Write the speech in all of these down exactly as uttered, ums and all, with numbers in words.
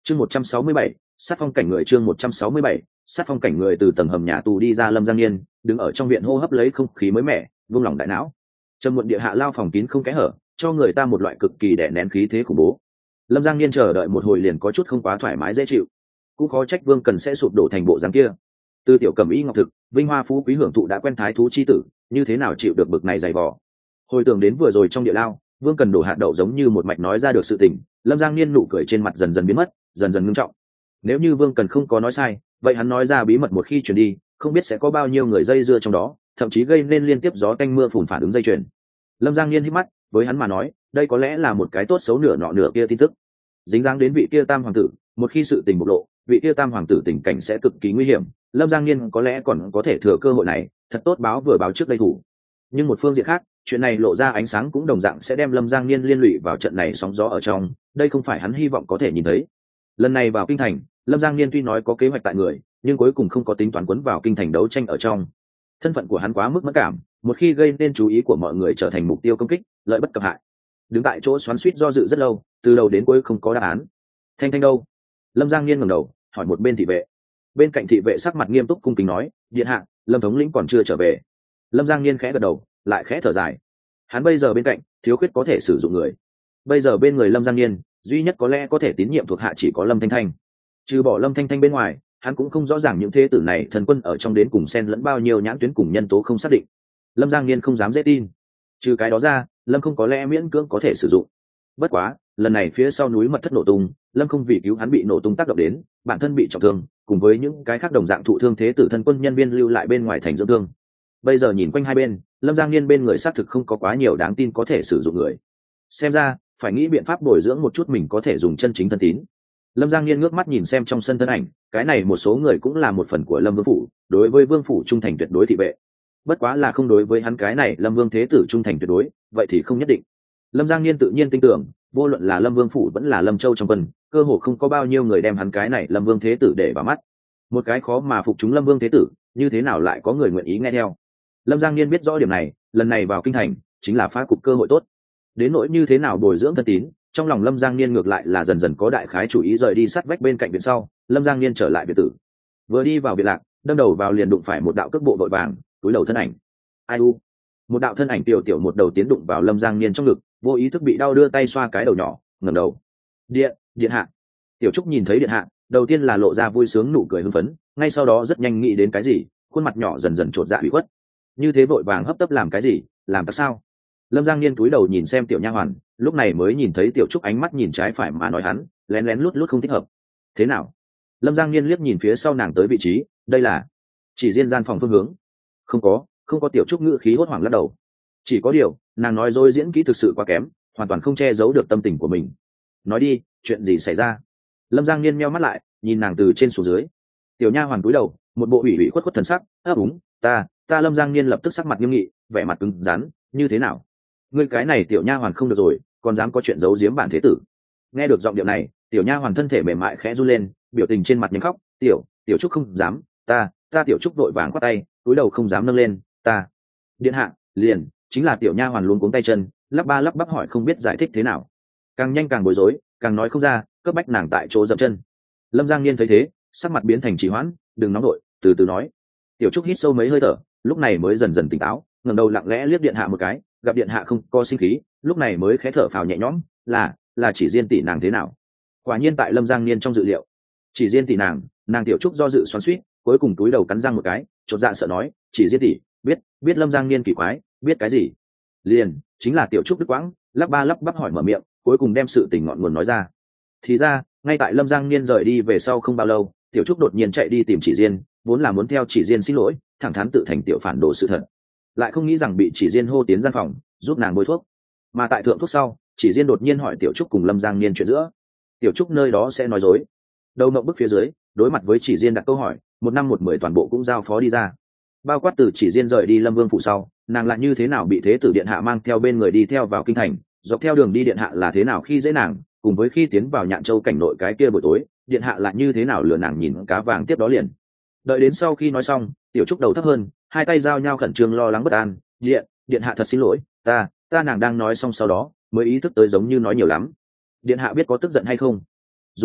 chương một trăm sáu mươi bảy, sát phong cảnh người. chương một trăm sáu mươi bảy, sát phong cảnh người. Từ tầng hầm nhà tù đi ra Lâm Giang Niên đứng ở trong viện hô hấp lấy không khí mới mẻ, vung lòng đại não. Trầm muộn địa hạ lao phòng kín không kẽ hở, cho người ta một loại cực kỳ đè nén khí thế khủng bố. Lâm Giang Niên chờ đợi một hồi liền có chút không quá thoải mái dễ chịu, cũng khó trách Vương Cần sẽ sụp đổ thành bộ dáng kia. Từ tiểu cẩm y ngọc thực, vinh hoa phú quý hưởng thụ đã quen thái thú chi tử, như thế nào chịu được bực này dày vò. Hồi tưởng đến vừa rồi trong địa lao, Vương Cần đổ hạt đậu giống như một mạch nói ra được sự tình, Lâm Giang Niên nụ cười trên mặt dần dần biến mất, dần dần ngưng trọng. Nếu như Vương Cần không có nói sai, vậy hắn nói ra bí mật một khi truyền đi, không biết sẽ có bao nhiêu người dây dưa trong đó, thậm chí gây nên liên tiếp gió tanh mưa phùn phản ứng dây chuyền. Lâm Giang Niên hít mắt, với hắn mà nói, đây có lẽ là một cái tốt xấu nửa nọ nửa kia tin tức. Dính dáng đến vị kia tam hoàng tử, một khi sự tình bộc lộ, vị kia tam hoàng tử tình cảnh sẽ cực kỳ nguy hiểm. Lâm Giang Niên có lẽ còn có thể thừa cơ hội này, thật tốt báo vừa báo trước đây thủ. Nhưng một phương diện khác, chuyện này lộ ra ánh sáng cũng đồng dạng sẽ đem Lâm Giang Niên liên lụy vào trận này sóng gió ở trong, đây không phải hắn hy vọng có thể nhìn thấy. Lần này vào kinh thành, Lâm Giang Niên tuy nói có kế hoạch tại người, nhưng cuối cùng không có tính toán quấn vào kinh thành đấu tranh ở trong. Thân phận của hắn quá mức mẫn cảm, một khi gây nên chú ý của mọi người trở thành mục tiêu công kích, lợi bất cập hại. Đứng tại chỗ xoắn xuýt do dự rất lâu, từ đầu đến cuối không có đáp án. Thanh Thanh đâu? Lâm Giang Niên ngẩng đầu, hỏi một bên thị vệ. Bên cạnh thị vệ sắc mặt nghiêm túc cung kính nói, điện hạ, Lâm thống lĩnh còn chưa trở về. Lâm Giang Niên khẽ gật đầu, lại khẽ thở dài. Hắn bây giờ bên cạnh thiếu khuyết có thể sử dụng người. Bây giờ bên người Lâm Giang Niên, duy nhất có lẽ có thể tín nhiệm thuộc hạ chỉ có Lâm Thanh Thanh. Trừ bỏ Lâm Thanh Thanh bên ngoài, hắn cũng không rõ ràng những thế tử này thần quân ở trong đến cùng xen lẫn bao nhiêu nhãn tuyến cùng nhân tố không xác định. Lâm Giang Niên không dám dễ tin. Trừ cái đó ra, Lâm không có lẽ miễn cưỡng có thể sử dụng. Bất quá, lần này phía sau núi mật thất nổ tung, Lâm không vì cứu hắn bị nổ tung tác động đến, bản thân bị trọng thương, cùng với những cái khác đồng dạng thụ thương thế tử thân quân nhân viên lưu lại bên ngoài thành dưỡng thương. Bây giờ nhìn quanh hai bên, Lâm Giang Niên bên người xác thực không có quá nhiều đáng tin có thể sử dụng người. Xem ra, phải nghĩ biện pháp bồi dưỡng một chút mình có thể dùng chân chính thân tín. Lâm Giang Niên ngước mắt nhìn xem trong sân thân ảnh, cái này một số người cũng là một phần của Lâm Vương phủ, đối với Vương phủ trung thành tuyệt đối thị vệ. Bất quá là không đối với hắn cái này Lâm Vương thế tử trung thành tuyệt đối, vậy thì không nhất định. Lâm Giang Niên tự nhiên tin tưởng, vô luận là Lâm Vương phủ vẫn là Lâm Châu trong quân, cơ hồ không có bao nhiêu người đem hắn cái này Lâm Vương thế tử để vào mắt. Một cái khó mà phục chúng Lâm Vương thế tử, như thế nào lại có người nguyện ý nghe theo. Lâm Giang Niên biết rõ điểm này, lần này vào kinh thành chính là phá cục cơ hội tốt. Đến nỗi như thế nào bồi dưỡng thân tín, trong lòng Lâm Giang Niên ngược lại là dần dần có đại khái chủ ý. Rời đi sát vách bên cạnh viện sau, Lâm Giang Niên trở lại biệt tử. Vừa đi vào biệt lạc, đâm đầu vào liền đụng phải một đạo cước bộ vội vàng, túi đầu thân ảnh. Ai u? Một đạo thân ảnh tiểu tiểu một đầu tiến đụng vào Lâm Giang Niên trong ngực, vô ý thức bị đau đưa tay xoa cái đầu nhỏ, ngẩng đầu. Điện, điện hạ. Tiểu Trúc nhìn thấy điện hạ, đầu tiên là lộ ra vui sướng nụ cười hưng phấn, ngay sau đó rất nhanh nghĩ đến cái gì, khuôn mặt nhỏ dần dần trột dạ ủy khuất. Như thế vội vàng hấp tấp làm cái gì, làm tắc sao? Lâm Giang Niên cúi đầu nhìn xem tiểu nha hoàn, lúc này mới nhìn thấy Tiểu Trúc ánh mắt nhìn trái phải mà nói hắn, lén lén lút lút không thích hợp. Thế nào? Lâm Giang Niên liếc nhìn phía sau nàng tới vị trí, đây là chỉ riêng gian phòng phương hướng. Không có, không có. Tiểu Trúc ngữ khí hốt hoảng lắc đầu. Chỉ có điều, nàng nói dối diễn kỹ thực sự quá kém, hoàn toàn không che giấu được tâm tình của mình. Nói đi, chuyện gì xảy ra? Lâm Giang Niên meo mắt lại, nhìn nàng từ trên xuống dưới. Tiểu nha hoàn cúi đầu, một bộ ủy ủy khuất khuất thần sắc, ấp úng, ta, ta. Lâm Giang Niên lập tức sắc mặt nghiêm nghị, vẻ mặt cứng rắn, như thế nào? Ngươi cái này tiểu nha hoàn không được rồi, còn dám có chuyện giấu giếm bản thế tử. Nghe được giọng điệu này, tiểu nha hoàn thân thể mềm mại khẽ run lên, biểu tình trên mặt nhếch khóc, tiểu, tiểu Trúc không dám, ta, ta. Tiểu Trúc vội vàng quát tay, cúi đầu không dám nâng lên, ta. Điện hạ, liền, chính là tiểu nha hoàn luống cuống tay chân, lắp ba lắp bắp hỏi không biết giải thích thế nào. Càng nhanh càng bối rối, càng nói không ra, cấp bách nàng tại chỗ dậm chân. Lâm Giang Niên thấy thế, sắc mặt biến thành trì hoãn, đừng nóng nổi, từ từ nói. Tiểu Trúc hít sâu mấy hơi thở, lúc này mới dần dần tỉnh táo, ngẩng đầu lặng lẽ liếc điện hạ một cái, gặp điện hạ không có sinh khí, lúc này mới khẽ thở phào nhẹ nhõm, là là chỉ riêng tỷ nàng thế nào. Quả nhiên tại Lâm Giang Niên trong dự liệu, chỉ riêng tỷ nàng, nàng Tiểu Trúc do dự xoắn xuýt, cuối cùng túi đầu cắn răng một cái, chột dạ sợ nói, chỉ riêng tỷ, biết, biết. Lâm Giang Niên kỳ quái, biết cái gì? Liền, chính là Tiểu Trúc đứt quãng, lắp ba lắp bắp hỏi mở miệng, cuối cùng đem sự tình ngọn nguồn nói ra. Thì ra, ngay tại Lâm Giang Niên rời đi về sau không bao lâu, Tiểu Trúc đột nhiên chạy đi tìm Chỉ Diên, vốn là muốn theo Chỉ Diên xin lỗi, thẳng thắn tự thành tiểu phản đồ sự thật. Lại không nghĩ rằng bị Chỉ Diên hô tiến gian phòng, giúp nàng bôi thuốc. Mà tại thượng thuốc sau, Chỉ Diên đột nhiên hỏi Tiểu Trúc cùng Lâm Giang Niên chuyện giữa. Tiểu Trúc nơi đó sẽ nói dối. Đầu ngậm bức phía dưới, đối mặt với Chỉ Diên đặt câu hỏi, một năm một mười toàn bộ cũng giao phó đi ra. Bao quát từ Chỉ Diên rời đi Lâm Vương phủ sau, nàng lại như thế nào bị thế tử điện hạ mang theo bên người đi theo vào kinh thành, dọc theo đường đi điện hạ là thế nào khi dễ nàng, cùng với khi tiến vào Nhạn Châu cảnh nội cái kia buổi tối, điện hạ lại như thế nào lừa nàng nhìn cá vàng tiếp đó liền. Đợi đến sau khi nói xong, Tiểu Trúc đầu thấp hơn, hai tay giao nhau khẩn trương lo lắng bất an, điện, điện hạ thật xin lỗi, ta, ta. Nàng đang nói xong sau đó mới ý thức tới giống như nói nhiều lắm. Điện hạ biết có tức giận hay không? Dù sao,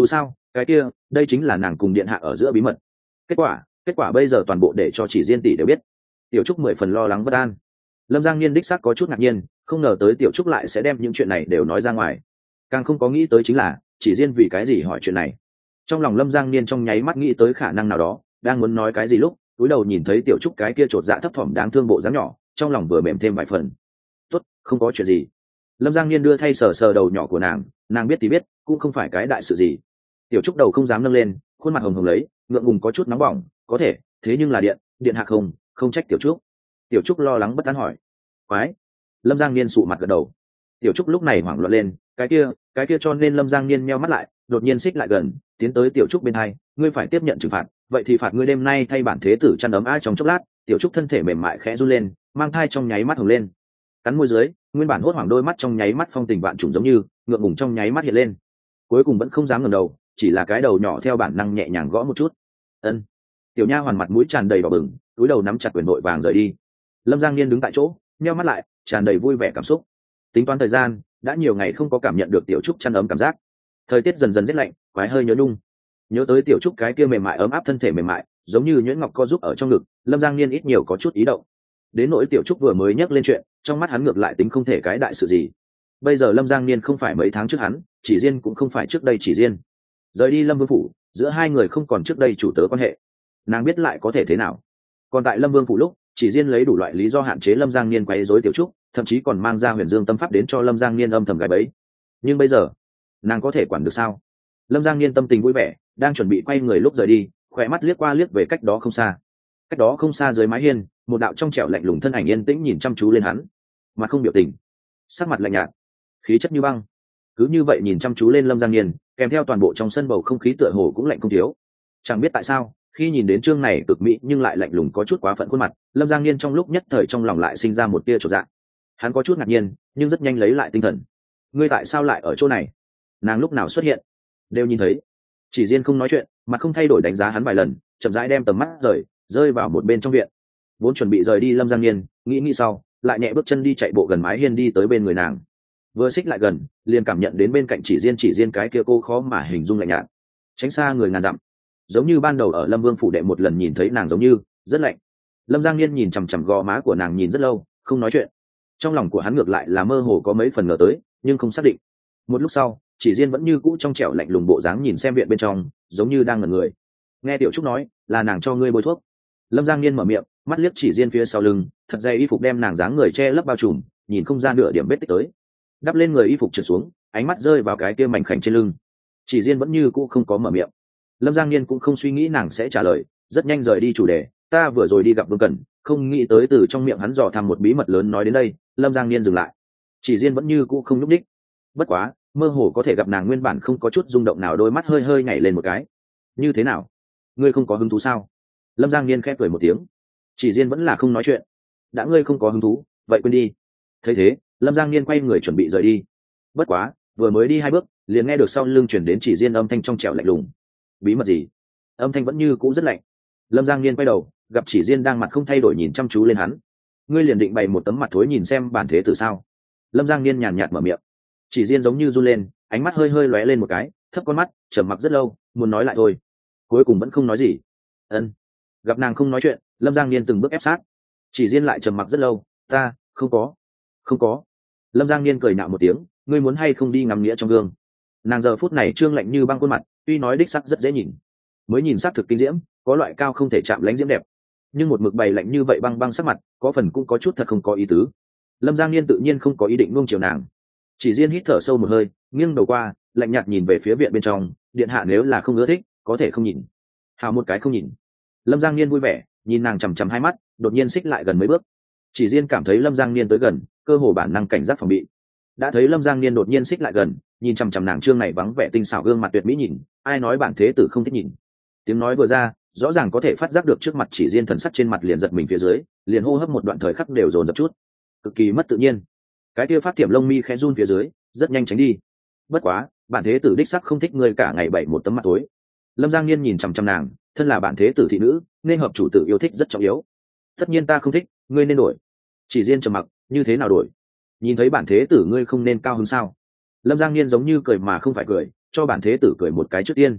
cái kia đây chính là nàng cùng điện hạ ở giữa bí mật. Kết quả kết quả bây giờ toàn bộ để cho chỉ Diên tỷ đều biết. Tiểu Trúc mười phần lo lắng bất an. Lâm Giang Niên đích xác có chút ngạc nhiên, không ngờ tới Tiểu Trúc lại sẽ đem những chuyện này đều nói ra ngoài. Càng không có nghĩ tới chính là chỉ Diên vì cái gì hỏi chuyện này. Trong lòng Lâm Giang Niên trong nháy mắt nghĩ tới khả năng nào đó, đang muốn nói cái gì lúc cúi đầu nhìn thấy Tiểu Trúc cái kia chột dạ thấp thỏm đáng thương bộ dáng nhỏ, trong lòng vừa mềm thêm vài phần. Tốt, không có chuyện gì. Lâm Giang Niên đưa thay sờ sờ đầu nhỏ của nàng, nàng biết thì biết, cũng không phải cái đại sự gì. Tiểu Trúc đầu không dám nâng lên, khuôn mặt hồng hồng lấy, ngượng ngùng có chút nóng bỏng, có thể, thế nhưng là điện, điện hạ không, không trách Tiểu Trúc. Tiểu Trúc lo lắng bất an hỏi. Quái. Lâm Giang Niên sụ mặt gật đầu. Tiểu Trúc lúc này hoảng loạn lên, cái kia, cái kia cho nên Lâm Giang Niên nheo mắt lại, đột nhiên xích lại gần, tiến tới Tiểu Trúc bên hai, ngươi phải tiếp nhận trừng phạt, vậy thì phạt ngươi đêm nay thay bản thế tử chăn ấm ai trong chốc lát. Tiểu Trúc thân thể mềm mại khẽ run lên, mang thai trong nháy mắt hồng lên, cắn môi dưới, nguyên bản hốt hoảng đôi mắt trong nháy mắt phong tình vạn trùng giống như ngượng ngùng trong nháy mắt hiện lên, cuối cùng vẫn không dám ngẩng đầu, chỉ là cái đầu nhỏ theo bản năng nhẹ nhàng gõ một chút. Ân. Tiểu nha hoàn mặt mũi tràn đầy đỏ bừng, túi đầu nắm chặt quyền nội vàng rời đi. Lâm Giang Niên đứng tại chỗ, nheo mắt lại, tràn đầy vui vẻ cảm xúc. Tính toán thời gian, đã nhiều ngày không có cảm nhận được Tiểu Trúc chăn ấm cảm giác. Thời tiết dần dần rét lạnh, quái hơi nhớ nhung. Nhớ tới Tiểu Trúc cái kia mềm mại ấm áp thân thể mềm mại, giống như nhuyễn ngọc co giúp ở trong ngực, Lâm Giang Niên ít nhiều có chút ý động. Đến nỗi Tiểu Trúc vừa mới nhắc lên chuyện, trong mắt hắn ngược lại tính không thể cái đại sự gì. Bây giờ Lâm Giang Niên không phải mấy tháng trước hắn, chỉ Diên cũng không phải trước đây chỉ Diên. Rời đi Lâm Vương phủ, giữa hai người không còn trước đây chủ tớ quan hệ. Nàng biết lại có thể thế nào? Còn tại Lâm Vương phủ lúc, chỉ Diên lấy đủ loại lý do hạn chế Lâm Giang Niên quấy rối Tiểu Trúc, thậm chí còn mang ra Huyền Dương tâm pháp đến cho Lâm Giang Niên âm thầm gài bẫy. Nhưng bây giờ, nàng có thể quản được sao? Lâm Giang Niên tâm tình vui vẻ, đang chuẩn bị quay người lúc rời đi, khỏe mắt liếc qua liếc về cách đó không xa. Cách đó không xa dưới mái hiên, một đạo trong trẻo lạnh lùng thân ảnh yên tĩnh nhìn chăm chú lên hắn, mặt không biểu tình, sắc mặt lạnh nhạt, khí chất như băng. Cứ như vậy nhìn chăm chú lên Lâm Giang Niên, kèm theo toàn bộ trong sân bầu không khí tựa hồ cũng lạnh không thiếu. Chẳng biết tại sao, khi nhìn đến chương này cực mỹ nhưng lại lạnh lùng có chút quá phận khuôn mặt, Lâm Giang Niên trong lúc nhất thời trong lòng lại sinh ra một tia chột dạ. Hắn có chút ngạc nhiên, nhưng rất nhanh lấy lại tinh thần. Ngươi tại sao lại ở chỗ này? Nàng lúc nào xuất hiện? Đều nhìn thấy. Chỉ Diên không nói chuyện, mặt không thay đổi đánh giá hắn vài lần, chậm rãi đem tầm mắt rời, rơi vào một bên trong viện. Vốn chuẩn bị rời đi Lâm Giang Niên, nghĩ nghĩ sau, lại nhẹ bước chân đi chạy bộ gần mái hiên đi tới bên người nàng. Vừa xích lại gần, liền cảm nhận đến bên cạnh Chỉ Diên chỉ Diên cái kia cô khó mà hình dung lạnh nhạt, tránh xa người ngàn dặm, giống như ban đầu ở Lâm Vương phủ đệ một lần nhìn thấy nàng giống như rất lạnh. Lâm Giang Niên nhìn chằm chằm gò má của nàng nhìn rất lâu, không nói chuyện. Trong lòng của hắn ngược lại là mơ hồ có mấy phần ngờ tới, nhưng không xác định. Một lúc sau, Chỉ Diên vẫn như cũ trong trẻo lạnh lùng bộ dáng nhìn xem viện bên trong, giống như đang ngẩn người. Nghe Tiểu Trúc nói, là nàng cho ngươi bôi thuốc. Lâm Giang Niên mở miệng, mắt liếc Chỉ Diên phía sau lưng, thật dày y phục đem nàng dáng người che lấp bao trùm, nhìn không ra nửa điểm vết tích tới. Đắp lên người y phục trượt xuống, ánh mắt rơi vào cái kia mảnh khảnh trên lưng. Chỉ Diên vẫn như cũ không có mở miệng. Lâm Giang Niên cũng không suy nghĩ nàng sẽ trả lời, rất nhanh rời đi chủ đề. Ta vừa rồi đi gặp Vương Cẩn, không nghĩ tới từ trong miệng hắn dò thăm một bí mật lớn nói đến đây. Lâm Giang Niên dừng lại. Chỉ Diên vẫn như cũ không nhúc nhích. Bất quá, mơ hồ có thể gặp nàng nguyên bản không có chút rung động nào, đôi mắt hơi hơi nhảy lên một cái. Như thế nào? Ngươi không có hứng thú sao? Lâm Giang Niên khẽ cười một tiếng. Chỉ Diên vẫn là không nói chuyện. Đã ngươi không có hứng thú, vậy quên đi. Thấy thế, Lâm Giang Niên quay người chuẩn bị rời đi. Bất quá, vừa mới đi hai bước, liền nghe được sau lưng chuyển đến Chỉ Diên âm thanh trong trẻo lạnh lùng. Bí mật gì? Âm thanh vẫn như cũ rất lạnh. Lâm Giang Niên quay đầu, gặp Chỉ Diên đang mặt không thay đổi nhìn chăm chú lên hắn. Ngươi liền định bày một tấm mặt thối nhìn xem bản thế tử sao? Lâm Giang Niên nhàn nhạt mở miệng. Chỉ Diên giống như run lên, ánh mắt hơi hơi lóe lên một cái, thấp con mắt, trầm mặc rất lâu, muốn nói lại thôi, cuối cùng vẫn không nói gì. Ân. Gặp nàng không nói chuyện, Lâm Giang Niên từng bước ép sát. Chỉ Diên lại trầm mặc rất lâu, ta không có, không có. Lâm Giang Niên cười nhạo một tiếng, ngươi muốn hay không đi ngắm nghĩa trong gương? Nàng giờ phút này trương lạnh như băng khuôn mặt, tuy nói đích sắc rất dễ nhìn, mới nhìn sắc thực kinh diễm, có loại cao không thể chạm lãnh diễm đẹp, nhưng một mực bày lạnh như vậy băng băng sắc mặt, có phần cũng có chút thật không có ý tứ. Lâm Giang Niên tự nhiên không có ý định nuông chiều nàng. Chỉ Diên hít thở sâu một hơi, nghiêng đầu qua, lạnh nhạt nhìn về phía viện bên trong, điện hạ nếu là không ưa thích, có thể không nhìn. Hào một cái không nhìn. Lâm Giang Niên vui vẻ, nhìn nàng chằm chằm hai mắt, đột nhiên xích lại gần mấy bước. Chỉ Diên cảm thấy Lâm Giang Niên tới gần, cơ hồ bản năng cảnh giác phòng bị. Đã thấy Lâm Giang Niên đột nhiên xích lại gần, nhìn chằm chằm nàng trương này vắng vẻ tinh xảo gương mặt tuyệt mỹ nhìn, ai nói bản thế tử không thích nhìn. Tiếng nói vừa ra, rõ ràng có thể phát giác được trước mặt Chỉ Diên thần sắc trên mặt liền giật mình phía dưới, liền hô hấp một đoạn thời khắc đều dồn dập chút, cực kỳ mất tự nhiên. Cái kia phát tiệm lông mi khẽ run phía dưới, rất nhanh tránh đi. Bất quá, bản thế tử đích sắc không thích người cả ngày bảy một tấm mặt tối. Lâm Giang Niên nhìn chằm chằm nàng, thân là bản thế tử thị nữ, nên hợp chủ tử yêu thích rất trọng yếu. Tất nhiên ta không thích, ngươi nên đổi. Chỉ Diên trầm mặc, như thế nào đổi? Nhìn thấy bản thế tử ngươi không nên cao hứng sao? Lâm Giang Niên giống như cười mà không phải cười, cho bản thế tử cười một cái trước tiên.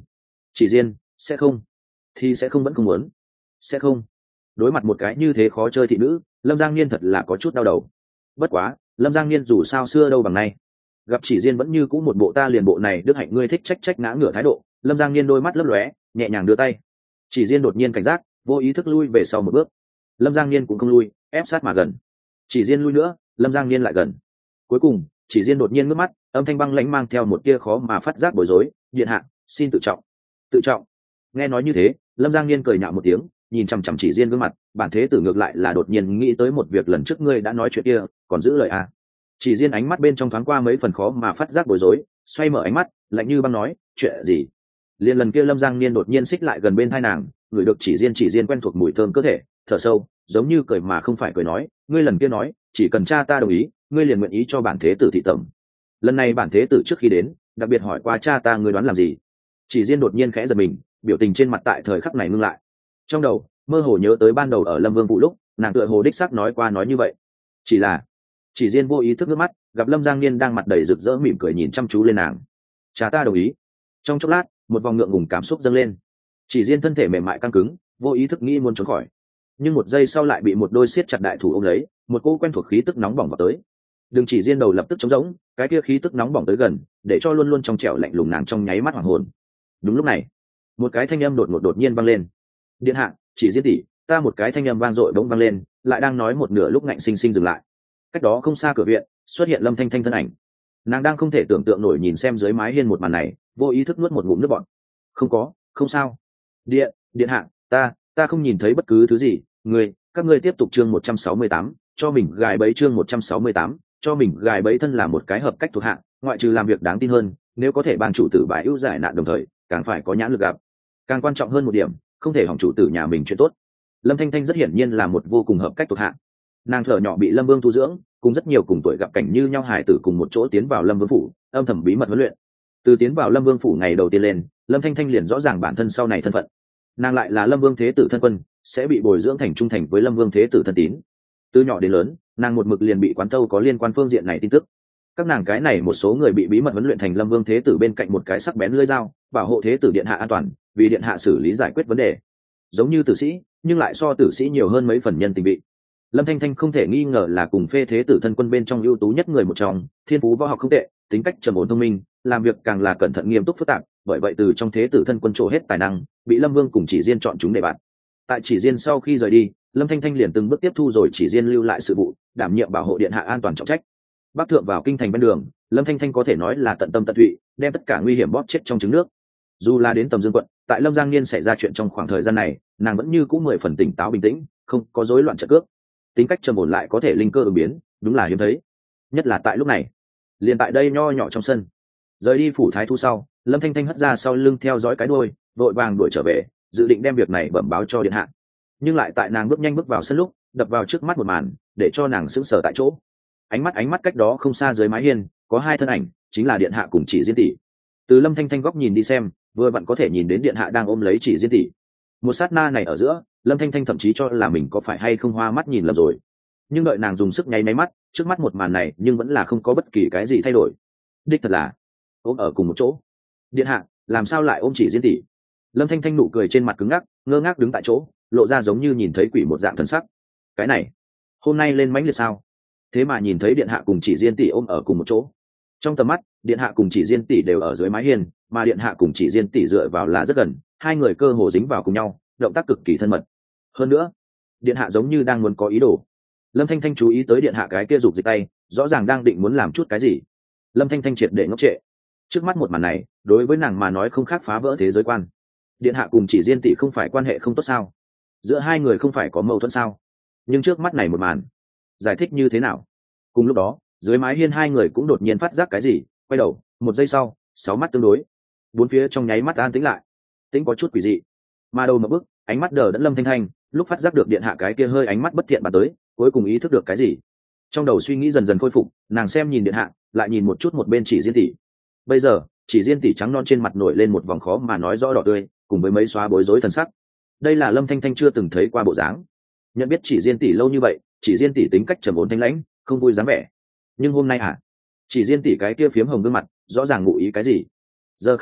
Chỉ Diên, sẽ không, thì sẽ không vẫn không muốn, sẽ không. Đối mặt một cái như thế khó chơi thị nữ, Lâm Giang Niên thật là có chút đau đầu. Bất quá, Lâm Giang Niên dù sao xưa đâu bằng nay, gặp Chỉ Diên vẫn như cũ một bộ ta liền bộ này đức hạnh ngươi thích trách trách ngã ngửa thái độ. Lâm Giang Niên đôi mắt lấp lóe, nhẹ nhàng đưa tay. Chỉ Diên đột nhiên cảnh giác, vô ý thức lui về sau một bước. Lâm Giang Niên cũng không lui, ép sát mà gần. Chỉ Diên lui nữa, Lâm Giang Niên lại gần. Cuối cùng, Chỉ Diên đột nhiên ngước mắt, âm thanh băng lãnh mang theo một tia khó mà phát giác bối rối, điện hạ, xin tự trọng. Tự trọng. Nghe nói như thế, Lâm Giang Niên cười nhạo một tiếng, nhìn chằm chằm Chỉ Diên gương mặt, bản thế tử ngược lại là đột nhiên nghĩ tới một việc lần trước ngươi đã nói chuyện kia, còn giữ lời à. Chỉ Diên ánh mắt bên trong thoáng qua mấy phần khó mà phát giác bối rối, xoay mở ánh mắt, lạnh như băng nói, chuyện gì? Liên lần kia Lâm Giang Niên đột nhiên xích lại gần bên hai nàng, ngửi được Chỉ Diên Chỉ Diên quen thuộc mùi thơm cơ thể, thở sâu, giống như cười mà không phải cười nói, ngươi lần kia nói, chỉ cần cha ta đồng ý, ngươi liền nguyện ý cho bản thế tử thị tẩm. Lần này bản thế tử trước khi đến, đặc biệt hỏi qua cha ta ngươi đoán làm gì? Chỉ Diên đột nhiên khẽ giật mình, biểu tình trên mặt tại thời khắc này ngưng lại. Trong đầu, mơ hồ nhớ tới ban đầu ở Lâm Vương phủ lúc, nàng tựa hồ đích xác nói qua nói như vậy. Chỉ là, Chỉ Diên vô ý thức nước mắt, gặp Lâm Giang Niên đang mặt đầy rực rỡ mỉm cười nhìn chăm chú lên nàng. Cha ta đồng ý. Trong chốc lát, một vòng ngượng ngùng cảm xúc dâng lên. Chỉ Diên thân thể mềm mại căng cứng, vô ý thức nghĩ muốn trốn khỏi, nhưng một giây sau lại bị một đôi siết chặt đại thủ ôm lấy, một cô quen thuộc khí tức nóng bỏng vào tới. Đường Chỉ Diên đầu lập tức trống rỗng, cái kia khí tức nóng bỏng tới gần, để cho luôn luôn trong trẻo lạnh lùng nàng trong nháy mắt hoàng hồn. Đúng lúc này, một cái thanh âm đột ngột đột nhiên vang lên. Điện hạ, Chỉ Diên tỷ. Ta một cái thanh âm vang dội bỗng vang lên, lại đang nói một nửa lúc ngạnh sinh sinh dừng lại. Cách đó không xa cửa viện, xuất hiện Lâm Thanh Thanh thân ảnh. Nàng đang không thể tưởng tượng nổi nhìn xem dưới mái hiên một màn này, vô ý thức nuốt một ngụm nước bọt. Không có, không sao. Điện, điện hạ, ta, ta không nhìn thấy bất cứ thứ gì. Ngươi, các ngươi tiếp tục chương một trăm sáu mươi tám, cho mình gài bẫy chương một trăm sáu mươi tám, cho mình gài bẫy thân là một cái hợp cách thuộc hạ, ngoại trừ làm việc đáng tin hơn, nếu có thể ban chủ tử bãi ưu giải nạn đồng thời, càng phải có nhãn lực gặp. Càng quan trọng hơn một điểm, không thể hỏng chủ tử nhà mình chuyện tốt. Lâm Thanh Thanh rất hiển nhiên là một vô cùng hợp cách thuộc hạ. Nàng thở nhỏ bị Lâm Vương tu dưỡng, cùng rất nhiều cùng tuổi gặp cảnh như nhau hài tử cùng một chỗ tiến vào Lâm Vương phủ, âm thầm bí mật huấn luyện. Từ tiến vào Lâm Vương phủ ngày đầu tiên lên, Lâm Thanh Thanh liền rõ ràng bản thân sau này thân phận. Nàng lại là Lâm Vương thế tử thân quân, sẽ bị bồi dưỡng thành trung thành với Lâm Vương thế tử thân tín. Từ nhỏ đến lớn, nàng một mực liền bị quán thâu có liên quan phương diện này tin tức. Các nàng cái này một số người bị bí mật huấn luyện thành Lâm Vương thế tử bên cạnh một cái sắc bén lưỡi dao, bảo hộ thế tử điện hạ an toàn, vì điện hạ xử lý giải quyết vấn đề. Giống như tử sĩ, nhưng lại so tử sĩ nhiều hơn mấy phần nhân tình vị. Lâm Thanh Thanh không thể nghi ngờ là cùng phê thế tử thân quân bên trong ưu tú nhất người một trong, thiên phú võ học không tệ, tính cách trầm ổn thông minh, làm việc càng là cẩn thận nghiêm túc phức tạp, bởi vậy từ trong thế tử thân quân trổ hết tài năng, bị Lâm Vương cùng Chỉ Diên chọn chúng để bạn. Tại Chỉ Diên sau khi rời đi, Lâm Thanh Thanh liền từng bước tiếp thu rồi Chỉ Diên lưu lại sự vụ, đảm nhiệm bảo hộ điện hạ an toàn trọng trách. Bắc thượng vào kinh thành bên đường, Lâm Thanh Thanh có thể nói là tận tâm tận tụy, đem tất cả nguy hiểm bóp chết trong trứng nước. Dù là đến Tầm Dương quận, tại Lâm Giang Niên xảy ra chuyện trong khoảng thời gian này, nàng vẫn như cũ mười phần tỉnh táo bình tĩnh, không có rối loạn trận cước. Tính cách trầm ổn lại có thể linh cơ ứng biến, đúng là hiếm thấy. Nhất là tại lúc này, liền tại đây nho nhỏ trong sân, rời đi phủ thái thu sau, Lâm Thanh Thanh hất ra sau lưng theo dõi cái đuôi, vội vàng đuổi trở về, dự định đem việc này bẩm báo cho điện hạ. Nhưng lại tại nàng bước nhanh bước vào sân lúc, đập vào trước mắt một màn, để cho nàng sững sờ tại chỗ. Ánh mắt ánh mắt cách đó không xa dưới mái hiên, có hai thân ảnh, chính là điện hạ cùng Chỉ Diên tỷ. Từ Lâm Thanh Thanh góc nhìn đi xem, vừa vặn có thể nhìn đến điện hạ đang ôm lấy Chỉ Diên tỷ. Một sát na này ở giữa, Lâm Thanh Thanh thậm chí cho là mình có phải hay không hoa mắt nhìn lầm rồi. Nhưng đợi nàng dùng sức nháy máy mắt, trước mắt một màn này nhưng vẫn là không có bất kỳ cái gì thay đổi. Đích thật là ôm ở cùng một chỗ. Điện hạ, làm sao lại ôm Chỉ Diên tỷ? Lâm Thanh Thanh nụ cười trên mặt cứng ngắc, ngơ ngác đứng tại chỗ, lộ ra giống như nhìn thấy quỷ một dạng thần sắc. Cái này, hôm nay lên mãnh liệt sao? Thế mà nhìn thấy điện hạ cùng Chỉ Diên tỷ ôm ở cùng một chỗ. Trong tầm mắt, điện hạ cùng Chỉ Diên tỷ đều ở dưới mái hiên, mà điện hạ cùng Chỉ Diên tỷ dựa vào là rất gần, hai người cơ hồ dính vào cùng nhau, động tác cực kỳ thân mật. Hơn nữa, điện hạ giống như đang muốn có ý đồ. Lâm Thanh Thanh chú ý tới điện hạ cái kia rụt dịch tay, rõ ràng đang định muốn làm chút cái gì. Lâm Thanh Thanh triệt để ngốc trệ. Trước mắt một màn này, đối với nàng mà nói không khác phá vỡ thế giới quan. Điện hạ cùng Chỉ Diên tỷ không phải quan hệ không tốt sao? Giữa hai người không phải có mâu thuẫn sao? Nhưng trước mắt này một màn, giải thích như thế nào? Cùng lúc đó, dưới mái hiên hai người cũng đột nhiên phát giác cái gì, quay đầu, một giây sau, sáu mắt tương đối, bốn phía trong nháy mắt an tĩnh lại, tĩnh có chút quỷ dị. Mà đầu một bước, ánh mắt đờ đẫn Lâm Thanh Thanh, lúc phát giác được điện hạ cái kia hơi ánh mắt bất thiện bắn tới, cuối cùng ý thức được cái gì. Trong đầu suy nghĩ dần dần khôi phục, nàng xem nhìn điện hạ, lại nhìn một chút một bên Chỉ Diên tỷ. Bây giờ, Chỉ Diên tỷ trắng non trên mặt nổi lên một vòng khó mà nói rõ đỏ tươi, cùng với mấy xóa bối rối thần sắc. Đây là Lâm Thanh Thanh chưa từng thấy qua bộ dáng. Nhận biết Chỉ Diên tỷ lâu như vậy, Chỉ Diên tỷ tính cách trầm ổn thanh lãnh, không vui dáng vẻ. Nhưng hôm nay à, Chỉ Diên tỷ cái kia phiếm hồng gương mặt, rõ ràng ngụ ý cái gì. Giờ khắc này,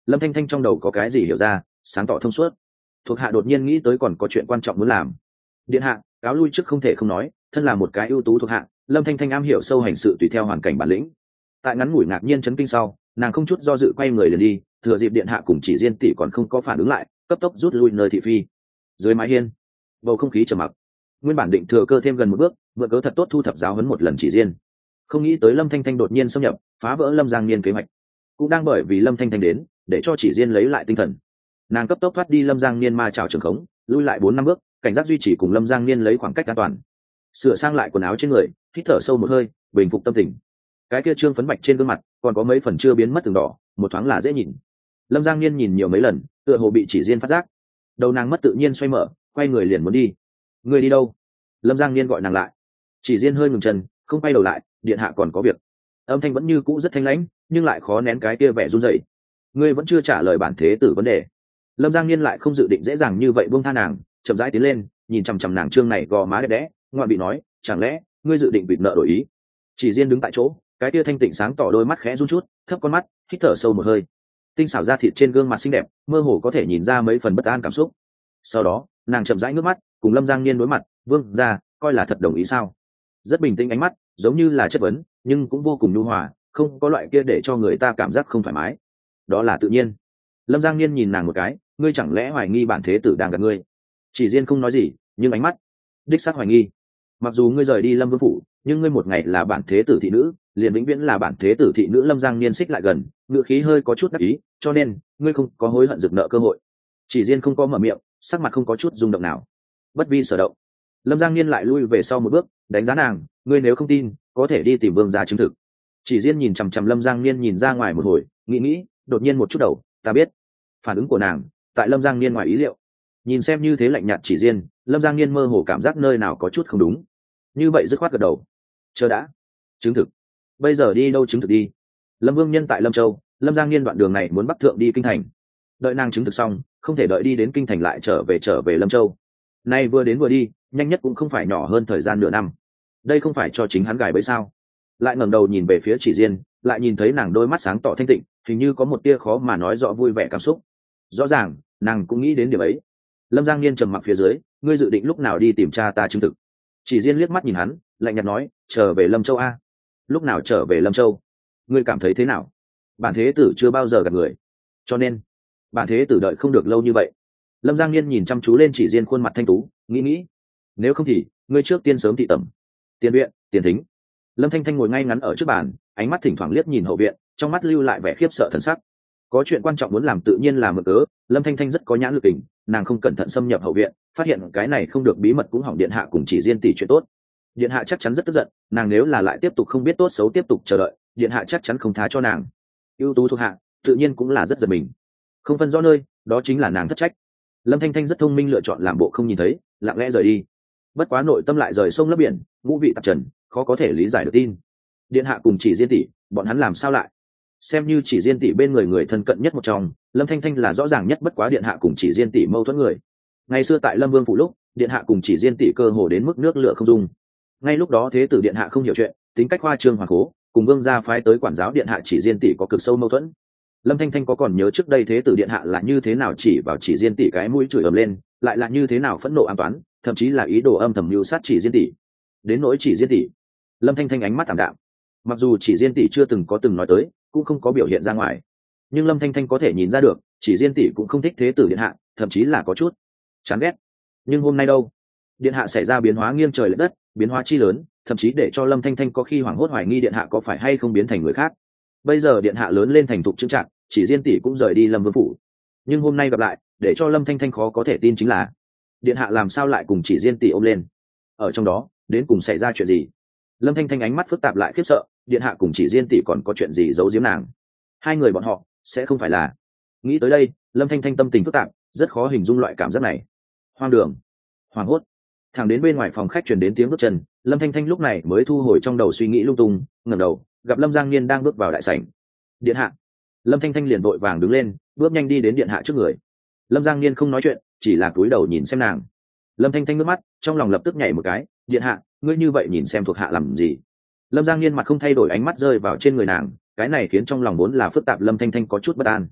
Lâm Thanh Thanh trong đầu có cái gì hiểu ra, sáng tỏ thông suốt. Thuộc hạ đột nhiên nghĩ tới còn có chuyện quan trọng muốn làm. Điện hạ, cáo lui trước không thể không nói, thân là một cái ưu tú thuộc hạ, Lâm Thanh Thanh am hiểu sâu hành sự tùy theo hoàn cảnh bản lĩnh. Tại ngắn ngủi ngạc nhiên chấn kinh sau, nàng không chút do dự quay người liền đi, thừa dịp điện hạ cùng Chỉ Diên tỷ còn không có phản ứng lại, cấp tốc rút lui nơi thị phi. Dưới mái hiên, bầu không khí trầm mặc. Nguyên bản định thừa cơ thêm gần một bước, vượt cớ thật tốt thu thập giáo huấn một lần Chỉ Diên. Không nghĩ tới Lâm Thanh Thanh đột nhiên xâm nhập, phá vỡ Lâm Giang Niên kế hoạch. Cũng đang bởi vì Lâm Thanh Thanh đến, để cho Chỉ Diên lấy lại tinh thần. Nàng cấp tốc thoát đi Lâm Giang Niên ma trảo trường khống, lui lại bốn năm bước, cảnh giác duy trì cùng Lâm Giang Niên lấy khoảng cách an toàn. Sửa sang lại quần áo trên người, hít thở sâu một hơi, bình phục tâm tình. Cái kia trương phấn bạch trên gương mặt, còn có mấy phần chưa biến mất từng đỏ, một thoáng là dễ nhìn. Lâm Giang Niên nhìn nhiều mấy lần, tựa hồ bị Chỉ Diên phát giác. Đầu nàng mất tự nhiên xoay mở, quay người liền muốn đi. Người đi đâu? Lâm Giang Niên gọi nàng lại. Chỉ Diên hơi ngừng chân, không quay đầu lại, điện hạ còn có việc. Âm thanh vẫn như cũ rất thanh lãnh, nhưng lại khó nén cái kia vẻ run rẩy. Ngươi vẫn chưa trả lời bản thế tử vấn đề. Lâm Giang Niên lại không dự định dễ dàng như vậy buông tha nàng, chậm rãi tiến lên, nhìn chằm chằm nàng trương này gò má đẹp đẽ, ngoại bị nói, chẳng lẽ ngươi dự định bịt nợ đổi ý? Chỉ Diên đứng tại chỗ, cái kia thanh tịnh sáng tỏ đôi mắt khẽ run chút, thấp con mắt, hít thở sâu một hơi. Tinh xảo da thịt trên gương mặt xinh đẹp, mơ hồ có thể nhìn ra mấy phần bất an cảm xúc. Sau đó, nàng chậm rãi ngước mắt, cùng Lâm Giang Niên đối mặt, vương gia, coi là thật đồng ý sao? Rất bình tĩnh ánh mắt, giống như là chất vấn, nhưng cũng vô cùng nhu hòa, không có loại kia để cho người ta cảm giác không thoải mái. Đó là tự nhiên. Lâm Giang Niên nhìn nàng một cái, ngươi chẳng lẽ hoài nghi bản thế tử đang gạt ngươi? Chỉ Diên không nói gì, nhưng ánh mắt đích xác hoài nghi. Mặc dù ngươi rời đi Lâm Vương phủ, nhưng ngươi một ngày là bản thế tử thị nữ, liền vĩnh viễn là bản thế tử thị nữ. Lâm Giang Niên xích lại gần, ngữ khí hơi có chút đắc ý, cho nên ngươi không có hối hận rực nợ cơ hội. Chỉ Diên không có mở miệng, sắc mặt không có chút rung động nào. Bất vi sở động. Lâm Giang Niên lại lui về sau một bước, đánh giá nàng, ngươi nếu không tin, có thể đi tìm vương gia chứng thực. Chỉ Diên nhìn chằm chằm Lâm Giang Niên nhìn ra ngoài một hồi, nghĩ nghĩ, đột nhiên một chút đầu, ta biết. Phản ứng của nàng, tại Lâm Giang Niên ngoài ý liệu. Nhìn xem như thế lạnh nhạt Chỉ Diên, Lâm Giang Niên mơ hồ cảm giác nơi nào có chút không đúng. Như vậy dứt khoát gật đầu. Chờ đã, chứng thực. Bây giờ đi đâu chứng thực đi? Lâm Vương Nhân tại Lâm Châu, Lâm Giang Niên đoạn đường này muốn bắc thượng đi kinh thành. Đợi nàng chứng thực xong, không thể đợi đi đến kinh thành lại trở về trở về Lâm Châu. Nay vừa đến vừa đi, nhanh nhất cũng không phải nhỏ hơn thời gian nửa năm. Đây không phải cho chính hắn gài bẫy sao? Lại ngẩng đầu nhìn về phía Chỉ Diên, lại nhìn thấy nàng đôi mắt sáng tỏ thanh tịnh, hình như có một tia khó mà nói rõ vui vẻ cảm xúc. Rõ ràng, nàng cũng nghĩ đến điều ấy. Lâm Giang Niên trầm mặc phía dưới, ngươi dự định lúc nào đi tìm cha ta chứng thực? Chỉ Diên liếc mắt nhìn hắn, lạnh nhạt nói, trở về Lâm Châu a. Lúc nào trở về Lâm Châu? Ngươi cảm thấy thế nào? Bản thế tử chưa bao giờ gặp người, cho nên bản thế tử đợi không được lâu như vậy. Lâm Giang Niên nhìn chăm chú lên Chỉ Diên khuôn mặt thanh tú, nghĩ nghĩ, nếu không thì ngươi trước tiên sớm thị tẩm. Tiền viện, tiền thính. Lâm Thanh Thanh ngồi ngay ngắn ở trước bàn, ánh mắt thỉnh thoảng liếc nhìn hậu viện, trong mắt lưu lại vẻ khiếp sợ thần sắc. Có chuyện quan trọng muốn làm tự nhiên là mượn cớ. Lâm Thanh Thanh rất có nhãn lực tình, nàng không cẩn thận xâm nhập hậu viện, phát hiện cái này không được bí mật cũng hỏng điện hạ cùng Chỉ Diên tỷ chuyện tốt. Điện hạ chắc chắn rất tức giận, nàng nếu là lại tiếp tục không biết tốt xấu tiếp tục chờ đợi, điện hạ chắc chắn không tha cho nàng. Ưu tú thuộc hạ, tự nhiên cũng là rất giật mình. Không phân rõ nơi, đó chính là nàng thất trách. Lâm Thanh Thanh rất thông minh lựa chọn làm bộ không nhìn thấy, lặng lẽ rời đi. Bất quá nội tâm lại rời sông lấp biển, ngũ vị tạp trần, khó có thể lý giải được tin. Điện hạ cùng Chỉ Diên tỷ, bọn hắn làm sao lại? Xem như Chỉ Diên tỷ bên người người thân cận nhất một trong, Lâm Thanh Thanh là rõ ràng nhất bất quá điện hạ cùng Chỉ Diên tỷ mâu thuẫn người. Ngày xưa tại Lâm Vương phủ lúc, điện hạ cùng Chỉ Diên tỷ cơ hồ đến mức nước lửa không dung. Ngay lúc đó thế tử điện hạ không hiểu chuyện, tính cách hoa trương hoàng cố, cùng vương gia phái tới quản giáo điện hạ Chỉ Diên tỷ có cực sâu mâu thuẫn. Lâm Thanh Thanh có còn nhớ trước đây thế tử điện hạ là như thế nào chỉ vào Chỉ Diên tỷ cái mũi chửi ầm lên, lại là như thế nào phẫn nộ an toán, thậm chí là ý đồ âm thầm mưu sát Chỉ Diên tỷ. Đến nỗi Chỉ Diên tỷ, Lâm Thanh Thanh ánh mắt thảm đạm. Mặc dù Chỉ Diên tỷ chưa từng có từng nói tới, cũng không có biểu hiện ra ngoài, nhưng Lâm Thanh Thanh có thể nhìn ra được, Chỉ Diên tỷ cũng không thích thế tử điện hạ, thậm chí là có chút chán ghét. Nhưng hôm nay đâu, điện hạ xảy ra biến hóa nghiêng trời lệch đất, biến hóa chi lớn, thậm chí để cho Lâm Thanh Thanh có khi hoảng hốt hoài nghi điện hạ có phải hay không biến thành người khác. Bây giờ điện hạ lớn lên thành thục trưng trạng, Chỉ Diên tỷ cũng rời đi Lâm Vương phủ, nhưng hôm nay gặp lại, để cho Lâm Thanh Thanh khó có thể tin chính là điện hạ làm sao lại cùng Chỉ Diên tỷ ôm lên. Ở trong đó đến cùng xảy ra chuyện gì? Lâm Thanh Thanh ánh mắt phức tạp lại khiếp sợ, điện hạ cùng Chỉ Diên tỷ còn có chuyện gì giấu giếm nàng? Hai người bọn họ sẽ không phải là... Nghĩ tới đây, Lâm Thanh Thanh tâm tình phức tạp, rất khó hình dung loại cảm giác này. Hoang đường, hoảng hốt. Thẳng đến bên ngoài phòng khách truyền đến tiếng bước chân, Lâm Thanh Thanh lúc này mới thu hồi trong đầu suy nghĩ lung tung, ngẩng đầu gặp Lâm Giang Niên đang bước vào đại sảnh. Điện hạ. Lâm Thanh Thanh liền vội vàng đứng lên, bước nhanh đi đến điện hạ trước người. Lâm Giang Niên không nói chuyện, chỉ là cúi đầu nhìn xem nàng. Lâm Thanh Thanh nước mắt, trong lòng lập tức nhảy một cái, điện hạ, ngươi như vậy nhìn xem thuộc hạ làm gì? Lâm Giang Niên mặt không thay đổi, ánh mắt rơi vào trên người nàng, cái này khiến trong lòng vốn là phức tạp Lâm Thanh Thanh có chút bất an.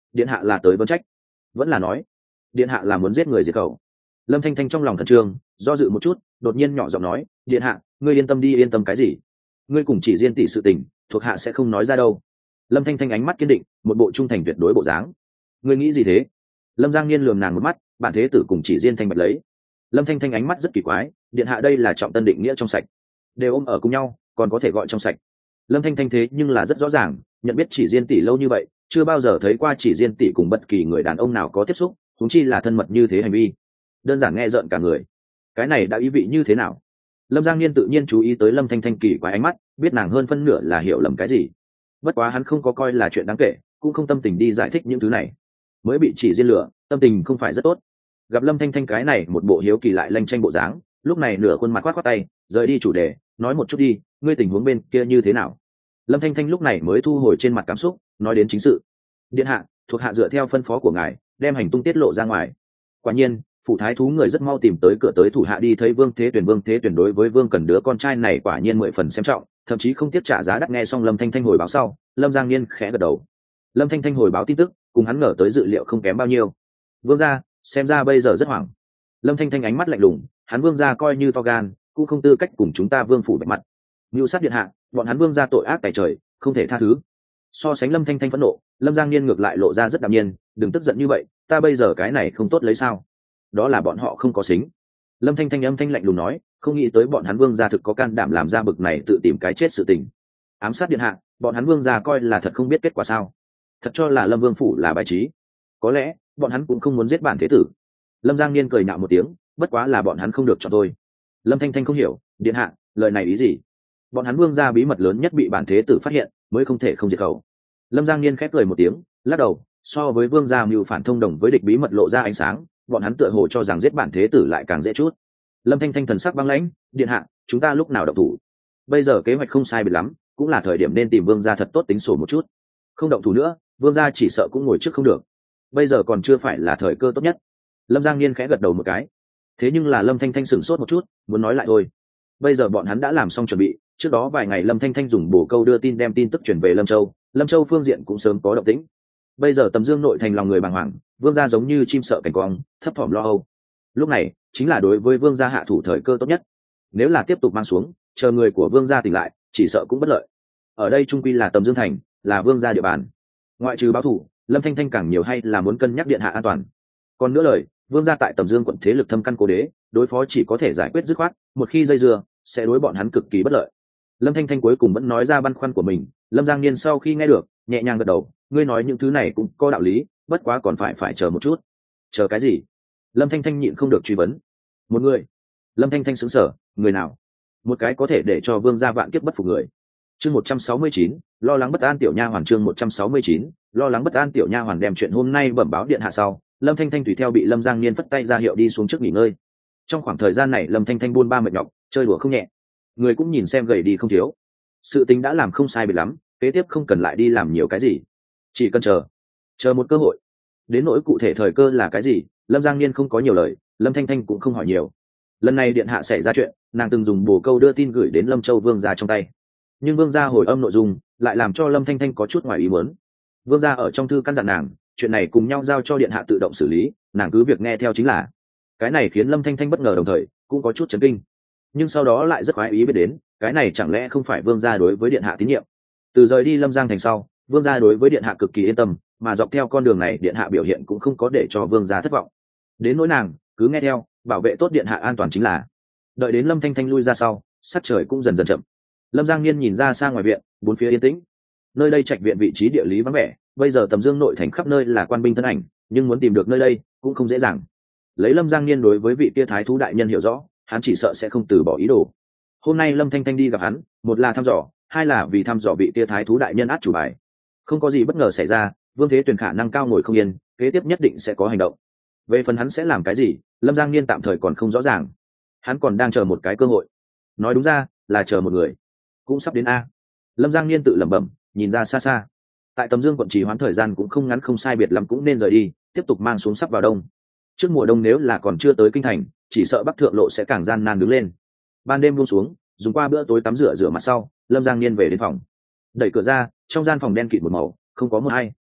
điện hạ là tới vấn trách, vẫn là nói điện hạ là muốn giết người diệt khẩu? Lâm Thanh Thanh trong lòng khẩn trương, do dự một chút, đột nhiên nhỏ giọng nói, điện hạ, ngươi yên tâm đi. Yên tâm cái gì? Ngươi cùng chỉ riêng tỷ sự tình, thuộc hạ sẽ không nói ra đâu. Lâm Thanh Thanh ánh mắt kiên định, một bộ trung thành tuyệt đối bộ dáng. Ngươi nghĩ gì thế? Lâm Giang Niên lườm nàng một mắt, bản thế tử cùng chỉ riêng thanh bạch lấy. Lâm Thanh Thanh ánh mắt rất kỳ quái, điện hạ đây là trọng tân định nghĩa trong sạch, đều ôm ở cùng nhau, còn có thể gọi trong sạch. Lâm Thanh Thanh thế nhưng là rất rõ ràng, nhận biết chỉ riêng tỷ lâu như vậy, chưa bao giờ thấy qua chỉ riêng tỷ cùng bất kỳ người đàn ông nào có tiếp xúc, huống chi là thân mật như thế hành vi. Đơn giản nghe rợn cả người. Cái này đã ý vị như thế nào? Lâm Giang Niên tự nhiên chú ý tới Lâm Thanh Thanh kỳ quái ánh mắt, biết nàng hơn phân nửa là hiểu lầm cái gì. Bất quá hắn không có coi là chuyện đáng kể, cũng không tâm tình đi giải thích những thứ này. Mới bị chỉ riêng lửa, tâm tình không phải rất tốt. Gặp Lâm Thanh Thanh cái này một bộ hiếu kỳ lại lanh chanh bộ dáng, lúc này nửa khuôn mặt quát quát tay, rời đi chủ đề, nói một chút đi, ngươi tình huống bên kia như thế nào? Lâm Thanh Thanh lúc này mới thu hồi trên mặt cảm xúc, nói đến chính sự. Điện hạ, thuộc hạ dựa theo phân phó của ngài, đem hành tung tiết lộ ra ngoài. Quả nhiên, phủ thái thú người rất mau tìm tới cửa tới thủ hạ đi thấy Vương Thế Tuyển. Vương Thế Tuyển đối với Vương Cần đứa con trai này quả nhiên mười phần xem trọng, thậm chí không tiếc trả giá đắt. Nghe xong Lâm Thanh Thanh hồi báo sau, Lâm Giang Niên khẽ gật đầu. Lâm Thanh Thanh hồi báo tin tức, cùng hắn ngờ tới dự liệu không kém bao nhiêu. Vương gia, xem ra bây giờ rất hoảng. Lâm Thanh Thanh ánh mắt lạnh lùng, hắn Vương gia coi như to gan, cũng không tư cách cùng chúng ta Vương phủ bạch mặt. Ngưu sát điện hạ, bọn hắn Vương gia tội ác tày trời, không thể tha thứ. So sánh Lâm Thanh Thanh phẫn nộ, Lâm Giang Niên ngược lại lộ ra rất đạm nhiên, đừng tức giận như vậy, ta bây giờ cái này không tốt lấy sao? Đó là bọn họ không có xính. Lâm Thanh Thanh âm thanh lạnh lùng nói, không nghĩ tới bọn hắn Vương gia thực có can đảm làm ra bực này tự tìm cái chết sự tình. Ám sát điện hạ, bọn hắn Vương gia coi là thật không biết kết quả sao? Thật cho là Lâm Vương phủ là bài trí? Có lẽ bọn hắn cũng không muốn giết bản thế tử. Lâm Giang Niên cười nhạo một tiếng, bất quá là bọn hắn không được chọn thôi. Lâm Thanh Thanh không hiểu, điện hạ, lời này ý gì? Bọn hắn Vương gia bí mật lớn nhất bị bản thế tử phát hiện, mới không thể không diệt khẩu. Lâm Giang Niên khép cười một tiếng, lắc đầu, so với Vương gia mưu phản thông đồng với địch bí mật lộ ra ánh sáng, bọn hắn tựa hồ cho rằng giết bản thế tử lại càng dễ chút. Lâm Thanh Thanh thần sắc băng lãnh, điện hạ, chúng ta lúc nào động thủ? Bây giờ kế hoạch không sai biệt lắm, cũng là thời điểm nên tìm Vương gia thật tốt tính sổ một chút. Không động thủ nữa, Vương gia chỉ sợ cũng ngồi trước không được. Bây giờ còn chưa phải là thời cơ tốt nhất. Lâm Giang Niên khẽ gật đầu một cái. Thế nhưng là Lâm Thanh Thanh sửng sốt một chút, muốn nói lại thôi. Bây giờ bọn hắn đã làm xong chuẩn bị, trước đó vài ngày Lâm Thanh Thanh dùng bổ câu đưa tin đem tin tức chuyển về Lâm Châu, Lâm Châu phương diện cũng sớm có động tĩnh. Bây giờ Tầm Dương nội thành lòng người bàng hoàng, Vương gia giống như chim sợ cảnh quang, thấp thỏm lo âu. Lúc này chính là đối với Vương gia hạ thủ thời cơ tốt nhất. Nếu là tiếp tục mang xuống, chờ người của Vương gia tỉnh lại, chỉ sợ cũng bất lợi. Ở đây trung quy là Tầm Dương thành, là Vương gia địa bàn. Ngoại trừ báo thủ, Lâm Thanh Thanh càng nhiều hay là muốn cân nhắc điện hạ an toàn. Còn nữa lời, Vương gia tại Tầm Dương quận thế lực thâm căn cố đế, đối phó chỉ có thể giải quyết dứt khoát, một khi dây dưa, sẽ đối bọn hắn cực kỳ bất lợi. Lâm Thanh Thanh cuối cùng vẫn nói ra băn khoăn của mình. Lâm Giang Niên sau khi nghe được, nhẹ nhàng gật đầu, ngươi nói những thứ này cũng có đạo lý, bất quá còn phải phải chờ một chút. Chờ cái gì? Lâm Thanh Thanh nhịn không được truy vấn. Một người. Lâm Thanh Thanh sững sờ, người nào? Một cái có thể để cho Vương gia vạn kiếp bất phục người. Chương một trăm sáu mươi chín, lo lắng bất an tiểu nha hoàn. Chương một trăm sáu mươi chín, lo lắng bất an tiểu nha hoàn. Đem chuyện hôm nay bẩm báo điện hạ sau, Lâm Thanh Thanh tùy theo bị Lâm Giang Niên phất tay ra hiệu đi xuống trước nghỉ ngơi. Trong khoảng thời gian này Lâm Thanh Thanh buôn ba mệt nhọc, chơi đùa không nhẹ, người cũng nhìn xem gầy đi không thiếu. Sự tình đã làm không sai biệt lắm, kế tiếp không cần lại đi làm nhiều cái gì, chỉ cần chờ chờ một cơ hội. Đến nỗi cụ thể thời cơ là cái gì, Lâm Giang Niên không có nhiều lời, Lâm Thanh Thanh cũng không hỏi nhiều. Lần này điện hạ xảy ra chuyện, nàng từng dùng bổ câu đưa tin gửi đến Lâm Châu Vương gia trong tay, nhưng Vương gia hồi âm nội dung lại làm cho Lâm Thanh Thanh có chút ngoài ý muốn. Vương gia ở trong thư căn dặn nàng, chuyện này cùng nhau giao cho điện hạ tự động xử lý, nàng cứ việc nghe theo chính là. Cái này khiến Lâm Thanh Thanh bất ngờ, đồng thời cũng có chút chấn kinh, nhưng sau đó lại rất khoái ý biết đến, cái này chẳng lẽ không phải Vương gia đối với điện hạ tín nhiệm. Từ rời đi Lâm Giang thành sau, Vương gia đối với điện hạ cực kỳ yên tâm, mà dọc theo con đường này điện hạ biểu hiện cũng không có để cho Vương gia thất vọng. Đến nỗi nàng cứ nghe theo, bảo vệ tốt điện hạ an toàn chính là. Đợi đến Lâm Thanh Thanh lui ra sau, sắc trời cũng dần dần chậm. Lâm Giang Niên nhìn ra xa ngoài viện, bốn phía yên tĩnh. Nơi đây trạch viện vị trí địa lý vắng vẻ, bây giờ Tầm Dương nội thành khắp nơi là quan binh thân ảnh, nhưng muốn tìm được nơi đây cũng không dễ dàng. Lấy Lâm Giang Niên đối với vị tia thái thú đại nhân hiểu rõ, hắn chỉ sợ sẽ không từ bỏ ý đồ. Hôm nay Lâm Thanh Thanh đi gặp hắn, một là thăm dò, hai là vì thăm dò vị tia thái thú đại nhân át chủ bài. Không có gì bất ngờ xảy ra, Vương Thế Tuyền khả năng cao ngồi không yên, kế tiếp nhất định sẽ có hành động. Về phần hắn sẽ làm cái gì, Lâm Giang Niên tạm thời còn không rõ ràng. Hắn còn đang chờ một cái cơ hội. Nói đúng ra là chờ một người, cũng sắp đến a. Lâm Giang Niên tự lẩm bẩm, nhìn ra xa xa. Tại Tầm Dương quận trì hoãn thời gian cũng không ngắn không sai biệt lắm, cũng nên rời đi, tiếp tục mang xuống sắp vào đông. Trước mùa đông nếu là còn chưa tới kinh thành, chỉ sợ Bắc Thượng lộ sẽ càng gian nan đứng lên. Ban đêm buông xuống, dùng qua bữa tối tắm rửa rửa mặt sau, Lâm Giang Niên về đến phòng. Đẩy cửa ra, trong gian phòng đen kịt một màu, không có một ai.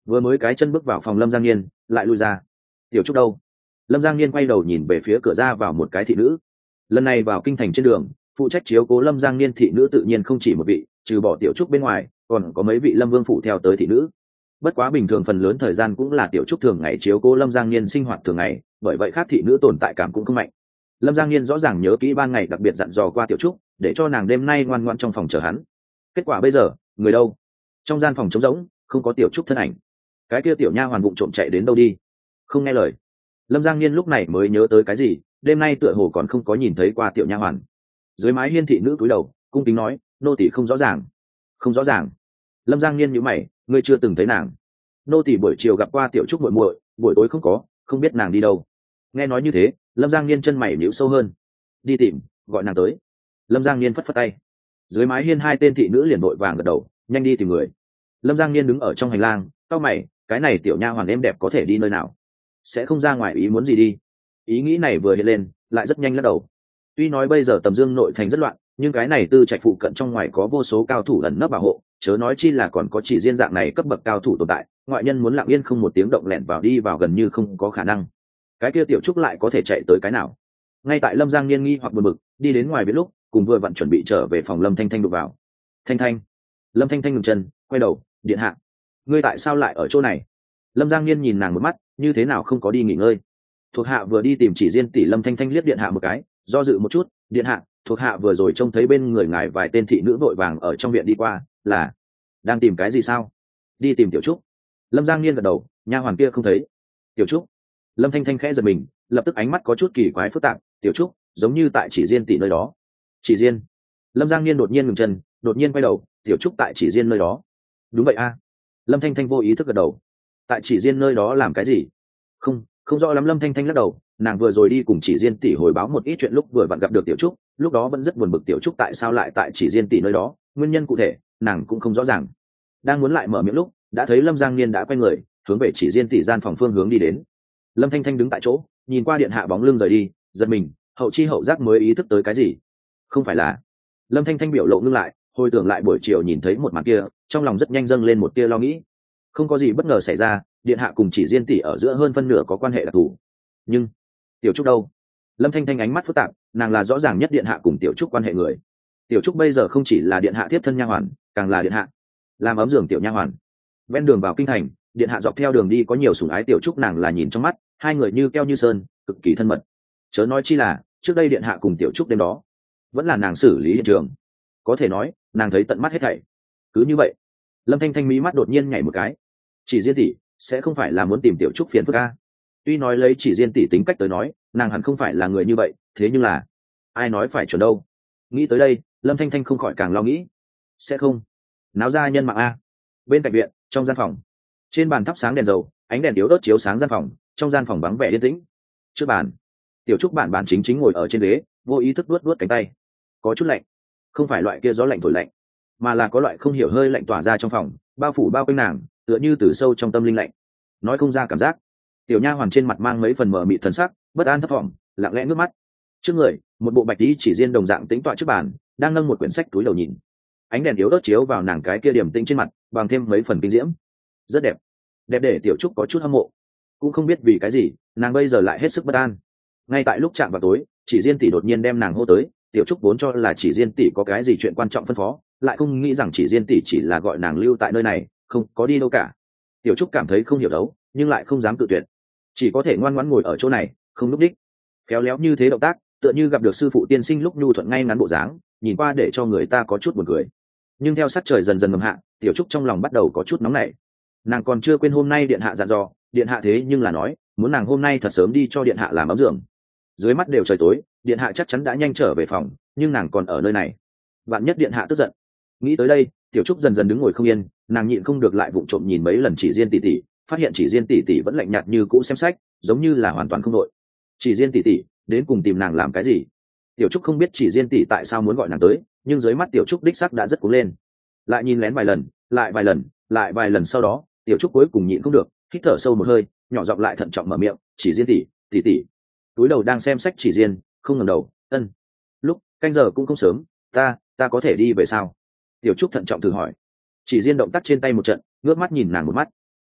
vừa mới cái chân bước vào phòng Lâm Giang Niên lại lui ra. Tiểu Trúc đâu? Lâm Giang Niên quay đầu nhìn về phía cửa ra vào một cái thị nữ. Lần này vào kinh thành trên đường, phụ trách chiếu cố Lâm Giang Niên thị nữ tự nhiên không chỉ một vị, trừ bỏ Tiểu Trúc bên ngoài còn có mấy vị Lâm Vương phụ theo tới thị nữ. Bất quá bình thường phần lớn thời gian cũng là Tiểu Trúc thường ngày chiếu cố Lâm Giang Niên sinh hoạt thường ngày, bởi vậy khác thị nữ tồn tại cảm cũng không mạnh. Lâm Giang Niên rõ ràng nhớ kỹ ban ngày đặc biệt dặn dò qua Tiểu Trúc để cho nàng đêm nay ngoan ngoãn trong phòng chờ hắn. Kết quả bây giờ người đâu? Trong gian phòng trống rỗng, không có Tiểu Trúc thân ảnh. Cái kia tiểu nha hoàn vụng trộm chạy đến đâu đi? Không nghe lời. Lâm Giang Niên lúc này mới nhớ tới cái gì, đêm nay tựa hồ còn không có nhìn thấy qua tiểu nha hoàn. Dưới mái hiên thị nữ cúi đầu cung kính nói, nô tỳ không rõ ràng. Không rõ ràng? Lâm Giang Niên nhíu mày, ngươi chưa từng thấy nàng? Nô tỳ buổi chiều gặp qua Tiểu Trúc muội muội, buổi tối không có, không biết nàng đi đâu. Nghe nói như thế, Lâm Giang Niên chân mày nhíu sâu hơn. Đi tìm, gọi nàng tới. Lâm Giang Niên phất phất tay. Dưới mái hiên hai tên thị nữ liền vội vàng gật đầu, nhanh đi tìm người. Lâm Giang Niên đứng ở trong hành lang, cau mày, cái này tiểu nha hoàn em đẹp có thể đi nơi nào? Sẽ không ra ngoài ý muốn gì đi. Ý nghĩ này vừa hiện lên, lại rất nhanh lắc đầu. Tuy nói bây giờ Tầm Dương nội thành rất loạn, nhưng cái này Tư Trạch phụ cận trong ngoài có vô số cao thủ ẩn nấp bảo hộ, chớ nói chi là còn có chỉ riêng dạng này cấp bậc cao thủ tồn tại, ngoại nhân muốn lặng yên không một tiếng động lẻn vào đi vào gần như không có khả năng. Cái kia Tiểu Trúc lại có thể chạy tới cái nào? Ngay tại Lâm Giang Niên nghi hoặc buồn bực, đi đến ngoài biết lúc, cùng vừa vặn chuẩn bị trở về phòng Lâm Thanh Thanh đụng vào. Thanh Thanh. Lâm Thanh Thanh ngừng chân, quay đầu, điện hạ, ngươi tại sao lại ở chỗ này? Lâm Giang Niên nhìn nàng một mắt, như thế nào không có đi nghỉ ngơi? Thuộc hạ vừa đi tìm chỉ riêng tỷ. Lâm Thanh Thanh liếc điện hạ một cái, do dự một chút, điện hạ, thuộc hạ vừa rồi trông thấy bên người ngài vài tên thị nữ vội vàng ở trong viện đi qua, là đang tìm cái gì sao? Đi tìm Tiểu Trúc. Lâm Giang Niên gật đầu, nha hoàn kia không thấy. Tiểu Trúc. Lâm Thanh Thanh khẽ giật mình, lập tức ánh mắt có chút kỳ quái phức tạp. Tiểu Trúc, giống như tại chỉ riêng tỷ nơi đó. Chỉ riêng. Lâm Giang Niên đột nhiên ngừng chân, đột nhiên quay đầu, Tiểu Trúc tại chỉ riêng nơi đó. Đúng vậy a. Lâm Thanh Thanh vô ý thức gật đầu. Tại chỉ riêng nơi đó làm cái gì? Không, không rõ lắm. Lâm Thanh Thanh lắc đầu, nàng vừa rồi đi cùng chỉ riêng tỷ hồi báo một ít chuyện lúc vừa vặn gặp được Tiểu Trúc, lúc đó vẫn rất buồn bực Tiểu Trúc tại sao lại tại chỉ riêng tỷ nơi đó, nguyên nhân cụ thể nàng cũng không rõ ràng. Đang muốn lại mở miệng lúc, đã thấy Lâm Giang Niên đã quay người, hướng về chỉ riêng tỷ gian phòng phương hướng đi đến. Lâm Thanh Thanh đứng tại chỗ, nhìn qua điện hạ bóng lưng rời đi, giật mình, hậu chi hậu giác mới ý thức tới cái gì. Không phải là. Lâm Thanh Thanh biểu lộ ngưng lại, hồi tưởng lại buổi chiều nhìn thấy một màn kia, trong lòng rất nhanh dâng lên một tia lo nghĩ. Không có gì bất ngờ xảy ra, điện hạ cùng chỉ riêng tỷ ở giữa hơn phân nửa có quan hệ đặc thù. Nhưng Tiểu Trúc đâu? Lâm Thanh Thanh ánh mắt phức tạp, nàng là rõ ràng nhất điện hạ cùng Tiểu Trúc quan hệ người. Tiểu Trúc bây giờ không chỉ là điện hạ tiếp thân nha hoàn, càng là điện hạ làm ấm giường tiểu nha hoàn. Ven đường vào kinh thành, điện hạ dọc theo đường đi có nhiều sủng ái Tiểu Trúc, nàng là nhìn trong mắt, hai người như keo như sơn, cực kỳ thân mật. Chớ nói chi là trước đây điện hạ cùng Tiểu Trúc đêm đó, vẫn là nàng xử lý hiện trường, có thể nói nàng thấy tận mắt hết thảy. Cứ như vậy, Lâm Thanh Thanh mí mắt đột nhiên nhảy một cái. Chỉ riêng tỷ sẽ không phải là muốn tìm Tiểu Trúc phiền phức a? Tuy nói lấy chỉ riêng tỷ tính cách tới nói, nàng hẳn không phải là người như vậy, thế nhưng là ai nói phải chuẩn đâu. Nghĩ tới đây, Lâm Thanh Thanh không khỏi càng lo nghĩ. Sẽ không náo ra nhân mạng a? Bên cạnh viện, trong gian phòng, trên bàn thắp sáng đèn dầu, ánh đèn yếu ớt chiếu sáng gian phòng, trong gian phòng vắng vẻ yên tĩnh. Trước bàn, Tiểu Trúc bản bản chính chính ngồi ở trên ghế, vô ý thức luốt luốt cánh tay. Có chút lạnh, không phải loại kia gió lạnh thổi lạnh, mà là có loại không hiểu hơi lạnh tỏa ra trong phòng, bao phủ bao quanh nàng, tựa như từ sâu trong tâm linh lạnh, nói không ra cảm giác. Tiểu nha hoàn trên mặt mang mấy phần mờ mịt thần sắc, bất an thấp thỏm, lặng lẽ nước mắt. Trước người, một bộ bạch tí chỉ riêng đồng dạng tĩnh tọa trước bàn, đang nâng một quyển sách túi đầu nhìn. Ánh đèn yếu ớt chiếu vào nàng cái kia điểm tĩnh trên mặt, bằng thêm mấy phần kinh diễm. Rất đẹp, đẹp để Tiểu Trúc có chút hâm mộ. Cũng không biết vì cái gì, nàng bây giờ lại hết sức bất an. Ngay tại lúc chạm vào tối, chỉ riêng tỷ đột nhiên đem nàng hô tới. Tiểu Trúc vốn cho là chỉ riêng tỷ có cái gì chuyện quan trọng phân phó, lại không nghĩ rằng chỉ riêng tỷ chỉ là gọi nàng lưu tại nơi này, không có đi đâu cả. Tiểu Trúc cảm thấy không hiểu đấu, nhưng lại không dám cự tuyệt, chỉ có thể ngoan ngoãn ngồi ở chỗ này, không lúc đích. Khéo léo như thế động tác, tựa như gặp được sư phụ tiên sinh lúc nhu thuận ngay ngắn bộ dáng, nhìn qua để cho người ta có chút buồn cười. Nhưng theo sắc trời dần dần ngầm hạ, Tiểu Trúc trong lòng bắt đầu có chút nóng nảy. Nàng còn chưa quên hôm nay điện hạ dặn dò, điện hạ thế nhưng là nói muốn nàng hôm nay thật sớm đi cho điện hạ làm ấm giường. Dưới mắt đều trời tối, điện hạ chắc chắn đã nhanh trở về phòng, nhưng nàng còn ở nơi này, vạn nhất điện hạ tức giận. Nghĩ tới đây, Tiểu Trúc dần dần đứng ngồi không yên, nàng nhịn không được lại vụng trộm nhìn mấy lần chỉ riêng tỷ tỷ, phát hiện chỉ riêng tỷ tỷ vẫn lạnh nhạt như cũ xem sách, giống như là hoàn toàn không đội. Chỉ riêng tỷ tỷ đến cùng tìm nàng làm cái gì? Tiểu Trúc không biết chỉ riêng tỷ tại sao muốn gọi nàng tới, nhưng dưới mắt Tiểu Trúc đích sắc đã rất cuống lên. Lại nhìn lén vài lần, lại vài lần, lại vài lần sau đó, Tiểu Trúc cuối cùng nhịn không được, hít thở sâu một hơi, nhỏ giọng lại thận trọng mở miệng, "Chỉ riêng tỷ, tỷ tỷ." Túi đầu đang xem sách chỉ riêng, không ngẩng đầu, "Ân." Lúc canh giờ cũng không sớm, "Ta, ta có thể đi về sao?" Tiểu Trúc thận trọng thử hỏi. Chỉ riêng động tác trên tay một trận, ngước mắt nhìn nàng một mắt.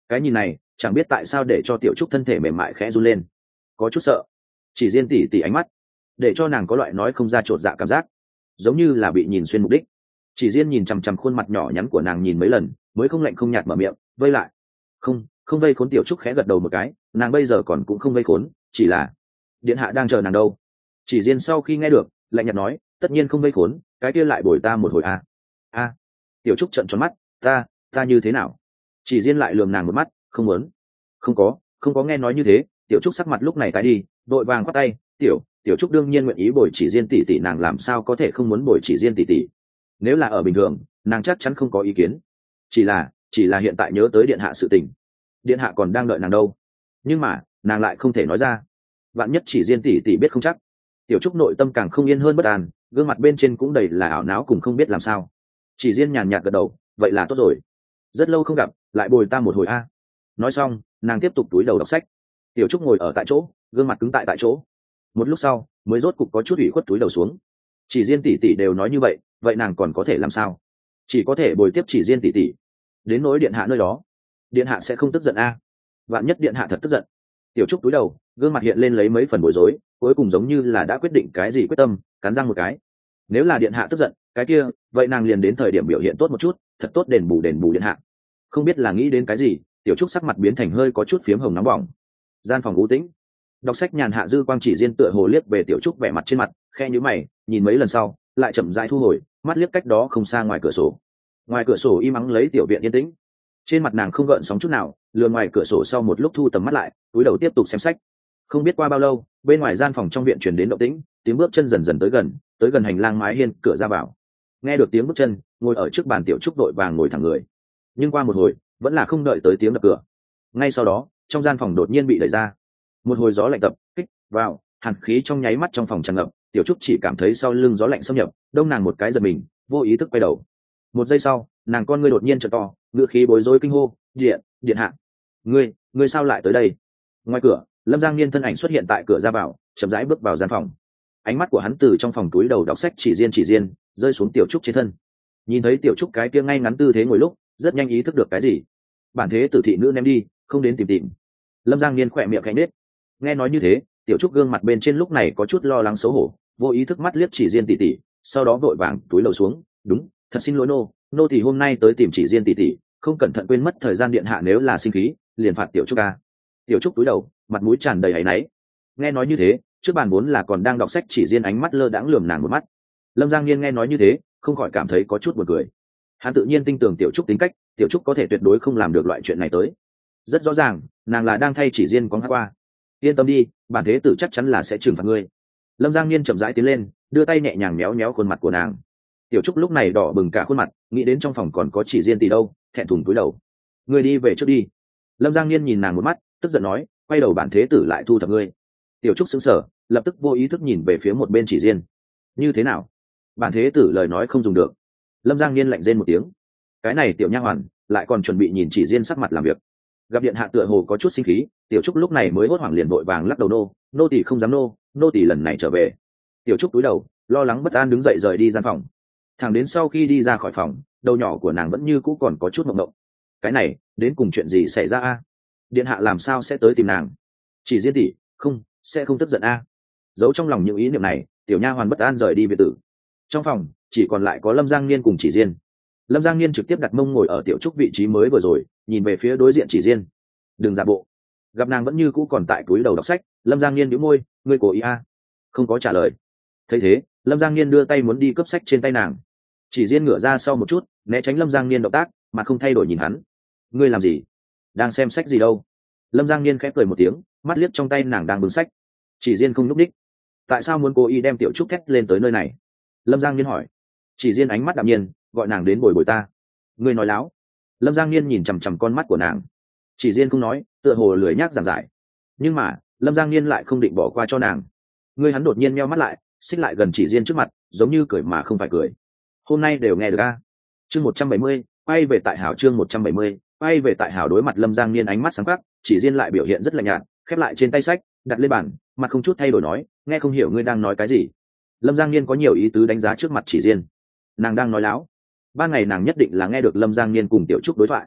cái nhìn này chẳng biết tại sao để cho tiểu trúc thân thể mềm mại khẽ run lên, có chút sợ. Chỉ riêng tỉ tỉ ánh mắt để cho nàng có loại nói không ra chột dạ cảm giác, giống như là bị nhìn xuyên mục đích. Chỉ riêng nhìn chằm chằm khuôn mặt nhỏ nhắn của nàng nhìn mấy lần mới không lạnh không nhạt mở miệng vây lại. Không, không vây khốn. Tiểu trúc khẽ gật đầu một cái, nàng bây giờ còn cũng không vây khốn, chỉ là điện hạ đang chờ nàng đâu. Chỉ riêng sau khi nghe được lạnh nhạt nói, tất nhiên không vây khốn, cái kia lại bồi ta một hồi a. A. Tiểu trúc trợn tròn mắt, ta ta như thế nào? Chỉ riêng lại lườm nàng một mắt, không muốn. Không có, không có nghe nói như thế. Tiểu trúc sắc mặt lúc này tái đi, đội vàng khoát tay, tiểu tiểu trúc đương nhiên nguyện ý bồi chỉ riêng tỷ tỷ, nàng làm sao có thể không muốn bồi chỉ riêng tỷ tỷ. Nếu là ở bình thường nàng chắc chắn không có ý kiến, chỉ là chỉ là hiện tại nhớ tới điện hạ sự tình, điện hạ còn đang đợi nàng đâu. Nhưng mà nàng lại không thể nói ra, vạn nhất chỉ riêng tỷ tỷ biết không chắc. Tiểu trúc nội tâm càng không yên hơn bất an, gương mặt bên trên cũng đầy là ảo não cùng không biết làm sao. Chỉ riêng nhàn nhạt gật đầu, vậy là tốt rồi, rất lâu không gặp, lại bồi ta một hồi a. Nói xong nàng tiếp tục túi đầu đọc sách. Tiểu trúc ngồi ở tại chỗ, gương mặt cứng tại tại chỗ. Một lúc sau mới rốt cục có chút ủy khuất túi đầu xuống. Chỉ riêng tỷ tỷ đều nói như vậy, vậy nàng còn có thể làm sao? Chỉ có thể bồi tiếp chỉ riêng tỷ tỷ. Đến nỗi điện hạ nơi đó, điện hạ sẽ không tức giận a. Vạn nhất điện hạ thật tức giận. Tiểu trúc túi đầu, gương mặt hiện lên lấy mấy phần bối rối, cuối cùng giống như là đã quyết định cái gì quyết tâm, cắn răng một cái. Nếu là điện hạ tức giận, cái kia vậy nàng liền đến thời điểm biểu hiện tốt một chút, thật tốt đền bù đền bù điện hạ. Không biết là nghĩ đến cái gì, tiểu trúc sắc mặt biến thành hơi có chút phiếm hồng nóng bỏng. Gian phòng u tĩnh, đọc sách nhàn hạ dư quang chỉ riêng tựa hồ liếc về tiểu trúc vẻ mặt trên mặt, khe nhíu mày nhìn mấy lần sau lại chậm rãi thu hồi mắt, liếc cách đó không xa ngoài cửa sổ. Ngoài cửa sổ im ắng lấy tiểu viện yên tĩnh, trên mặt nàng không gợn sóng chút nào, lừa ngoài cửa sổ sau một lúc thu tầm mắt lại, cúi đầu tiếp tục xem sách. Không biết qua bao lâu, bên ngoài gian phòng trong viện truyền đến động tĩnh, tiếng bước chân dần dần tới gần, tới gần hành lang mái hiên cửa ra vào. Nghe được tiếng bước chân, ngồi ở trước bàn tiểu trúc đội vàng ngồi thẳng người. Nhưng qua một hồi vẫn là không đợi tới tiếng đập cửa. Ngay sau đó trong gian phòng đột nhiên bị đẩy ra, một hồi gió lạnh tập kích vào, hàn khí trong nháy mắt trong phòng tràn ngập. Tiểu trúc chỉ cảm thấy sau lưng gió lạnh xâm nhập, đông nàng một cái giật mình, vô ý thức quay đầu. Một giây sau nàng con ngươi đột nhiên trợ to, ngựa khí bối rối kinh hô, điện điện hạ, ngươi ngươi sao lại tới đây? Ngoài cửa Lâm Giang Niên thân ảnh xuất hiện tại cửa ra vào, chậm rãi bước vào gian phòng. Ánh mắt của hắn từ trong phòng túi đầu đọc sách chỉ riêng chỉ riêng rơi xuống tiểu trúc trên thân. Nhìn thấy tiểu trúc cái kia ngay ngắn tư thế ngồi lúc, rất nhanh ý thức được cái gì. Bản thế tử thị nữ ném đi, không đến tìm tìm. Lâm Giang Niên khỏe miệng khẽ nết. Nghe nói như thế, tiểu trúc gương mặt bên trên lúc này có chút lo lắng xấu hổ, vô ý thức mắt liếc chỉ riêng tỷ tỷ, sau đó vội vàng túi lầu xuống, đúng, thật xin lỗi nô nô thì hôm nay tới tìm chỉ riêng tỷ tỷ, không cẩn thận quên mất thời gian điện hạ nếu là sinh khí liền phạt tiểu trúc ca. Tiểu trúc túi đầu, mặt mũi tràn đầy áy náy. Nghe nói như thế, trước bàn vốn là còn đang đọc sách chỉ riêng ánh mắt lơ đãng lườm nàng một mắt. Lâm Giang Niên nghe nói như thế, không khỏi cảm thấy có chút buồn cười. Hắn tự nhiên tin tưởng tiểu trúc tính cách, tiểu trúc có thể tuyệt đối không làm được loại chuyện này tới. Rất rõ ràng nàng là đang thay chỉ riêng có hát qua. Yên tâm đi, bản thế tử chắc chắn là sẽ trừng phạt ngươi. Lâm Giang Niên chậm rãi tiến lên, đưa tay nhẹ nhàng méo méo khuôn mặt của nàng. Tiểu trúc lúc này đỏ bừng cả khuôn mặt, nghĩ đến trong phòng còn có chỉ riêng tỷ đâu, thẹn thùng cúi đầu. Ngươi đi về trước đi. Lâm Giang Niên nhìn nàng một mắt, tức giận nói, quay đầu bản thế tử lại thu thập ngươi. Tiểu trúc sững sờ, lập tức vô ý thức nhìn về phía một bên chỉ riêng. Như thế nào? Bản thế tử lời nói không dùng được. Lâm Giang Niên lạnh rên một tiếng. Cái này tiểu nha hoàn lại còn chuẩn bị nhìn chỉ riêng sắc mặt làm việc. Gặp điện hạ tựa hồ có chút sinh khí, tiểu trúc lúc này mới hốt hoảng liền vội vàng lắc đầu, nô nô tỷ không dám nô nô tỷ lần này trở về. Tiểu trúc cúi đầu, lo lắng bất an đứng dậy rời đi gian phòng. Thẳng đến sau khi đi ra khỏi phòng, đầu nhỏ của nàng vẫn như cũ còn có chút mộng mộng. Cái này đến cùng chuyện gì xảy ra a? Điện hạ làm sao sẽ tới tìm nàng? Chỉ riêng tỷ không sẽ không tức giận a? Giấu trong lòng những ý niệm này, tiểu nha hoàn bất an rời đi biệt tử. Trong phòng chỉ còn lại có Lâm Giang Niên cùng chỉ riêng. Lâm Giang Niên trực tiếp đặt mông ngồi ở tiểu trúc vị trí mới vừa rồi, nhìn về phía đối diện chỉ riêng. Đừng giả bộ. Gặp nàng vẫn như cũ còn tại túi đầu đọc sách, Lâm Giang Niên nhíu môi, ngươi cố ý a? Không có trả lời. Thấy thế, Lâm Giang Niên đưa tay muốn đi cướp sách trên tay nàng. Chỉ riêng ngửa ra sau một chút, né tránh Lâm Giang Niên động tác, mà không thay đổi nhìn hắn. Ngươi làm gì? Đang xem sách gì đâu? Lâm Giang Niên khẽ cười một tiếng, mắt liếc trong tay nàng đang bưng sách. Chỉ riêng không nhúc đích. Tại sao muốn cố ý đem tiểu trúc thét lên tới nơi này? Lâm Giang Niên hỏi. Chỉ riêng ánh mắt đạm nhiên, gọi nàng đến bồi bồi ta. Ngươi nói láo. Lâm Giang Niên nhìn chằm chằm con mắt của nàng. Chỉ riêng không nói, tựa hồ lười nhác giảng giải. Nhưng mà Lâm Giang Niên lại không định bỏ qua cho nàng. Ngươi hắn đột nhiên meo mắt lại, xích lại gần chỉ riêng trước mặt, giống như cười mà không phải cười. Hôm nay đều nghe được a. Chương một trăm bảy mươi, quay về tại hảo. Chương một trăm bảy mươi, quay về tại hảo. Đối mặt Lâm Giang Niên ánh mắt sáng quắc, chỉ riêng lại biểu hiện rất lạnh nhạt, khép lại trên tay sách, đặt lên bàn, mặt không chút thay đổi nói, nghe không hiểu ngươi đang nói cái gì. Lâm Giang Niên có nhiều ý tứ đánh giá trước mặt chỉ riêng. Nàng đang nói láo. Ban ngày nàng nhất định là nghe được Lâm Giang Niên cùng tiểu trúc đối thoại.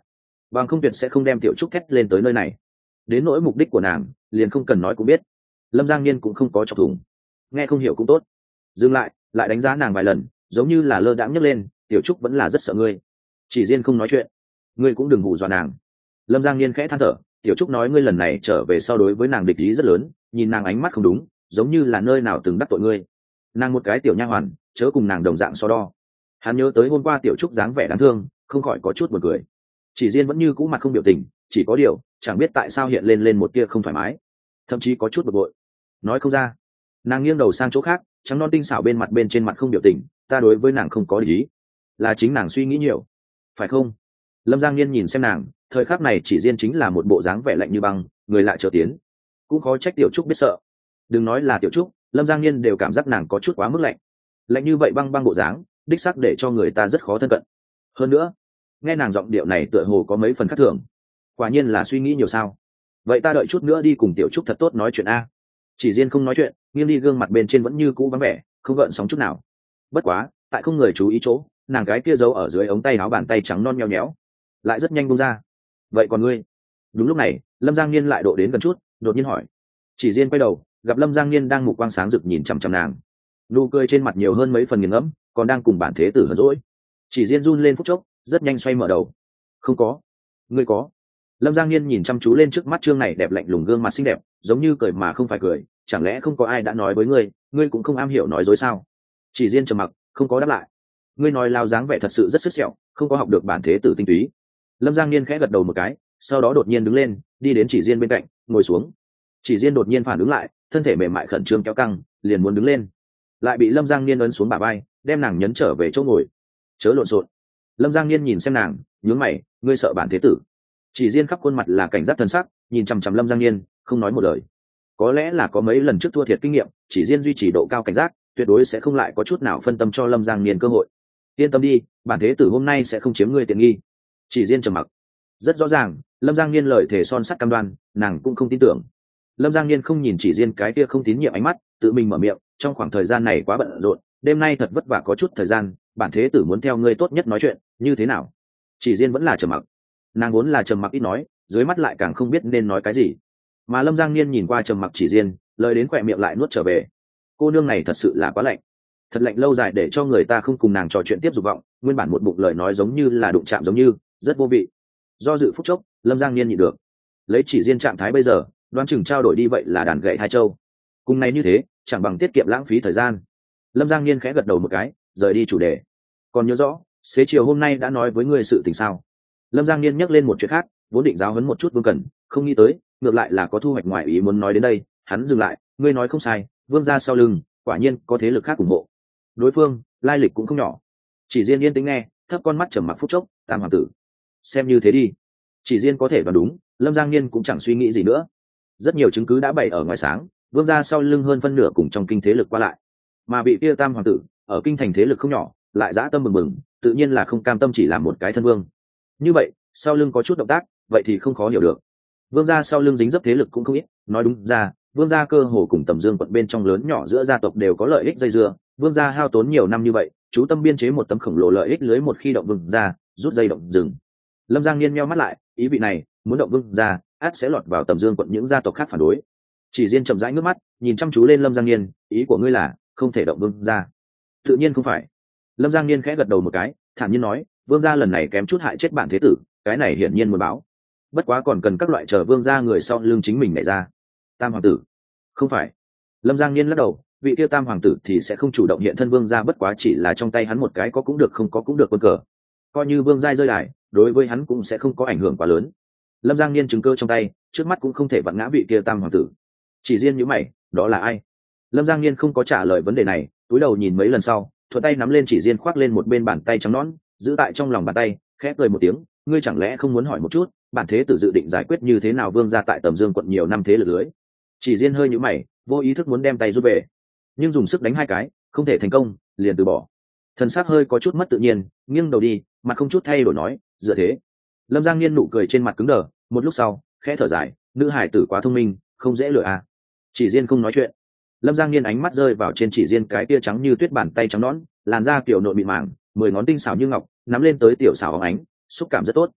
bằng không tuyệt sẽ không đem tiểu trúc thét lên tới nơi này. Đến nỗi mục đích của nàng liền không cần nói cũng biết. Lâm Giang Niên cũng không có chọc thủng, nghe không hiểu cũng tốt. Dừng lại, lại đánh giá nàng vài lần, giống như là lơ đãng nhấc lên, tiểu trúc vẫn là rất sợ ngươi. Chỉ riêng không nói chuyện, ngươi cũng đừng hù dọa nàng. Lâm Giang Niên khẽ than thở, tiểu trúc nói ngươi lần này trở về sau đối với nàng địch ý rất lớn, nhìn nàng ánh mắt không đúng, giống như là nơi nào từng đắc tội ngươi. Nàng một cái tiểu nha hoàn, chớ cùng nàng đồng dạng so đo. Hắn nhớ tới hôm qua tiểu trúc dáng vẻ đáng thương, không khỏi có chút buồn cười. Chỉ riêng vẫn như cũ mặt không biểu tình, chỉ có điều chẳng biết tại sao hiện lên lên một tia không thoải mái, thậm chí có chút bực bội, nói không ra. Nàng nghiêng đầu sang chỗ khác, trắng non tinh xảo bên mặt bên trên mặt không biểu tình, ta đối với nàng không có ý, là chính nàng suy nghĩ nhiều, phải không? Lâm Giang Niên nhìn xem nàng, thời khắc này chỉ riêng chính là một bộ dáng vẻ lạnh như băng, người lại trở tiến, cũng khó trách tiểu trúc biết sợ. Đừng nói là tiểu trúc, Lâm Giang Niên đều cảm giác nàng có chút quá mức lạnh, lạnh như vậy băng băng bộ dáng, đích xác để cho người ta rất khó thân cận. Hơn nữa, nghe nàng giọng điệu này tựa hồ có mấy phần khác thường, quả nhiên là suy nghĩ nhiều sao. Vậy ta đợi chút nữa đi cùng tiểu trúc thật tốt nói chuyện a. Chỉ riêng không nói chuyện, nghiêng đi, gương mặt bên trên vẫn như cũ vắng vẻ, không gợn sóng chút nào. Bất quá tại không người chú ý chỗ, nàng gái kia giấu ở dưới ống tay áo bàn tay trắng non nheo nhéo lại rất nhanh buông ra. Vậy còn ngươi? Đúng lúc này Lâm Giang Niên lại độ đến gần chút, đột nhiên hỏi. Chỉ riêng quay đầu, gặp Lâm Giang Niên đang mục quang sáng rực nhìn chằm chằm nàng, nụ cười trên mặt nhiều hơn mấy phần nghiền ngẫm, còn đang cùng bản thế tử hờn dỗi. Chỉ riêng run lên phút chốc, rất nhanh xoay mở đầu. Không có. Ngươi có? Lâm Giang Niên nhìn chăm chú lên trước mắt trương này đẹp lạnh lùng gương mặt xinh đẹp, giống như cười mà không phải cười, chẳng lẽ không có ai đã nói với ngươi, ngươi cũng không am hiểu nói dối sao? Chỉ riêng trầm mặc, không có đáp lại. Ngươi nói lao dáng vẻ thật sự rất sức sẹo, không có học được bản thế tử tinh túy. Lâm Giang Niên khẽ gật đầu một cái, sau đó đột nhiên đứng lên, đi đến Chỉ riêng bên cạnh, ngồi xuống. Chỉ riêng đột nhiên phản ứng lại, thân thể mềm mại khẩn trương kéo căng, liền muốn đứng lên, lại bị Lâm Giang Niên ấn xuống bả vai, đem nàng nhấn trở về chỗ ngồi. Chớ lộn xộn. Lâm Giang Niên nhìn xem nàng, nhướng mày, ngươi sợ bản thế tử? Chỉ riêng khắp khuôn mặt là cảnh giác thần sắc, nhìn chằm chằm Lâm Giang Niên, không nói một lời. Có lẽ là có mấy lần trước thua thiệt kinh nghiệm, chỉ riêng duy trì độ cao cảnh giác, tuyệt đối sẽ không lại có chút nào phân tâm cho Lâm Giang Niên cơ hội. Yên tâm đi, bản thế tử hôm nay sẽ không chiếm ngươi tiện nghi. Chỉ riêng trầm mặc. Rất rõ ràng, Lâm Giang Niên lời thề son sắt cam đoan, nàng cũng không tin tưởng. Lâm Giang Niên không nhìn chỉ riêng cái kia không tín nhiệm ánh mắt, tự mình mở miệng, trong khoảng thời gian này quá bận rộn, đêm nay thật vất vả có chút thời gian, bản thế tử muốn theo ngươi tốt nhất nói chuyện, như thế nào? Chỉ riêng vẫn là trầm mặc. Nàng vốn là trầm mặc ít nói, dưới mắt lại càng không biết nên nói cái gì. Mà Lâm Giang Niên nhìn qua trầm mặc chỉ riêng, lời đến khỏe miệng lại nuốt trở về. Cô nương này thật sự là quá lạnh, thật lạnh lâu dài để cho người ta không cùng nàng trò chuyện tiếp dục vọng, nguyên bản một bụng lời nói giống như là đụng chạm giống như, rất vô vị. Do dự phút chốc, Lâm Giang Niên nhịn được. Lấy chỉ riêng trạng thái bây giờ, đoán chừng trao đổi đi vậy là đàn gậy hai châu. Cùng này như thế, chẳng bằng tiết kiệm lãng phí thời gian. Lâm Giang Niên khẽ gật đầu một cái, rời đi chủ đề. Còn nhớ rõ, xế chiều hôm nay đã nói với ngươi sự tình sao? Lâm Giang Niên nhắc lên một chuyện khác, vốn định giáo huấn một chút Vương Cẩn, không nghĩ tới, ngược lại là có thu hoạch ngoài ý muốn nói đến đây. Hắn dừng lại, ngươi nói không sai, Vương gia sau lưng, quả nhiên có thế lực khác ủng hộ. Đối phương, lai lịch cũng không nhỏ. Chỉ riêng yên tĩnh nghe, thấp con mắt trầm mặc phút chốc, Tam hoàng tử. Xem như thế đi. Chỉ riêng có thể đoán đúng, Lâm Giang Niên cũng chẳng suy nghĩ gì nữa. Rất nhiều chứng cứ đã bày ở ngoài sáng, Vương gia sau lưng hơn phân nửa cùng trong kinh thế lực qua lại, mà bị kia Tam hoàng tử ở kinh thành thế lực không nhỏ, lại dã tâm mừng mừng, tự nhiên là không cam tâm chỉ làm một cái thân vương. Như vậy, sau lưng có chút động tác, vậy thì không khó hiểu được. Vương gia sau lưng dính dấp thế lực cũng không ít, nói đúng ra, Vương gia cơ hồ cùng Tầm Dương quận bên trong lớn nhỏ giữa gia tộc đều có lợi ích dây dưa. Vương gia hao tốn nhiều năm như vậy, chú tâm biên chế một tấm khổng lồ lợi ích lưới, một khi động Vương gia, rút dây động rừng. Lâm Giang Niên nheo mắt lại, ý vị này, muốn động Vương gia, ắt sẽ lọt vào Tầm Dương quận những gia tộc khác phản đối. Chỉ riêng chậm rãi ngước mắt, nhìn chăm chú lên Lâm Giang Niên, ý của ngươi là không thể động Vương gia? Tự nhiên không phải. Lâm Giang Niên khẽ gật đầu một cái, thản nhiên nói, Vương gia lần này kém chút hại chết bản thế tử, cái này hiển nhiên muốn báo. Bất quá còn cần các loại chờ Vương gia người sau lưng chính mình nhảy ra. Tam hoàng tử? Không phải. Lâm Giang Niên lắc đầu, vị tiêu Tam hoàng tử thì sẽ không chủ động hiện thân Vương gia, bất quá chỉ là trong tay hắn một cái có cũng được không có cũng được quân cờ. Coi như Vương gia rơi đài, đối với hắn cũng sẽ không có ảnh hưởng quá lớn. Lâm Giang Niên chứng cơ trong tay, trước mắt cũng không thể vặn ngã vị kia Tam hoàng tử. Chỉ riêng nhíu mày, đó là ai? Lâm Giang Niên không có trả lời vấn đề này, cúi đầu nhìn mấy lần sau, thuận tay nắm lên chỉ riêng khoác lên một bên bàn tay trắng nõn, giữ tại trong lòng bàn tay, khẽ cười một tiếng, ngươi chẳng lẽ không muốn hỏi một chút, bản thế tử dự định giải quyết như thế nào Vương gia tại Tầm Dương quận nhiều năm thế lực lưới? Chỉ riêng hơi nhíu mày, vô ý thức muốn đem tay rút về, nhưng dùng sức đánh hai cái, không thể thành công, liền từ bỏ. Thần sắc hơi có chút mất tự nhiên, nghiêng đầu đi, mặt không chút thay đổi nói, dựa thế. Lâm Giang Niên nụ cười trên mặt cứng đờ, một lúc sau, khẽ thở dài, nữ hải tử quá thông minh, không dễ lừa à. Chỉ riêng không nói chuyện. Lâm Giang Niên ánh mắt rơi vào trên chỉ riêng cái tia trắng như tuyết bàn tay trắng nõn, làn da kiểu nội mịn màng, mười ngón tinh xảo như ngọc, nắm lên tới tiểu xảo óng ánh, xúc cảm rất tốt.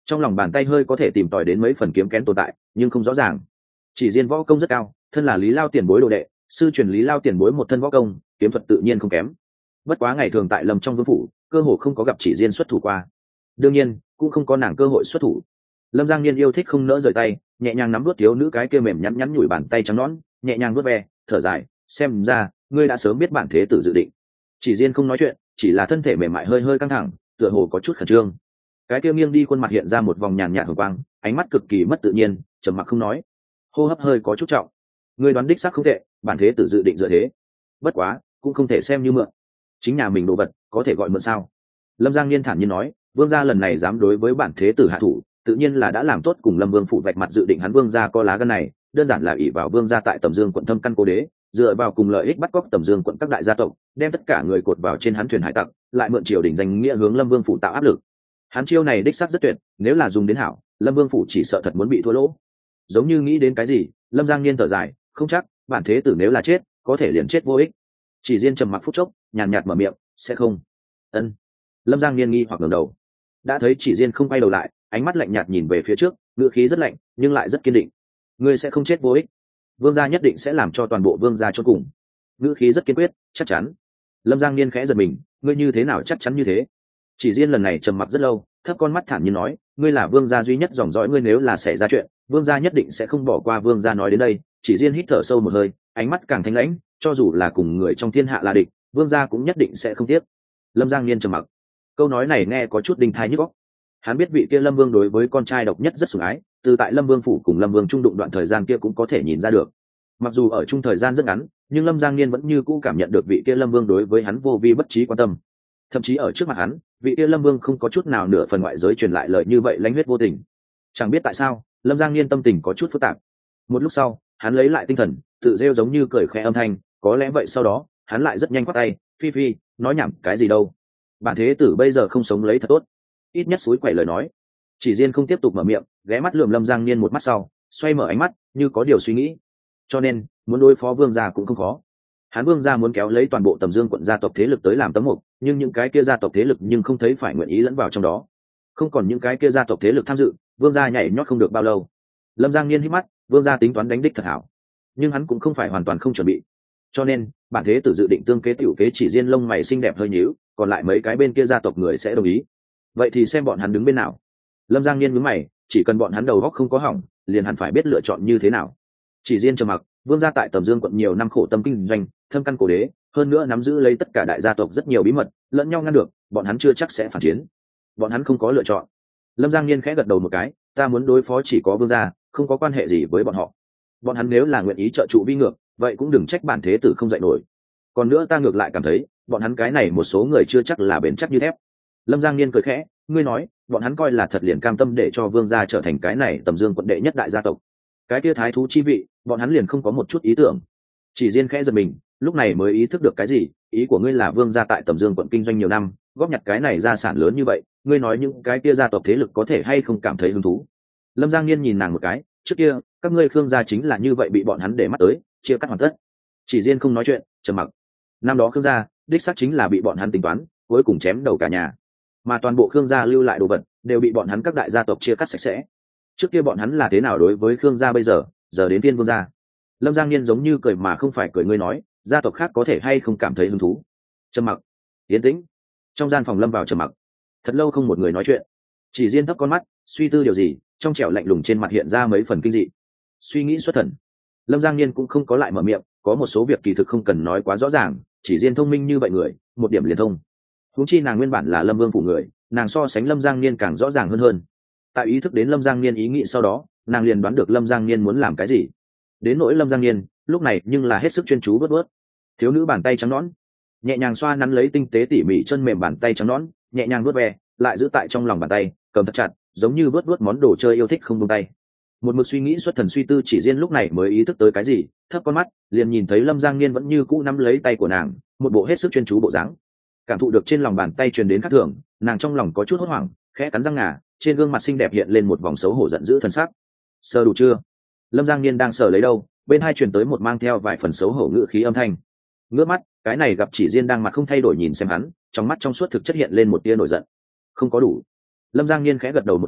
trong lòng bàn tay hơi có thể tìm tòi đến mấy phần kiếm kén tồn tại nhưng không rõ ràng. Chỉ riêng võ công rất cao, thân là Lý Lao tiền bối đồ đệ, sư truyền Lý Lao tiền bối một thân võ công, kiếm thuật tự nhiên không kém. Bất quá ngày thường tại Lâm trong vương phủ, cơ hội không có gặp Chỉ riêng xuất thủ qua, đương nhiên cũng không có nàng cơ hội xuất thủ. Lâm Giang Niên yêu thích không nỡ rời tay, nhẹ nhàng nắm vuốt thiếu nữ cái kia mềm nhắn nhắn nhủi bàn tay trắng nõn, nhẹ nhàng vuốt ve, thở dài, xem ra ngươi đã sớm biết bản thế tử dự định. Chỉ riêng không nói chuyện, chỉ là thân thể mềm mại hơi hơi căng thẳng, tựa hồ có chút khẩn trương. Cái kia nghiêng đi khuôn mặt hiện ra một vòng nhàn nhạt hồng quang, ánh mắt cực kỳ mất tự nhiên, trầm mặc không nói, hô hấp hơi có chút trọng. Ngươi đoán đích xác không tệ, bản thế tử dự định dựa thế. Bất quá cũng không thể xem như mượn, chính nhà mình đồ vật có thể gọi mượn sao? Lâm Giang Niên thản nhiên nói, vương gia lần này dám đối với bản thế tử hạ thủ, tự nhiên là đã làm tốt cùng Lâm Vương phủ vạch mặt dự định. Hắn vương gia có lá gan này, đơn giản là ỷ vào vương gia tại Tầm Dương quận thâm căn cố đế, dựa vào cùng lợi ích bắt cóc Tầm Dương quận các đại gia tộc, đem tất cả người cột vào trên hắn thuyền hải tặc, lại mượn triều đình danh nghĩa hướng Lâm Vương phủ tạo áp lực. Hắn chiêu này đích xác rất tuyệt, nếu là dùng đến hảo, Lâm Vương phủ chỉ sợ thật muốn bị thua lỗ. Giống như nghĩ đến cái gì, Lâm Giang Niên thở dài, không chắc, bản thế tử nếu là chết, có thể liền chết vô ích. Chỉ riêng trầm mặc phút chốc, nhàn nhạt mở miệng, sẽ không. Ân. Lâm Giang Niên nghi hoặc ngẩng đầu, đã thấy Chỉ riêng không quay đầu lại, ánh mắt lạnh nhạt nhìn về phía trước, ngữ khí rất lạnh nhưng lại rất kiên định. Ngươi sẽ không chết vô ích, vương gia nhất định sẽ làm cho toàn bộ vương gia chôn cùng. Ngữ khí rất kiên quyết, chắc chắn. Lâm Giang Niên khẽ giật mình, ngươi như thế nào chắc chắn như thế? Chỉ riêng lần này trầm mặc rất lâu, thấp con mắt thản nhiên nói, ngươi là vương gia duy nhất dòng dõi, ngươi nếu là xảy ra chuyện, vương gia nhất định sẽ không bỏ qua. Vương gia nói đến đây, Chỉ riêng hít thở sâu một hơi, ánh mắt càng thanh lãnh, cho dù là cùng người trong thiên hạ là địch, vương gia cũng nhất định sẽ không tiếc. Lâm Giang Niên trầm mặc, câu nói này nghe có chút đinh tai nhức óc. Hắn biết vị kia Lâm Vương đối với con trai độc nhất rất sủng ái, từ tại Lâm Vương phủ cùng Lâm Vương trung đụng đoạn thời gian kia cũng có thể nhìn ra được. Mặc dù ở chung thời gian rất ngắn, nhưng Lâm Giang Niên vẫn như cũ cảm nhận được vị kia Lâm Vương đối với hắn vô vi bất trí quan tâm. Thậm chí ở trước mặt hắn, vị kia Lâm Vương không có chút nào nửa phần ngoại giới truyền lại lời như vậy lãnh huyết vô tình. Chẳng biết tại sao, Lâm Giang Niên tâm tình có chút phức tạp. Một lúc sau, hắn lấy lại tinh thần, tự rêu giống như cười khẽ âm thanh, có lẽ vậy. Sau đó, hắn lại rất nhanh quát tay, phi phi, nói nhảm cái gì đâu? Bản thế tử bây giờ không sống lấy thật tốt, ít nhất suối quẩy lời nói. Chỉ riêng không tiếp tục mở miệng, ghé mắt lườm Lâm Giang Niên một mắt sau, xoay mở ánh mắt, như có điều suy nghĩ. Cho nên, muốn đối phó vương gia cũng không khó. Hắn vương gia muốn kéo lấy toàn bộ Tầm Dương quận gia tộc thế lực tới làm tấm mục, nhưng những cái kia gia tộc thế lực nhưng không thấy phải nguyện ý lẫn vào trong đó. Không còn những cái kia gia tộc thế lực tham dự, vương gia nhảy nhót không được bao lâu. Lâm Giang Niên hít mắt, vương gia tính toán đánh đích thật hảo, nhưng hắn cũng không phải hoàn toàn không chuẩn bị. Cho nên, bản thế tử dự định tương kế tiểu kế. Chỉ riêng lông mày xinh đẹp hơi nhíu, còn lại mấy cái bên kia gia tộc người sẽ đồng ý. Vậy thì xem bọn hắn đứng bên nào. Lâm Giang Niên nhướng mày, chỉ cần bọn hắn đầu óc không có hỏng, liền hẳn phải biết lựa chọn như thế nào. Chỉ riêng trầm mặc, vương gia tại Tầm Dương quận nhiều năm khổ tâm kinh doanh, thâm căn cổ đế, hơn nữa nắm giữ lấy tất cả đại gia tộc rất nhiều bí mật, lẫn nhau ngăn được, bọn hắn chưa chắc sẽ phản chiến. Bọn hắn không có lựa chọn. Lâm Giang Niên khẽ gật đầu một cái, ta muốn đối phó chỉ có vương gia, không có quan hệ gì với bọn họ. Bọn hắn nếu là nguyện ý trợ trụ vi ngược, vậy cũng đừng trách bản thế tử không dạy nổi. Còn nữa ta ngược lại cảm thấy, bọn hắn cái này một số người chưa chắc là bền chắc như thép. Lâm Giang Niên cười khẽ, ngươi nói, bọn hắn coi là thật liền cam tâm để cho vương gia trở thành cái này Tầm Dương quận đệ nhất đại gia tộc? Cái kia thái thú chi vị, bọn hắn liền không có một chút ý tưởng. Chỉ riêng khẽ giật mình, lúc này mới ý thức được cái gì. Ý của ngươi là vương gia tại Tầm Dương quận kinh doanh nhiều năm, góp nhặt cái này gia sản lớn như vậy, ngươi nói những cái kia gia tộc thế lực có thể hay không cảm thấy hứng thú? Lâm Giang Niên nhìn nàng một cái, trước kia các ngươi Khương gia chính là như vậy bị bọn hắn để mắt tới, chia cắt hoàn tất. Chỉ riêng không nói chuyện, trầm mặc. Năm đó Khương gia đích xác chính là bị bọn hắn tính toán, cuối cùng chém đầu cả nhà, mà toàn bộ Khương gia lưu lại đồ vật đều bị bọn hắn các đại gia tộc chia cắt sạch sẽ. Trước kia bọn hắn là thế nào đối với Khương gia, bây giờ giờ đến Tiên Vương gia. Lâm Giang Niên giống như cười mà không phải cười, ngươi nói gia tộc khác có thể hay không cảm thấy hứng thú? Trầm mặc, yên tĩnh. Trong gian phòng lâm vào trầm mặc, thật lâu không một người nói chuyện. Chỉ riêng thấp con mắt, suy tư điều gì, trong trẻo lạnh lùng trên mặt hiện ra mấy phần kinh dị. Suy nghĩ xuất thần, Lâm Giang Niên cũng không có lại mở miệng, có một số việc kỳ thực không cần nói quá rõ ràng, chỉ riêng thông minh như vậy người, một điểm liền thông. Huống chi nàng nguyên bản là Lâm Vương phủ người, nàng so sánh Lâm Giang Niên càng rõ ràng hơn hơn. Tại ý thức đến Lâm Giang Niên ý nghĩ sau đó, nàng liền đoán được Lâm Giang Niên muốn làm cái gì. Đến nỗi Lâm Giang Niên lúc này nhưng là hết sức chuyên chú vớt vớt thiếu nữ bàn tay trắng nõn, nhẹ nhàng xoa nắn lấy tinh tế tỉ mỉ chân mềm bàn tay trắng nõn, nhẹ nhàng vớt ve, lại giữ tại trong lòng bàn tay, cầm thật chặt, giống như vớt vớt món đồ chơi yêu thích không buông tay. Một mực suy nghĩ xuất thần suy tư, chỉ riêng lúc này mới ý thức tới cái gì, thấp con mắt liền nhìn thấy Lâm Giang Niên vẫn như cũ nắm lấy tay của nàng, một bộ hết sức chuyên chú bộ dáng. Cảm thụ được trên lòng bàn tay truyền đến khác thường, nàng trong lòng có chút hốt hoảng, khẽ cắn răng ngà, trên gương mặt xinh đẹp hiện lên một vòng xấu hổ giận dữ thần sắc. Sờ đủ chưa? Lâm Giang Niên đang sờ lấy đâu, bên hai truyền tới một mang theo vài phần xấu hổ ngữ khí âm thanh. Ngước mắt, cái này gặp chỉ riêng đang mặt không thay đổi nhìn xem hắn, trong mắt trong suốt thực chất hiện lên một tia nổi giận. Không có đủ. Lâm Giang Niên khẽ gật đầu một cái,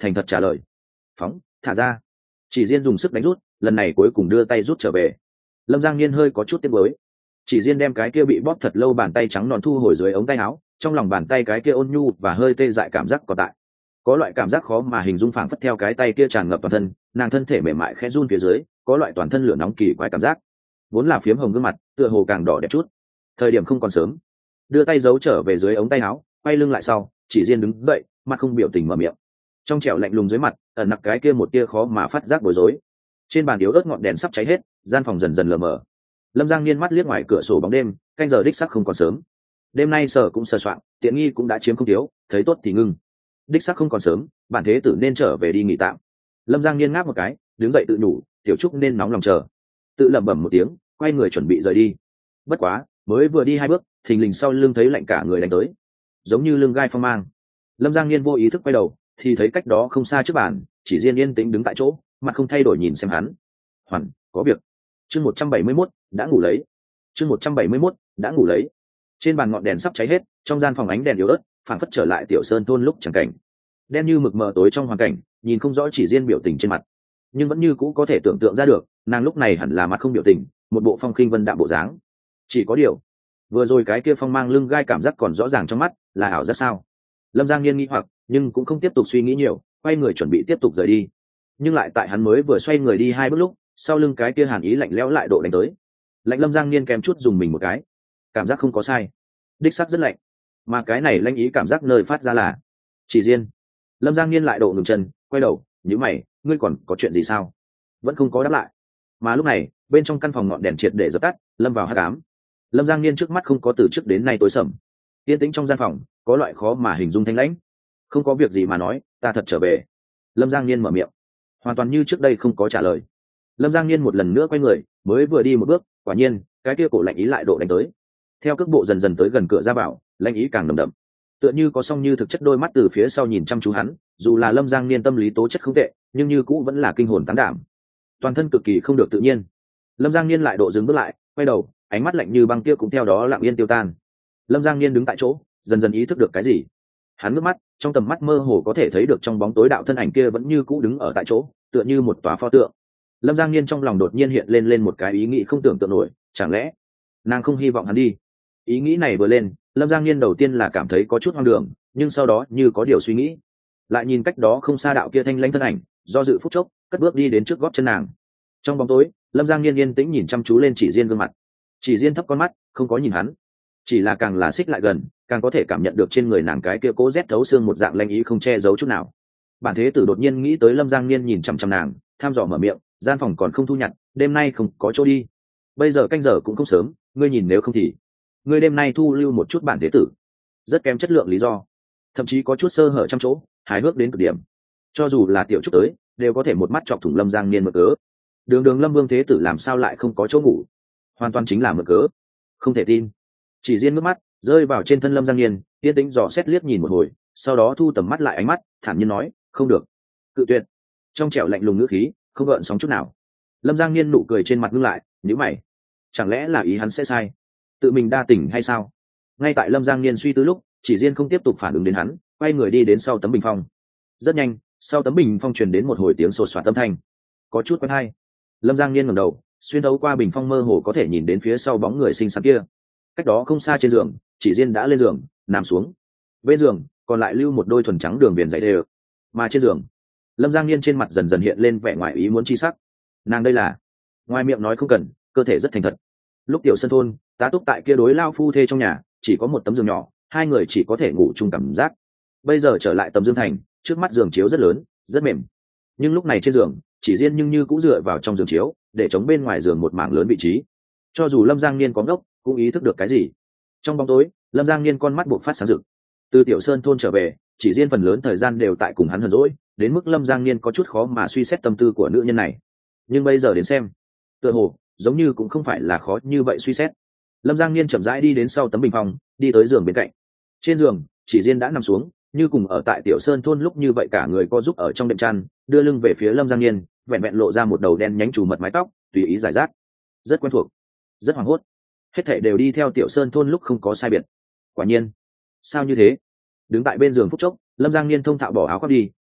thành thật trả lời. Phóng, thả ra. Chỉ Diên dùng sức đánh rút, lần này cuối cùng đưa tay rút trở về. Lâm Giang Niên hơi có chút tiếc nuối. Chỉ Diên đem cái kia bị bóp thật lâu bàn tay trắng nõn thu hồi dưới ống tay áo, trong lòng bàn tay cái kia ôn nhu và hơi tê dại cảm giác còn tại. Có loại cảm giác khó mà hình dung, phảng phất theo cái tay kia tràn ngập toàn thân, nàng thân thể mềm mại khẽ run phía dưới, có loại toàn thân lửa nóng kỳ quái cảm giác. Vốn là phiếm hồng gương mặt, tựa hồ càng đỏ đẹp chút. Thời điểm không còn sớm, đưa tay giấu trở về dưới ống tay áo, quay lưng lại sau, Chỉ Diên đứng dậy, mặt không biểu tình mở miệng. Trong trẻo lạnh lùng dưới mặt, ẩn nặc cái kia một tia khó mà phát giác bối rối. Trên bàn yếu ớt ngọn đèn sắp cháy hết, gian phòng dần dần lờ mờ. Lâm Giang Niên mắt liếc ngoài cửa sổ bóng đêm, canh giờ đích sắc không còn sớm. Đêm nay sở cũng sờ soạn, tiện nghi cũng đã chiếm không thiếu, thấy tốt thì ngưng. Đích sắc không còn sớm, bản thế tử nên trở về đi nghỉ tạm. Lâm Giang Niên ngáp một cái, đứng dậy tự nhủ, tiểu trúc nên nóng lòng chờ. Tự lẩm bẩm một tiếng, quay người chuẩn bị rời đi. Bất quá, mới vừa đi hai bước, thình lình sau lưng thấy lạnh cả người đánh tới, giống như lưng gai phong mang. Lâm Giang Niên vô ý thức quay đầu, thì thấy cách đó không xa trước bàn, Chỉ Diên yên tĩnh đứng tại chỗ, mặt không thay đổi nhìn xem hắn. Hoàn, có việc. Chương một trăm bảy mươi mốt, đã ngủ lấy. Chương một trăm bảy mươi mốt, đã ngủ lấy. Trên bàn ngọn đèn sắp cháy hết, trong gian phòng ánh đèn yếu ớt, phản phất trở lại tiểu sơn thôn lúc chẳng cảnh. Đen như mực mờ tối trong hoàn cảnh, nhìn không rõ Chỉ Diên biểu tình trên mặt, nhưng vẫn như cũ có thể tưởng tượng ra được, nàng lúc này hẳn là mặt không biểu tình, một bộ phong khinh vân đạm bộ dáng. Chỉ có điều, vừa rồi cái kia phong mang lưng gai cảm giác còn rõ ràng trong mắt, là ảo giác sao? Lâm Giang Niên nghi hoặc, nhưng cũng không tiếp tục suy nghĩ nhiều, quay người chuẩn bị tiếp tục rời đi. Nhưng lại tại hắn mới vừa xoay người đi hai bước lúc, sau lưng cái kia hàn ý lạnh lẽo lại độ đánh tới. Lạnh Lâm Giang Niên kèm chút dùng mình một cái, cảm giác không có sai, đích xác rất lạnh, mà cái này lanh ý cảm giác nơi phát ra là Chỉ Diên. Lâm Giang Niên lại độ ngừng chân, quay đầu, nhíu mày, ngươi còn có chuyện gì sao? Vẫn không có đáp lại. Mà lúc này, bên trong căn phòng ngọn đèn triệt để dập tắt, lâm vào hắc ám. Lâm Giang Niên trước mắt không có từ trước đến nay tối sầm, yên tĩnh trong gian phòng, có loại khó mà hình dung thanh lãnh. Không có việc gì mà nói, ta thật trở về. Lâm Giang Niên mở miệng, hoàn toàn như trước đây không có trả lời. Lâm Giang Niên một lần nữa quay người, mới vừa đi một bước, quả nhiên cái kia cổ lạnh ý lại độ đánh tới. Theo cước bộ dần dần tới gần cửa ra vào, lạnh ý càng nồng đậm, tựa như có song như thực chất đôi mắt từ phía sau nhìn chăm chú hắn. Dù là Lâm Giang Niên tâm lý tố chất không tệ, nhưng như cũ vẫn là kinh hồn tán đảm, toàn thân cực kỳ không được tự nhiên. Lâm Giang Niên lại độ dừng bước lại, quay đầu, ánh mắt lạnh như băng kia cũng theo đó lặng yên tiêu tan. Lâm Giang Niên đứng tại chỗ, dần dần ý thức được cái gì. Hắn ngước mắt, trong tầm mắt mơ hồ có thể thấy được trong bóng tối đạo thân ảnh kia vẫn như cũ đứng ở tại chỗ, tựa như một tòa pho tượng. Lâm Giang Niên trong lòng đột nhiên hiện lên lên một cái ý nghĩ không tưởng tượng nổi, chẳng lẽ nàng không hy vọng hắn đi? Ý nghĩ này vừa lên, Lâm Giang Niên đầu tiên là cảm thấy có chút hoang đường, nhưng sau đó như có điều suy nghĩ, lại nhìn cách đó không xa đạo kia thanh lãnh thân ảnh, do dự phút chốc, cất bước đi đến trước gót chân nàng. Trong bóng tối, Lâm Giang Niên yên tĩnh nhìn chăm chú lên Chỉ Diên gương mặt. Chỉ Diên thấp con mắt, không có nhìn hắn, chỉ là càng là xích lại gần, càng có thể cảm nhận được trên người nàng cái kia cố rét thấu xương một dạng lanh ý không che giấu chút nào. Bản thế tử đột nhiên nghĩ tới Lâm Giang Niên nhìn chằm chằm nàng, tham dò mở miệng, gian phòng còn không thu nhặt, đêm nay không có chỗ đi. Bây giờ canh giờ cũng không sớm, ngươi nhìn nếu không thì ngươi đêm nay thu lưu một chút bản thế tử. Rất kém chất lượng lý do, thậm chí có chút sơ hở trong chỗ, hài hước đến cực điểm. Cho dù là tiểu trúc tới, đều có thể một mắt chọc thủng Lâm Giang Niên mở cớ. Đường đường Lâm Vương thế tử làm sao lại không có chỗ ngủ? Hoàn toàn chính là mở cớ. Không thể tin. Chỉ Diên ngước mắt, rơi vào trên thân Lâm Giang Niên, yên tĩnh dò xét liếc nhìn một hồi, sau đó thu tầm mắt lại ánh mắt, thản nhiên nói, không được. Cự tuyệt. Trong trẻo lạnh lùng ngữ khí, không gợn sóng chút nào. Lâm Giang Niên nụ cười trên mặt ngưng lại, nhíu mày. Chẳng lẽ là ý hắn sẽ sai? Tự mình đa tình hay sao? Ngay tại Lâm Giang Niên suy tư lúc, Chỉ Diên không tiếp tục phản ứng đến hắn, quay người đi đến sau tấm bình phong. Rất nhanh, sau tấm bình phong truyền đến một hồi tiếng sột soạt âm thanh, có chút quen hay. Lâm Giang Niên ngẩng đầu, xuyên thấu qua bình phong mơ hồ có thể nhìn đến phía sau bóng người xinh xắn kia. Cách đó không xa trên giường, Chỉ Diên đã lên giường, nằm xuống. Bên giường còn lại lưu một đôi thuần trắng đường viền dày đều, mà trên giường, Lâm Giang Niên trên mặt dần dần hiện lên vẻ ngoài ý muốn chi sắc. Nàng đây là, ngoài miệng nói không cần, cơ thể rất thành thật. Lúc tiểu sân thôn, tá túc tại kia đối lao phu thê trong nhà, chỉ có một tấm giường nhỏ, hai người chỉ có thể ngủ chung cảm giác. Bây giờ trở lại tầm dương thành, trước mắt giường chiếu rất lớn, rất mềm. Nhưng lúc này trên giường, Chỉ Diên nhưng như cũng dựa vào trong giường chiếu, để chống bên ngoài giường một mảng lớn vị trí. Cho dù Lâm Giang Niên có ngốc, cũng ý thức được cái gì. Trong bóng tối, Lâm Giang Niên con mắt buộc phát sáng rực. Từ tiểu sơn thôn trở về, Chỉ Diên phần lớn thời gian đều tại cùng hắn hờn dỗi, đến mức Lâm Giang Niên có chút khó mà suy xét tâm tư của nữ nhân này. Nhưng bây giờ đến xem, tựa hồ giống như cũng không phải là khó như vậy suy xét. Lâm Giang Niên chậm rãi đi đến sau tấm bình phong, đi tới giường bên cạnh. Trên giường, Chỉ Diên đã nằm xuống, như cùng ở tại tiểu sơn thôn lúc như vậy, cả người co giúp ở trong đệm chăn, đưa lưng về phía Lâm Giang Niên, vẹn vẹn lộ ra một đầu đen nhánh trù mật mái tóc, tùy ý giải rác, rất quen thuộc, rất hoảng hốt. Hết thảy đều đi theo tiểu sơn thôn lúc không có sai biệt. Quả nhiên, sao như thế? Đứng tại bên giường phút chốc, Lâm Giang Niên thông thạo bỏ áo khoác đi,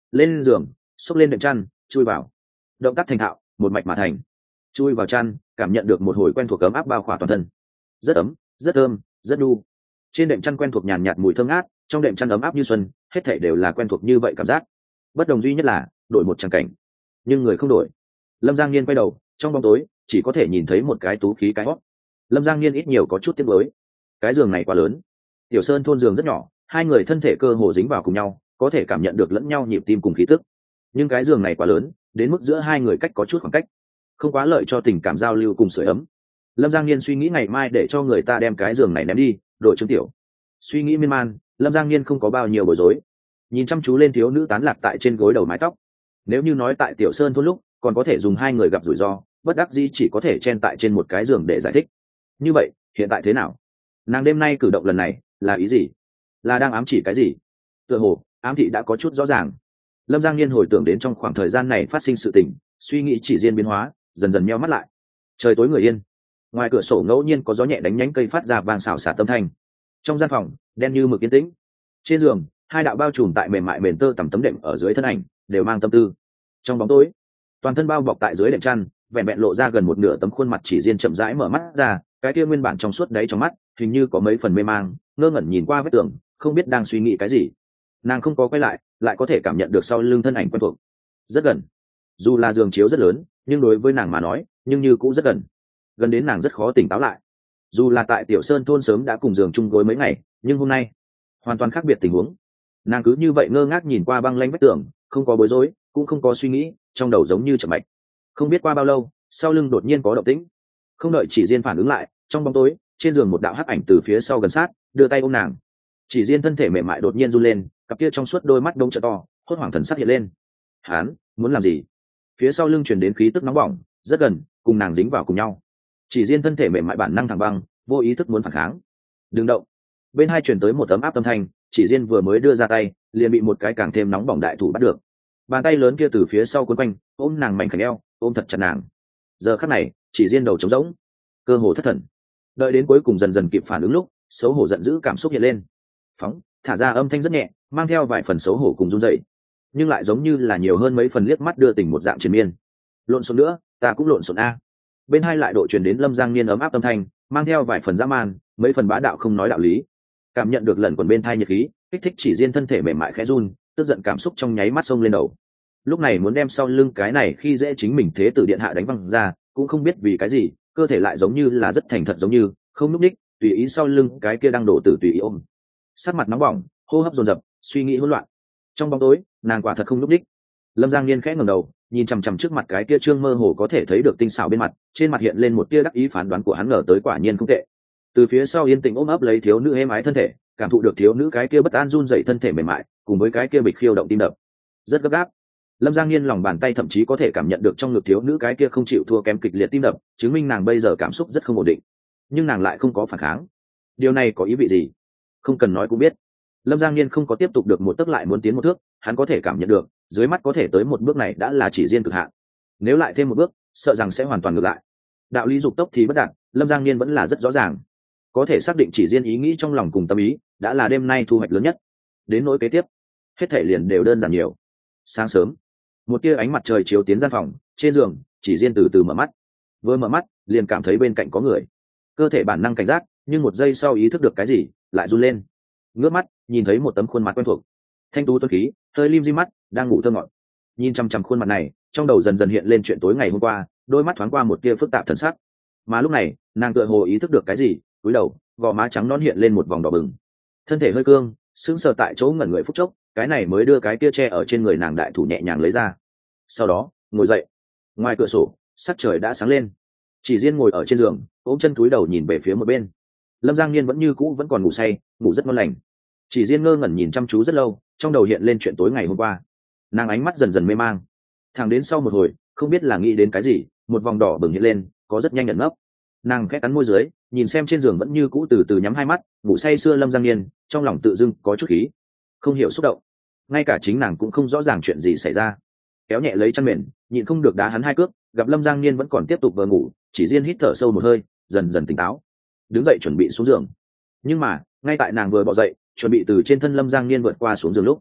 lên giường, xốc lên đệm chăn, chui vào. Động tác thành thạo, một mạch mà thành. Chui vào chăn, cảm nhận được một hồi quen thuộc ấm áp bao khỏa toàn thân. Rất ấm, rất thơm, rất nhu. Trên đệm chăn quen thuộc nhàn nhạt mùi thơm ngát, trong đệm chăn ấm áp như xuân, hết thảy đều là quen thuộc như vậy cảm giác. Bất đồng duy nhất là đổi một tràng cảnh, nhưng người không đổi. Lâm Giang Niên quay đầu, trong bóng tối chỉ có thể nhìn thấy một cái tú khí cái hót. Lâm Giang Niên ít nhiều có chút tiếc nuối. Cái giường này quá lớn. Tiểu Sơn thôn giường rất nhỏ, hai người thân thể cơ hồ dính vào cùng nhau, có thể cảm nhận được lẫn nhau nhịp tim cùng khí tức. Nhưng cái giường này quá lớn, đến mức giữa hai người cách có chút khoảng cách, không quá lợi cho tình cảm giao lưu cùng sưởi ấm. Lâm Giang Niên suy nghĩ ngày mai để cho người ta đem cái giường này ném đi, đổi Trương Tiểu. Suy nghĩ miên man, Lâm Giang Niên không có bao nhiêu bối rối, nhìn chăm chú lên thiếu nữ tán lạc tại trên gối đầu mái tóc. Nếu như nói tại Tiểu Sơn thôn lúc còn có thể dùng hai người gặp rủi ro, bất đắc dĩ chỉ có thể chen tại trên một cái giường để giải thích. Như vậy hiện tại thế nào? Nàng đêm nay cử động lần này là ý gì? Là đang ám chỉ cái gì? Tựa hồ ám thị đã có chút rõ ràng. Lâm Giang Niên hồi tưởng đến trong khoảng thời gian này phát sinh sự tình, suy nghĩ chỉ riêng biến hóa, dần dần meo mắt lại. Trời tối người yên, ngoài cửa sổ ngẫu nhiên có gió nhẹ đánh nhánh cây phát ra vang xào xạc tâm thanh. Trong gian phòng đen như mực yên tĩnh. Trên giường hai đạo bao trùm tại mềm mại mền tơ tằm tấm đệm ở dưới thân ảnh đều mang tâm tư. Trong bóng tối toàn thân bao bọc tại dưới đệm chăn, vẹn vẹn lộ ra gần một nửa tấm khuôn mặt chỉ riêng chậm rãi mở mắt ra, cái kia nguyên bản trong suốt đáy trong mắt hình như có mấy phần mê mang, ngơ ngẩn nhìn qua vết tường, không biết đang suy nghĩ cái gì. Nàng không có quay lại, lại có thể cảm nhận được sau lưng thân ảnh quen thuộc, rất gần. Dù là giường chiếu rất lớn, nhưng đối với nàng mà nói nhưng như cũng rất gần, gần đến nàng rất khó tỉnh táo lại. Dù là tại Tiểu Sơn thôn sớm đã cùng giường chung gối mấy ngày, nhưng hôm nay hoàn toàn khác biệt tình huống. Nàng cứ như vậy ngơ ngác nhìn qua băng lanh vách tường, không có bối rối, cũng không có suy nghĩ, trong đầu giống như chậm mạch. Không biết qua bao lâu, sau lưng đột nhiên có động tĩnh. Không đợi chỉ riêng phản ứng lại, trong bóng tối trên giường một đạo hắc ảnh từ phía sau gần sát, đưa tay ôm nàng. Chỉ riêng thân thể mềm mại đột nhiên run lên, cặp kia trong suốt đôi mắt đông trợ to, hốt hoảng thần sắc hiện lên. Hán muốn làm gì? Phía sau lưng truyền đến khí tức nóng bỏng, rất gần, cùng nàng dính vào cùng nhau. Chỉ riêng thân thể mềm mại bản năng thẳng băng, vô ý thức muốn phản kháng. Đừng động. Bên hai truyền tới một tấm áp âm thanh, chỉ riêng vừa mới đưa ra tay, liền bị một cái càng thêm nóng bỏng đại thủ bắt được. Bàn tay lớn kia từ phía sau cuốn quanh, ôm nàng mảnh khảnh eo, ôm thật chặt nàng. Giờ khắc này, chỉ riêng đầu trống rỗng, cơ hồ thất thần. Đợi đến cuối cùng dần dần kịp phản ứng lúc, xấu hổ giận dữ cảm xúc hiện lên. Phóng, thả ra âm thanh rất nhẹ, mang theo vài phần xấu hổ cùng run rẩy, nhưng lại giống như là nhiều hơn mấy phần liếc mắt đưa tình một dạng triền miên. Lộn xộn nữa, ta cũng lộn xộn a. Bên hai lại độ truyền đến Lâm Giang Niên ấm áp âm thanh, mang theo vài phần dã man, mấy phần bá đạo không nói đạo lý. Cảm nhận được lần quần bên thai nhiệt khí, kích thích chỉ riêng thân thể mềm mại khẽ run, tức giận cảm xúc trong nháy mắt xông lên đầu. Lúc này muốn đem sau lưng cái này khi dễ chính mình thế tử điện hạ đánh văng ra, cũng không biết vì cái gì, cơ thể lại giống như là rất thành thật, giống như không núp đích, tùy ý sau lưng cái kia đang đổ tử tùy ý ôm. Sắc mặt nóng bỏng, hô hấp dồn dập, suy nghĩ hỗn loạn. Trong bóng tối, nàng quả thật không núp đích. Lâm Giang Niên khẽ ngẩng đầu, nhìn chằm chằm trước mặt cái kia trương mơ hồ có thể thấy được tinh xảo bên mặt, trên mặt hiện lên một tia đắc ý, phán đoán của hắn ngờ tới quả nhiên không tệ. Từ phía sau yên tĩnh ôm ấp lấy thiếu nữ êm ái thân thể, cảm thụ được thiếu nữ cái kia bất an run rẩy thân thể mềm mại, cùng với cái kia bịch khiêu động tim đập, rất gấp gáp. Lâm Giang Niên lòng bàn tay thậm chí có thể cảm nhận được trong ngực thiếu nữ cái kia không chịu thua kém kịch liệt tim đập, chứng minh nàng bây giờ cảm xúc rất không ổn định. Nhưng nàng lại không có phản kháng. Điều này có ý vị gì? Không cần nói cũng biết. Lâm Giang Niên không có tiếp tục được một tấc lại muốn tiến một thước, hắn có thể cảm nhận được, dưới mắt có thể tới một bước này đã là chỉ riêng cực hạn. Nếu lại thêm một bước, sợ rằng sẽ hoàn toàn ngược lại. Đạo lý dục tốc thì bất đạt, Lâm Giang Niên vẫn là rất rõ ràng. Có thể xác định chỉ riêng ý nghĩ trong lòng cùng tâm ý, đã là đêm nay thu hoạch lớn nhất. Đến nỗi kế tiếp, hết thảy liền đều đơn giản nhiều. Sáng sớm, một tia ánh mặt trời chiếu tiến gian phòng, trên giường, chỉ riêng từ từ mở mắt. Vừa mở mắt, liền cảm thấy bên cạnh có người. Cơ thể bản năng cảnh giác, nhưng một giây sau ý thức được cái gì, lại run lên. Ngước mắt, nhìn thấy một tấm khuôn mặt quen thuộc. Thanh tú tuấn khí, hơi lim di mắt, đang ngủ thơ ngọt. Nhìn chăm chăm khuôn mặt này, trong đầu dần dần hiện lên chuyện tối ngày hôm qua, đôi mắt thoáng qua một tia phức tạp thần sắc. Mà lúc này, nàng tựa hồ ý thức được cái gì, cúi đầu, gò má trắng nõn hiện lên một vòng đỏ bừng. Thân thể hơi cương, sững sờ tại chỗ ngẩn người phút chốc, cái này mới đưa cái kia che ở trên người nàng đại thủ nhẹ nhàng lấy ra. Sau đó, ngồi dậy. Ngoài cửa sổ, sắc trời đã sáng lên. Chỉ riêng ngồi ở trên giường, ôm chân cúi đầu nhìn về phía một bên. Lâm Giang Niên vẫn như cũ vẫn còn ngủ say, ngủ rất ngon lành. Chỉ riêng ngơ ngẩn nhìn chăm chú rất lâu, trong đầu hiện lên chuyện tối ngày hôm qua. Nàng ánh mắt dần dần mê mang. Thẳng đến sau một hồi, không biết là nghĩ đến cái gì, một vòng đỏ bừng hiện lên, có rất nhanh nhận nấp. Nàng khẽ cắn môi dưới, nhìn xem trên giường vẫn như cũ từ từ nhắm hai mắt, ngủ say sưa Lâm Giang Niên, trong lòng tự dưng có chút khí, không hiểu xúc động. Ngay cả chính nàng cũng không rõ ràng chuyện gì xảy ra. Kéo nhẹ lấy chăn mền, nhịn không được đá hắn hai cước, gặp Lâm Giang Niên vẫn còn tiếp tục vờ ngủ, chỉ riêng hít thở sâu một hơi, dần dần tỉnh táo, đứng dậy chuẩn bị xuống giường. Nhưng mà, ngay tại nàng vừa bò dậy, chuẩn bị từ trên thân Lâm Giang Niên vượt qua xuống giường lúc,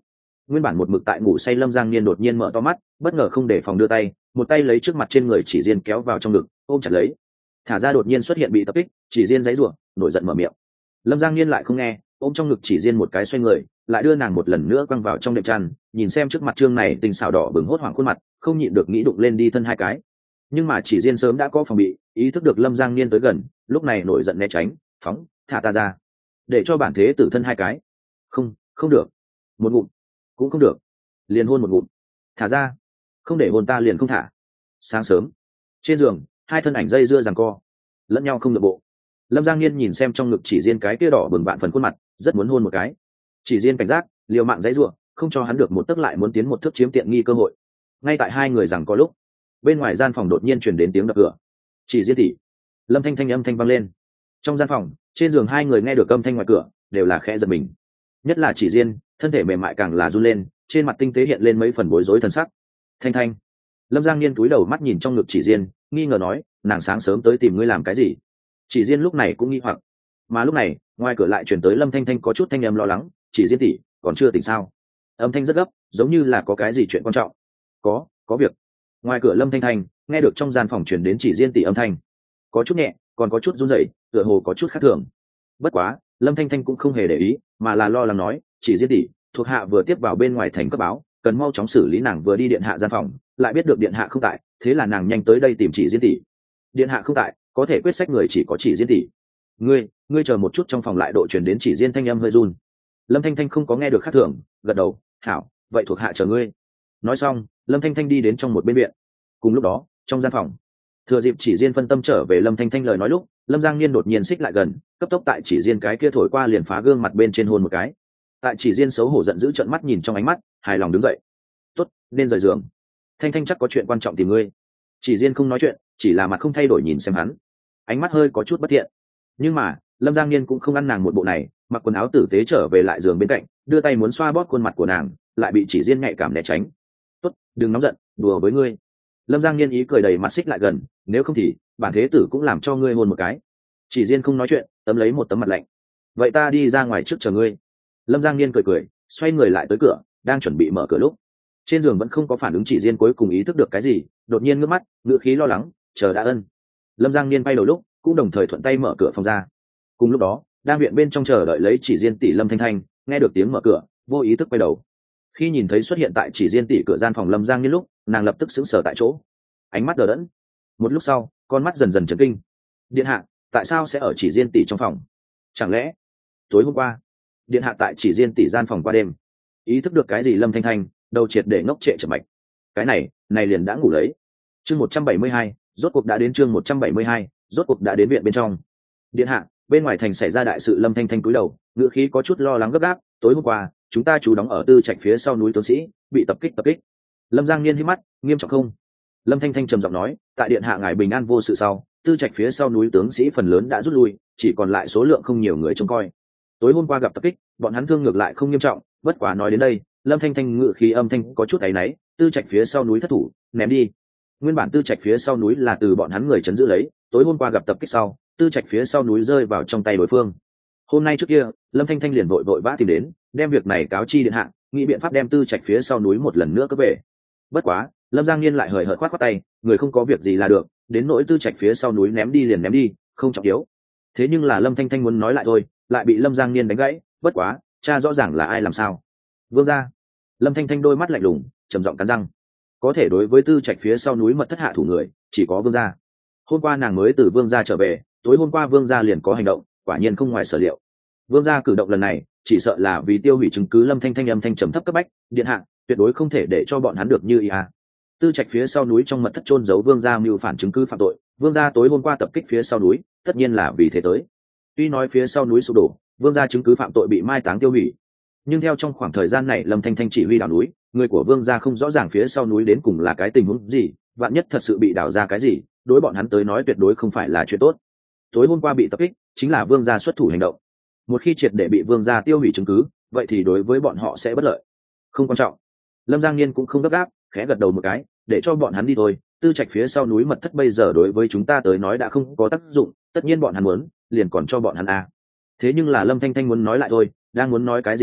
Nguyên bản một mực tại ngủ say Lâm Giang Niên đột nhiên mở to mắt, bất ngờ không để phòng đưa tay, một tay lấy trước mặt trên người Chỉ Diên kéo vào trong ngực, ôm chặt lấy. Thả ra đột nhiên xuất hiện bị tập kích, Chỉ Diên giãy giụa, nổi giận mở miệng. Lâm Giang Niên lại không nghe, ôm trong ngực Chỉ Diên một cái xoay người, lại đưa nàng một lần nữa quăng vào trong đệm chăn, nhìn xem trước mặt trương này tình xảo đỏ bừng hốt hoảng khuôn mặt, không nhịn được nghĩ đụng lên đi thân hai cái. Nhưng mà Chỉ Diên sớm đã có phòng bị, ý thức được Lâm Giang Niên tới gần, lúc này nổi giận né tránh, phóng, thả ta ra, để cho bản thế tử thân hai cái. Không, không được. Một ngụm, cũng không được. Liền hôn một ngụm. Thả ra. Không để hôn ta liền không thả. Sáng sớm, trên giường, hai thân ảnh dây dưa giằng co, lẫn nhau không được bộ. Lâm Giang Niên nhìn xem trong ngực Chỉ Diên cái kia đỏ bừng vạn phần khuôn mặt, rất muốn hôn một cái. Chỉ Diên cảnh giác, liều mạng dãy giụa, không cho hắn được một tấc lại muốn tiến một thước chiếm tiện nghi cơ hội. Ngay tại hai người giằng co lúc, bên ngoài gian phòng đột nhiên truyền đến tiếng đập cửa. Chỉ Diên tỷ. Lâm Thanh Thanh âm thanh vang lên. Trong gian phòng, trên giường hai người nghe được âm thanh ngoài cửa, đều là khẽ giật mình. Nhất là Chỉ Diên, thân thể mềm mại càng là run lên, trên mặt tinh tế hiện lên mấy phần bối rối thần sắc. Thanh Thanh. Lâm Giang Niên cúi đầu mắt nhìn trong ngực Chỉ Diên, nghi ngờ nói, nàng sáng sớm tới tìm ngươi làm cái gì? Chỉ Diên lúc này cũng nghi hoặc. Mà lúc này, ngoài cửa lại truyền tới Lâm Thanh Thanh có chút thanh âm lo lắng, Chỉ Diên tỷ, còn chưa tỉnh sao? Âm thanh rất gấp, giống như là có cái gì chuyện quan trọng. Có, có việc. Ngoài cửa Lâm Thanh Thanh nghe được trong gian phòng truyền đến Chỉ Diên tỷ âm thanh, có chút nhẹ, còn có chút run rẩy, tựa hồ có chút khác thường. Bất quá, Lâm Thanh Thanh cũng không hề để ý, mà là lo lắng nói, Chỉ Diên tỷ, thuộc hạ vừa tiếp vào bên ngoài thành cấp báo, cần mau chóng xử lý nàng vừa đi điện hạ gian phòng, lại biết được điện hạ không tại, thế là nàng nhanh tới đây tìm Chỉ Diên tỷ. Điện hạ không tại, có thể quyết sách người chỉ có Chỉ Diên tỷ. Ngươi, ngươi chờ một chút, trong phòng lại độ truyền đến Chỉ Diên thanh âm hơi run. Lâm Thanh Thanh không có nghe được khác thường, gật đầu, hảo, vậy thuộc hạ chờ ngươi. Nói xong, Lâm Thanh Thanh đi đến trong một bên viện. Cùng lúc đó, trong gian phòng, thừa dịp Chỉ Diên phân tâm trở về Lâm Thanh Thanh lời nói lúc, Lâm Giang Niên đột nhiên xích lại gần, cấp tốc tại Chỉ Diên cái kia thổi qua liền phá gương mặt bên trên hôn một cái. Tại Chỉ Diên xấu hổ giận dữ trợn mắt nhìn trong ánh mắt, hài lòng đứng dậy. Tốt, nên rời giường. Thanh Thanh chắc có chuyện quan trọng tìm ngươi. Chỉ Diên không nói chuyện, chỉ là mặt không thay đổi nhìn xem hắn, ánh mắt hơi có chút bất thiện. Nhưng mà Lâm Giang Niên cũng không ăn nàng một bộ này, mặc quần áo tử tế trở về lại giường bên cạnh, đưa tay muốn xoa bóp khuôn mặt của nàng, lại bị Chỉ Diên nhạy cảm né tránh. Tốt, đừng nóng giận, đùa với ngươi. Lâm Giang Niên ý cười đầy mặt xích lại gần, nếu không thì bản thế tử cũng làm cho ngươi hôn một cái. Chỉ Diên không nói chuyện, tấm lấy một tấm mặt lạnh. Vậy ta đi ra ngoài trước chờ ngươi. Lâm Giang Niên cười cười, xoay người lại tới cửa, đang chuẩn bị mở cửa lúc, trên giường vẫn không có phản ứng. Chỉ Diên cuối cùng ý thức được cái gì, đột nhiên ngước mắt, ngữ khí lo lắng, chờ đã ân. Lâm Giang Niên bay đầu lúc, cũng đồng thời thuận tay mở cửa phòng ra. Cùng lúc đó, đang viện bên trong chờ đợi lấy Chỉ Diên tỷ Lâm Thanh Thanh nghe được tiếng mở cửa, vô ý thức quay đầu. Khi nhìn thấy xuất hiện tại Chỉ Diên tỷ cửa gian phòng Lâm Giang Niên lúc, nàng lập tức sững sờ tại chỗ, ánh mắt đờ đẫn. Một lúc sau, con mắt dần dần chấn kinh. Điện hạ, tại sao sẽ ở Chỉ Diên tỷ trong phòng? Chẳng lẽ tối hôm qua điện hạ tại Chỉ Diên tỷ gian phòng qua đêm? Ý thức được cái gì Lâm Thanh Thanh đầu triệt để ngốc trệ chậm mạch. Cái này này liền đã ngủ lấy. Chương một trăm bảy mươi hai, rốt cuộc đã đến. Chương một trăm bảy mươi hai, rốt cuộc đã đến viện bên trong. Điện hạ, bên ngoài thành xảy ra đại sự. Lâm Thanh Thanh cúi đầu, ngữ khí có chút lo lắng gấp gáp. Tối hôm qua chúng ta trú đóng ở Tư Trạch phía sau núi tướng sĩ bị tập kích tập kích. Lâm Giang Niên hí mắt, nghiêm trọng không? Lâm Thanh Thanh trầm giọng nói, tại điện hạ ngài bình an vô sự sau, Tư Trạch phía sau núi tướng sĩ phần lớn đã rút lui, chỉ còn lại số lượng không nhiều người trông coi. Tối hôm qua gặp tập kích, bọn hắn thương ngược lại không nghiêm trọng, bất quá nói đến đây, Lâm Thanh Thanh ngự khí âm thanh có chút áy náy, Tư Trạch phía sau núi thất thủ, ném đi. Nguyên bản Tư Trạch phía sau núi là từ bọn hắn người trấn giữ lấy, tối hôm qua gặp tập kích sau, Tư Trạch phía sau núi rơi vào trong tay đối phương. Hôm nay trước kia, Lâm Thanh Thanh liền vội vội vã tìm đến, đem việc này cáo chi điện hạ, nghĩ biện pháp đem Tư Trạch phía sau núi một lần nữa cướp về. Bất quá, Lâm Giang Niên lại hời hợt khoát khoát tay, người không có việc gì là được, đến nỗi Tư Trạch phía sau núi ném đi liền ném đi, không trọng yếu. Thế nhưng là Lâm Thanh Thanh muốn nói lại thôi, lại bị Lâm Giang Niên đánh gãy. Bất quá, cha rõ ràng là ai làm sao? Vương gia. Lâm Thanh Thanh đôi mắt lạnh lùng, trầm giọng cắn răng. Có thể đối với Tư Trạch phía sau núi mật thất hạ thủ người, chỉ có Vương gia. Hôm qua nàng mới từ Vương gia trở về, tối hôm qua Vương gia liền có hành động, quả nhiên không ngoài sở liệu. Vương gia cử động lần này, chỉ sợ là vì tiêu hủy chứng cứ. Lâm Thanh Thanh âm thanh trầm thấp cấp bách, điện hạ, tuyệt đối không thể để cho bọn hắn được như ý à. Tư Trạch phía sau núi trong mật thất chôn giấu Vương gia mưu phản chứng cứ phạm tội, Vương gia tối hôm qua tập kích phía sau núi, tất nhiên là vì thế tới. Tuy nói phía sau núi sụp đổ, Vương gia chứng cứ phạm tội bị mai táng tiêu hủy, nhưng theo trong khoảng thời gian này Lâm Thanh Thanh chỉ huy đào núi, người của Vương gia không rõ ràng phía sau núi đến cùng là cái tình huống gì, vạn nhất thật sự bị đào ra cái gì, đối bọn hắn tới nói tuyệt đối không phải là chuyện tốt. Tối hôm qua bị tập kích, chính là Vương gia xuất thủ hành động. Một khi triệt để bị Vương gia tiêu hủy chứng cứ, vậy thì đối với bọn họ sẽ bất lợi. Không quan trọng. Lâm Giang Niên cũng không gấp gáp, khẽ gật đầu một cái, để cho bọn hắn đi thôi. Tư Trạch phía sau núi mật thất bây giờ đối với chúng ta tới nói đã không có tác dụng, tất nhiên bọn hắn muốn, liền còn cho bọn hắn à. Thế nhưng là Lâm Thanh Thanh muốn nói lại thôi, đang muốn nói cái gì lúc,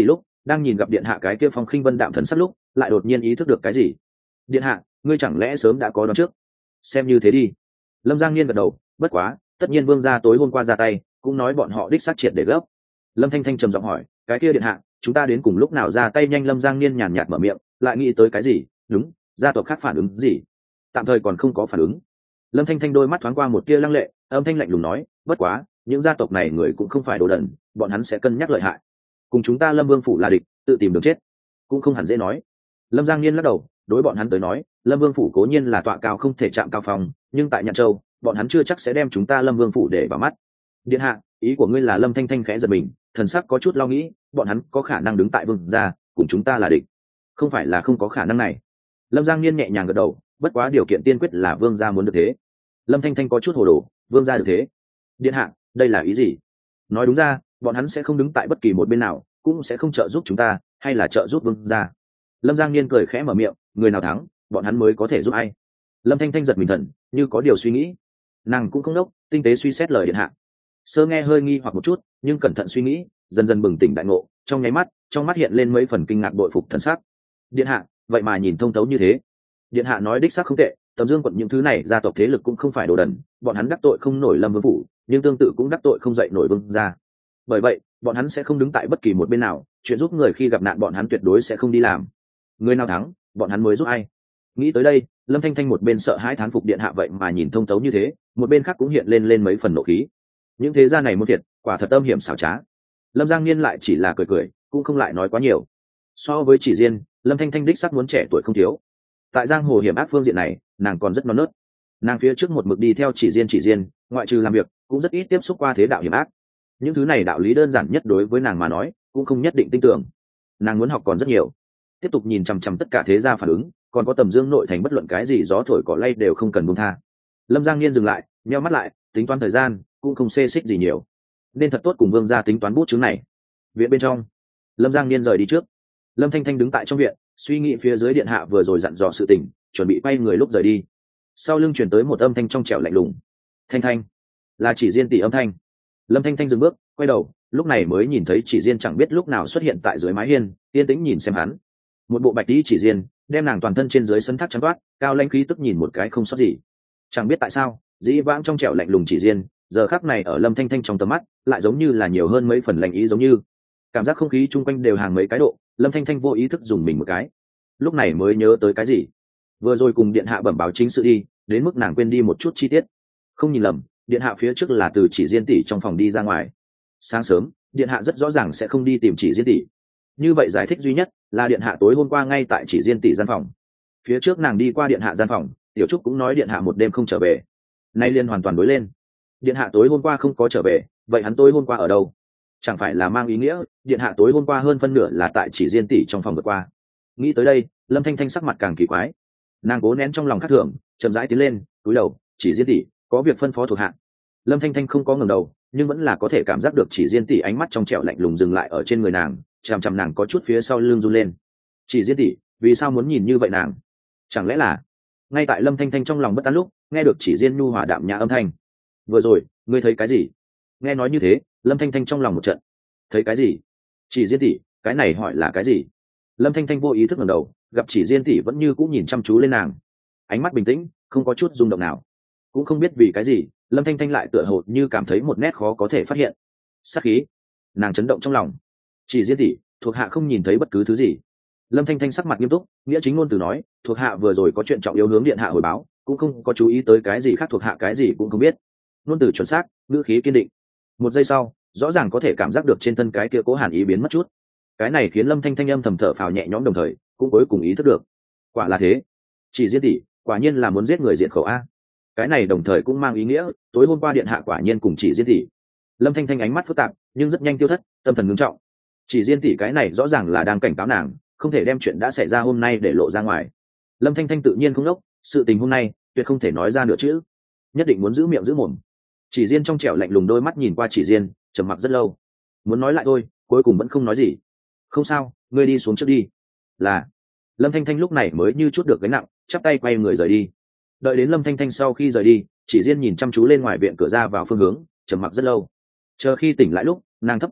đang nhìn gặp điện hạ cái kia phong khinh vân đạm thần sắc lúc lại đột nhiên ý thức được cái gì. Điện hạ, ngươi chẳng lẽ sớm đã có đoán trước? Xem như thế đi. Lâm Giang Niên gật đầu, bất quá tất nhiên vương gia tối hôm qua ra tay cũng nói bọn họ đích xác triệt để gấp. Lâm Thanh Thanh trầm giọng hỏi, cái kia điện hạ, chúng ta đến cùng lúc nào ra tay nhanh? Lâm Giang Niên nhàn nhạt mở miệng, lại nghĩ tới cái gì. Đúng, gia tộc khác phản ứng gì? Tạm thời còn không có phản ứng. Lâm Thanh Thanh đôi mắt thoáng qua một tia lăng lệ, âm thanh lạnh lùng nói, bất quá những gia tộc này người cũng không phải đồ đần, bọn hắn sẽ cân nhắc lợi hại. Cùng chúng ta Lâm Vương phủ là địch, tự tìm đường chết cũng không hẳn dễ nói. Lâm Giang Niên lắc đầu, đối bọn hắn tới nói, Lâm Vương phủ cố nhiên là tọa cao không thể chạm cao phong, nhưng tại Nhạn Châu bọn hắn chưa chắc sẽ đem chúng ta Lâm Vương phủ để vào mắt. Điện hạ, ý của ngươi là? Lâm Thanh Thanh khẽ giật mình, thần sắc có chút lo nghĩ, bọn hắn có khả năng đứng tại vương gia cùng chúng ta là địch? Không phải là không có khả năng này. Lâm Giang Niên nhẹ nhàng gật đầu, bất quá điều kiện tiên quyết là vương gia muốn được thế. Lâm Thanh Thanh có chút hồ đồ, vương gia được thế? Điện hạ, đây là ý gì? Nói đúng ra, bọn hắn sẽ không đứng tại bất kỳ một bên nào, cũng sẽ không trợ giúp chúng ta, hay là trợ giúp vương gia. Lâm Giang Niên cười khẽ mở miệng, người nào thắng bọn hắn mới có thể giúp ai. Lâm Thanh Thanh giật mình thần, như có điều suy nghĩ. Nàng cũng không đốc, tinh tế suy xét lời điện hạ. Sơ nghe hơi nghi hoặc một chút, nhưng cẩn thận suy nghĩ, dần dần bừng tỉnh đại ngộ, trong nháy mắt trong mắt hiện lên mấy phần kinh ngạc bội phục thần sắc. Điện hạ, vậy mà nhìn thông thấu như thế. Điện hạ nói đích xác không tệ, Tầm Dương quận những thứ này gia tộc thế lực cũng không phải đồ đần, bọn hắn đắc tội không nổi Lâm Vương phủ, nhưng tương tự cũng đắc tội không dậy nổi vương gia. Bởi vậy bọn hắn sẽ không đứng tại bất kỳ một bên nào, chuyện giúp người khi gặp nạn bọn hắn tuyệt đối sẽ không đi làm. Người nào thắng bọn hắn mới giúp ai. Nghĩ tới đây, Lâm Thanh Thanh một bên sợ hãi thán phục điện hạ vậy mà nhìn thông thấu như thế, một bên khác cũng hiện lên lên mấy phần nộ khí. Những thế gia này muốn thiệt, quả thật âm hiểm xảo trá. Lâm Giang Niên lại chỉ là cười cười, cũng không lại nói quá nhiều. So với Chỉ Diên, Lâm Thanh Thanh đích sắc muốn trẻ tuổi không thiếu. Tại giang hồ hiểm ác phương diện này, nàng còn rất non nớt. Nàng phía trước một mực đi theo Chỉ Diên, Chỉ Diên ngoại trừ làm việc, cũng rất ít tiếp xúc qua thế đạo hiểm ác. Những thứ này đạo lý đơn giản nhất đối với nàng mà nói, cũng không nhất định tin tưởng. Nàng muốn học còn rất nhiều. Tiếp tục nhìn chằm chằm tất cả thế gia phản ứng, còn có Tầm Dương nội thành bất luận cái gì gió thổi cỏ lay đều không cần buông tha. Lâm Giang Niên dừng lại, nheo mắt lại, tính toán thời gian, cũng không xê xích gì nhiều, nên thật tốt cùng vương gia tính toán bút chứng này. Viện bên trong, Lâm Giang Niên rời đi trước. Lâm Thanh Thanh đứng tại trong viện, suy nghĩ phía dưới điện hạ vừa rồi dặn dò sự tình, chuẩn bị quay người lúc rời đi. Sau lưng truyền tới một âm thanh trong trẻo lạnh lùng. Thanh Thanh, là Chỉ Diên tỷ âm thanh. Lâm Thanh Thanh dừng bước, quay đầu, lúc này mới nhìn thấy Chỉ Diên chẳng biết lúc nào xuất hiện tại dưới mái hiên, yên tĩnh nhìn xem hắn. Một bộ bạch tí Chỉ Diên, đem nàng toàn thân trên dưới sân thác trắng toát, cao lãnh khí tức nhìn một cái không sót gì. Chẳng biết tại sao, dĩ vãng trong trẻo lạnh lùng Chỉ Diên, giờ khắc này ở Lâm Thanh Thanh trong tầm mắt, lại giống như là nhiều hơn mấy phần lạnh ý, giống như cảm giác không khí chung quanh đều hàng mấy cái độ. Lâm Thanh Thanh vô ý thức dùng mình một cái, lúc này mới nhớ tới cái gì. Vừa rồi cùng điện hạ bẩm báo chính sự đi, đến mức nàng quên đi một chút chi tiết. Không nhìn lầm, điện hạ phía trước là từ Chỉ Diên tỷ trong phòng đi ra ngoài. Sáng sớm, điện hạ rất rõ ràng sẽ không đi tìm Chỉ Diên tỷ. Như vậy giải thích duy nhất là điện hạ tối hôm qua ngay tại Chỉ Diên tỷ gian phòng. Phía trước nàng đi qua điện hạ gian phòng, Tiểu Trúc cũng nói điện hạ một đêm không trở về. Nay liên hoàn toàn đối lên. Điện hạ tối hôm qua không có trở về, vậy hắn tối hôm qua ở đâu? Chẳng phải là mang ý nghĩa điện hạ tối hôm qua hơn phân nửa là tại Chỉ Diên tỷ trong phòng vượt qua. Nghĩ tới đây, Lâm Thanh Thanh sắc mặt càng kỳ quái. Nàng cố nén trong lòng khát thường, chậm rãi tiến lên, cúi đầu, Chỉ Diên tỷ, có việc phân phó thuộc hạ. Lâm Thanh Thanh không có ngẩng đầu, nhưng vẫn là có thể cảm giác được Chỉ Diên tỷ ánh mắt trong trẻo lạnh lùng dừng lại ở trên người nàng, chằm chằm nàng có chút phía sau lưng run lên. Chỉ Diên tỷ, vì sao muốn nhìn như vậy nàng? Chẳng lẽ là... Ngay tại Lâm Thanh Thanh trong lòng bất an lúc, nghe được Chỉ Diên nhu hòa đạm nhã âm thanh. Vừa rồi, ngươi thấy cái gì? Nghe nói như thế, Lâm Thanh Thanh trong lòng một trận. Thấy cái gì? Chỉ Diên tỷ, cái này hỏi là cái gì? Lâm Thanh Thanh vô ý thức ngẩng đầu, gặp Chỉ Diên tỷ vẫn như cũ nhìn chăm chú lên nàng, ánh mắt bình tĩnh, không có chút rung động nào. Cũng không biết vì cái gì, Lâm Thanh Thanh lại tựa hồ như cảm thấy một nét khó có thể phát hiện. Sát khí. Nàng chấn động trong lòng. Chỉ Diên tỷ, thuộc hạ không nhìn thấy bất cứ thứ gì. Lâm Thanh Thanh sắc mặt nghiêm túc, nghĩa chính ngôn từ nói, thuộc hạ vừa rồi có chuyện trọng yếu hướng điện hạ hồi báo, cũng không có chú ý tới cái gì khác, thuộc hạ cái gì cũng không biết. Ngôn từ chuẩn xác, ngữ khí kiên định. Một giây sau, rõ ràng có thể cảm giác được trên thân cái kia cố hàn ý biến mất chút. Cái này khiến Lâm Thanh Thanh âm thầm thở phào nhẹ nhõm, đồng thời cũng cuối cùng ý thức được, quả là thế. Chỉ Diên tỷ, quả nhiên là muốn giết người diệt khẩu a. Cái này đồng thời cũng mang ý nghĩa tối hôm qua điện hạ quả nhiên cùng Chỉ Diên tỷ. Lâm Thanh Thanh ánh mắt phức tạp, nhưng rất nhanh tiêu thất, tâm thần ngưng trọng. Chỉ Diên tỷ cái này rõ ràng là đang cảnh cáo nàng, không thể đem chuyện đã xảy ra hôm nay để lộ ra ngoài. Lâm Thanh Thanh tự nhiên không đốc, sự tình hôm nay tuyệt không thể nói ra nửa chữ, nhất định muốn giữ miệng giữ mồm. Chỉ Diên trong trẻo lạnh lùng đôi mắt nhìn qua Chỉ Diên, trầm mặc rất lâu, muốn nói lại thôi, cuối cùng vẫn không nói gì. Không sao, ngươi đi xuống trước đi. Là. Lâm Thanh Thanh lúc này mới như chút được gánh nặng, chắp tay quay người rời đi. Đợi đến Lâm Thanh Thanh sau khi rời đi, Chỉ Diên nhìn chăm chú lên ngoài viện cửa ra vào phương hướng, trầm mặc rất lâu. Chờ khi tỉnh lại lúc, nàng thấp con mắt,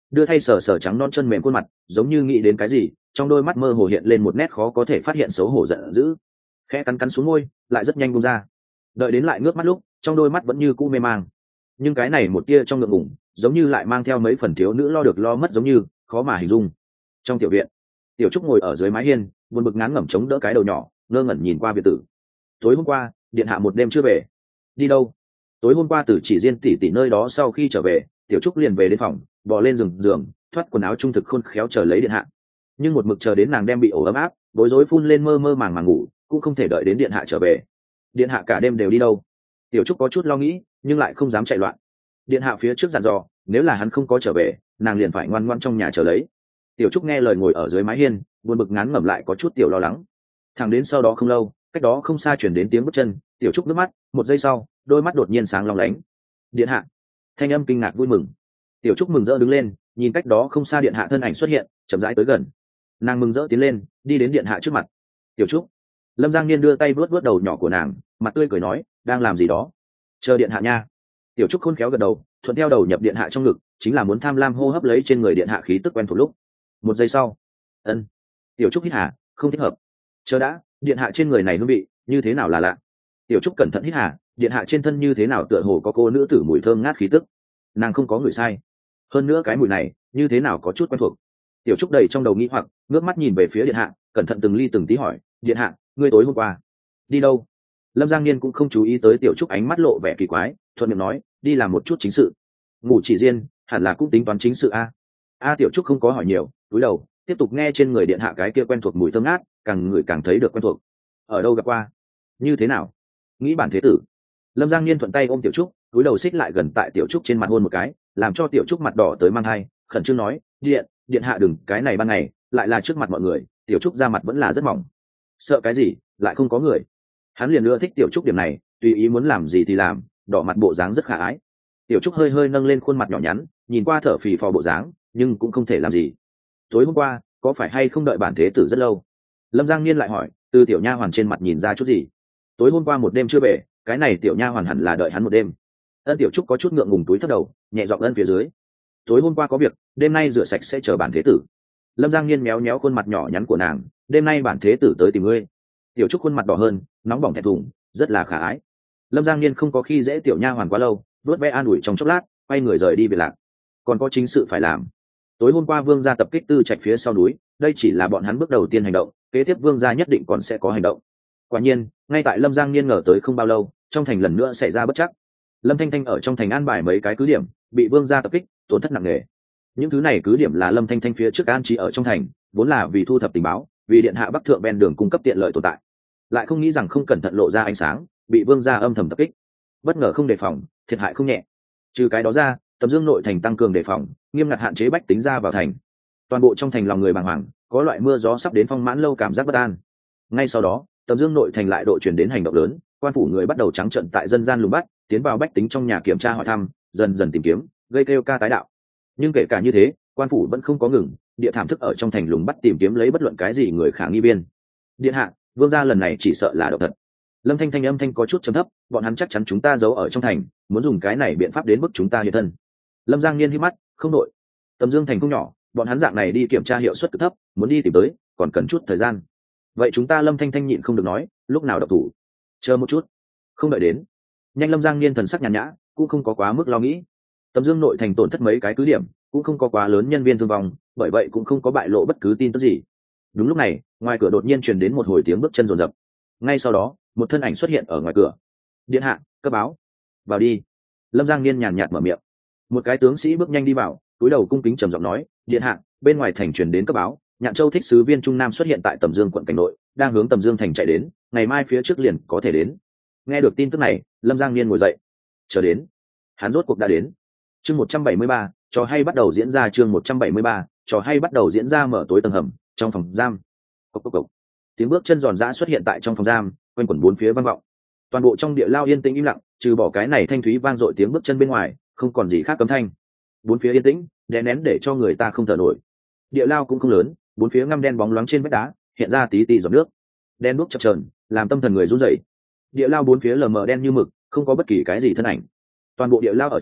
đưa thay sờ sờ trắng non chân mềm khuôn mặt, giống như nghĩ đến cái gì, trong đôi mắt mơ hồ hiện lên một nét khó có thể phát hiện xấu hổ giận dữ, khẽ cắn cắn xuống môi, lại rất nhanh buông ra. Đợi đến lại ngước mắt lúc, trong đôi mắt vẫn như cũ mê mang, nhưng cái này một tia trong ngượng ngùng, giống như lại mang theo mấy phần thiếu nữ lo được lo mất, giống như khó mà hình dung. Trong tiểu viện, Tiểu Trúc ngồi ở dưới mái hiên, buồn bực ngán ngẩm chống đỡ cái đầu nhỏ, ngơ ngẩn nhìn qua biệt tử. Tối hôm qua, điện hạ một đêm chưa về. Đi đâu? Tối hôm qua từ Chỉ Diên tỷ tỷ nơi đó sau khi trở về, Tiểu Trúc liền về đến phòng, bò lên giường giường, thoát quần áo trung thực khôn khéo chờ lấy điện hạ. Nhưng một mực chờ đến nàng đem bị ổ ấm áp, bối rối phun lên mơ mơ màng màng ngủ, cũng không thể đợi đến điện hạ trở về. Điện hạ cả đêm đều đi đâu? Tiểu Trúc có chút lo nghĩ, nhưng lại không dám chạy loạn. Điện hạ phía trước dặn dò, nếu là hắn không có trở về, nàng liền phải ngoan ngoãn trong nhà chờ lấy. Tiểu Trúc nghe lời ngồi ở dưới mái hiên, buồn bực ngán ngẩm lại có chút tiểu lo lắng. Thẳng đến sau đó không lâu, cách đó không xa chuyển đến tiếng bước chân, Tiểu Trúc nước mắt, một giây sau, đôi mắt đột nhiên sáng long lánh. Điện hạ! Thanh âm kinh ngạc vui mừng. Tiểu Trúc mừng rỡ đứng lên, nhìn cách đó không xa điện hạ thân ảnh xuất hiện, chậm rãi tới gần. Nàng mừng rỡ tiến lên, đi đến điện hạ trước mặt. Tiểu Trúc! Lâm Giang Niên đưa tay vuốt vuốt đầu nhỏ của nàng, mặt tươi cười nói, đang làm gì đó? Chờ điện hạ nha. Tiểu Trúc khôn khéo gật đầu, thuận theo đầu nhập điện hạ trong ngực, chính là muốn tham lam hô hấp lấy trên người điện hạ khí tức quen thuộc lúc. Một giây sau, ân. Tiểu Trúc hít hà, không thích hợp. Chờ đã, điện hạ trên người này hương vị như thế nào là lạ. Tiểu Trúc cẩn thận hít hà, điện hạ trên thân như thế nào tựa hồ có cô nữ tử mùi thơm ngát khí tức. Nàng không có người sai. Hơn nữa cái mùi này, như thế nào có chút quen thuộc. Tiểu Trúc đầy trong đầu nghĩ hoặc, ngước mắt nhìn về phía điện hạ, cẩn thận từng ly từng tí hỏi, điện hạ, ngươi tối hôm qua đi đâu? Lâm Giang Niên cũng không chú ý tới Tiểu Trúc ánh mắt lộ vẻ kỳ quái, thuận miệng nói, đi làm một chút chính sự. Ngủ Chỉ Diên, hẳn là cũng tính toán chính sự a. A Tiểu Trúc không có hỏi nhiều, cúi đầu tiếp tục nghe trên người điện hạ cái kia quen thuộc mùi thơm ngát, càng ngửi càng thấy được quen thuộc. Ở đâu gặp qua? Như thế nào? Nghĩ bản thế tử. Lâm Giang Niên thuận tay ôm Tiểu Trúc, cúi đầu xích lại gần tại Tiểu Trúc trên mặt hôn một cái, làm cho Tiểu Trúc mặt đỏ tới mang hai, khẩn trương nói, điện điện hạ đừng, cái này ban ngày lại là trước mặt mọi người. Tiểu Trúc da mặt vẫn là rất mỏng. Sợ cái gì, lại không có người. Hắn liền ưa thích Tiểu Trúc điểm này, tùy ý muốn làm gì thì làm, đỏ mặt bộ dáng rất khả ái. Tiểu Trúc hơi hơi nâng lên khuôn mặt nhỏ nhắn, nhìn qua thở phì phò bộ dáng, nhưng cũng không thể làm gì. Tối hôm qua có phải hay không đợi bản thế tử rất lâu? Lâm Giang Niên lại hỏi, từ tiểu nha hoàn trên mặt nhìn ra chút gì? Tối hôm qua một đêm chưa về, cái này tiểu nha hoàn hẳn là đợi hắn một đêm. Ân Tiểu Trúc có chút ngượng ngùng túi thấp đầu, nhẹ giọng ân phía dưới. Tối hôm qua có việc, đêm nay rửa sạch sẽ chờ bản thế tử. Lâm Giang Niên méo méo khuôn mặt nhỏ nhắn của nàng, đêm nay bản thế tử tới tìm ngươi. Tiểu Trúc khuôn mặt đỏ hơn, nóng bỏng thẹn thùng, rất là khả ái. Lâm Giang Niên không có khi dễ tiểu nha hoàn quá lâu, vuốt ve an ủi trong chốc lát, quay người rời đi về lạc. Còn có chính sự phải làm. Tối hôm qua Vương gia tập kích Tư Trạch phía sau núi, đây chỉ là bọn hắn bước đầu tiên hành động, kế tiếp Vương gia nhất định còn sẽ có hành động. Quả nhiên, ngay tại Lâm Giang Niên ngờ tới không bao lâu, trong thành lần nữa xảy ra bất trắc. Lâm Thanh Thanh ở trong thành an bài mấy cái cứ điểm, bị Vương gia tập kích, tổn thất nặng nề. Những thứ này cứ điểm là Lâm Thanh Thanh phía trước an trí ở trong thành, vốn là vì thu thập tình báo, vì điện hạ Bắc thượng ven đường cung cấp tiện lợi tồn tại. Lại không nghĩ rằng không cẩn thận lộ ra ánh sáng, bị Vương gia âm thầm tập kích. Bất ngờ không đề phòng, thiệt hại không nhẹ. Trừ cái đó ra, Tầm Dương nội thành tăng cường đề phòng, nghiêm ngặt hạn chế bách tính ra vào thành. Toàn bộ trong thành lòng người bàng hoàng, có loại mưa gió sắp đến phong mãn lâu cảm giác bất an. Ngay sau đó, Tầm Dương nội thành lại độ chuyển đến hành động lớn, quan phủ người bắt đầu trắng trợn tại dân gian lùng bắt, tiến vào bách tính trong nhà kiểm tra hỏi thăm, dần dần tìm kiếm, gây kêu ca tái đạo. Nhưng kể cả như thế, quan phủ vẫn không có ngừng, địa thảm thức ở trong thành lùng bắt tìm kiếm lấy bất luận cái gì người khả nghi biên. Điện hạ, Vương gia lần này chỉ sợ là độc thật. Lâm Thanh Thanh âm thanh có chút trầm thấp, bọn hắn chắc chắn chúng ta giấu ở trong thành, muốn dùng cái này biện pháp đến bức chúng ta hiện thân. Lâm Giang Niên hí mắt, không đội. Tầm Dương thành không nhỏ, bọn hắn dạng này đi kiểm tra hiệu suất cực thấp, muốn đi tìm tới, còn cần chút thời gian. Vậy chúng ta Lâm Thanh Thanh nhịn không được nói, lúc nào độc thủ? Chờ một chút, không đợi đến. Nhanh. Lâm Giang Niên thần sắc nhàn nhã, cũng không có quá mức lo nghĩ. Tầm Dương nội thành tổn thất mấy cái cứ điểm, cũng không có quá lớn nhân viên thương vong, bởi vậy cũng không có bại lộ bất cứ tin tức gì. Đúng lúc này, ngoài cửa đột nhiên truyền đến một hồi tiếng bước chân rồn rập. Ngay sau đó, một thân ảnh xuất hiện ở ngoài cửa. Điện hạ, cấp báo. Vào đi. Lâm Giang Niên nhàn nhạt mở miệng. Một cái tướng sĩ bước nhanh đi vào, cúi đầu cung kính trầm giọng nói, điện hạ, bên ngoài thành truyền đến cấp báo, Nhạn Châu thích sứ viên Trung Nam xuất hiện tại Tầm Dương quận cảnh nội, đang hướng Tầm Dương thành chạy đến, ngày mai phía trước liền có thể đến. Nghe được tin tức này, Lâm Giang Niên ngồi dậy. Chờ đến. Hắn rốt cuộc đã đến. Chương một trăm bảy mươi ba, trò hay bắt đầu diễn ra. Chương một trăm bảy mươi ba, trò hay bắt đầu diễn ra. Mở tối tầng hầm, trong phòng giam. Cốc cốc cốc. Tiếng bước chân giòn giã xuất hiện tại trong phòng giam, quanh quẩn bốn phía vang vọng. Toàn bộ trong địa lao yên tĩnh im lặng, trừ bỏ cái này thanh thúy vang dội tiếng bước chân bên ngoài, không còn gì khác cấm thanh. Bốn phía yên tĩnh, đè nén để cho người ta không thở nổi. Địa lao cũng không lớn, bốn phía ngăm đen bóng loáng trên vách đá, hiện ra tí tí giọt nước. Đen đuốc chập chờn, làm tâm thần người run rẩy. Địa lao bốn phía lờ mờ đen như mực, không có bất kỳ cái gì thân ảnh. Toàn bộ địa lao ở trong,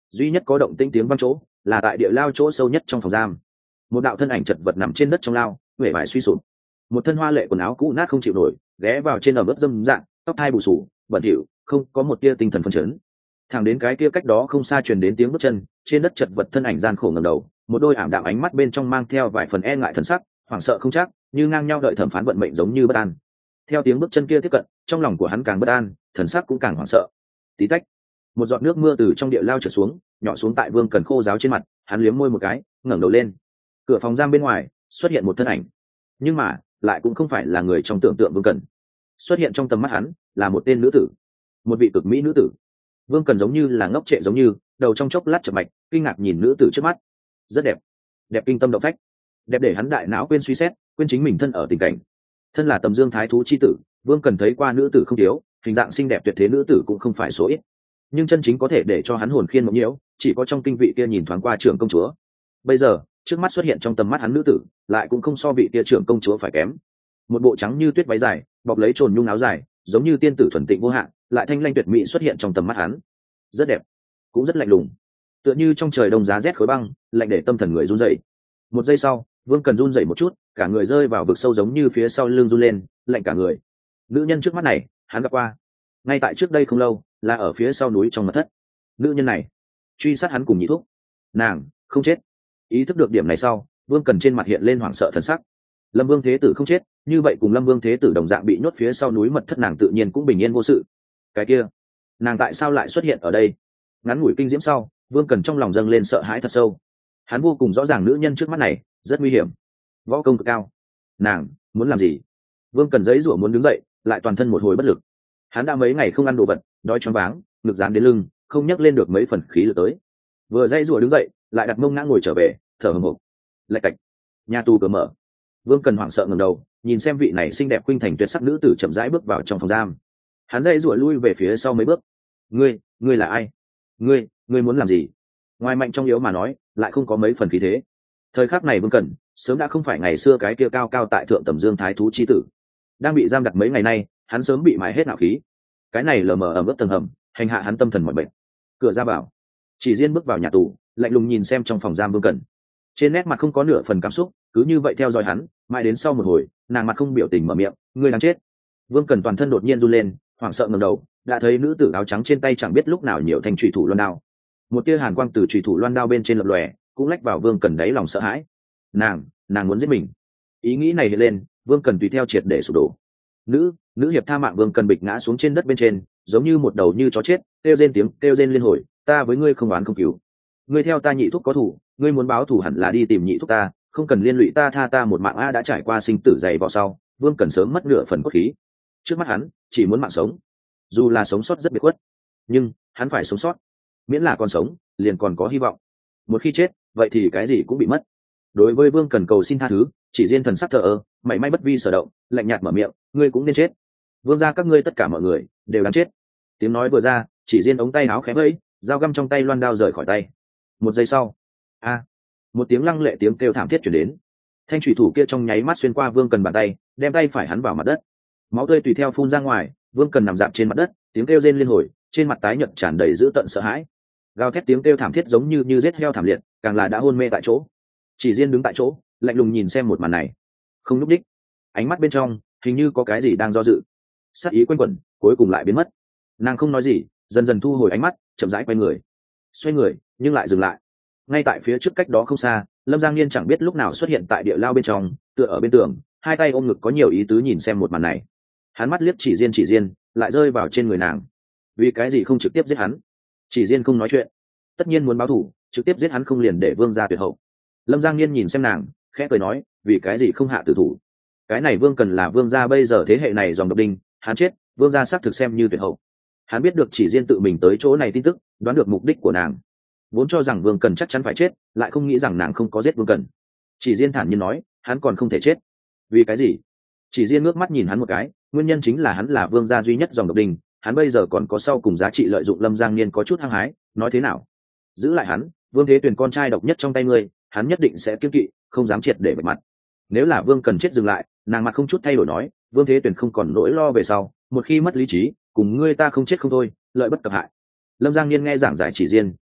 duy nhất có động tĩnh tiếng vang chỗ là tại địa lao chỗ sâu nhất trong phòng giam. Một đạo thân ảnh chật vật nằm trên đất trong lao, huệ vải suy sụp. Một thân hoa lệ quần áo cũ nát không chịu nổi, ghé vào trên ẩm ướt dâm dạng, tóc hai bù sù bẩn thỉu, không có một tia tinh thần phấn chấn. Thẳng đến cái kia cách đó không xa truyền đến tiếng bước chân, trên đất chật vật thân ảnh gian khổ ngẩng đầu, một đôi ảm đạm ánh mắt bên trong mang theo vài phần e ngại thần sắc, hoảng sợ không chắc, như ngang nhau đợi thẩm phán vận mệnh giống như bất an. Theo tiếng bước chân kia tiếp cận, trong lòng của hắn càng bất an, thần sắc cũng càng hoảng sợ. Tí tách, một giọt nước mưa từ trong địa lao trượt xuống, nhỏ xuống tại Vương Cần khô ráo trên mặt, hắn liếm môi một cái, ngẩng đầu lên. Cửa phòng giam bên ngoài xuất hiện một thân ảnh, nhưng mà lại cũng không phải là người trong tưởng tượng Vương Cần. Xuất hiện trong tầm mắt hắn là một tên nữ tử, một vị cực mỹ nữ tử. Vương Cần giống như là ngốc trệ giống như, đầu trong chốc lát chậm mạch, kinh ngạc nhìn nữ tử trước mắt. Rất đẹp, đẹp kinh tâm động phách, đẹp để hắn đại não quên suy xét, quên chính mình thân ở tình cảnh. Thân là Tầm Dương thái thú chi tử, Vương Cần thấy qua nữ tử không thiếu, hình dạng xinh đẹp tuyệt thế nữ tử cũng không phải số ít. Nhưng chân chính có thể để cho hắn hồn khiên mộng nhiễu, chỉ có trong kinh vị kia nhìn thoáng qua trưởng công chúa. Bây giờ, trước mắt xuất hiện trong tầm mắt hắn nữ tử, lại cũng không so vị kia trưởng công chúa phải kém. Một bộ trắng như tuyết váy dài, bọc lấy trồn nhung áo dài, giống như tiên tử thuần tịnh vô hạn, lại thanh lanh tuyệt mỹ xuất hiện trong tầm mắt hắn. Rất đẹp, cũng rất lạnh lùng, tựa như trong trời đông giá rét khối băng, lạnh để tâm thần người run rẩy. Một giây sau, Vương Cần run rẩy một chút, cả người rơi vào vực sâu giống như phía sau lưng run lên, lạnh cả người. Nữ nhân trước mắt này, hắn gặp qua, ngay tại trước đây không lâu, là ở phía sau núi trong mật thất. Nữ nhân này truy sát hắn cùng nhị thúc, nàng không chết. Ý thức được điểm này sau, Vương Cần trên mặt hiện lên hoảng sợ thần sắc. Lâm Vương thế tử không chết, như vậy cùng Lâm Vương thế tử đồng dạng bị nhốt phía sau núi mật thất, nàng tự nhiên cũng bình yên vô sự. Cái kia, nàng tại sao lại xuất hiện ở đây? Ngắn ngủi kinh diễm sau, Vương Cần trong lòng dâng lên sợ hãi thật sâu. Hắn vô cùng rõ ràng nữ nhân trước mắt này rất nguy hiểm, võ công cực cao. Nàng muốn làm gì? Vương Cần giấy rủa muốn đứng dậy, lại toàn thân một hồi bất lực. Hắn đã mấy ngày không ăn đồ vật, đói choáng váng, ngực dán đến lưng, không nhấc lên được mấy phần khí lực tới. Vừa dây rủa đứng dậy, lại đặt mông ngã ngồi trở về, thở hổn hộc. Lạch cạch, nhà tù cửa mở. Vương Cần hoảng sợ ngẩng đầu, nhìn xem vị này xinh đẹp khuynh thành tuyệt sắc nữ tử chậm rãi bước vào trong phòng giam. Hắn dây rủa lui về phía sau mấy bước. Ngươi, ngươi là ai? Ngươi, ngươi muốn làm gì? Ngoài mạnh trong yếu mà nói, lại không có mấy phần khí thế. Thời khắc này Vương Cần sớm đã không phải ngày xưa cái kia cao cao tại thượng Tầm Dương thái thú chi tử. Đang bị giam đặt mấy ngày nay, hắn sớm bị mãi hết nạo khí. Cái này lờ mờ ẩm ướt tầng hầm, hành hạ hắn tâm thần mọi bệnh. Cửa ra bảo, Chỉ Diên bước vào nhà tù, lạnh lùng nhìn xem trong phòng giam Vương Cần. Trên nét mặt không có nửa phần cảm xúc, cứ như vậy theo dõi hắn, mãi đến sau một hồi, nàng mặt không biểu tình mở miệng, ngươi đang chết. Vương Cần toàn thân đột nhiên run lên, hoảng sợ ngẩng đầu, đã thấy nữ tử áo trắng trên tay chẳng biết lúc nào nhiều thành chủy thủ loan đao. Một tia hàn quang từ chủy thủ loan đao bên trên lập lòe, cũng lách vào Vương Cần đáy lòng sợ hãi. Nàng, nàng muốn giết mình. Ý nghĩ này hiện lên, Vương Cần tùy theo triệt để sụp đổ. Nữ, nữ hiệp tha mạng. Vương Cần bịch ngã xuống trên đất bên trên, giống như một đầu như chó chết, kêu rên tiếng, kêu rên liên hồi, ta với ngươi không oán không cứu. Ngươi theo ta nhị thúc có thủ, ngươi muốn báo thù hẳn là đi tìm nhị thúc ta, không cần liên lụy ta, tha ta một mạng. A đã trải qua sinh tử dày vò sau, Vương Cần sớm mất nửa phần cốt khí. Trước mắt hắn chỉ muốn mạng sống, dù là sống sót rất biệt khuất, nhưng hắn phải sống sót. Miễn là còn sống, liền còn có hy vọng. Một khi chết, vậy thì cái gì cũng bị mất. Đối với Vương Cần cầu xin tha thứ, Chỉ Diên thần sắc thờ ơ, mảy may bất vi sở động, lạnh nhạt mở miệng, ngươi cũng nên chết. Vương gia các ngươi tất cả mọi người đều đáng chết. Tiếng nói vừa ra, Chỉ Diên ống tay áo khẽ vẫy, dao găm trong tay loan đao rời khỏi tay. Một giây sau, a, một tiếng lăng lệ tiếng kêu thảm thiết truyền đến. Thanh thủy thủ kia trong nháy mắt xuyên qua Vương Cần bàn tay, đem tay phải hắn vào mặt đất. Máu tươi tùy theo phun ra ngoài, Vương Cần nằm dạp trên mặt đất, tiếng kêu rên liên hồi, trên mặt tái nhợt tràn đầy dữ tợn sợ hãi. Gào thét tiếng kêu thảm thiết giống như như giết heo thảm liệt, càng là đã hôn mê tại chỗ. Chỉ Diên đứng tại chỗ, lạnh lùng nhìn xem một màn này, không nhúc đích. Ánh mắt bên trong hình như có cái gì đang do dự. Sát ý quanh quẩn, cuối cùng lại biến mất. Nàng không nói gì, dần dần thu hồi ánh mắt, chậm rãi quay người. Xoay người, nhưng lại dừng lại. Ngay tại phía trước cách đó không xa, Lâm Giang Niên chẳng biết lúc nào xuất hiện tại địa lao bên trong, tựa ở bên tường, hai tay ôm ngực có nhiều ý tứ nhìn xem một màn này. Hắn mắt liếc Chỉ Diên, Chỉ Diên lại rơi vào trên người nàng. Vì cái gì không trực tiếp giết hắn? Chỉ Diên không nói chuyện, tất nhiên muốn báo thù, trực tiếp giết hắn không liền để Vương gia tuyệt hậu. Lâm Giang Niên nhìn xem nàng, khẽ cười nói, vì cái gì không hạ tử thủ? Cái này Vương Cần là Vương gia bây giờ thế hệ này dòng độc đinh, hắn chết, Vương gia xác thực xem như tuyệt hậu. Hắn biết được Chỉ Diên tự mình tới chỗ này tin tức, đoán được mục đích của nàng, vốn cho rằng Vương Cần chắc chắn phải chết, lại không nghĩ rằng nàng không có giết Vương Cần. Chỉ Diên thản nhiên nói, hắn còn không thể chết. Vì cái gì? Chỉ Diên ngước mắt nhìn hắn một cái, nguyên nhân chính là hắn là Vương gia duy nhất dòng độc đinh, hắn bây giờ còn có sau cùng giá trị lợi dụng. Lâm Giang Niên có chút hăng hái, nói thế nào? Giữ lại hắn, Vương Thế Tuyền con trai độc nhất trong tay ngươi, hắn nhất định sẽ kiêng kỵ, không dám triệt để bạch mặt. Nếu là Vương Cần chết dừng lại, nàng mặt không chút thay đổi nói, Vương Thế Tuyền không còn nỗi lo về sau, một khi mất lý trí, cùng ngươi ta không chết không thôi, lợi bất cập hại. Lâm Giang Niên nghe giảng giải Chỉ Diên,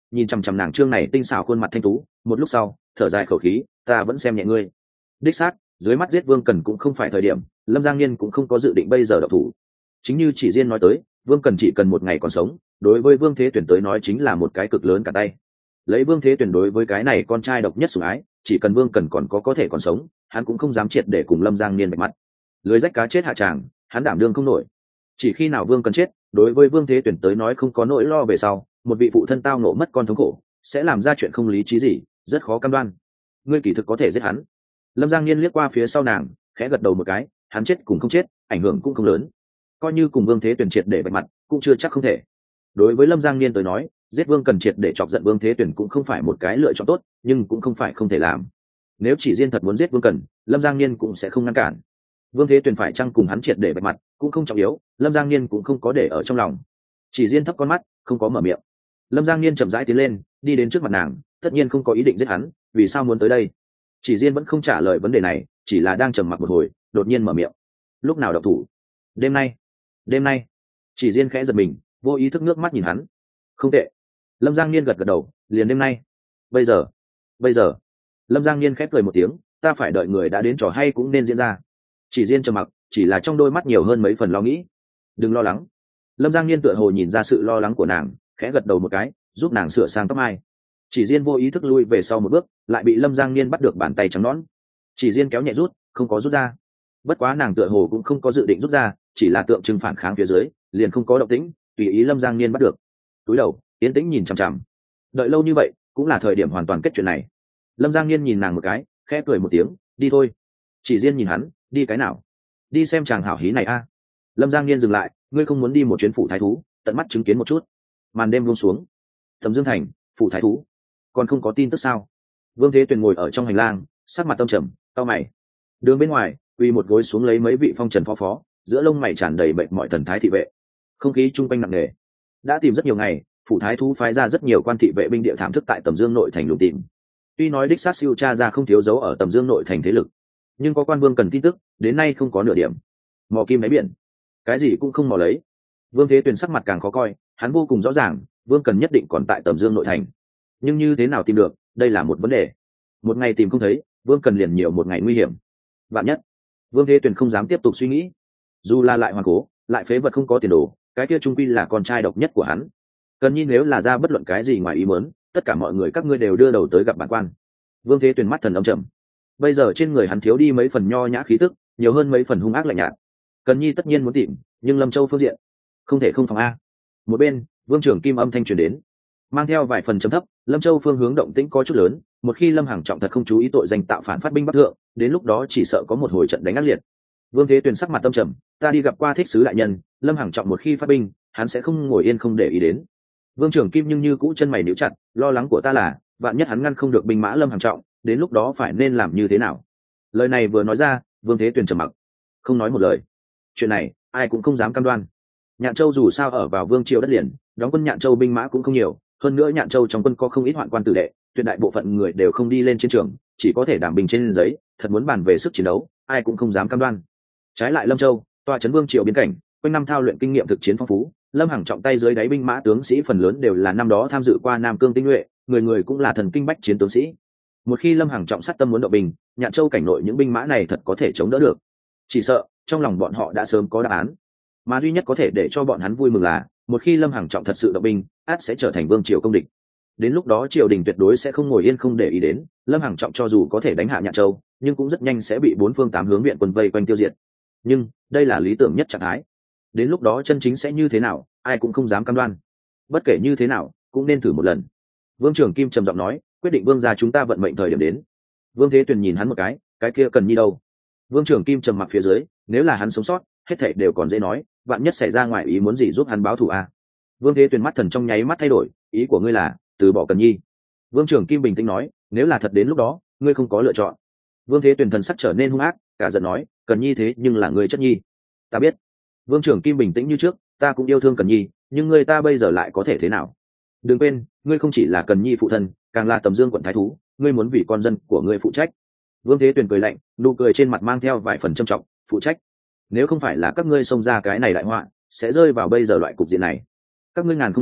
nhìn chằm chằm nàng trương này tinh xảo khuôn mặt thanh tú, một lúc sau thở dài khẩu khí, ta vẫn xem nhẹ ngươi. Đích xác, dưới mắt giết Vương Cần cũng không phải thời điểm, Lâm Giang Niên cũng không có dự định bây giờ độc thủ. Chính như Chỉ Diên nói tới, Vương Cần chỉ cần một ngày còn sống, đối với Vương Thế Tuyển tới nói chính là một cái cực lớn cả tay. Lấy Vương Thế Tuyển đối với cái này con trai độc nhất sủng ái, chỉ cần Vương Cần còn có có thể còn sống, hắn cũng không dám triệt để cùng Lâm Giang Niên bạch mặt. Lưới rách cá chết hạ tràng, hắn đảm đương không nổi. Chỉ khi nào Vương Cần chết, đối với Vương Thế Tuyển tới nói không có nỗi lo về sau, một vị phụ thân tao nộ mất con thống khổ, sẽ làm ra chuyện không lý trí gì, rất khó cam đoan. Ngươi kỳ thực có thể giết hắn. Lâm Giang Niên liếc qua phía sau nàng, khẽ gật đầu một cái, hắn chết cùng không chết, ảnh hưởng cũng không lớn. Coi như cùng Vương Thế Tuyển triệt để bạch mặt, cũng chưa chắc không thể. Đối với Lâm Giang Niên tới nói, giết Vương Cần triệt để chọc giận Vương Thế Tuyển cũng không phải một cái lựa chọn tốt, nhưng cũng không phải không thể làm. Nếu Chỉ Diên thật muốn giết Vương Cần, Lâm Giang Niên cũng sẽ không ngăn cản. Vương Thế Tuyển phải chăng cùng hắn triệt để bạch mặt, cũng không trọng yếu, Lâm Giang Niên cũng không có để ở trong lòng. Chỉ Diên thấp con mắt, không có mở miệng. Lâm Giang Niên chậm rãi tiến lên, đi đến trước mặt nàng, tất nhiên không có ý định giết hắn, vì sao muốn tới đây? Chỉ Diên vẫn không trả lời vấn đề này, chỉ là đang trầm mặc một hồi, đột nhiên mở miệng. Lúc nào động thủ? Đêm nay. Đêm nay. Chỉ Diên khẽ giật mình, vô ý thức nước mắt nhìn hắn. Không tệ. Lâm Giang Niên gật gật đầu, liền đêm nay. Bây giờ. Bây giờ. Lâm Giang Niên khép cười một tiếng, ta phải đợi người đã đến trò hay cũng nên diễn ra. Chỉ Diên trầm mặc, chỉ là trong đôi mắt nhiều hơn mấy phần lo nghĩ. Đừng lo lắng. Lâm Giang Niên tựa hồ nhìn ra sự lo lắng của nàng, khẽ gật đầu một cái, giúp nàng sửa sang tóc mai. Chỉ Diên vô ý thức lui về sau một bước, lại bị Lâm Giang Niên bắt được bàn tay trắng nõn. Chỉ Diên kéo nhẹ rút, không có rút ra. Bất quá nàng tựa hồ cũng không có dự định rút ra, chỉ là tượng trưng phản kháng phía dưới, liền không có động tĩnh, tùy ý Lâm Giang Niên bắt được. Túi đầu, tiến tĩnh nhìn chằm chằm. Đợi lâu như vậy, cũng là thời điểm hoàn toàn kết chuyện này. Lâm Giang Niên nhìn nàng một cái, khẽ cười một tiếng, đi thôi. Chỉ Diên nhìn hắn, đi cái nào? Đi xem chàng hảo hí này a. Lâm Giang Niên dừng lại, ngươi không muốn đi một chuyến phủ thái thú, tận mắt chứng kiến một chút? Màn đêm buông xuống, Thẩm Dương Thành, phủ thái thú, còn không có tin tức sao? Vương Thế Tuyền ngồi ở trong hành lang, sắc mặt tâm trầm, cau mày. Đường bên ngoài, uy một gối xuống lấy mấy vị phong trần phó phó, giữa lông mày tràn đầy bệnh mọi thần thái thị vệ. Không khí trung quanh nặng nề. Đã tìm rất nhiều ngày, phủ thái thú phái ra rất nhiều quan thị vệ binh địa thảm thức tại Tầm Dương nội thành lùng tìm. Tuy nói đích xác siêu tra ra không thiếu dấu ở Tầm Dương nội thành thế lực, nhưng có quan vương cần tin tức, đến nay không có nửa điểm. Mò kim đáy biển, cái gì cũng không mò lấy. Vương Thế Tuyền sắc mặt càng khó coi, hắn vô cùng rõ ràng, vương cần nhất định còn tại Tầm Dương nội thành, nhưng như thế nào tìm được, đây là một vấn đề. Một ngày tìm không thấy, vương cần liền nhiều một ngày nguy hiểm. Vạn nhất, Vương Thế Tuyền không dám tiếp tục suy nghĩ. Dù là lại hoàn cố, lại phế vật không có tiền đồ, cái kia trung quy là con trai độc nhất của hắn. Cần nhi nếu là ra bất luận cái gì ngoài ý muốn, tất cả mọi người các ngươi đều đưa đầu tới gặp bản quan. Vương Thế Tuyền mắt thần âm trầm. Bây giờ trên người hắn thiếu đi mấy phần nho nhã khí tức, nhiều hơn mấy phần hung ác lạnh nhạt. Cần nhi tất nhiên muốn tìm, nhưng Lâm Châu phương diện không thể không phòng a. Một bên, Vương Trưởng Kim âm thanh truyền đến, mang theo vài phần trầm thấp. Lâm Châu phương hướng động tĩnh có chút lớn, một khi Lâm Hằng Trọng thật không chú ý tội danh tạo phản phát binh bắc thượng, đến lúc đó chỉ sợ có một hồi trận đánh ác liệt. Vương Thế Tuyền sắc mặt tâm trầm, ta đi gặp qua thích sứ đại nhân, Lâm Hằng Trọng một khi phát binh, hắn sẽ không ngồi yên không để ý đến. Vương Trưởng Kim nhưng như cũ chân mày níu chặt, lo lắng của ta là, vạn nhất hắn ngăn không được binh mã Lâm Hằng Trọng, đến lúc đó phải nên làm như thế nào? Lời này vừa nói ra, Vương Thế Tuyền trầm mặc, không nói một lời. Chuyện này, ai cũng không dám cam đoan. Nhạn Châu dù sao ở vào vương triều đất liền, đóng quân Nhạn Châu binh mã cũng không nhiều, hơn nữa Nhạn Châu trong quân có không ít hoạn quan tử đệ, tuyệt đại bộ phận người đều không đi lên chiến trường, chỉ có thể đảm bình trên giấy, thật muốn bàn về sức chiến đấu, ai cũng không dám cam đoan. Trái lại Lâm Châu, tọa trấn vương triều biên cảnh, quanh năm thao luyện kinh nghiệm thực chiến phong phú, Lâm Hằng Trọng tay dưới đáy binh mã tướng sĩ phần lớn đều là năm đó tham dự qua Nam Cương tinh nhuệ, người người cũng là thần kinh bách chiến tướng sĩ. Một khi Lâm Hằng Trọng sát tâm muốn động binh, Nhạn Châu cảnh nội những binh mã này thật có thể chống đỡ được. Chỉ sợ trong lòng bọn họ đã sớm có đáp án, mà duy nhất có thể để cho bọn hắn vui mừng là, một khi Lâm Hằng Trọng thật sự động binh, ắt sẽ trở thành vương triều công địch. Đến lúc đó triều đình tuyệt đối sẽ không ngồi yên không để ý đến, Lâm Hằng Trọng cho dù có thể đánh hạ Nhạn Châu, nhưng cũng rất nhanh sẽ bị bốn phương tám hướng viện quân vây quanh tiêu diệt. Nhưng đây là lý tưởng nhất trạng thái. Đến lúc đó chân chính sẽ như thế nào, ai cũng không dám cam đoan. Bất kể như thế nào, cũng nên thử một lần. Vương Trưởng Kim trầm giọng nói, quyết định vương gia chúng ta vận mệnh thời điểm đến. Vương Thế Tuyền nhìn hắn một cái, cái kia cần nhi đâu? Vương Trưởng Kim trầm mặc phía dưới, nếu là hắn sống sót, hết thảy đều còn dễ nói, vạn nhất xảy ra ngoài ý muốn gì giúp hắn báo thù a. Vương Thế Tuyền mắt thần trong nháy mắt thay đổi, ý của ngươi là từ bỏ Cần Nhi? Vương Trưởng Kim bình tĩnh nói, nếu là thật đến lúc đó, ngươi không có lựa chọn. Vương Thế Tuyền thần sắc trở nên hung ác, cả giận nói, Cần Nhi thế nhưng là ngươi chất nhi. Ta biết. Vương Trưởng Kim bình tĩnh như trước, ta cũng yêu thương Cần Nhi, nhưng ngươi ta bây giờ lại có thể thế nào? Đừng quên, ngươi không chỉ là Cần Nhi phụ thân, càng là Tầm Dương quận thái thú, ngươi muốn vì con dân của ngươi phụ trách. Vương Thế Tuyền cười lạnh, nụ cười trên mặt mang theo vài phần trầm trọng, phụ trách. Nếu không phải là các ngươi xông ra cái này đại họa, sẽ rơi vào bây giờ loại cục diện này. Các ngươi ngàn không nên,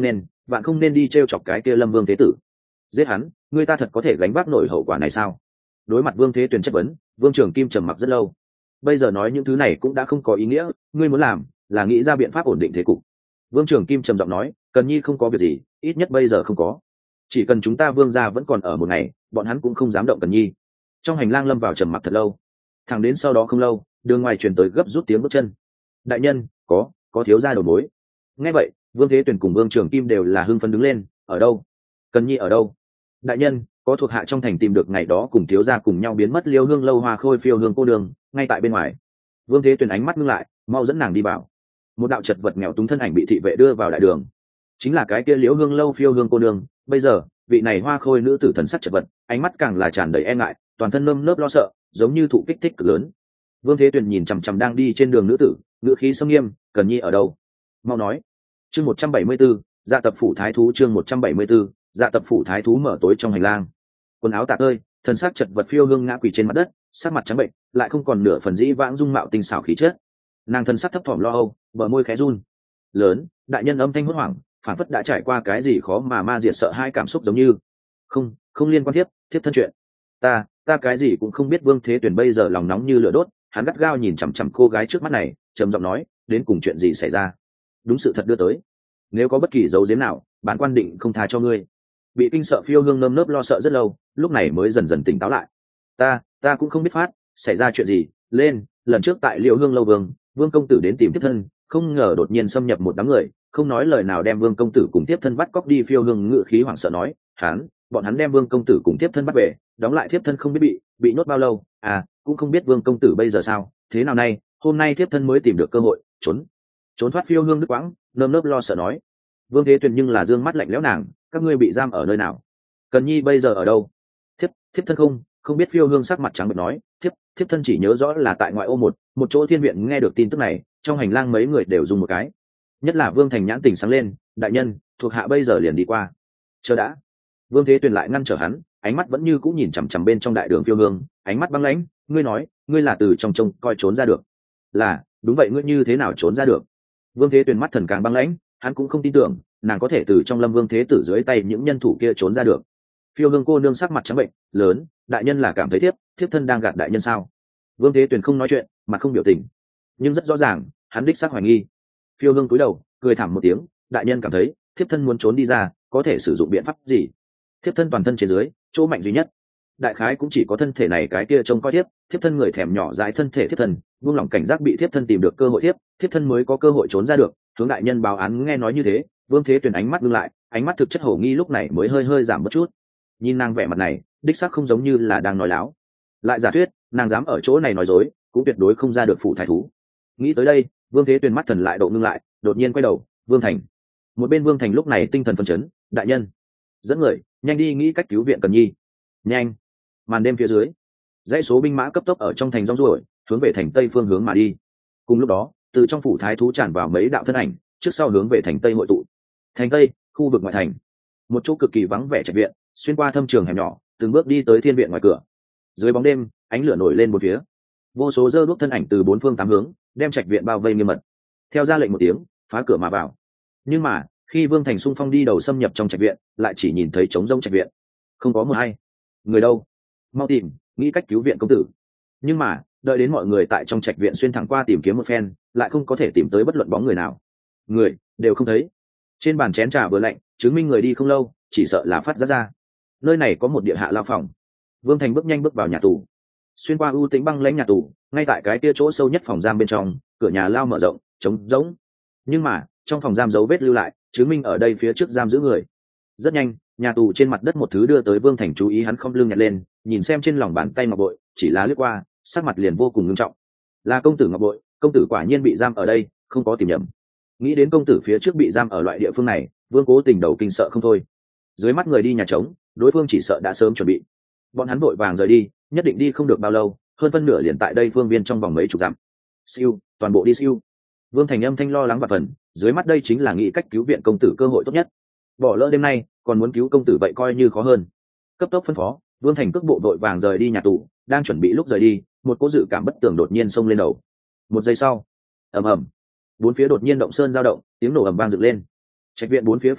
vạn không nên đi t r e o chọc cái kia lâm vương thế tử. Giết hắn, người ta thật có thể gánh vác nổi hậu quả này sao? Đối mặt vương thế tuyền chất vấn, vương trường kim trầm mặc rất lâu. Bây giờ nói những thứ này cũng đã không có ý nghĩa, ngươi muốn làm là nghĩ ra biện pháp ổn định thế cục. Vương trường kim trầm giọng nói, Cần Nhi không có việc gì, ít nhất bây giờ không có. Chỉ cần chúng ta vương gia vẫn còn ở một ngày, bọn hắn cũng không dám động Cần Nhi. Trong hành lang lâm vào trầm mặc thật lâu, thẳng đến sau đó không lâu, đường ngoài truyền tới gấp rút tiếng bước chân. Đại nhân, có có thiếu gia đầu mối. Nghe vậy, vương thế tuyền cùng vương trường kim đều là hưng phấn đứng lên. Ở đâu? Cần Nhi ở đâu? Đại nhân, có thuộc hạ trong thành tìm được ngày đó cùng thiếu gia cùng nhau biến mất liêu hương lâu hoa khôi phiêu hương cô đường, ngay tại bên ngoài. Vương thế tuyền ánh mắt ngưng lại, mau dẫn nàng đi vào. Một đạo chật vật nghèo túng thân ảnh bị thị vệ đưa vào đại đường, chính là cái kia liễu hương lâu phiêu hương cô đường. Bây giờ vị này hoa khôi nữ tử thần sắc chật vật, ánh mắt càng là tràn đầy e ngại, toàn thân nơm nớp lo sợ, giống như thụ kích thích cực lớn. Vương thế tuyền nhìn chằm chằm đang đi trên đường nữ tử, ngữ khí sâm nghiêm, Cần Nhi ở đâu? Mau nói. Chương một trăm bảy mươi 174, dạ tập phủ thái thú. Chương một trăm bảy mươi 174, dạ tập phủ thái thú. Mở tối trong hành lang, quần áo tạc ơi, thần sắc chật vật phiêu hương ngã quỳ trên mặt đất, sắc mặt trắng bệnh, lại không còn nửa phần dĩ vãng dung mạo tinh xảo khí chất. Nàng thân sắc thấp thỏm lo âu, bờ môi khẽ run. Lớn, đại nhân âm thanh hốt hoảng, phản phất đã trải qua cái gì khó mà ma diệt sợ hai cảm xúc giống như. Không, không liên quan tiếp, tiếp thân chuyện. Ta, ta cái gì cũng không biết. Vương thế tuyền bây giờ lòng nóng như lửa đốt, hắn gắt gao nhìn chằm chằm cô gái trước mắt này, trầm giọng nói, đến cùng chuyện gì xảy ra? Đúng sự thật đưa tới, nếu có bất kỳ dấu giếm nào, bản quan định không tha cho ngươi. Bị kinh sợ phiêu hương nơm nớp lo sợ rất lâu, lúc này mới dần dần tỉnh táo lại. Ta, ta cũng không biết phát xảy ra chuyện gì. Lên, lần trước tại Liễu Hương lâu vương, vương công tử đến tìm tiếp thân, không ngờ đột nhiên xâm nhập một đám người, không nói lời nào đem vương công tử cùng tiếp thân bắt cóc đi. Phiêu hương ngự khí hoảng sợ nói, hắn, bọn hắn đem vương công tử cùng tiếp thân bắt về, đóng lại tiếp thân không biết bị bị nhốt bao lâu, à, cũng không biết vương công tử bây giờ sao, thế nào nay, hôm nay tiếp thân mới tìm được cơ hội trốn trốn thoát. Phiêu hương nước quãng nơm nớp lo sợ nói. Vương thế tuyền nhưng là dương mắt lạnh lẽo nàng, các ngươi bị giam ở nơi nào? Cần Nhi bây giờ ở đâu? Thiếp thiếp thân không không biết. Phiêu hương sắc mặt trắng bệch nói, thiếp thiếp thân chỉ nhớ rõ là tại ngoại ô một một chỗ thiên viện. Nghe được tin tức này, trong hành lang mấy người đều dùng một cái, nhất là Vương Thành nhãn tình sáng lên, đại nhân, thuộc hạ bây giờ liền đi qua. Chờ đã. Vương thế tuyền lại ngăn trở hắn, ánh mắt vẫn như cũng nhìn chằm chằm bên trong đại đường. Phiêu hương ánh mắt băng lãnh, ngươi nói, ngươi là từ trong trông coi trốn ra được? Là, đúng vậy. Ngươi như thế nào trốn ra được? Vương thế tuyền mắt thần càng băng lãnh, hắn cũng không tin tưởng nàng có thể từ trong lâm vương thế tử dưới tay những nhân thủ kia trốn ra được. Phiêu hương cô nương sắc mặt trắng bệnh, lớn, đại nhân là cảm thấy thiếp thiếp thân đang gạt đại nhân sao? Vương thế tuyền không nói chuyện, mặt không biểu tình, nhưng rất rõ ràng hắn đích xác hoài nghi. Phiêu hương cúi đầu cười thảm một tiếng, đại nhân cảm thấy thiếp thân muốn trốn đi ra, có thể sử dụng biện pháp gì? Thiếp thân toàn thân trên dưới, chỗ mạnh duy nhất đại khái cũng chỉ có thân thể này cái kia trông coi thiếp thiếp thân người thèm nhỏ dãi thân thể thiếp thân, buông lỏng cảnh giác bị thiếp thân tìm được cơ hội thiếp thiếp thân mới có cơ hội trốn ra được. Hướng đại nhân báo án. Nghe nói như thế, Vương thế tuyền ánh mắt ngưng lại, ánh mắt thực chất hổ nghi lúc này mới hơi hơi giảm một chút. Nhìn nàng vẻ mặt này, đích xác không giống như là đang nói láo. Lại giả thuyết nàng dám ở chỗ này nói dối, cũng tuyệt đối không ra được phủ thái thú. Nghĩ tới đây, Vương thế tuyền mắt thần lại độ ngưng lại, đột nhiên quay đầu, Vương Thành. Một bên Vương Thành lúc này tinh thần phấn chấn, đại nhân, dẫn người nhanh đi nghĩ cách cứu viện Cần Nhi. Nhanh. Màn đêm phía dưới, dãy số binh mã cấp tốc ở trong thành rong ruổi, hướng về thành tây phương hướng mà đi. Cùng lúc đó, từ trong phủ thái thú tràn vào mấy đạo thân ảnh, trước sau hướng về thành tây hội tụ. Thành tây, khu vực ngoại thành, một chỗ cực kỳ vắng vẻ trạch viện, xuyên qua thâm trường hẻm nhỏ, từng bước đi tới thiên viện ngoài cửa. Dưới bóng đêm, ánh lửa nổi lên một phía, vô số dơ đuốc thân ảnh từ bốn phương tám hướng đem trạch viện bao vây nghiêm mật. Theo ra lệnh một tiếng, phá cửa mà vào. Nhưng mà khi Vương Thành xung phong đi đầu xâm nhập trong trạch viện, lại chỉ nhìn thấy trống rỗng trạch viện, không có một ai. Người đâu? Mau tìm, nghĩ cách cứu viện công tử. Nhưng mà đợi đến mọi người tại trong trạch viện xuyên thẳng qua tìm kiếm một phen, lại không có thể tìm tới bất luận bóng người nào, người đều không thấy. Trên bàn chén trà vừa lạnh, chứng minh người đi không lâu, chỉ sợ là phát giác ra nơi này có một địa hạ lao phòng. Vương Thành bước nhanh bước vào nhà tù, xuyên qua ưu tĩnh băng lãnh nhà tù, ngay tại cái kia chỗ sâu nhất phòng giam bên trong, cửa nhà lao mở rộng, trống rỗng. Nhưng mà trong phòng giam dấu vết lưu lại, chứng minh ở đây phía trước giam giữ người. Rất nhanh, nhà tù trên mặt đất một thứ đưa tới Vương Thành chú ý, hắn không lưng nhặt lên, nhìn xem trên lòng bàn tay ngọc bội, chỉ là lướt qua, sắc mặt liền vô cùng nghiêm trọng. Là công tử ngọc bội, công tử quả nhiên bị giam ở đây, không có tìm nhầm. Nghĩ đến công tử phía trước bị giam ở loại địa phương này, Vương Cố Tình đầu kinh sợ không thôi. Dưới mắt người đi nhà trống, đối phương chỉ sợ đã sớm chuẩn bị. Bọn hắn vội vàng rời đi, nhất định đi không được bao lâu, hơn phân nửa liền tại đây phương viên trong vòng mấy chục dặm. Siêu, toàn bộ đi siêu. Vương Thành âm thanh lo lắng và phần, dưới mắt đây chính là nghĩ cách cứu viện công tử cơ hội tốt nhất. Bỏ lỡ đêm nay, còn muốn cứu công tử vậy coi như khó hơn. Cấp tốc phân phó, Vương Thành cước bộ vội vàng rời đi nhà tù, đang chuẩn bị lúc rời đi, một cỗ dự cảm bất tường đột nhiên xông lên đầu. Một giây sau, ầm ầm, bốn phía đột nhiên động sơn dao động, tiếng nổ ầm vang dựng lên. Trạch viện bốn phía phòng ốc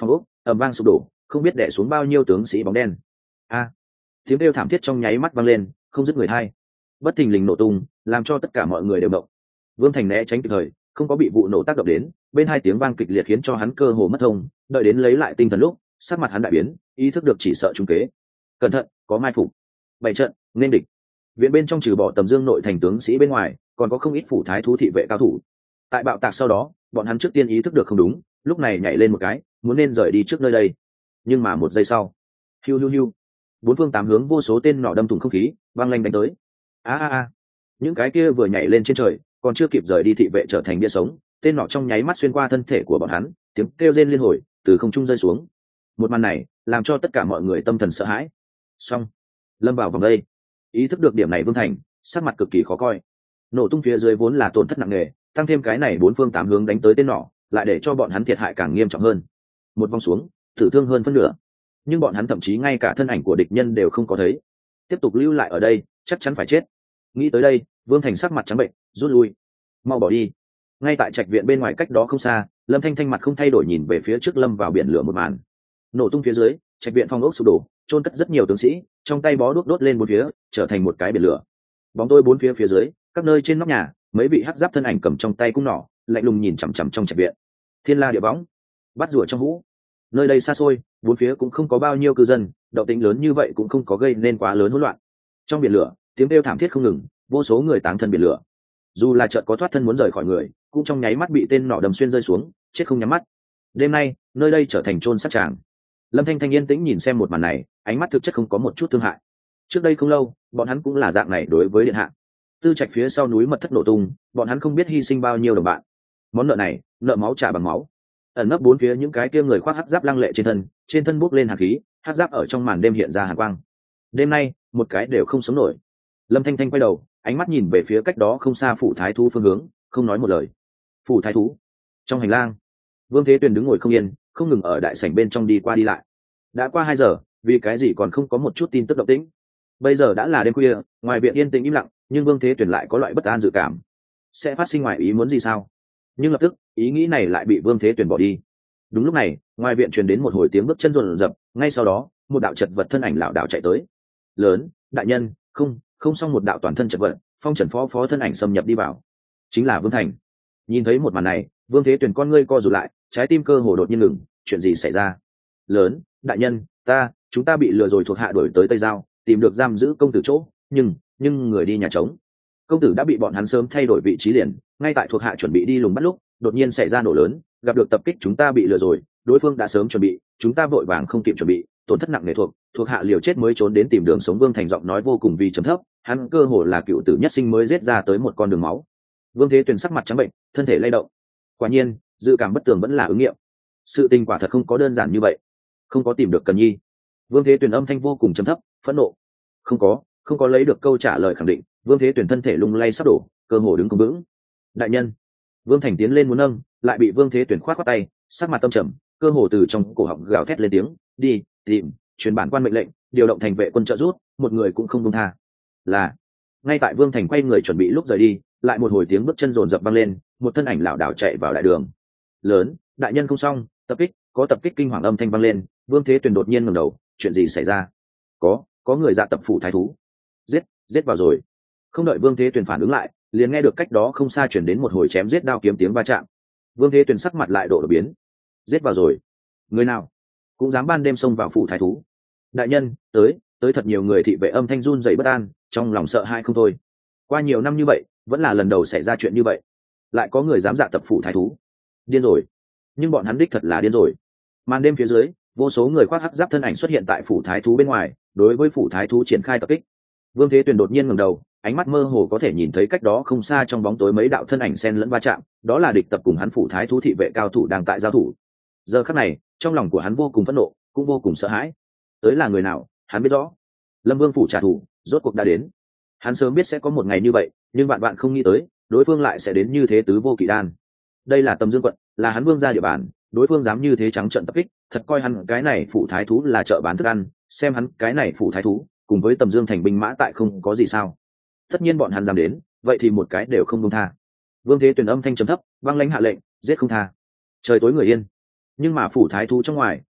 ầm vang sụp đổ, không biết đè xuống bao nhiêu tướng sĩ bóng đen. A! Tiếng kêu thảm thiết trong nháy mắt vang lên, không dứt người hai. Bất thình lình nổ tung, làm cho tất cả mọi người đều động. Vương Thành né tránh kịp thời, không có bị vụ nổ tác động đến, bên hai tiếng vang kịch liệt khiến cho hắn cơ hồ mất thông, đợi đến lấy lại tinh thần lúc, sắc mặt hắn đại biến, ý thức được chỉ sợ trúng kế. Cẩn thận, có mai phục. Bảy trận, nên địch. Viện bên trong trừ bỏ Tầm Dương nội thành tướng sĩ bên ngoài, còn có không ít phủ thái thú thị vệ cao thủ. Tại bạo tạc sau đó, bọn hắn trước tiên ý thức được không đúng, lúc này nhảy lên một cái, muốn nên rời đi trước nơi đây. Nhưng mà một giây sau, hiu hiu hiu, bốn phương tám hướng vô số tên nỏ đâm thủng không khí, băng lanh đánh tới. A a a, những cái kia vừa nhảy lên trên trời, còn chưa kịp rời đi thị vệ trở thành bia sống, tên nỏ trong nháy mắt xuyên qua thân thể của bọn hắn, tiếng kêu rên liên hồi từ không trung rơi xuống. Một màn này làm cho tất cả mọi người tâm thần sợ hãi. Xong, lâm vào vòng đây. Ý thức được điểm này, Vương Thành sắc mặt cực kỳ khó coi. Nổ tung phía dưới vốn là tổn thất nặng nề, tăng thêm cái này bốn phương tám hướng đánh tới tên nỏ, lại để cho bọn hắn thiệt hại càng nghiêm trọng hơn. Một vòng xuống, tử thương hơn phân nửa, nhưng bọn hắn thậm chí ngay cả thân ảnh của địch nhân đều không có thấy. Tiếp tục lưu lại ở đây chắc chắn phải chết. Nghĩ tới đây, Vương Thành sắc mặt trắng bệnh, rút lui. Mau bỏ đi. Ngay tại trạch viện bên ngoài cách đó không xa, Lâm Thanh Thanh mặt không thay đổi nhìn về phía trước lâm vào biển lửa một màn. Nổ tung phía dưới, trạch viện phong ốc sụp đổ, chôn cất rất nhiều tướng sĩ, trong tay bó đuốc đốt lên bốn phía, trở thành một cái biển lửa. Bóng tôi bốn phía phía dưới, các nơi trên nóc nhà, mấy vị hắc giáp thân ảnh cầm trong tay cung nỏ, lạnh lùng nhìn chằm chằm trong trạch viện. Thiên la địa võng, bắt rùa trong hũ. Nơi đây xa xôi, bốn phía cũng không có bao nhiêu cư dân, động tĩnh lớn như vậy cũng không có gây nên quá lớn hỗn loạn. Trong biển lửa, tiếng kêu thảm thiết không ngừng, vô số người táng thân biển lửa. Dù là chợt có thoát thân muốn rời khỏi người, cũng trong nháy mắt bị tên nỏ đâm xuyên rơi xuống, chết không nhắm mắt. Đêm nay, nơi đây trở thành chôn sát tràng. Lâm Thanh Thanh yên tĩnh nhìn xem một màn này, ánh mắt thực chất không có một chút thương hại. Trước đây không lâu, bọn hắn cũng là dạng này đối với điện hạ. Tư trạch phía sau núi mật thất nổ tung, bọn hắn không biết hy sinh bao nhiêu đồng bạn. Món nợ này, nợ máu trả bằng máu. Ẩn nấp bốn phía những cái kia người khoác hắc giáp lăng lệ trên thân, trên thân bốc lên hàn khí, hắc giáp ở trong màn đêm hiện ra hàn quang. Đêm nay, một cái đều không sống nổi. Lâm Thanh Thanh quay đầu, ánh mắt nhìn về phía cách đó không xa phủ thái thú phương hướng, không nói một lời. Phủ thái thú. Trong hành lang, Vương Thế Tuyền đứng ngồi không yên, không ngừng ở đại sảnh bên trong đi qua đi lại. Đã qua hai giờ, vì cái gì còn không có một chút tin tức động tĩnh? Bây giờ đã là đêm khuya, ngoài viện yên tĩnh im lặng, nhưng Vương Thế Tuyền lại có loại bất an dự cảm. Sẽ phát sinh ngoài ý muốn gì sao? Nhưng lập tức, ý nghĩ này lại bị Vương Thế Tuyền bỏ đi. Đúng lúc này, ngoài viện truyền đến một hồi tiếng bước chân rồn rập, ngay sau đó, một đạo chật vật thân ảnh lảo đảo chạy tới. Lớn, đại nhân, không, không xong, một đạo toàn thân chật vật, phong trần phó phó thân ảnh xâm nhập đi vào. Chính là Vương Thành. Nhìn thấy một màn này, Vương Thế Tuyền con ngươi co rụt lại, trái tim cơ hồ đột nhiên ngừng, chuyện gì xảy ra? Lớn, đại nhân, ta, chúng ta bị lừa rồi, thuộc hạ đuổi tới Tây Giao, tìm được giam giữ công tử chỗ, nhưng, nhưng người đi nhà trống. Công tử đã bị bọn hắn sớm thay đổi vị trí liền, ngay tại thuộc hạ chuẩn bị đi lùng bắt lúc, đột nhiên xảy ra nổ lớn, gặp được tập kích, chúng ta bị lừa rồi, đối phương đã sớm chuẩn bị, chúng ta vội vàng không kịp chuẩn bị, tổn thất nặng nề, thuộc thuộc hạ liều chết mới trốn đến tìm đường sống. Vương Thành giọng nói vô cùng vì trầm thấp, hắn cơ hồ là cựu tử nhất sinh mới giết ra tới một con đường máu. Vương Thế Tuyền sắc mặt trắng bệnh, thân thể lay động. Quả nhiên, dự cảm bất tường vẫn là ứng nghiệm. Sự tình quả thật không có đơn giản như vậy. Không có tìm được Cần Nhi. Vương Thế Tuyền âm thanh vô cùng trầm thấp, phẫn nộ. Không có, không có lấy được câu trả lời khẳng định, Vương Thế Tuyền thân thể lung lay sắp đổ, cơ hồ đứng không vững. Đại nhân. Vương Thành tiến lên muốn nâng, lại bị Vương Thế Tuyền khoát khoát tay, sắc mặt tâm trầm, cơ hồ từ trong cổ họng gào thét lên tiếng, đi, tìm, truyền bản quan mệnh lệnh, điều động thành vệ quân trợ rút, một người cũng không buông tha. Là. Ngay tại Vương Thành quay người chuẩn bị lúc rời đi, lại một hồi tiếng bước chân rồn rập vang lên, một thân ảnh lảo đảo chạy vào đại đường. Lớn, đại nhân không xong, tập kích, có tập kích. Kinh hoàng âm thanh vang lên, Vương Thế Tuyền đột nhiên ngẩng đầu, chuyện gì xảy ra? Có, có người dạ tập phủ thái thú. Giết, giết vào rồi. Không đợi Vương Thế Tuyền phản ứng lại, liền nghe được cách đó không xa chuyển đến một hồi chém giết đao kiếm tiếng va chạm. Vương Thế Tuyền sắc mặt lại độ đổi biến. Giết vào rồi. Người nào cũng dám ban đêm xông vào phủ thái thú? Đại nhân, tới, tới thật nhiều người. Thị vệ âm thanh run rẩy bất an, trong lòng sợ hãi không thôi. Qua nhiều năm như vậy, vẫn là lần đầu xảy ra chuyện như vậy. Lại có người dám dạ tập phủ thái thú. Điên rồi. Nhưng bọn hắn đích thật là điên rồi. Màn đêm phía dưới, vô số người khoác hắc giáp thân ảnh xuất hiện tại phủ thái thú bên ngoài, đối với phủ thái thú triển khai tập kích. Vương Thế Tuyền đột nhiên ngẩng đầu, ánh mắt mơ hồ có thể nhìn thấy cách đó không xa trong bóng tối mấy đạo thân ảnh xen lẫn va chạm, đó là địch tập cùng hắn phủ thái thú thị vệ cao thủ đang tại giao thủ. Giờ khắc này, trong lòng của hắn vô cùng phẫn nộ, cũng vô cùng sợ hãi. Tới là người nào, hắn biết rõ. Lâm Vương phủ trả thù, rốt cuộc đã đến. Hắn sớm biết sẽ có một ngày như vậy, nhưng bạn bạn không nghĩ tới, đối phương lại sẽ đến như thế tứ vô kỵ đan. Đây là Tầm Dương quận, là hắn Vương gia địa bàn, đối phương dám như thế trắng trợn tập kích, thật coi hắn cái này phủ thái thú là chợ bán thức ăn, xem hắn cái này phủ thái thú cùng với Tầm Dương thành binh mã tại không có gì sao? Tất nhiên bọn hắn dám đến, vậy thì một cái đều không buông tha. Vương Thế Tuyền âm thanh trầm thấp, băng lãnh hạ lệnh, giết không tha. Trời tối người yên, nhưng mà phủ thái thú trong ngoài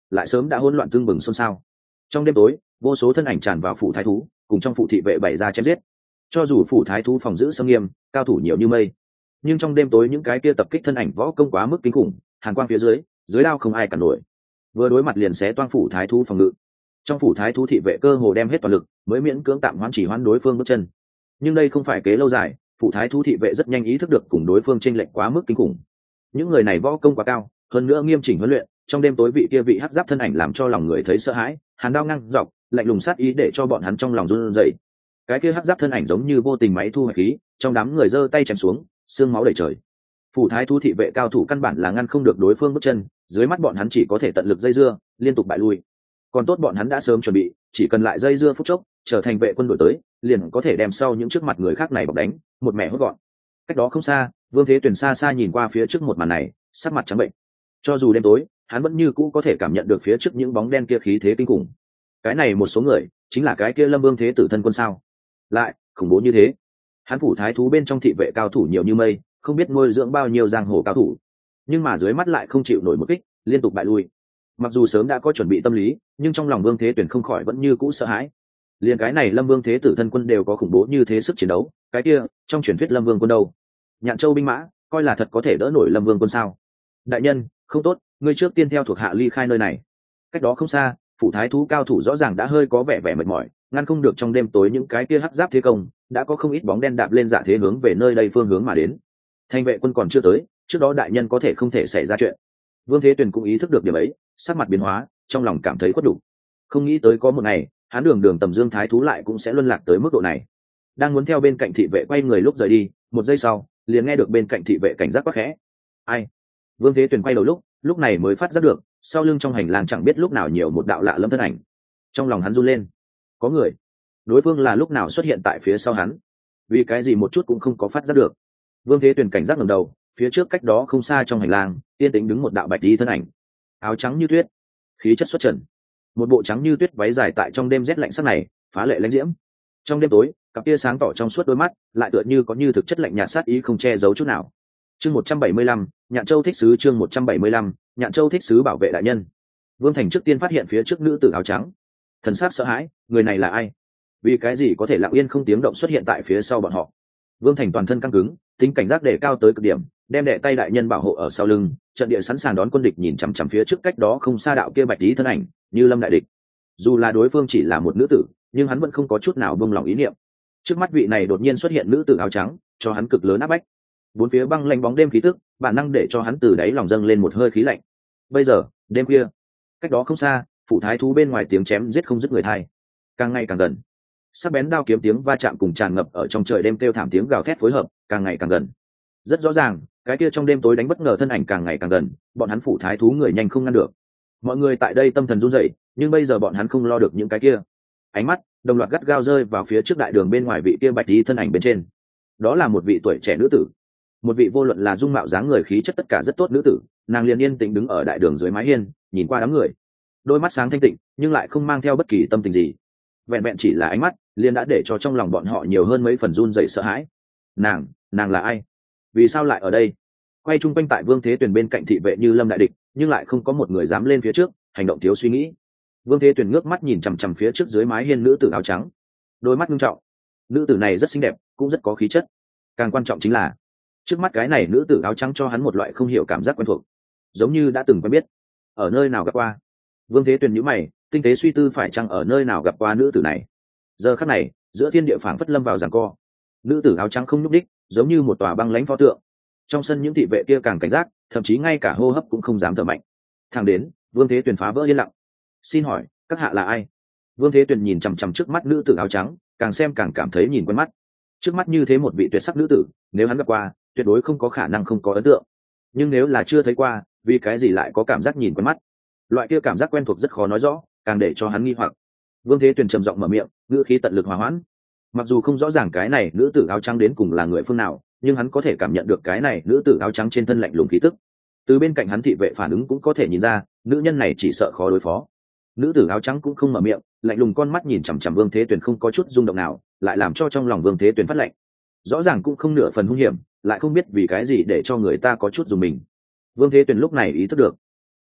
lại sớm đã hỗn loạn tương bừng xôn xao. Trong đêm tối, vô số thân ảnh tràn vào phủ thái thú, cùng trong phủ thị vệ bày ra chém giết. Cho dù phủ thái thú phòng giữ sâm nghiêm, cao thủ nhiều như mây, nhưng trong đêm tối những cái kia tập kích thân ảnh võ công quá mức kinh khủng, hàn quang phía dưới, dưới đao không ai cản nổi. Vừa đối mặt liền xé toang phủ thái thú phòng ngự. Trong phủ thái thú thị vệ cơ hồ đem hết toàn lực, mới miễn cưỡng tạm hoãn chỉ hoãn đối phương bước chân. Nhưng đây không phải kế lâu dài, phủ thái thú thị vệ rất nhanh ý thức được cùng đối phương chênh lệch quá mức kinh khủng. Những người này võ công quá cao, hơn nữa nghiêm chỉnh huấn luyện, trong đêm tối vị kia vị hắc giáp thân ảnh làm cho lòng người thấy sợ hãi, hàn đao ngang dọc, lạnh lùng sát ý để cho bọn hắn trong lòng run rẩy. Cái kia hắc giáp thân ảnh giống như vô tình máy thu hoạch khí, trong đám người giơ tay chém xuống, xương máu đầy trời. Phủ thái thú thị vệ cao thủ căn bản là ngăn không được đối phương bước chân, dưới mắt bọn hắn chỉ có thể tận lực dây dưa, liên tục bại lui. Còn tốt bọn hắn đã sớm chuẩn bị, chỉ cần lại dây dưa phút chốc, trở thành vệ quân đội tới, liền có thể đem sau những trước mặt người khác này bọc đánh, một mẹ hốt gọn. Cách đó không xa, Vương Thế Tuyền xa xa nhìn qua phía trước một màn này, sắc mặt trắng bệnh. Cho dù đêm tối, hắn vẫn như cũ có thể cảm nhận được phía trước những bóng đen kia khí thế kinh khủng. Cái này một số người, chính là cái kia Lâm Vương Thế Tử thân quân sao? Lại khủng bố như thế. Hắn phủ thái thú bên trong thị vệ cao thủ nhiều như mây, không biết nuôi dưỡng bao nhiêu giang hồ cao thủ, nhưng mà dưới mắt lại không chịu nổi một kích, liên tục bại lui. Mặc dù sớm đã có chuẩn bị tâm lý, nhưng trong lòng Vương Thế Tuyền không khỏi vẫn như cũ sợ hãi. Liền cái này Lâm Vương Thế Tử thân quân đều có khủng bố như thế sức chiến đấu, cái kia trong truyền thuyết Lâm Vương quân đâu? Nhạn Châu binh mã, coi là thật có thể đỡ nổi Lâm Vương quân sao? Đại nhân, không tốt, ngươi trước tiên theo thuộc hạ ly khai nơi này. Cách đó không xa, phủ thái thú cao thủ rõ ràng đã hơi có vẻ vẻ mệt mỏi, ngăn không được trong đêm tối những cái kia hắc giáp thế công, đã có không ít bóng đen đạp lên dạ thế hướng về nơi đây phương hướng mà đến. Thanh vệ quân còn chưa tới, trước đó đại nhân có thể không thể xảy ra chuyện. Vương Thế Tuyền cũng ý thức được điểm ấy, sắc mặt biến hóa, trong lòng cảm thấy khuất đủ. Không nghĩ tới có một ngày, hắn đường đường tầm dương thái thú lại cũng sẽ luân lạc tới mức độ này. Đang muốn theo bên cạnh thị vệ quay người lúc rời đi, một giây sau, liền nghe được bên cạnh thị vệ cảnh giác quát khẽ. Ai? Vương Thế Tuyền quay đầu lúc, lúc này mới phát giác được, sau lưng trong hành lang chẳng biết lúc nào nhiều một đạo lạ lâm thân ảnh. Trong lòng hắn run lên. Có người. Đối phương là lúc nào xuất hiện tại phía sau hắn? Vì cái gì một chút cũng không có phát giác được. Vương Thế Tuyền cảnh giác ngẩng đầu, phía trước cách đó không xa trong hành lang, yên tĩnh đứng một đạo bạch y thân ảnh, áo trắng như tuyết, khí chất xuất trần, một bộ trắng như tuyết váy dài tại trong đêm rét lạnh sắc này, phá lệ lãnh diễm. Trong đêm tối, cặp tia sáng tỏ trong suốt đôi mắt, lại tựa như có như thực chất lạnh nhạt sát ý không che giấu chút nào. Chương một trăm bảy mươi lăm, Nhạn Châu thích sứ chương một trăm bảy mươi lăm, Nhạn Châu thích sứ bảo vệ đại nhân. Vương Thành trước tiên phát hiện phía trước nữ tử áo trắng, thần sắc sợ hãi, người này là ai? Vì cái gì có thể lặng yên không tiếng động xuất hiện tại phía sau bọn họ? Vương Thành toàn thân căng cứng, tính cảnh giác đề cao tới cực điểm, đem đệ tay đại nhân bảo hộ ở sau lưng, trận địa sẵn sàng đón quân địch, nhìn chằm chằm phía trước cách đó không xa đạo kia bạch tí thân ảnh, như lâm đại địch. Dù là đối phương chỉ là một nữ tử, nhưng hắn vẫn không có chút nào buông lòng ý niệm. Trước mắt vị này đột nhiên xuất hiện nữ tử áo trắng, cho hắn cực lớn áp bách. Bốn phía băng lạnh bóng đêm khí tức, bản năng để cho hắn từ đáy lòng dâng lên một hơi khí lạnh. Bây giờ, đêm khuya, cách đó không xa, phủ thái thú bên ngoài tiếng chém giết không dứt người thay, càng ngày càng gần. Sắc bén đao kiếm tiếng va chạm cùng tràn ngập ở trong trời đêm kêu thảm tiếng gào thét phối hợp, càng ngày càng gần. Rất rõ ràng, cái kia trong đêm tối đánh bất ngờ thân ảnh càng ngày càng gần, bọn hắn phủ thái thú người nhanh không ngăn được. Mọi người tại đây tâm thần run rẩy, nhưng bây giờ bọn hắn không lo được những cái kia. Ánh mắt đồng loạt gắt gao rơi vào phía trước đại đường bên ngoài vị kia bạch y thân ảnh bên trên. Đó là một vị tuổi trẻ nữ tử, một vị vô luận là dung mạo dáng người khí chất tất cả rất tốt nữ tử. Nàng liền yên tĩnh đứng ở đại đường dưới mái hiên, nhìn qua đám người, đôi mắt sáng thanh tịnh, nhưng lại không mang theo bất kỳ tâm tình gì. Vẹn vẹn chỉ là ánh mắt, liền đã để cho trong lòng bọn họ nhiều hơn mấy phần run rẩy sợ hãi. Nàng, nàng là ai? Vì sao lại ở đây? Quay chung quanh tại Vương Thế Tuyền bên cạnh thị vệ như lâm đại địch, nhưng lại không có một người dám lên phía trước, hành động thiếu suy nghĩ. Vương Thế Tuyền ngước mắt nhìn chằm chằm phía trước dưới mái hiên nữ tử áo trắng, đôi mắt nghiêm trọng. Nữ tử này rất xinh đẹp, cũng rất có khí chất. Càng quan trọng chính là, trước mắt cái này nữ tử áo trắng cho hắn một loại không hiểu cảm giác quen thuộc, giống như đã từng quen biết. Ở nơi nào gặp qua? Vương Thế Tuyền nhíu mày, tinh tế suy tư phải chăng ở nơi nào gặp qua nữ tử này. Giờ khắc này, giữa thiên địa phảng phất lâm vào giằng co. Nữ tử áo trắng không nhúc đích, giống như một tòa băng lãnh pho tượng. Trong sân những thị vệ kia càng cảnh giác, thậm chí ngay cả hô hấp cũng không dám thở mạnh. Thẳng đến, Vương Thế Tuyền phá vỡ yên lặng. Xin hỏi, các hạ là ai? Vương Thế Tuyền nhìn chằm chằm trước mắt nữ tử áo trắng, càng xem càng cảm thấy nhìn quen mắt. Trước mắt như thế một vị tuyệt sắc nữ tử, nếu hắn gặp qua, tuyệt đối không có khả năng không có ấn tượng. Nhưng nếu là chưa thấy qua, vì cái gì lại có cảm giác nhìn quen mắt? Loại kia cảm giác quen thuộc rất khó nói rõ, càng để cho hắn nghi hoặc. Vương Thế Tuyền trầm giọng mở miệng, ngữ khí tận lực hòa hoãn. Mặc dù không rõ ràng cái này nữ tử áo trắng đến cùng là người phương nào, nhưng hắn có thể cảm nhận được cái này nữ tử áo trắng trên thân lạnh lùng khí tức. Từ bên cạnh hắn thị vệ phản ứng cũng có thể nhìn ra, nữ nhân này chỉ sợ khó đối phó. Nữ tử áo trắng cũng không mở miệng, lạnh lùng con mắt nhìn chằm chằm Vương Thế Tuyền không có chút rung động nào, lại làm cho trong lòng Vương Thế Tuyền phát lạnh. Rõ ràng cũng không nửa phần hung hiểm, lại không biết vì cái gì để cho người ta có chút dùng mình. Vương Thế Tuyền lúc này ý thức được,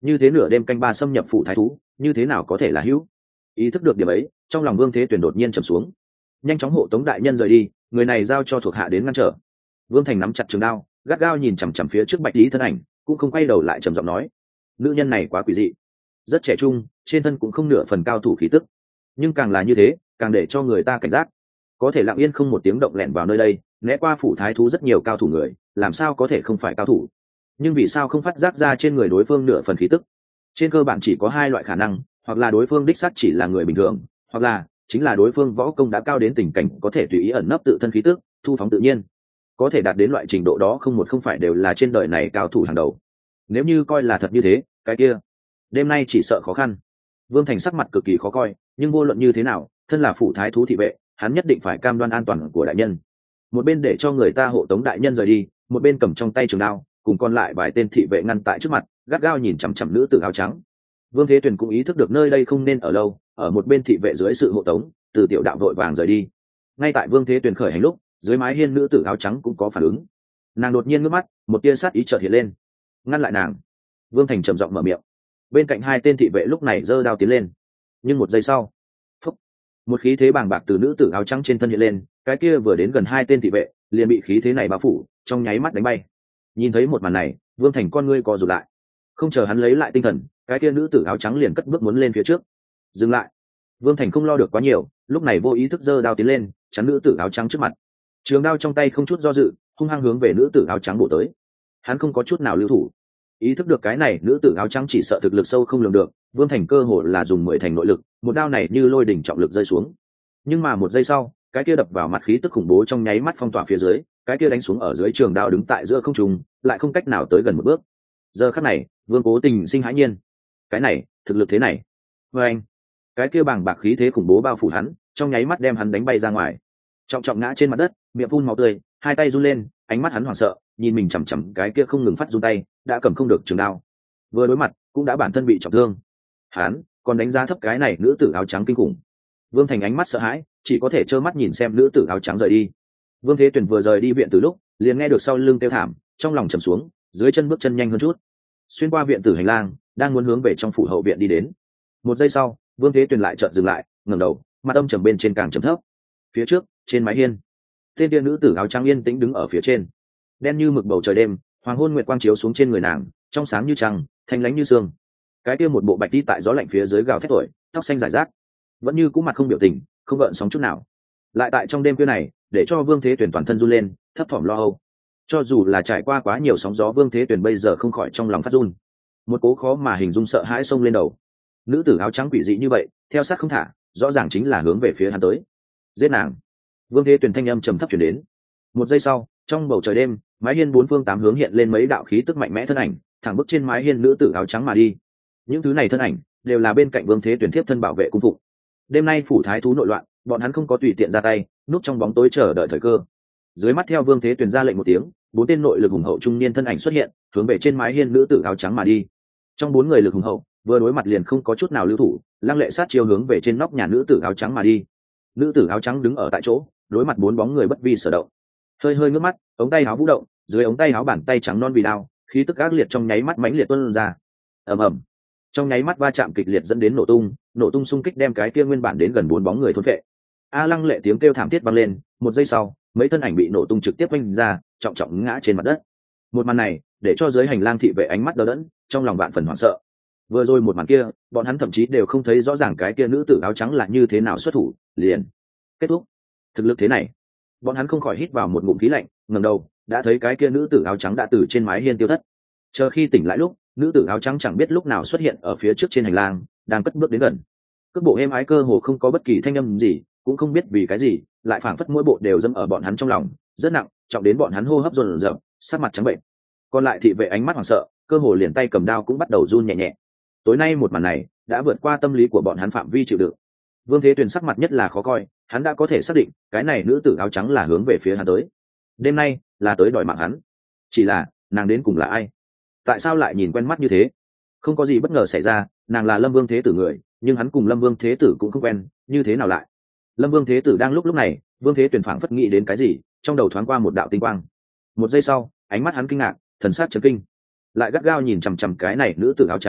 như thế nửa đêm canh ba xâm nhập phủ thái thú như thế nào có thể là hữu? Ý thức được điểm ấy, trong lòng Vương Thế Tuyền đột nhiên trầm xuống, nhanh chóng hộ tống đại nhân rời đi, người này giao cho thuộc hạ đến ngăn trở. Vương Thành nắm chặt trường đao, gắt gao nhìn chằm chằm phía trước bạch lý thân ảnh, cũng không quay đầu lại, trầm giọng nói: nữ nhân này quá quỷ dị, rất trẻ trung, trên thân cũng không nửa phần cao thủ khí tức, nhưng càng là như thế càng để cho người ta cảnh giác. Có thể lặng yên không một tiếng động lẻn vào nơi đây, né qua phủ thái thú rất nhiều cao thủ người, làm sao có thể không phải cao thủ? Nhưng vì sao không phát giác ra trên người đối phương nửa phần khí tức? Trên cơ bản chỉ có hai loại khả năng, hoặc là đối phương đích xác chỉ là người bình thường, hoặc là chính là đối phương võ công đã cao đến tình cảnh có thể tùy ý ẩn nấp tự thân khí tức, thu phóng tự nhiên. Có thể đạt đến loại trình độ đó không một không phải đều là trên đời này cao thủ hàng đầu. Nếu như coi là thật như thế, cái kia đêm nay chỉ sợ khó khăn. Vương Thành sắc mặt cực kỳ khó coi, nhưng vô luận như thế nào, thân là phủ thái thú thị vệ, hắn nhất định phải cam đoan an toàn của đại nhân. Một bên để cho người ta hộ tống đại nhân rời đi, một bên cầm trong tay trường đao, cùng còn lại vài tên thị vệ ngăn tại trước mặt, gắt gao nhìn chằm chằm nữ tử áo trắng. Vương Thế Tuyền cũng ý thức được nơi đây không nên ở lâu, ở một bên thị vệ dưới sự hộ tống, từ tiểu đạo vội vàng rời đi. Ngay tại Vương Thế Tuyền khởi hành lúc, dưới mái hiên nữ tử áo trắng cũng có phản ứng. Nàng đột nhiên ngước mắt, một tia sát ý chợt hiện lên. Ngăn lại nàng. Vương Thành trầm giọng mở miệng. Bên cạnh hai tên thị vệ lúc này giơ đao tiến lên, nhưng một giây sau, phúc, một khí thế bàng bạc từ nữ tử áo trắng trên thân hiện lên, cái kia vừa đến gần hai tên thị vệ liền bị khí thế này bao phủ, trong nháy mắt đánh bay. Nhìn thấy một màn này, Vương Thành con ngươi co rụt lại. Không chờ hắn lấy lại tinh thần, cái kia nữ tử áo trắng liền cất bước muốn lên phía trước. Dừng lại. Vương Thành không lo được quá nhiều, lúc này vô ý thức giơ đao tiến lên, chắn nữ tử áo trắng trước mặt. Trường đao trong tay không chút do dự, hung hăng hướng về nữ tử áo trắng bổ tới. Hắn không có chút nào lưu thủ. Ý thức được cái này nữ tử áo trắng chỉ sợ thực lực sâu không lường được, Vương Thành cơ hồ là dùng mười thành nội lực, một đao này như lôi đỉnh trọng lực rơi xuống. Nhưng mà một giây sau, cái kia đập vào mặt khí tức khủng bố trong nháy mắt phong tỏa phía dưới, cái kia đánh xuống ở dưới trường đao đứng tại giữa không trung, lại không cách nào tới gần một bước. Giờ khắc này, Vương Cố Tình sinh hãi nhiên. Cái này, thực lực thế này. Và anh, cái kia bàng bạc khí thế khủng bố bao phủ hắn, trong nháy mắt đem hắn đánh bay ra ngoài. Trọng trọng ngã trên mặt đất, miệng phun máu tươi, hai tay run lên, ánh mắt hắn hoảng sợ, nhìn mình chằm chằm cái kia không ngừng phát run tay, đã cầm không được trường đao. Vừa đối mặt, cũng đã bản thân bị trọng thương. Hắn còn đánh giá thấp cái này nữ tử áo trắng kinh khủng. Vương Thành ánh mắt sợ hãi, chỉ có thể trơ mắt nhìn xem nữ tử áo trắng rời đi. Vương Thế Tuyền vừa rời đi viện từ lúc, liền nghe được sau lưng kêu thảm, trong lòng trầm xuống, dưới chân bước chân nhanh hơn chút. Xuyên qua viện tử hành lang, đang muốn hướng về trong phủ hậu viện đi đến. Một giây sau, Vương Thế Tuyền lại chợt dừng lại, ngẩng đầu, mặt âm trầm bên trên càng trầm thấp. Phía trước, trên mái hiên, tên kia nữ tử áo trắng yên tĩnh đứng ở phía trên. Đen như mực bầu trời đêm, hoàng hôn nguyệt quang chiếu xuống trên người nàng, trong sáng như trăng, thanh lãnh như sương. Cái kia một bộ bạch y tại gió lạnh phía dưới gào thét thổi, tóc xanh rải rác, vẫn như cũ mặt không biểu tình, không gợn sóng chút nào. Lại tại trong đêm khuya này, để cho Vương Thế Tuyền toàn thân run lên, thấp thỏm lo âu. Cho dù là trải qua quá nhiều sóng gió, Vương Thế Tuyền bây giờ không khỏi trong lòng phát run. Một cố khó mà hình dung sợ hãi xông lên đầu. Nữ tử áo trắng quỷ dị như vậy, theo sát không thả, rõ ràng chính là hướng về phía hắn tới. Giết nàng. Vương Thế Tuyền thanh âm trầm thấp truyền đến. Một giây sau, trong bầu trời đêm, mái hiên bốn phương tám hướng hiện lên mấy đạo khí tức mạnh mẽ thân ảnh, thẳng bước trên mái hiên nữ tử áo trắng mà đi. Những thứ này thân ảnh đều là bên cạnh Vương Thế Tuyền thiếp thân bảo vệ cung phục. Đêm nay phủ thái thú nội loạn, bọn hắn không có tùy tiện ra tay, núp trong bóng tối chờ đợi thời cơ. Dưới mắt theo Vương Thế Tuyền ra lệnh một tiếng, bốn tên nội lực hùng hậu trung niên thân ảnh xuất hiện, hướng về trên mái hiên nữ tử áo trắng mà đi. Trong bốn người lực hùng hậu, vừa đối mặt liền không có chút nào lưu thủ, lăng lệ sát chiêu hướng về trên nóc nhà nữ tử áo trắng mà đi. Nữ tử áo trắng đứng ở tại chỗ, đối mặt bốn bóng người bất vi sở động, hơi hơi ngước mắt, ống tay áo vũ động, dưới ống tay áo bàn tay trắng non vì đao, khí tức ác liệt trong nháy mắt mãnh liệt tuôn ra. Ầm ầm. Trong nháy mắt va chạm kịch liệt dẫn đến nổ tung, nổ tung xung kích đem cái kia nguyên bản đến gần bốn bóng người thôn phệ. A lăng lệ tiếng kêu thảm thiết vang lên, một giây sau, mấy thân ảnh bị nổ tung trực tiếp vênh ra, trọng trọng ngã trên mặt đất. Một màn này, để cho dưới hành lang thị vệ ánh mắt đờ đẫn, trong lòng vạn phần hoảng sợ. Vừa rồi một màn kia, bọn hắn thậm chí đều không thấy rõ ràng cái kia nữ tử áo trắng là như thế nào xuất thủ, liền kết thúc. Thực lực thế này, bọn hắn không khỏi hít vào một ngụm khí lạnh, ngẩng đầu, đã thấy cái kia nữ tử áo trắng đã từ trên mái hiên tiêu thất. Chờ khi tỉnh lại lúc, nữ tử áo trắng chẳng biết lúc nào xuất hiện ở phía trước trên hành lang, đang cất bước đến gần. Cước bộ êm ái cơ hồ không có bất kỳ thanh âm gì, cũng không biết vì cái gì, lại phảng phất mỗi bộ đều dâm ở bọn hắn trong lòng, rất nặng, trọng đến bọn hắn hô hấp dồn dập, sắc mặt trắng bệnh. Còn lại thị vệ ánh mắt hoảng sợ, cơ hồ liền tay cầm đao cũng bắt đầu run nhẹ nhẹ. Tối nay một màn này đã vượt qua tâm lý của bọn hắn phạm vi chịu đựng. Vương Thế Tuyền sắc mặt nhất là khó coi, hắn đã có thể xác định, cái này nữ tử áo trắng là hướng về phía hắn tới. Đêm nay là tới đòi mạng hắn. Chỉ là, nàng đến cùng là ai? Tại sao lại nhìn quen mắt như thế? Không có gì bất ngờ xảy ra, nàng là Lâm Vương Thế Tử người, nhưng hắn cùng Lâm Vương Thế Tử cũng không quen, như thế nào lại? Lâm Vương Thế Tử đang lúc lúc này, Vương Thế Tuyền phảng phất nghĩ đến cái gì, trong đầu thoáng qua một đạo tinh quang. Một giây sau, ánh mắt hắn kinh ngạc, thần sắc chấn kinh, lại gắt gao nhìn chằm chằm cái này nữ tử áo trắng,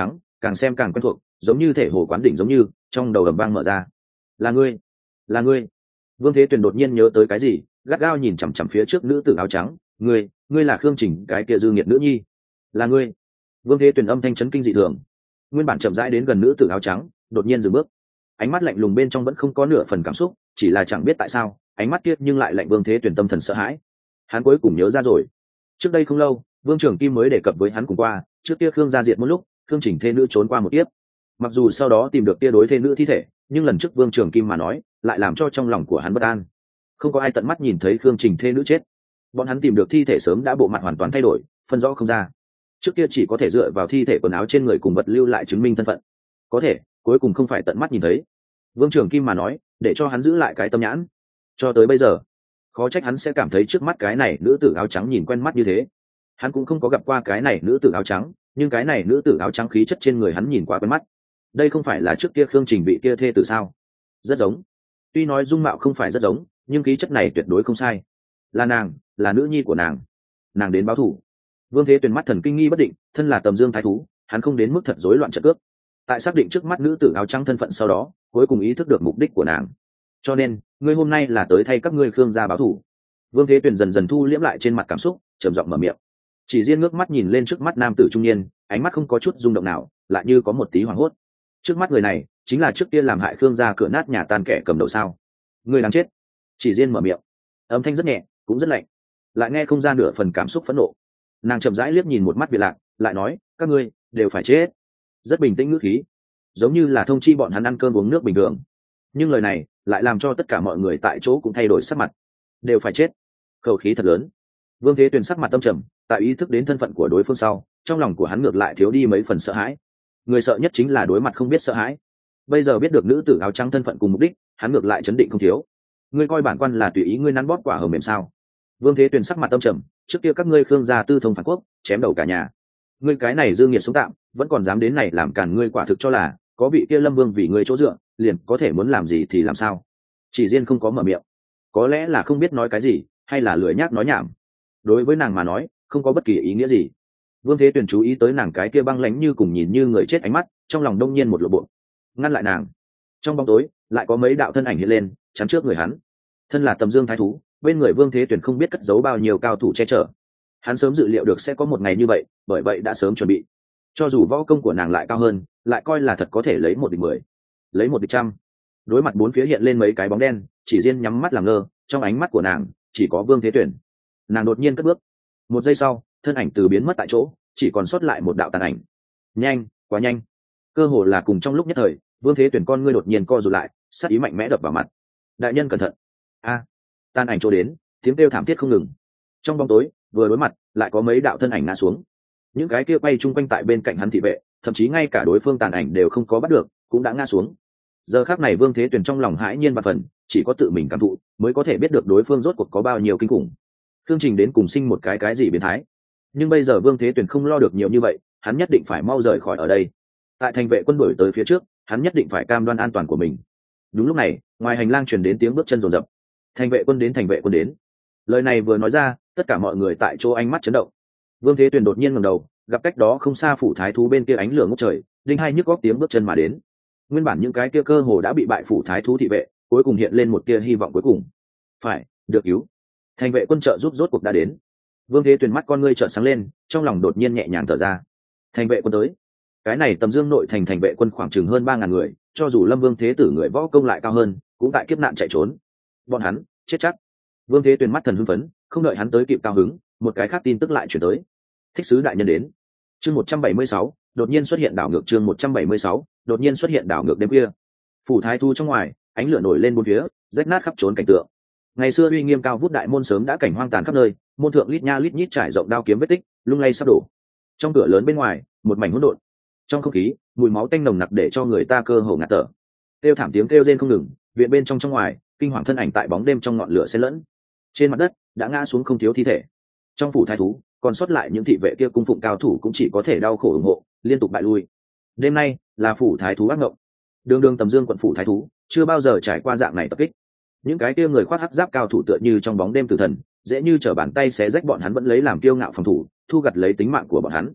càng xem càng quen thuộc, giống như thể hồ quán đỉnh giống như trong đầu ầm vang mở ra. Là ngươi, là ngươi. Vương Thế Tuyền đột nhiên nhớ tới cái gì, gắt gao nhìn chằm chằm phía trước nữ tử áo trắng. Ngươi, ngươi là Khương Trình cái kia dư nghiệt nữ nhi? Là ngươi? Vương Thế Tuyền âm thanh chấn kinh dị thường. Nguyên bản chậm rãi đến gần nữ tử áo trắng, đột nhiên dừng bước, ánh mắt lạnh lùng bên trong vẫn không có nửa phần cảm xúc, chỉ là chẳng biết tại sao ánh mắt kia nhưng lại lạnh Vương Thế Tuyền tâm thần sợ hãi. Hắn cuối cùng nhớ ra rồi, trước đây không lâu Vương Trường Kim mới đề cập với hắn cùng qua, trước kia Khương gia diệt một lúc, Khương Trình thê nữ trốn qua một tiếp. Mặc dù sau đó tìm được tia đối thê nữ thi thể, nhưng lần trước Vương Trường Kim mà nói lại làm cho trong lòng của hắn bất an. Không có ai tận mắt nhìn thấy Khương Trình thê nữ chết, bọn hắn tìm được thi thể sớm đã bộ mặt hoàn toàn thay đổi, phân rõ không ra. Trước kia chỉ có thể dựa vào thi thể quần áo trên người cùng vật lưu lại chứng minh thân phận, có thể cuối cùng không phải tận mắt nhìn thấy. Vương Trường Kim mà nói để cho hắn giữ lại cái tâm nhãn, cho tới bây giờ khó trách hắn sẽ cảm thấy trước mắt cái này nữ tử áo trắng nhìn quen mắt như thế. Hắn cũng không có gặp qua cái này nữ tử áo trắng, nhưng cái này nữ tử áo trắng khí chất trên người hắn nhìn qua quen mắt. Đây không phải là trước kia Khương Trình vị kia thê tử sao? Rất giống, tuy nói dung mạo không phải rất giống, nhưng khí chất này tuyệt đối không sai. Là nàng, là nữ nhi của nàng, nàng đến báo thù. Vương Thế Tuyền mắt thần kinh nghi bất định, thân là Tầm Dương thái thú, hắn không đến mức thật rối loạn trận cướp. Tại xác định trước mắt nữ tử áo trắng thân phận sau đó, cuối cùng ý thức được mục đích của nàng. Cho nên, ngươi hôm nay là tới thay các ngươi Khương gia báo thù. Vương Thế Tuyền dần dần thu liễm lại trên mặt cảm xúc, trầm giọng mở miệng. Chỉ riêng ngước mắt nhìn lên trước mắt nam tử trung niên, ánh mắt không có chút rung động nào, lại như có một tí hoảng hốt. Trước mắt người này, chính là trước kia làm hại Khương gia cửa nát nhà tan kẻ cầm đầu sao? Ngươi đáng chết. Chỉ riêng mở miệng, âm thanh rất nhẹ, cũng rất lạnh, lại nghe không ra nửa phần cảm xúc phẫn nộ. Nàng chậm rãi liếc nhìn một mắt Việt Lạc, lại nói, các ngươi đều phải chết. Rất bình tĩnh ngữ khí, giống như là thông chi bọn hắn ăn cơm uống nước bình thường. Nhưng lời này lại làm cho tất cả mọi người tại chỗ cũng thay đổi sắc mặt. Đều phải chết, khẩu khí thật lớn. Vương Thế Tuyền sắc mặt tâm trầm, tại ý thức đến thân phận của đối phương sau, trong lòng của hắn ngược lại thiếu đi mấy phần sợ hãi. Người sợ nhất chính là đối mặt không biết sợ hãi. Bây giờ biết được nữ tử áo trắng thân phận cùng mục đích, hắn ngược lại chấn định không thiếu. Ngươi coi bản quan là tùy ý ngươi nắn bóp quả hờ mềm sao? Vương Thế Tuyền sắc mặt tâm trầm, trước kia các ngươi Khương gia tư thông phản quốc, chém đầu cả nhà. Ngươi cái này dương nghiệt sống tạm, vẫn còn dám đến này làm cản, ngươi quả thực cho là có vị kia Lâm Vương vì ngươi chỗ dựa, liền có thể muốn làm gì thì làm sao? Chỉ riêng không có mở miệng, có lẽ là không biết nói cái gì, hay là lười nhác nói nhảm. Đối với nàng mà nói, không có bất kỳ ý nghĩa gì. Vương Thế Tuyền chú ý tới nàng cái kia băng lãnh như cùng nhìn như người chết ánh mắt, trong lòng đông nhiên một lộ bộ, ngăn lại nàng. Trong bóng tối lại có mấy đạo thân ảnh hiện lên, chắn trước người hắn. Thân là Tầm Dương thái thú, bên người Vương Thế Tuyền không biết cất giấu bao nhiêu cao thủ che chở. Hắn sớm dự liệu được sẽ có một ngày như vậy, bởi vậy đã sớm chuẩn bị. Cho dù võ công của nàng lại cao hơn, lại coi là thật có thể lấy một địch mười, lấy một địch trăm. Đối mặt bốn phía hiện lên mấy cái bóng đen, chỉ riêng nhắm mắt làm ngơ, trong ánh mắt của nàng chỉ có Vương Thế Tuyền. Nàng đột nhiên cất bước, một giây sau, thân ảnh từ biến mất tại chỗ, chỉ còn sót lại một đạo tàn ảnh. Nhanh, quá nhanh. Cơ hồ là cùng trong lúc nhất thời, Vương Thế Tuyền con ngươi đột nhiên co rụt lại, sát ý mạnh mẽ đập vào mặt. Đại nhân cẩn thận. A! Tàn ảnh chỗ đến, tiếng kêu thảm thiết không ngừng. Trong bóng tối, vừa đối mặt, lại có mấy đạo thân ảnh ngã xuống. Những cái kia quay chung quanh tại bên cạnh hắn thị vệ, thậm chí ngay cả đối phương tàn ảnh đều không có bắt được, cũng đã ngã xuống. Giờ khắc này Vương Thế Tuyền trong lòng hãi nhiên và phần, chỉ có tự mình cảm thụ mới có thể biết được đối phương rốt cuộc có bao nhiêu kinh khủng. Khương Trình đến cùng sinh một cái cái gì biến thái. Nhưng bây giờ Vương Thế Tuyền không lo được nhiều như vậy, hắn nhất định phải mau rời khỏi ở đây. Tại thành vệ quân đuổi tới phía trước, hắn nhất định phải cam đoan an toàn của mình. Đúng lúc này, ngoài hành lang truyền đến tiếng bước chân rồn rập. Thành vệ quân đến, thành vệ quân đến. Lời này vừa nói ra, tất cả mọi người tại chỗ ánh mắt chấn động. Vương Thế Tuyền đột nhiên ngẩng đầu, gặp cách đó không xa phủ thái thú bên kia ánh lửa ngút trời, đinh hai nhức góc tiếng bước chân mà đến. Nguyên bản những cái kia cơ hồ đã bị bại phủ thái thú thị vệ, cuối cùng hiện lên một tia hy vọng cuối cùng. Phải, được cứu. Thành vệ quân trợ giúp rốt cuộc đã đến. Vương Thế Tuyền mắt con ngươi trợn sáng lên, trong lòng đột nhiên nhẹ nhàng thở ra. Thành vệ quân tới. Cái này Tầm Dương nội thành thành vệ quân khoảng chừng hơn ba ngàn người, cho dù Lâm Vương Thế Tử người võ công lại cao hơn, cũng tại kiếp nạn chạy trốn. Bọn hắn chết chắc. Vương Thế Tuyền mắt thần hưng phấn, không đợi hắn tới kịp cao hứng, một cái khác tin tức lại chuyển tới. Thích sứ đại nhân đến. Chương một trăm bảy mươi sáu, đột nhiên xuất hiện đảo ngược. Chương một trăm bảy mươi sáu, đột nhiên xuất hiện đảo ngược đêm kia. Phủ thái thu trong ngoài, ánh lửa nổi lên bốn phía, rách nát khắp trốn cảnh tượng. Ngày xưa uy nghiêm cao vút đại môn sớm đã cảnh hoang tàn khắp nơi, môn thượng lít nha lít nhít trải rộng đao kiếm vết tích, lung lay sắp đổ. Trong cửa lớn bên ngoài, một mảnh hỗn độn. Trong không khí, mùi máu tanh nồng nặc để cho người ta cơ hồ ngạt thở. Kêu thảm tiếng kêu rên không ngừng, viện bên trong trong ngoài, kinh hoàng thân ảnh tại bóng đêm trong ngọn lửa xen lẫn. Trên mặt đất đã ngã xuống không thiếu thi thể. Trong phủ thái thú, còn sót lại những thị vệ kia cung phụng cao thủ cũng chỉ có thể đau khổ ủng hộ, liên tục bại lui. Đêm nay là phủ thái thú ác ngộng. Đường đường Tầm Dương quận phủ thái thú, chưa bao giờ trải qua dạng này tập kích. Những cái kia người khoác hắc giáp cao thủ tựa như trong bóng đêm tử thần, dễ như trở bàn tay xé rách bọn hắn vẫn lấy làm kiêu ngạo phòng thủ, thu gặt lấy tính mạng của bọn hắn.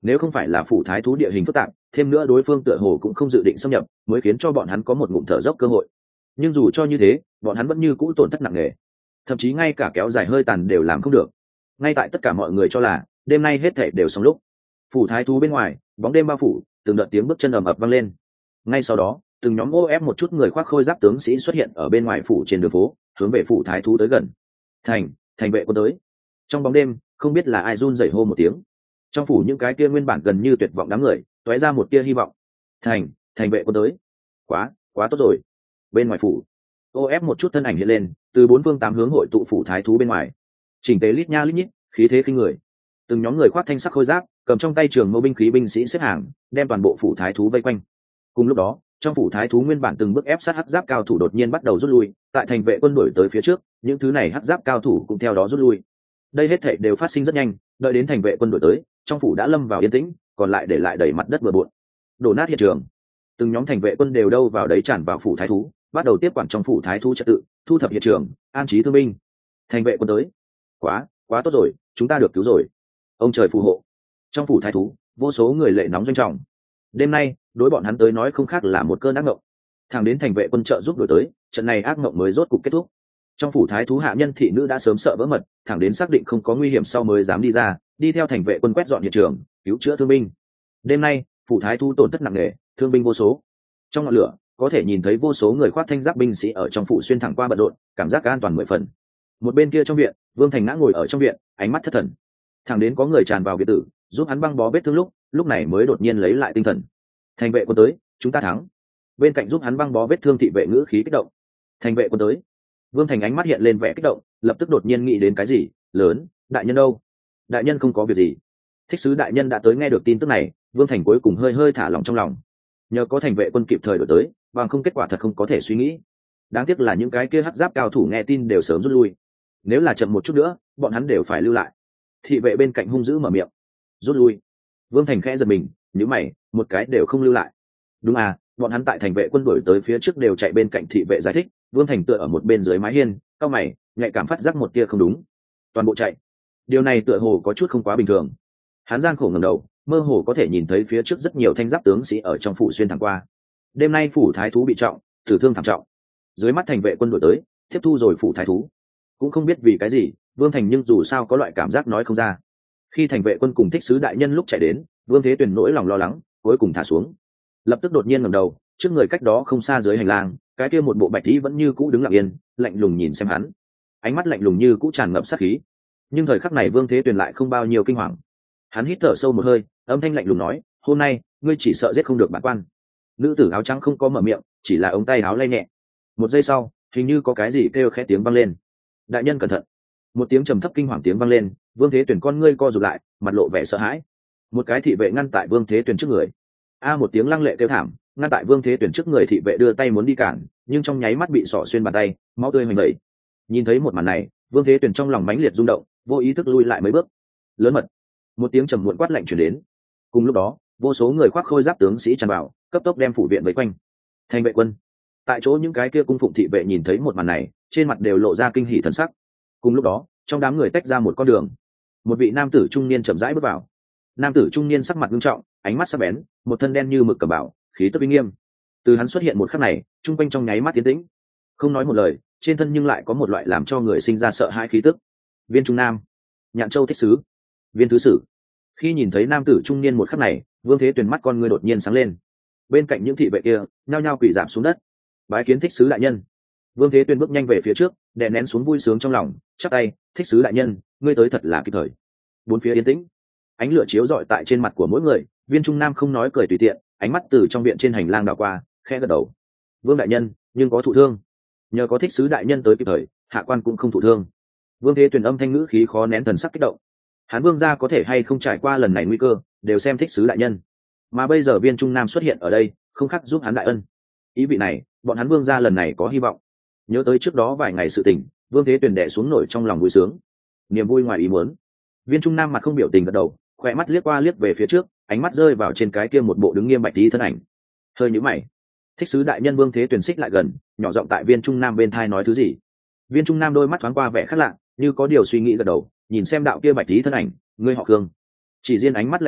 nếu không phải là phủ thái thú địa hình phức tạp, thêm nữa đối phương tựa hồ cũng không dự định xâm nhập, mới khiến cho bọn hắn có một ngụm thở dốc cơ hội. Nhưng dù cho như thế, bọn hắn vẫn như cũ tổn thất nặng nề, thậm chí ngay cả kéo dài hơi tàn đều làm không được. Ngay tại tất cả mọi người cho là đêm nay hết thảy đều xong lúc, phủ thái thú bên ngoài bóng đêm bao phủ, từng đợt tiếng bước chân ầm ập vang lên. Ngay sau đó, từng nhóm ô ép một chút người khoác khôi giáp tướng sĩ xuất hiện ở bên ngoài phủ trên đường phố, hướng về phủ thái thú tới gần. Thành, thành vệ quân tới. Trong bóng đêm, không biết là ai run rẩy hô một tiếng. Trong phủ những cái kia nguyên bản gần như tuyệt vọng đám người, tóe ra một tia hy vọng. Thành, thành vệ quân tới. Quá, quá tốt rồi. Bên ngoài phủ, ô ép một chút thân ảnh hiện lên, từ bốn phương tám hướng hội tụ phủ thái thú bên ngoài. Chỉnh tề lít nha lít nhít, khí thế khinh người. Từng nhóm người khoác thanh sắc khôi giáp, cầm trong tay trường mâu binh khí binh sĩ xếp hàng, đem toàn bộ phủ thái thú vây quanh. Cùng lúc đó, trong phủ thái thú nguyên bản từng bước ép sát hắc giáp cao thủ đột nhiên bắt đầu rút lui, tại thành vệ quân đuổi tới phía trước, những thứ này hắc giáp cao thủ cũng theo đó rút lui. Đây hết thảy đều phát sinh rất nhanh, đợi đến thành vệ quân đuổi tới, trong phủ đã lâm vào yên tĩnh, còn lại để lại đầy mặt đất bừa bộn, đổ nát hiện trường. Từng nhóm thành vệ quân đều đâu vào đấy tràn vào phủ thái thú, bắt đầu tiếp quản trong phủ thái thú trật tự, thu thập hiện trường, an trí thương binh. Thành vệ quân tới, quá, quá tốt rồi, chúng ta được cứu rồi. Ông trời phù hộ. Trong phủ thái thú, vô số người lệ nóng doanh trọng. Đêm nay, đối bọn hắn tới nói không khác là một cơn ác mộng. Thẳng đến thành vệ quân trợ giúp đổi tới, trận này ác mộng mới rốt cục kết thúc. Trong phủ thái thú hạ nhân thị nữ đã sớm sợ vỡ mật, thẳng đến xác định không có nguy hiểm sau mới dám đi ra, đi theo thành vệ quân quét dọn hiện trường, cứu chữa thương binh. Đêm nay, phủ thái thú tổn thất nặng nề, thương binh vô số. Trong ngọn lửa, có thể nhìn thấy vô số người khoác thanh giáp binh sĩ ở trong phủ xuyên thẳng qua bận rộn, cảm giác an toàn mười phần. Một bên kia trong viện, Vương Thành ngã ngồi ở trong viện, ánh mắt thất thần. Thẳng đến có người tràn vào viện tử, giúp hắn băng bó vết thương lúc, lúc này mới đột nhiên lấy lại tinh thần. Thành vệ quân tới, chúng ta thắng. Bên cạnh giúp hắn băng bó vết thương thị vệ ngữ khí kích động. Thành vệ quân tới. Vương Thành ánh mắt hiện lên vẻ kích động, lập tức đột nhiên nghĩ đến cái gì, lớn, đại nhân đâu? Đại nhân không có việc gì. Thích sứ đại nhân đã tới nghe được tin tức này, Vương Thành cuối cùng hơi hơi thả lòng trong lòng. Nhờ có thành vệ quân kịp thời đổi tới, bằng không kết quả thật không có thể suy nghĩ. Đáng tiếc là những cái kia hắc giáp cao thủ nghe tin đều sớm rút lui. Nếu là chậm một chút nữa, bọn hắn đều phải lưu lại. Thị vệ bên cạnh hung dữ mở miệng. Rút lui. Vương Thành khẽ giật mình, nhíu mày, một cái đều không lưu lại. Đúng à, bọn hắn tại thành vệ quân đuổi tới phía trước đều chạy bên cạnh thị vệ giải thích. Vương Thành tựa ở một bên dưới mái hiên, cau mày, nhạy cảm phát giác một tia không đúng. Toàn bộ chạy. Điều này tựa hồ có chút không quá bình thường. Hắn gian khổ ngẩng đầu, mơ hồ có thể nhìn thấy phía trước rất nhiều thanh giáp tướng sĩ ở trong phủ xuyên thẳng qua. Đêm nay phủ thái thú bị trọng, tử thương thảm trọng. Dưới mắt thành vệ quân đuổi tới, tiếp thu rồi phủ thái thú. Cũng không biết vì cái gì, Vương Thành nhưng dù sao có loại cảm giác nói không ra. Khi thành vệ quân cùng thích sứ đại nhân lúc chạy đến, Vương Thế Tuyền nỗi lòng lo lắng, cuối cùng thả xuống. Lập tức đột nhiên ngẩng đầu, trước người cách đó không xa dưới hành lang, cái kia một bộ bạch y vẫn như cũ đứng lặng yên, lạnh lùng nhìn xem hắn. Ánh mắt lạnh lùng như cũ tràn ngập sát khí. Nhưng thời khắc này Vương Thế Tuyền lại không bao nhiêu kinh hoàng. Hắn hít thở sâu một hơi, âm thanh lạnh lùng nói, hôm nay ngươi chỉ sợ giết không được bản quan. Nữ tử áo trắng không có mở miệng, chỉ là ống tay áo lay nhẹ. Một giây sau, hình như có cái gì kêu khẽ tiếng vang lên. Đại nhân cẩn thận. Một tiếng trầm thấp kinh hoàng tiếng vang lên, Vương Thế Tuyền con ngươi co rụt lại, mặt lộ vẻ sợ hãi. Một cái thị vệ ngăn tại Vương Thế Tuyền trước người. A một tiếng lăng lệ kêu thảm, ngăn tại Vương Thế Tuyền trước người, thị vệ đưa tay muốn đi cản, nhưng trong nháy mắt bị xỏ xuyên bàn tay, máu tươi hoành vẩy. Nhìn thấy một màn này, Vương Thế Tuyền trong lòng mãnh liệt rung động, vô ý thức lui lại mấy bước. Lớn mật. Một tiếng trầm muộn quát lạnh truyền đến. Cùng lúc đó, vô số người khoác khôi giáp tướng sĩ tràn vào, cấp tốc đem phủ viện vây quanh. Thành vệ quân. Tại chỗ những cái kia cung phụng thị vệ nhìn thấy một màn này, trên mặt đều lộ ra kinh hỉ thần sắc. Cùng lúc đó, trong đám người tách ra một con đường. Một vị nam tử trung niên chậm rãi bước vào. Nam tử trung niên sắc mặt nghiêm trọng, ánh mắt sắc bén, một thân đen như mực cẩm bào, khí tức uy nghiêm. Từ hắn xuất hiện một khắc này, trung quanh trong nháy mắt tiến tĩnh. Không nói một lời, trên thân nhưng lại có một loại làm cho người sinh ra sợ hãi khí tức. Viên Trung Nam, Nhạn Châu thích sứ, Viên thứ sử. Khi nhìn thấy nam tử trung niên một khắc này, Vương Thế Tuyền mắt con ngươi đột nhiên sáng lên. Bên cạnh những thị vệ kia, nhao nhao quỳ rạp xuống đất. Bái kiến thích sứ đại nhân. Vương Thế Tuyền bước nhanh về phía trước, đè nén xuống vui sướng trong lòng, chắp tay, thích sứ đại nhân, ngươi tới thật là kịp thời. Bốn phía yên tĩnh, ánh lửa chiếu rọi tại trên mặt của mỗi người. Viên Trung Nam không nói cười tùy tiện, ánh mắt từ trong viện trên hành lang đảo qua, khẽ gật đầu. Vương đại nhân, nhưng có thụ thương. Nhờ có thích sứ đại nhân tới kịp thời, hạ quan cũng không thụ thương. Vương Thế Tuyền âm thanh ngữ khí khó nén thần sắc kích động. Hắn Vương gia có thể hay không trải qua lần này nguy cơ, đều xem thích sứ đại nhân. Mà bây giờ Viên Trung Nam xuất hiện ở đây, không khác giúp hắn đại ân. Ý vị này, bọn hắn Vương gia lần này có hy vọng. Nhớ tới trước đó vài ngày sự tình, Vương Thế Tuyền đè xuống nổi trong lòng vui sướng, niềm vui ngoài ý muốn. Viên Trung Nam mặt không biểu tình gật đầu, khỏe mắt liếc qua liếc về phía trước, ánh mắt rơi vào trên cái kia một bộ đứng nghiêm bạch tí thân ảnh. Hơi nhíu mày. Thích sứ đại nhân Vương Thế Tuyền xích lại gần, nhỏ giọng tại Viên Trung Nam bên thai nói thứ gì. Viên Trung Nam đôi mắt thoáng qua vẻ khác lạ, như có điều suy nghĩ gật đầu, nhìn xem đạo kia bạch tí thân ảnh, ngươi họ Khương. Chỉ riêng ánh mắt lạnh nhạt,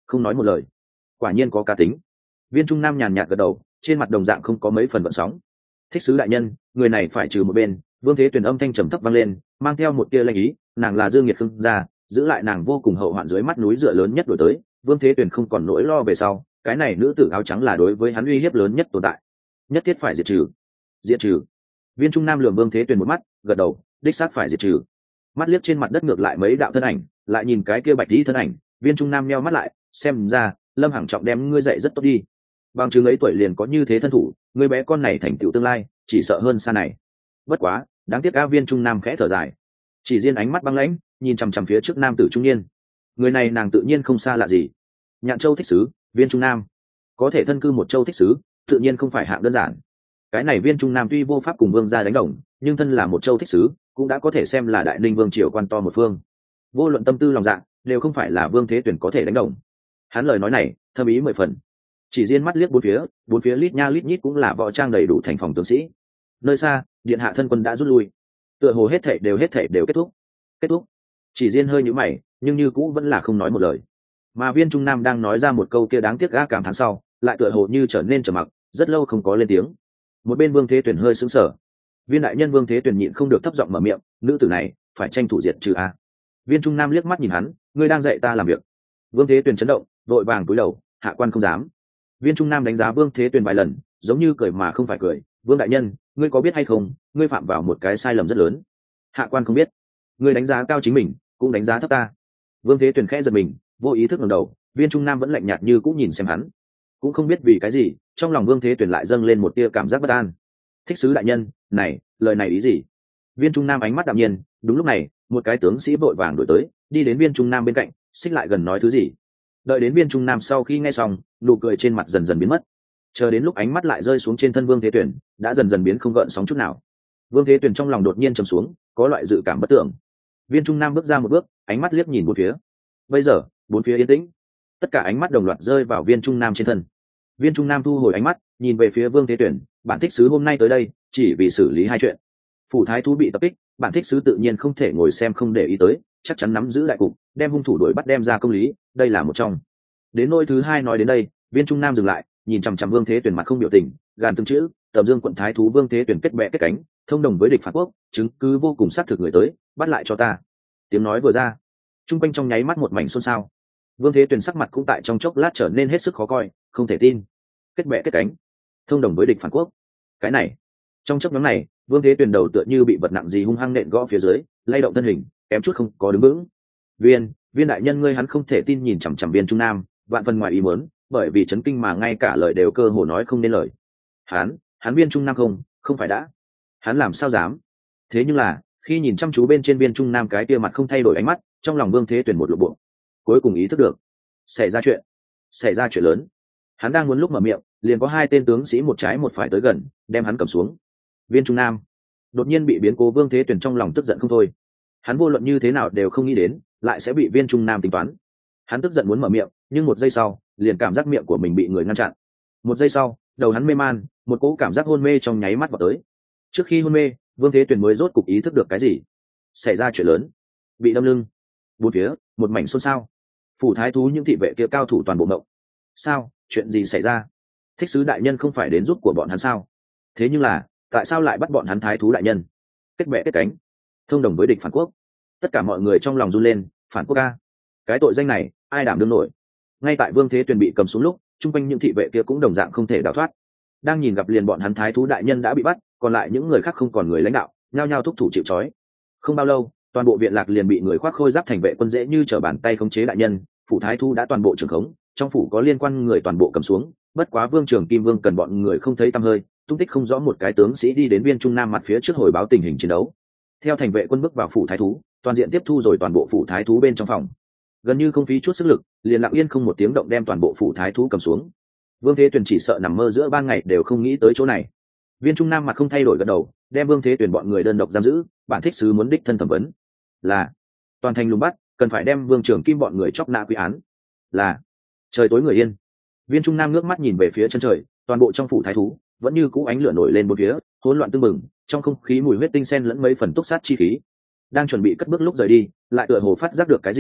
không nói một lời. Quả nhiên có cá tính. Viên Trung Nam nhàn nhạt gật đầu, trên mặt đồng dạng không có mấy phần gợn sóng. Thích sứ đại nhân, người này phải trừ một bên. Vương Thế Tuyền âm thanh trầm thấp vang lên, mang theo một tia lanh ý, nàng là Dương Nhiệt Khương gia, giữ lại nàng vô cùng hậu hoạn dưới mắt núi dựa lớn nhất đổi tới. Vương Thế Tuyền không còn nỗi lo về sau, cái này nữ tử áo trắng là đối với hắn uy hiếp lớn nhất tồn tại, nhất thiết phải diệt trừ. Diệt trừ. Viên Trung Nam lườm Vương Thế Tuyền một mắt, gật đầu, đích xác phải diệt trừ. Mắt liếc trên mặt đất ngược lại mấy đạo thân ảnh, lại nhìn cái kia bạch tí thân ảnh, Viên Trung Nam nheo mắt lại, xem ra Lâm Hằng Trọng đem ngươi dạy rất tốt đi. Bằng chứng ấy tuổi liền có như thế thân thủ, ngươi bé con này thành tựu tương lai, chỉ sợ hơn xa này. Bất quá, đáng tiếc A. Viên Trung Nam khẽ thở dài, chỉ riêng ánh mắt băng lãnh, nhìn chằm chằm phía trước nam tử trung niên. Người này nàng tự nhiên không xa lạ gì, Nhạn Châu thích sứ Viên Trung Nam. Có thể thân cư một châu thích sứ, tự nhiên không phải hạng đơn giản. Cái này Viên Trung Nam tuy vô pháp cùng vương gia đánh đồng, nhưng thân là một châu thích sứ, cũng đã có thể xem là đại ninh vương triều quan to một phương. Vô luận tâm tư lòng dạ, đều không phải là Vương Thế Tuyển có thể đánh đồng. Hắn lời nói này thâm ý mười phần. Chỉ riêng mắt liếc bốn phía, bốn phía lít nha lít nhít cũng là võ trang đầy đủ thành phòng tướng sĩ. Nơi xa, điện hạ thân quân đã rút lui, tựa hồ hết thảy đều hết thảy đều kết thúc. Kết thúc. Chỉ riêng hơi nhíu mày, nhưng như cũ vẫn là không nói một lời. Mà Viên Trung Nam đang nói ra một câu kia đáng tiếc gã cảm thán sau, lại tựa hồ như trở nên trầm mặc, rất lâu không có lên tiếng. Một bên Vương Thế Tuyển hơi sững sờ. Viên đại nhân Vương Thế Tuyển nhịn không được thấp giọng mở miệng, nữ tử này phải tranh thủ diệt trừ a. Viên Trung Nam liếc mắt nhìn hắn, ngươi đang dạy ta làm việc. Vương Thế Tuyển chấn động, vội vàng cúi đầu, hạ quan không dám. Viên Trung Nam đánh giá Vương Thế Tuyển vài lần, giống như cười mà không phải cười. Vương đại nhân, ngươi có biết hay không, ngươi phạm vào một cái sai lầm rất lớn. Hạ quan không biết. Ngươi đánh giá cao chính mình, cũng đánh giá thấp ta. Vương Thế Tuyển khẽ giật mình, vô ý thức ngẩng đầu. Viên Trung Nam vẫn lạnh nhạt như cũng nhìn xem hắn, cũng không biết vì cái gì, trong lòng Vương Thế Tuyển lại dâng lên một tia cảm giác bất an. Thích sứ đại nhân, này, lời này ý gì? Viên Trung Nam ánh mắt đạm nhiên. Đúng lúc này, một cái tướng sĩ vội vàng đuổi tới, đi đến Viên Trung Nam bên cạnh, xích lại gần nói thứ gì. Đợi đến Viên Trung Nam sau khi nghe xong, nụ cười trên mặt dần dần biến mất. Chờ đến lúc ánh mắt lại rơi xuống trên thân Vương Thế Tuyển, đã dần dần biến không gợn sóng chút nào. Vương Thế Tuyển trong lòng đột nhiên trầm xuống, có loại dự cảm bất tưởng. Viên Trung Nam bước ra một bước, ánh mắt liếc nhìn bốn phía. Bây giờ, bốn phía yên tĩnh, tất cả ánh mắt đồng loạt rơi vào Viên Trung Nam trên thân. Viên Trung Nam thu hồi ánh mắt, nhìn về phía Vương Thế Tuyển, bản thích sứ hôm nay tới đây, chỉ vì xử lý hai chuyện. Phủ thái thú bị tập kích, bản thích sứ tự nhiên không thể ngồi xem không để ý tới, chắc chắn nắm giữ đại cục, đem hung thủ đuổi bắt đem ra công lý, đây là một trong. Đến nỗi thứ hai nói đến đây, Viên Trung Nam dừng lại, nhìn chằm chằm Vương Thế Tuyển mặt không biểu tình, gàn từng chữ, Tầm Dương quận thái thú Vương Thế Tuyển kết bè kết cánh, thông đồng với địch phản quốc, chứng cứ vô cùng xác thực người tới, bắt lại cho ta. Tiếng nói vừa ra, trung quanh trong nháy mắt một mảnh xôn xao. Vương Thế Tuyển sắc mặt cũng tại trong chốc lát trở nên hết sức khó coi, không thể tin. Kết bè kết cánh, thông đồng với địch phản quốc. Cái này, trong chốc ngắn này, Vương Thế Tuyển đầu tựa như bị vật nặng gì hung hăng nện gõ phía dưới, lay động thân hình, kém chút không có đứng vững. Viên, Viên đại nhân ngươi hắn không thể tin nhìn chằm chằm Viên Trung Nam, vạn phần ngoài ý muốn, bởi vì chấn kinh mà ngay cả lời đều cơ hồ nói không nên lời. Hắn, hắn Viên Trung Nam không, không phải đã. Hắn làm sao dám? Thế nhưng là, khi nhìn chăm chú bên trên Viên Trung Nam cái kia mặt không thay đổi ánh mắt, trong lòng Vương Thế Tuyển một lộ bộ. Cuối cùng ý thức được, xảy ra chuyện, xảy ra chuyện lớn. Hắn đang muốn lúc mở miệng, liền có hai tên tướng sĩ một trái một phải tới gần, đem hắn cầm xuống. Viên Trung Nam đột nhiên bị biến cố Vương Thế Tuyển trong lòng tức giận không thôi. Hắn vô luận như thế nào đều không nghĩ đến, lại sẽ bị Viên Trung Nam tính toán. Hắn tức giận muốn mở miệng, nhưng một giây sau, liền cảm giác miệng của mình bị người ngăn chặn. Một giây sau, đầu hắn mê man, một cỗ cảm giác hôn mê trong nháy mắt vào tới. Trước khi hôn mê, Vương Thế Tuyển mới rốt cục ý thức được cái gì. Xảy ra chuyện lớn, bị đâm lưng. Bốn phía, một mảnh xôn xao. Phủ thái thú những thị vệ kia cao thủ toàn bộ mộng. Sao, chuyện gì xảy ra? Thích sứ đại nhân không phải đến giúp của bọn hắn sao? Thế nhưng là, tại sao lại bắt bọn hắn thái thú đại nhân? Kết bè kết cánh, thông đồng với địch phản quốc. Tất cả mọi người trong lòng run lên, phản quốc ca. Cái tội danh này, ai đảm đương nổi? Ngay tại Vương Thế Tuyển bị cầm xuống lúc, chung quanh những thị vệ kia cũng đồng dạng không thể đào thoát. Đang nhìn gặp liền bọn hắn thái thú đại nhân đã bị bắt, còn lại những người khác không còn người lãnh đạo, nhao nhao thúc thủ chịu trói. Không bao lâu, toàn bộ viện lạc liền bị người khoác khôi giáp thành vệ quân dễ như trở bàn tay khống chế đại nhân. Phủ thái thú đã toàn bộ trưởng khống, trong phủ có liên quan người toàn bộ cầm xuống. Bất quá Vương Trường Kim Vương cần bọn người không thấy tăm hơi, tung tích không rõ. Một cái tướng sĩ đi đến Viên Trung Nam mặt phía trước hồi báo tình hình chiến đấu. Theo thành vệ quân bước vào phủ thái thú, toàn diện tiếp thu rồi toàn bộ phủ thái thú bên trong phòng, gần như không phí chút sức lực, liền lặng yên không một tiếng động đem toàn bộ phủ thái thú cầm xuống. Vương Thế Tuyển chỉ sợ nằm mơ giữa ban ngày đều không nghĩ tới chỗ này. Viên Trung Nam mặt không thay đổi gật đầu, đem Vương Thế Tuyển bọn người đơn độc giam giữ, bản thích sứ muốn đích thân thẩm vấn. Là, toàn thành lùng bắt, cần phải đem Vương Trường Kim bọn người chóc nã quy án. Là, trời tối người yên. Viên Trung Nam ngước mắt nhìn về phía chân trời, toàn bộ trong phủ thái thú vẫn như cũ ánh lửa nổi lên một phía, hỗn loạn tưng bừng, trong không khí mùi huyết tinh xen lẫn mấy phần túc sát chi khí. Đang chuẩn bị cất bước lúc rời đi, lại tựa hồ phát giác được cái gì,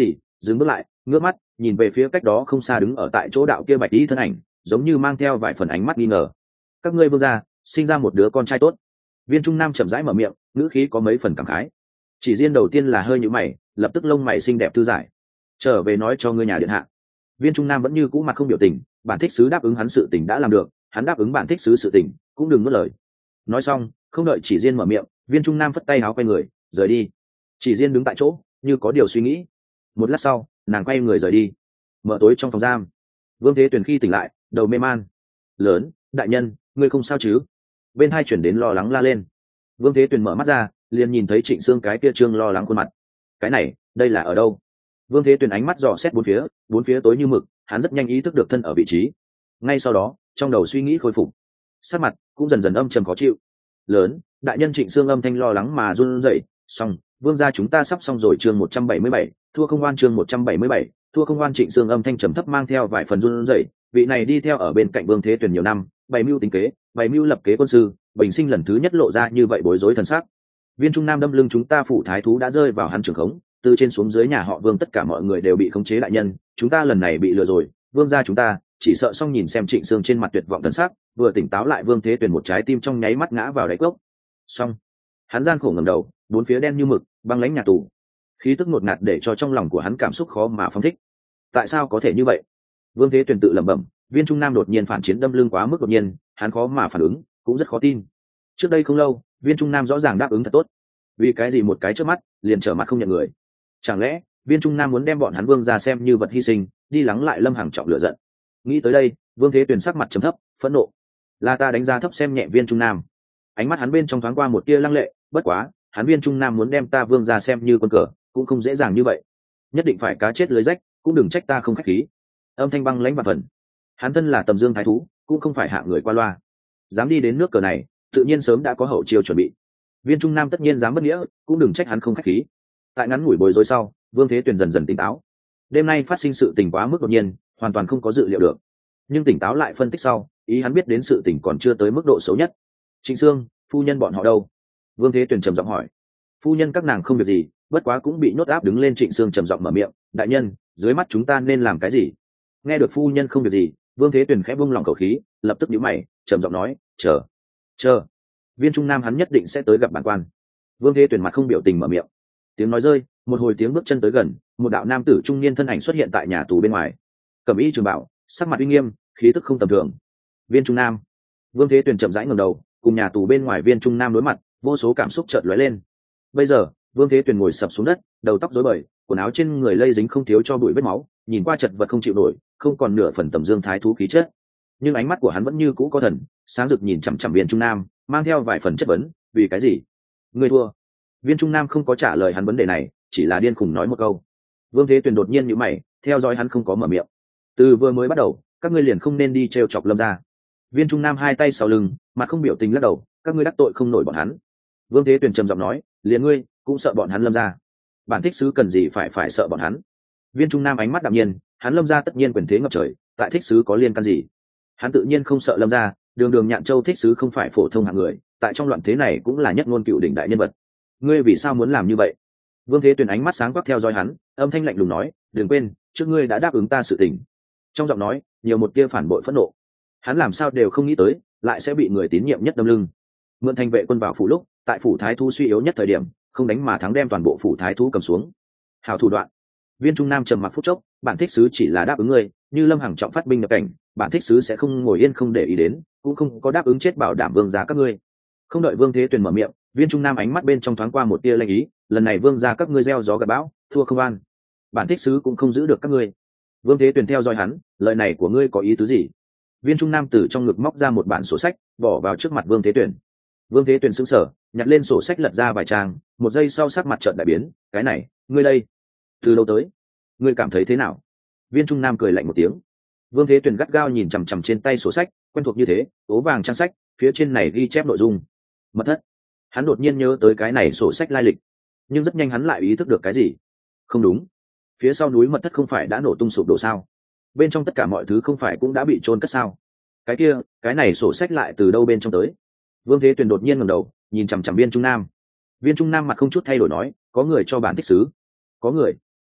dừng bước lại ngước mắt nhìn về phía cách đó không xa đứng ở tại chỗ đạo kia bạch tí thân ảnh, giống như mang theo vài phần ánh mắt nghi ngờ. Các ngươi vương gia sinh ra một đứa con trai tốt. Viên Trung Nam chậm rãi mở miệng, ngữ khí có mấy phần cảm khái. Chỉ riêng đầu tiên là hơi nhíu mày, lập tức lông mày xinh đẹp thư giải. Trở về nói cho ngươi nhà điện hạ. Viên Trung Nam vẫn như cũ mặt không biểu tình, bản thích sứ đáp ứng hắn sự tình đã làm được, hắn đáp ứng bản thích sứ sự tình cũng đừng nuốt lời. Nói xong, không đợi Chỉ Riêng mở miệng, Viên Trung Nam phất tay áo quay người rời đi. Chỉ Riêng đứng tại chỗ như có điều suy nghĩ. Một lát sau, nàng quay người rời đi. Mở tối trong phòng giam, Vương Thế Tuyền khi tỉnh lại đầu mê man. Lớn, đại nhân, ngươi không sao chứ? Bên hai chuyển đến lo lắng la lên. Vương Thế Tuyền mở mắt ra, liền nhìn thấy Trịnh Sương cái kia trương lo lắng khuôn mặt. Cái này, đây là ở đâu? Vương Thế Tuyền ánh mắt dò xét bốn phía, bốn phía tối như mực, hắn rất nhanh ý thức được thân ở vị trí. Ngay sau đó, trong đầu suy nghĩ khôi phục, sắc mặt cũng dần dần âm trầm khó chịu. Lớn, đại nhân Trịnh Sương âm thanh lo lắng mà run rẩy. Xong, vương gia chúng ta sắp xong rồi. Chương một trăm bảy mươi bảy, thua không oan. Chương một trăm bảy mươi bảy, thua không oan. Trịnh Sương âm thanh trầm thấp mang theo vài phần run rẩy. Vị này đi theo ở bên cạnh Vương Thế Tuyền nhiều năm, bày mưu tính kế, bày mưu lập kế quân sư, bình sinh lần thứ nhất lộ ra như vậy bối rối thần sắc. Viên Trung Nam đâm lưng chúng ta phủ thái thú đã rơi vào hắn trường khống, từ trên xuống dưới nhà họ Vương tất cả mọi người đều bị khống chế. Đại nhân, chúng ta lần này bị lừa rồi, vương gia chúng ta chỉ sợ. Xong nhìn xem Trịnh Sương trên mặt tuyệt vọng thần sắc, vừa tỉnh táo lại Vương Thế Tuyền một trái tim trong nháy mắt ngã vào đáy cốc. Xong, hắn gian khổ ngẩng đầu, bốn phía đen như mực, băng lãnh nhà tù, khí tức ngột ngạt để cho trong lòng của hắn cảm xúc khó mà phóng thích. Tại sao có thể như vậy? Vương Thế Tuyền tự lẩm bẩm. Viên Trung Nam đột nhiên phản chiến đâm lưng quá mức đột nhiên, hắn khó mà phản ứng, cũng rất khó tin. Trước đây không lâu, Viên Trung Nam rõ ràng đáp ứng thật tốt, vì cái gì một cái trước mắt liền trở mặt không nhận người? Chẳng lẽ Viên Trung Nam muốn đem bọn hắn Vương ra xem như vật hy sinh, đi lắng lại Lâm Hằng trọng lửa giận? Nghĩ tới đây, Vương Thế Tuyền sắc mặt trầm thấp, phẫn nộ. Là ta đánh giá thấp xem nhẹ Viên Trung Nam. Ánh mắt hắn bên trong thoáng qua một tia lăng lệ, bất quá, hắn Viên Trung Nam muốn đem ta Vương ra xem như con cờ, cũng không dễ dàng như vậy. Nhất định phải cá chết lưới rách, cũng đừng trách ta không khách khí. Âm thanh băng lãnh và phần. Hắn thân là Tầm Dương thái thú, cũng không phải hạ người qua loa. Dám đi đến nước cờ này, tự nhiên sớm đã có hậu chiêu chuẩn bị. Viên Trung Nam tất nhiên dám bất nghĩa, cũng đừng trách hắn không khách khí. Tại ngắn ngủi bối rối sau, Vương Thế Tuyền dần dần tỉnh táo. Đêm nay phát sinh sự tình quá mức đột nhiên, hoàn toàn không có dự liệu được. Nhưng tỉnh táo lại phân tích sau, ý hắn biết đến sự tình còn chưa tới mức độ xấu nhất. Trịnh Sương, phu nhân bọn họ đâu? Vương Thế Tuyền trầm giọng hỏi. Phu nhân các nàng không việc gì, bất quá cũng bị nhốt áp. Đứng lên Trịnh Sương trầm giọng mở miệng. Đại nhân, dưới mắt chúng ta nên làm cái gì? Nghe được phu nhân không việc gì, Vương Thế Tuyền khẽ buông lòng khẩu khí, lập tức nhíu mày, trầm giọng nói, chờ, chờ. Viên Trung Nam hắn nhất định sẽ tới gặp bản quan. Vương Thế Tuyền mặt không biểu tình mở miệng. Tiếng nói rơi, một hồi tiếng bước chân tới gần, một đạo nam tử trung niên thân ảnh xuất hiện tại nhà tù bên ngoài. Cẩm y trường bảo, sắc mặt uy nghiêm, khí tức không tầm thường. Viên Trung Nam. Vương Thế Tuyền chậm rãi ngẩng đầu, cùng nhà tù bên ngoài Viên Trung Nam đối mặt, vô số cảm xúc chợt lóe lên. Bây giờ, Vương Thế Tuyền ngồi sập xuống đất, đầu tóc rối bời, quần áo trên người lây dính không thiếu cho bụi vết máu, nhìn qua chật vật không chịu nổi, không còn nửa phần Tầm Dương thái thú khí chất. Nhưng ánh mắt của hắn vẫn như cũ có thần, sáng rực nhìn chằm chằm Viên Trung Nam, mang theo vài phần chất vấn, vì cái gì? Ngươi thua. Viên Trung Nam không có trả lời hắn vấn đề này, chỉ là điên khùng nói một câu. Vương Thế Tuyền đột nhiên nhíu mày, theo dõi hắn không có mở miệng. Từ vừa mới bắt đầu, các ngươi liền không nên đi trêu chọc Lâm gia. Viên Trung Nam hai tay sau lưng, mặt không biểu tình lắc đầu, các ngươi đắc tội không nổi bọn hắn. Vương Thế Tuyền trầm giọng nói, liền ngươi cũng sợ bọn hắn Lâm gia? Bản thích sứ cần gì phải phải sợ bọn hắn? Viên Trung Nam ánh mắt đạm nhiên, hắn Lâm gia tất nhiên quyền thế ngập trời, tại thích sứ có liên can gì? Hắn tự nhiên không sợ Lâm gia, đường đường Nhạn Châu thích sứ không phải phổ thông hạng người, tại trong loạn thế này cũng là nhất ngôn cựu đỉnh đại nhân vật. Ngươi vì sao muốn làm như vậy? Vương Thế Tuyền ánh mắt sáng quắc theo dõi hắn, âm thanh lạnh lùng nói, đừng quên, trước ngươi đã đáp ứng ta sự tình. Trong giọng nói nhiều một tia phản bội phẫn nộ. Hắn làm sao đều không nghĩ tới, lại sẽ bị người tín nhiệm nhất đâm lưng. Mượn thành vệ quân vào phủ lúc, tại phủ thái thú suy yếu nhất thời điểm, không đánh mà thắng đem toàn bộ phủ thái thú cầm xuống. Hào thủ đoạn. Viên Trung Nam trầm mặc phút chốc, bản thích sứ chỉ là đáp ứng ngươi, như Lâm Hằng trọng phát binh nhập cảnh, bản thích sứ sẽ không ngồi yên không để ý đến, cũng không có đáp ứng chết bảo đảm vương gia các ngươi. Không đợi Vương Thế Tuyền mở miệng, Viên Trung Nam ánh mắt bên trong thoáng qua một tia lanh ý, lần này vương gia các ngươi gieo gió gặt bão, thua không an, bản thích sứ cũng không giữ được các ngươi. Vương Thế Tuyền theo dõi hắn, lời này của ngươi có ý tứ gì? Viên Trung Nam từ trong ngực móc ra một bản sổ sách, bỏ vào trước mặt Vương Thế Tuyền. Vương Thế Tuyền sững sờ, nhặt lên sổ sách lật ra vài trang, một giây sau sắc mặt trợn đại biến, cái này, ngươi đây, từ đâu tới? Ngươi cảm thấy thế nào? Viên Trung Nam cười lạnh một tiếng. Vương Thế Tuyền gắt gao nhìn chằm chằm trên tay sổ sách, quen thuộc như thế, ố vàng trang sách, phía trên này ghi chép nội dung. Mật thất. Hắn đột nhiên nhớ tới cái này sổ sách lai lịch, nhưng rất nhanh hắn lại ý thức được cái gì. Không đúng, phía sau núi mật thất không phải đã nổ tung sụp đổ sao? Bên trong tất cả mọi thứ không phải cũng đã bị chôn cất sao? Cái kia, cái này sổ sách lại từ đâu bên trong tới? Vương Thế Tuyền đột nhiên ngẩng đầu, nhìn chằm chằm Viên Trung Nam. Viên Trung Nam mặt không chút thay đổi nói, có người cho bản thích sứ. Có người?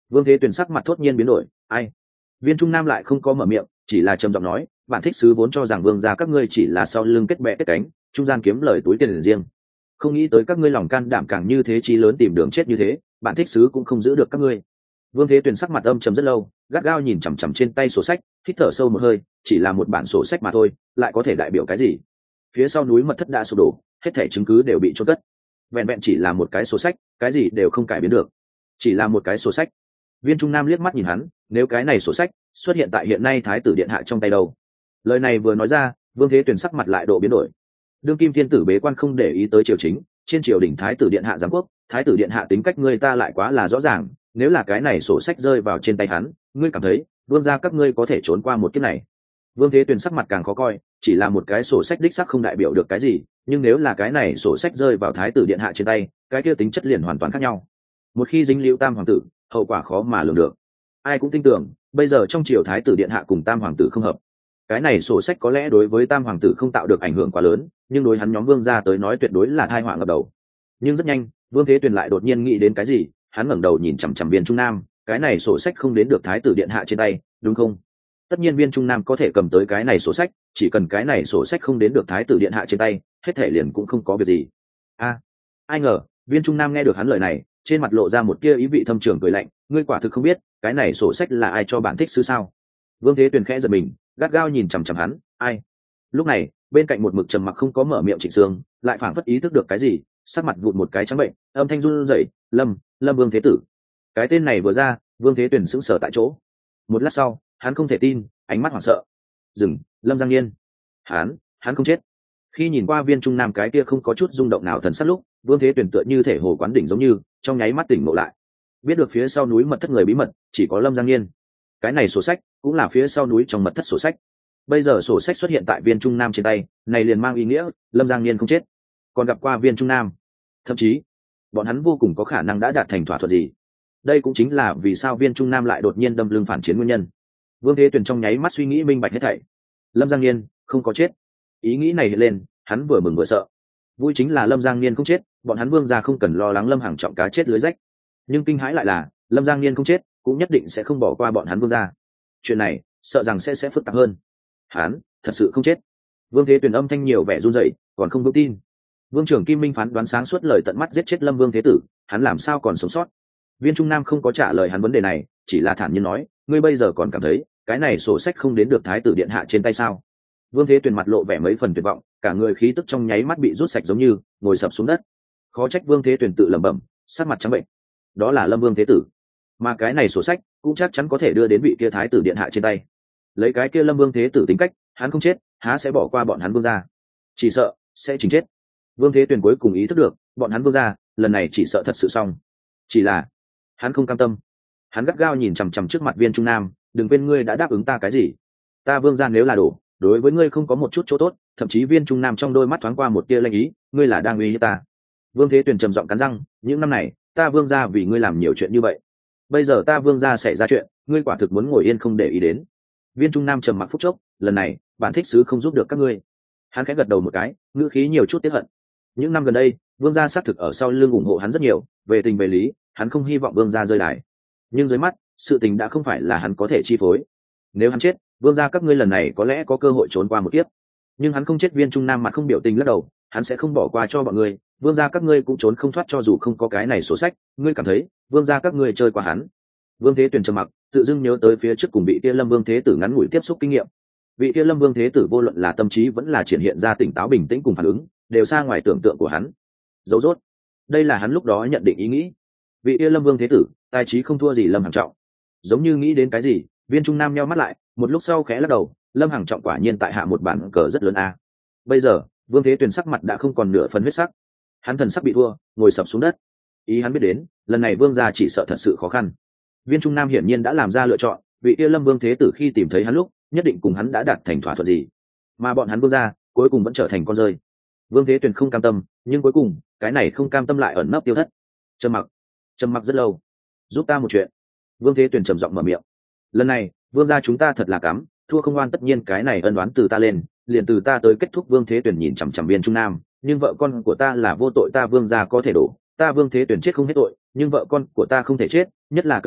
Vương Thế Tuyền sắc mặt thốt nhiên biến đổi. Ai? Viên Trung Nam lại không có mở miệng, chỉ là trầm giọng nói, bản thích sứ vốn cho rằng vương gia các ngươi chỉ là sau lưng kết bè kết cánh, trung gian kiếm lời túi tiền riêng, không nghĩ tới các ngươi lòng can đảm càng như thế chí lớn tìm đường chết như thế, bản thích sứ cũng không giữ được các ngươi. Vương Thế Tuyền sắc mặt âm trầm rất lâu, gắt gao nhìn chằm chằm trên tay sổ sách, hít thở sâu một hơi, chỉ là một bản sổ sách mà thôi, lại có thể đại biểu cái gì? Phía sau núi mật thất đã sụp đổ, hết thảy chứng cứ đều bị chôn cất. Vẹn vẹn chỉ là một cái sổ sách, cái gì đều không cải biến được. Chỉ là một cái sổ sách. Viên Trung Nam liếc mắt nhìn hắn, nếu cái này sổ sách xuất hiện tại hiện nay thái tử điện hạ trong tay đâu? Lời này vừa nói ra, Vương Thế Tuyền sắc mặt lại độ biến đổi. Đương kim thiên tử bế quan không để ý tới triều chính, trên triều đình thái tử điện hạ giám quốc, thái tử điện hạ tính cách ngươi ta lại quá là rõ ràng, nếu là cái này sổ sách rơi vào trên tay hắn, ngươi cảm thấy vương gia các ngươi có thể trốn qua một kiếp này? Vương Thế Tuyền sắc mặt càng khó coi, chỉ là một cái sổ sách đích sắc không đại biểu được cái gì, nhưng nếu là cái này sổ sách rơi vào thái tử điện hạ trên tay, cái kia tính chất liền hoàn toàn khác nhau. Một khi dính liễu tam hoàng tử, hậu quả khó mà lường được. Ai cũng tin tưởng, bây giờ trong triều thái tử điện hạ cùng tam hoàng tử không hợp. Cái này sổ sách có lẽ đối với tam hoàng tử không tạo được ảnh hưởng quá lớn, nhưng đối hắn nhóm vương gia tới nói tuyệt đối là tai họa ngập đầu. Nhưng rất nhanh, Vương Thế Tuyền lại đột nhiên nghĩ đến cái gì, hắn ngẩng đầu nhìn chằm chằm Viên Trung Nam, cái này sổ sách không đến được thái tử điện hạ trên tay, đúng không? Tất nhiên Viên Trung Nam có thể cầm tới cái này sổ sách, chỉ cần cái này sổ sách không đến được thái tử điện hạ trên tay, hết thể liền cũng không có việc gì. A, à, ai ngờ, Viên Trung Nam nghe được hắn lời này, trên mặt lộ ra một tia ý vị thâm trường cười lạnh, ngươi quả thực không biết, cái này sổ sách là ai cho bản thích sứ sao? Vương Thế Tuyền khẽ giật mình, gắt gao nhìn chằm chằm hắn, ai? Lúc này, bên cạnh một mực trầm mặc không có mở miệng Trịnh Sương, lại phảng phất ý thức được cái gì, sắc mặt vụt một cái trắng bệnh, âm thanh run rẩy, "Lâm, Lâm Vương Thế Tử." Cái tên này vừa ra, Vương Thế Tuyền sững sờ tại chỗ. Một lát sau, hắn không thể tin, ánh mắt hoảng sợ. "Dừng, Lâm Giang Nghiên." Hắn, hắn không chết. Khi nhìn qua Viên Trung Nam cái kia không có chút rung động nào thần sắc lúc, Vương Thế Tuyền tựa như thể hồ quán đỉnh giống như, trong nháy mắt tỉnh ngộ lại. Biết được phía sau núi mật thất người bí mật, chỉ có Lâm Giang Nghiên. Cái này sổ sách cũng là phía sau núi trong mật thất sổ sách. Bây giờ sổ sách xuất hiện tại Viên Trung Nam trên tay, này liền mang ý nghĩa Lâm Giang Nghiên không chết, còn gặp qua Viên Trung Nam. Thậm chí, bọn hắn vô cùng có khả năng đã đạt thành thỏa thuận gì. Đây cũng chính là vì sao Viên Trung Nam lại đột nhiên đâm lưng phản chiến nguyên nhân. Vương Thế Tuyền trong nháy mắt suy nghĩ minh bạch hết thảy. Lâm Giang Nghiên không có chết. Ý nghĩ này hiện lên, hắn vừa mừng vừa sợ. Vui chính là Lâm Giang Nghiên không chết, bọn hắn Vương gia không cần lo lắng Lâm Hằng Trọng cá chết lưới rách. Nhưng kinh hãi lại là, Lâm Giang Nghiên không chết, cũng nhất định sẽ không bỏ qua bọn hắn Vương gia. Chuyện này, sợ rằng sẽ sẽ phức tạp hơn. Hắn thật sự không chết. Vương Thế Tuyền âm thanh nhiều vẻ run rẩy, còn không vững tin. Vương trưởng Kim Minh phán đoán sáng suốt lời tận mắt giết chết Lâm Vương Thế Tử, hắn làm sao còn sống sót? Viên Trung Nam không có trả lời hắn vấn đề này, chỉ là thản nhiên nói, ngươi bây giờ còn cảm thấy cái này sổ sách không đến được thái tử điện hạ trên tay sao? Vương Thế Tuyền mặt lộ vẻ mấy phần tuyệt vọng, cả người khí tức trong nháy mắt bị rút sạch giống như ngồi sập xuống đất. Khó trách Vương Thế Tuyền tự lẩm bẩm, sắc mặt trắng bệnh. Đó là Lâm Vương Thế Tử, mà cái này sổ sách cũng chắc chắn có thể đưa đến vị kia thái tử điện hạ trên tay. Lấy cái kia Lâm Vương Thế Tử tính cách, hắn không chết, há sẽ bỏ qua bọn hắn Vương gia? Chỉ sợ sẽ chính chết. Vương Thế Tuyền cuối cùng ý thức được, bọn hắn Vương gia lần này chỉ sợ thật sự xong. Chỉ là hắn không cam tâm, hắn gắt gao nhìn chằm chằm trước mặt Viên Trung Nam, đừng quên ngươi đã đáp ứng ta cái gì? Ta Vương gia nếu là đổ, đối với ngươi không có một chút chỗ tốt, thậm chí Viên Trung Nam trong đôi mắt thoáng qua một tia lanh ý, ngươi là đang uy hiếp ta. Vương Thế Tuyền trầm giọng cắn răng, những năm này ta Vương gia vì ngươi làm nhiều chuyện như vậy, bây giờ ta Vương gia xảy ra chuyện, ngươi quả thực muốn ngồi yên không để ý đến. Viên Trung Nam trầm mặc phút chốc, lần này bản thích sứ không giúp được các ngươi. Hắn khẽ gật đầu một cái, ngữ khí nhiều chút tiếc hận. Những năm gần đây, Vương gia xác thực ở sau lưng ủng hộ hắn rất nhiều, về tình về lý, hắn không hy vọng Vương gia rơi đài. Nhưng dưới mắt, sự tình đã không phải là hắn có thể chi phối. Nếu hắn chết, Vương gia các ngươi lần này có lẽ có cơ hội trốn qua một kiếp. Nhưng hắn không chết. Viên Trung Nam mặt không biểu tình lắc đầu, hắn sẽ không bỏ qua cho bọn ngươi, Vương gia các ngươi cũng trốn không thoát cho dù không có cái này sổ sách, ngươi cảm thấy Vương gia các ngươi chơi qua hắn? Vương Thế Tuyền trầm mặc, tự dưng nhớ tới phía trước cùng vị kia Lâm Vương Thế Tử ngắn ngủi tiếp xúc kinh nghiệm. Vị kia Lâm Vương Thế Tử vô luận là tâm trí vẫn là triển hiện ra tỉnh táo bình tĩnh cùng phản ứng, đều xa ngoài tưởng tượng của hắn. Dấu rốt, đây là hắn lúc đó nhận định ý nghĩ. Vị kia Lâm Vương Thế Tử, tài trí không thua gì Lâm Hằng Trọng. Giống như nghĩ đến cái gì, Viên Trung Nam nheo mắt lại, một lúc sau khẽ lắc đầu, Lâm Hằng Trọng quả nhiên tại hạ một bản cờ rất lớn a. Bây giờ, Vương Thế Tuyền sắc mặt đã không còn nửa phần huyết sắc. Hắn thần sắc bị thua, ngồi sập xuống đất. Ý hắn biết đến, lần này Vương gia chỉ sợ thật sự khó khăn. Viên Trung Nam hiển nhiên đã làm ra lựa chọn, vị kia Lâm Vương Thế Tử khi tìm thấy hắn lúc, nhất định cùng hắn đã đạt thành thỏa thuận gì, mà bọn hắn Vương gia cuối cùng vẫn trở thành con rơi. Vương Thế Tuyền không cam tâm, nhưng cuối cùng cái này không cam tâm lại ẩn nấp tiêu thất. Trầm mặc, trầm mặc rất lâu. Giúp ta một chuyện. Vương Thế Tuyền trầm giọng mở miệng. Lần này, Vương gia chúng ta thật là cắm, thua không oan, tất nhiên cái này ân oán từ ta lên, liền từ ta tới kết thúc. Vương Thế Tuyền nhìn chằm chằm Viên Trung Nam, nhưng vợ con của ta là vô tội, ta Vương gia có thể đổ, ta Vương Thế Tuyền chết không hết tội, nhưng vợ con của ta không thể chết, nhất là Cần Nhi,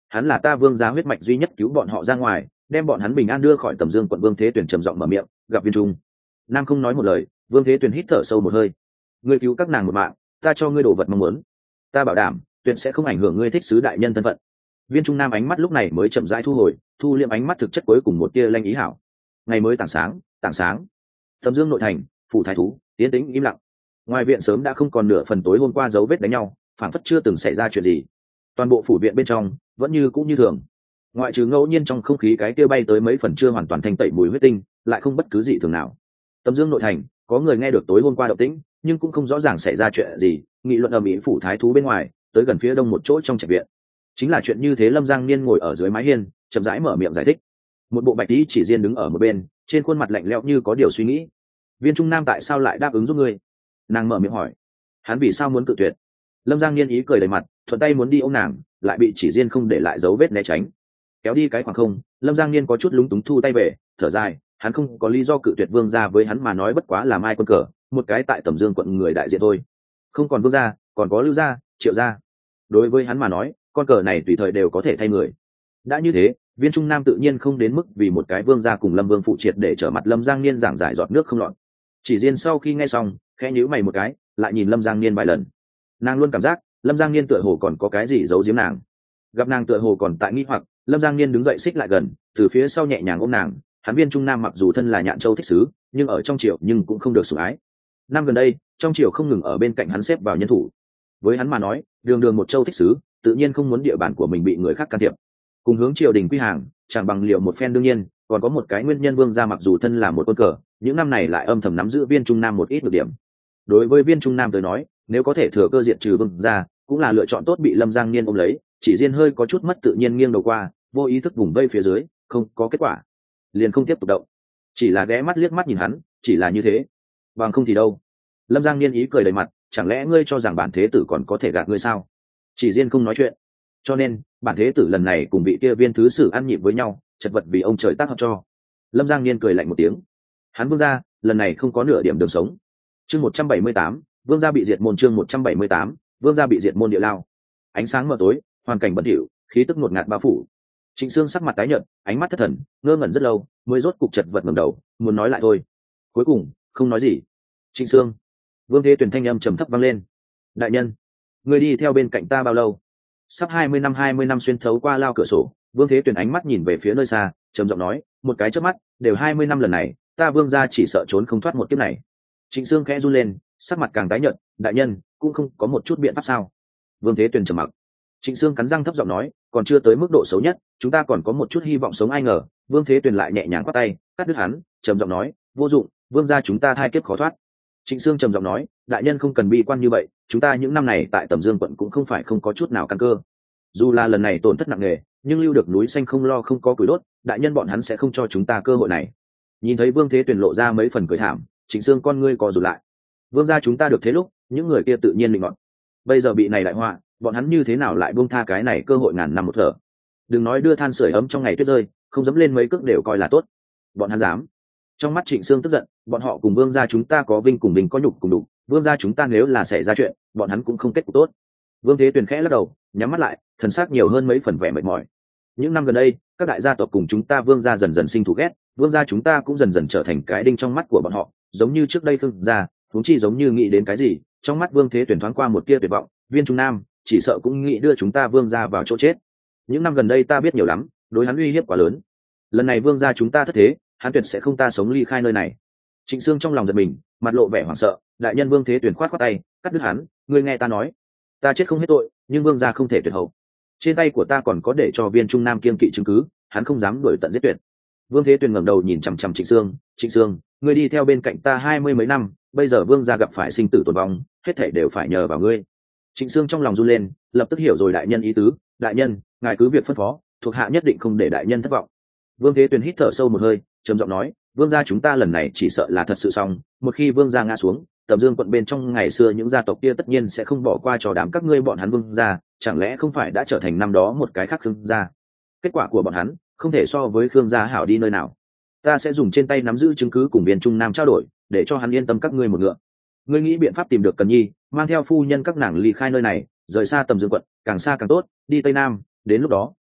hắn là ta vương gia huyết mạch duy nhất cứu bọn họ ra ngoài, đem bọn hắn bình an đưa khỏi Tầm Dương quận. Vương Thế Tuyển trầm giọng mở miệng. Gặp Viên Trung Nam không nói một lời. Vương Thế Tuyển hít thở sâu một hơi. Ngươi cứu các nàng một mạng, ta cho ngươi đồ vật mong muốn, ta bảo đảm tuyển sẽ không ảnh hưởng ngươi thích sứ đại nhân thân phận. Viên Trung Nam ánh mắt lúc này mới chậm rãi thu hồi, thu liệm ánh mắt thực chất cuối cùng một tia lanh ý hảo. Ngày mới tảng sáng, tảng sáng. Tầm Dương nội thành, phủ thái thú, tiến tĩnh im lặng. Ngoài viện sớm đã không còn nửa phần tối hôm qua dấu vết đánh nhau, phản phất chưa từng xảy ra chuyện gì. Toàn bộ phủ viện bên trong vẫn như cũng như thường, ngoại trừ ngẫu nhiên trong không khí cái kia bay tới mấy phần chưa hoàn toàn thanh tẩy mùi huyết tinh, lại không bất cứ gì thường nào. Tầm Dương nội thành có người nghe được tối hôm qua động tĩnh, nhưng cũng không rõ ràng xảy ra chuyện gì. Nghị luận ở mỹ phủ thái thú bên ngoài, tới gần phía đông một chỗ trong trạch viện. Chính là chuyện như thế. Lâm Giang Niên ngồi ở dưới mái hiên, chậm rãi mở miệng giải thích. Một bộ bạch tí chỉ riêng đứng ở một bên, trên khuôn mặt lạnh lẽo như có điều suy nghĩ. Viên Trung Nam tại sao lại đáp ứng giúp ngươi? Nàng mở miệng hỏi. Hắn vì sao muốn cự tuyệt? Lâm Giang Niên ý cười đầy mặt, thuận tay muốn đi ôm nàng, lại bị chỉ riêng không để lại dấu vết né tránh, kéo đi cái khoảng không. Lâm Giang Niên có chút lúng túng thu tay về, thở dài. Hắn không có lý do cự tuyệt vương gia, với hắn mà nói bất quá là mai quân cờ, một cái tại Tầm Dương quận người đại diện thôi. Không còn vương gia, còn có Lưu gia, Triệu gia. Đối với hắn mà nói, con cờ này tùy thời đều có thể thay người. Đã như thế, Viên Trung Nam tự nhiên không đến mức vì một cái vương gia cùng Lâm Vương phụ triệt để trở mặt Lâm Giang Niên giảng giải giọt nước không lọt. Chỉ riêng sau khi nghe xong, khẽ nhíu mày một cái, lại nhìn Lâm Giang Niên vài lần. Nàng luôn cảm giác Lâm Giang Niên tựa hồ còn có cái gì giấu giếm nàng. Gặp nàng tựa hồ còn tại nghi hoặc, Lâm Giang Niên đứng dậy xích lại gần, từ phía sau nhẹ nhàng ôm nàng. Hắn Viên Trung Nam mặc dù thân là Nhạn Châu thích sứ, nhưng ở trong triều nhưng cũng không được sủng ái. Năm gần đây, trong triều không ngừng ở bên cạnh hắn xếp vào nhân thủ. Với hắn mà nói, đường đường một châu thích sứ, tự nhiên không muốn địa bàn của mình bị người khác can thiệp. Cùng hướng triều đình quy hàng, chẳng bằng liệu một phen. Đương nhiên, còn có một cái nguyên nhân, vương gia mặc dù thân là một quân cờ, những năm này lại âm thầm nắm giữ Viên Trung Nam một ít nhược điểm. Đối với Viên Trung Nam tới nói, nếu có thể thừa cơ diệt trừ vương gia, cũng là lựa chọn tốt. Bị Lâm Giang Niên ôm lấy, chỉ riêng hơi có chút mất tự nhiên nghiêng đầu qua, vô ý thức vùng vây phía dưới, không có kết quả, liền không tiếp tục động, chỉ là ghé mắt liếc mắt nhìn hắn, chỉ là như thế. Bằng không thì đâu? Lâm Giang Niên ý cười đầy mặt, chẳng lẽ ngươi cho rằng bản thế tử còn có thể gạt ngươi sao? Chỉ riêng không nói chuyện, cho nên bản thế tử lần này cùng vị kia Viên thứ sử ăn nhịp với nhau, chật vật vì ông trời tác hợp cho. Lâm Giang Niên cười lạnh một tiếng. Hắn vương gia lần này không có nửa điểm đường sống. Chương một trăm bảy mươi tám, vương gia bị diệt môn. Chương một trăm bảy mươi tám, vương gia bị diệt môn. Địa lao, ánh sáng mờ tối, hoàn cảnh bẩn thỉu, khí tức ngột ngạt bao phủ. Trịnh Sương sắc mặt tái nhợt, ánh mắt thất thần, ngơ ngẩn rất lâu, mới rốt cục chật vật ngẩng đầu, muốn nói lại thôi, cuối cùng không nói gì. Trịnh Sương, Vương Thế Tuyển thanh âm trầm thấp vang lên. Đại nhân, người đi theo bên cạnh ta bao lâu? Sắp hai mươi năm. Hai mươi năm xuyên thấu qua lao cửa sổ, Vương Thế Tuyển ánh mắt nhìn về phía nơi xa, trầm giọng nói, một cái chớp mắt, đều hai mươi năm. Lần này, ta Vương gia chỉ sợ trốn không thoát một kiếp này. Trịnh Sương khẽ run lên, sắc mặt càng tái nhợt. Đại nhân, cũng không có một chút biện pháp sao? Vương Thế Tuyển trầm mặc. Trịnh Sương cắn răng thấp giọng nói, còn chưa tới mức độ xấu nhất, chúng ta còn có một chút hy vọng sống. Ai ngờ Vương Thế Tuyền lại nhẹ nhàng quát tay, cắt đứt hắn, trầm giọng nói, vô dụng, vương gia chúng ta thai kiếp khó thoát. Trịnh Sương trầm giọng nói, đại nhân không cần bi quan như vậy, chúng ta những năm này tại Tầm Dương quận cũng không phải không có chút nào căn cơ. Dù là lần này tổn thất nặng nề, nhưng lưu được núi xanh không lo không có củi đốt, đại nhân bọn hắn sẽ không cho chúng ta cơ hội này. Nhìn thấy Vương Thế Tuyền lộ ra mấy phần cười thảm, Trịnh Sương con ngươi co rụt lại. Vương gia chúng ta được thế lúc, những người kia tự nhiên định ngọn. Bây giờ bị này đại họa, bọn hắn như thế nào lại buông tha cái này cơ hội ngàn năm một thở? Đừng nói đưa than sưởi ấm trong ngày tuyết rơi, không dám lên mấy cước đều coi là tốt. Bọn hắn dám? Trong mắt Trịnh Sương tức giận, bọn họ cùng vương gia chúng ta có vinh cùng vinh, có nhục cùng đục, vương gia chúng ta nếu là xảy ra chuyện, bọn hắn cũng không kết cục tốt. Vương Thế Tuyền khẽ lắc đầu, nhắm mắt lại, thần sắc nhiều hơn mấy phần vẻ mệt mỏi. Những năm gần đây, các đại gia tộc cùng chúng ta vương gia dần dần sinh thù ghét, vương gia chúng ta cũng dần dần trở thành cái đinh trong mắt của bọn họ, giống như trước đây Khương gia, huống chi giống như nghĩ đến cái gì, trong mắt Vương Thế Tuyền thoáng qua một tia tuyệt vọng. Viên Trung Nam chỉ sợ cũng nghĩ đưa chúng ta vương gia vào chỗ chết. Những năm gần đây ta biết nhiều lắm, đối hắn uy hiếp quá lớn. Lần này vương gia chúng ta thất thế, hắn tuyệt sẽ không ta sống ly khai nơi này. Trịnh Sương trong lòng giật mình, mặt lộ vẻ hoảng sợ. Đại nhân Vương Thế Tuyền khoát khoát tay, cắt đứt hắn, ngươi nghe ta nói, ta chết không hết tội, nhưng vương gia không thể tuyệt hậu. Trên tay của ta còn có để cho Viên Trung Nam kiên kỵ chứng cứ, hắn không dám đuổi tận giết tuyệt. Vương Thế Tuyền ngẩng đầu nhìn chằm chằm Trịnh Sương, Trịnh Sương, ngươi đi theo bên cạnh ta hai mươi mấy năm, bây giờ vương gia gặp phải sinh tử tồn vong, hết thảy đều phải nhờ vào ngươi. Trịnh Sương trong lòng run lên, lập tức hiểu rồi đại nhân ý tứ. Đại nhân, ngài cứ việc phân phó, thuộc hạ nhất định không để đại nhân thất vọng. Vương Thế Tuyền hít thở sâu một hơi, trầm giọng nói, vương gia chúng ta lần này chỉ sợ là thật sự xong. Một khi vương gia ngã xuống, Tầm Dương quận bên trong ngày xưa những gia tộc kia tất nhiên sẽ không bỏ qua cho đám các ngươi bọn hắn vương gia, chẳng lẽ không phải đã trở thành năm đó một cái khác Khương gia? Kết quả của bọn hắn không thể so với Khương gia hảo đi nơi nào. Ta sẽ dùng trên tay nắm giữ chứng cứ cùng Viên Trung Nam trao đổi, để cho hắn yên tâm các ngươi một ngựa. Ngươi nghĩ biện pháp tìm được Cần Nhi, mang theo phu nhân các nàng ly khai nơi này, rời xa Tầm Dương quận, càng xa càng tốt, đi Tây Nam, đến lúc đó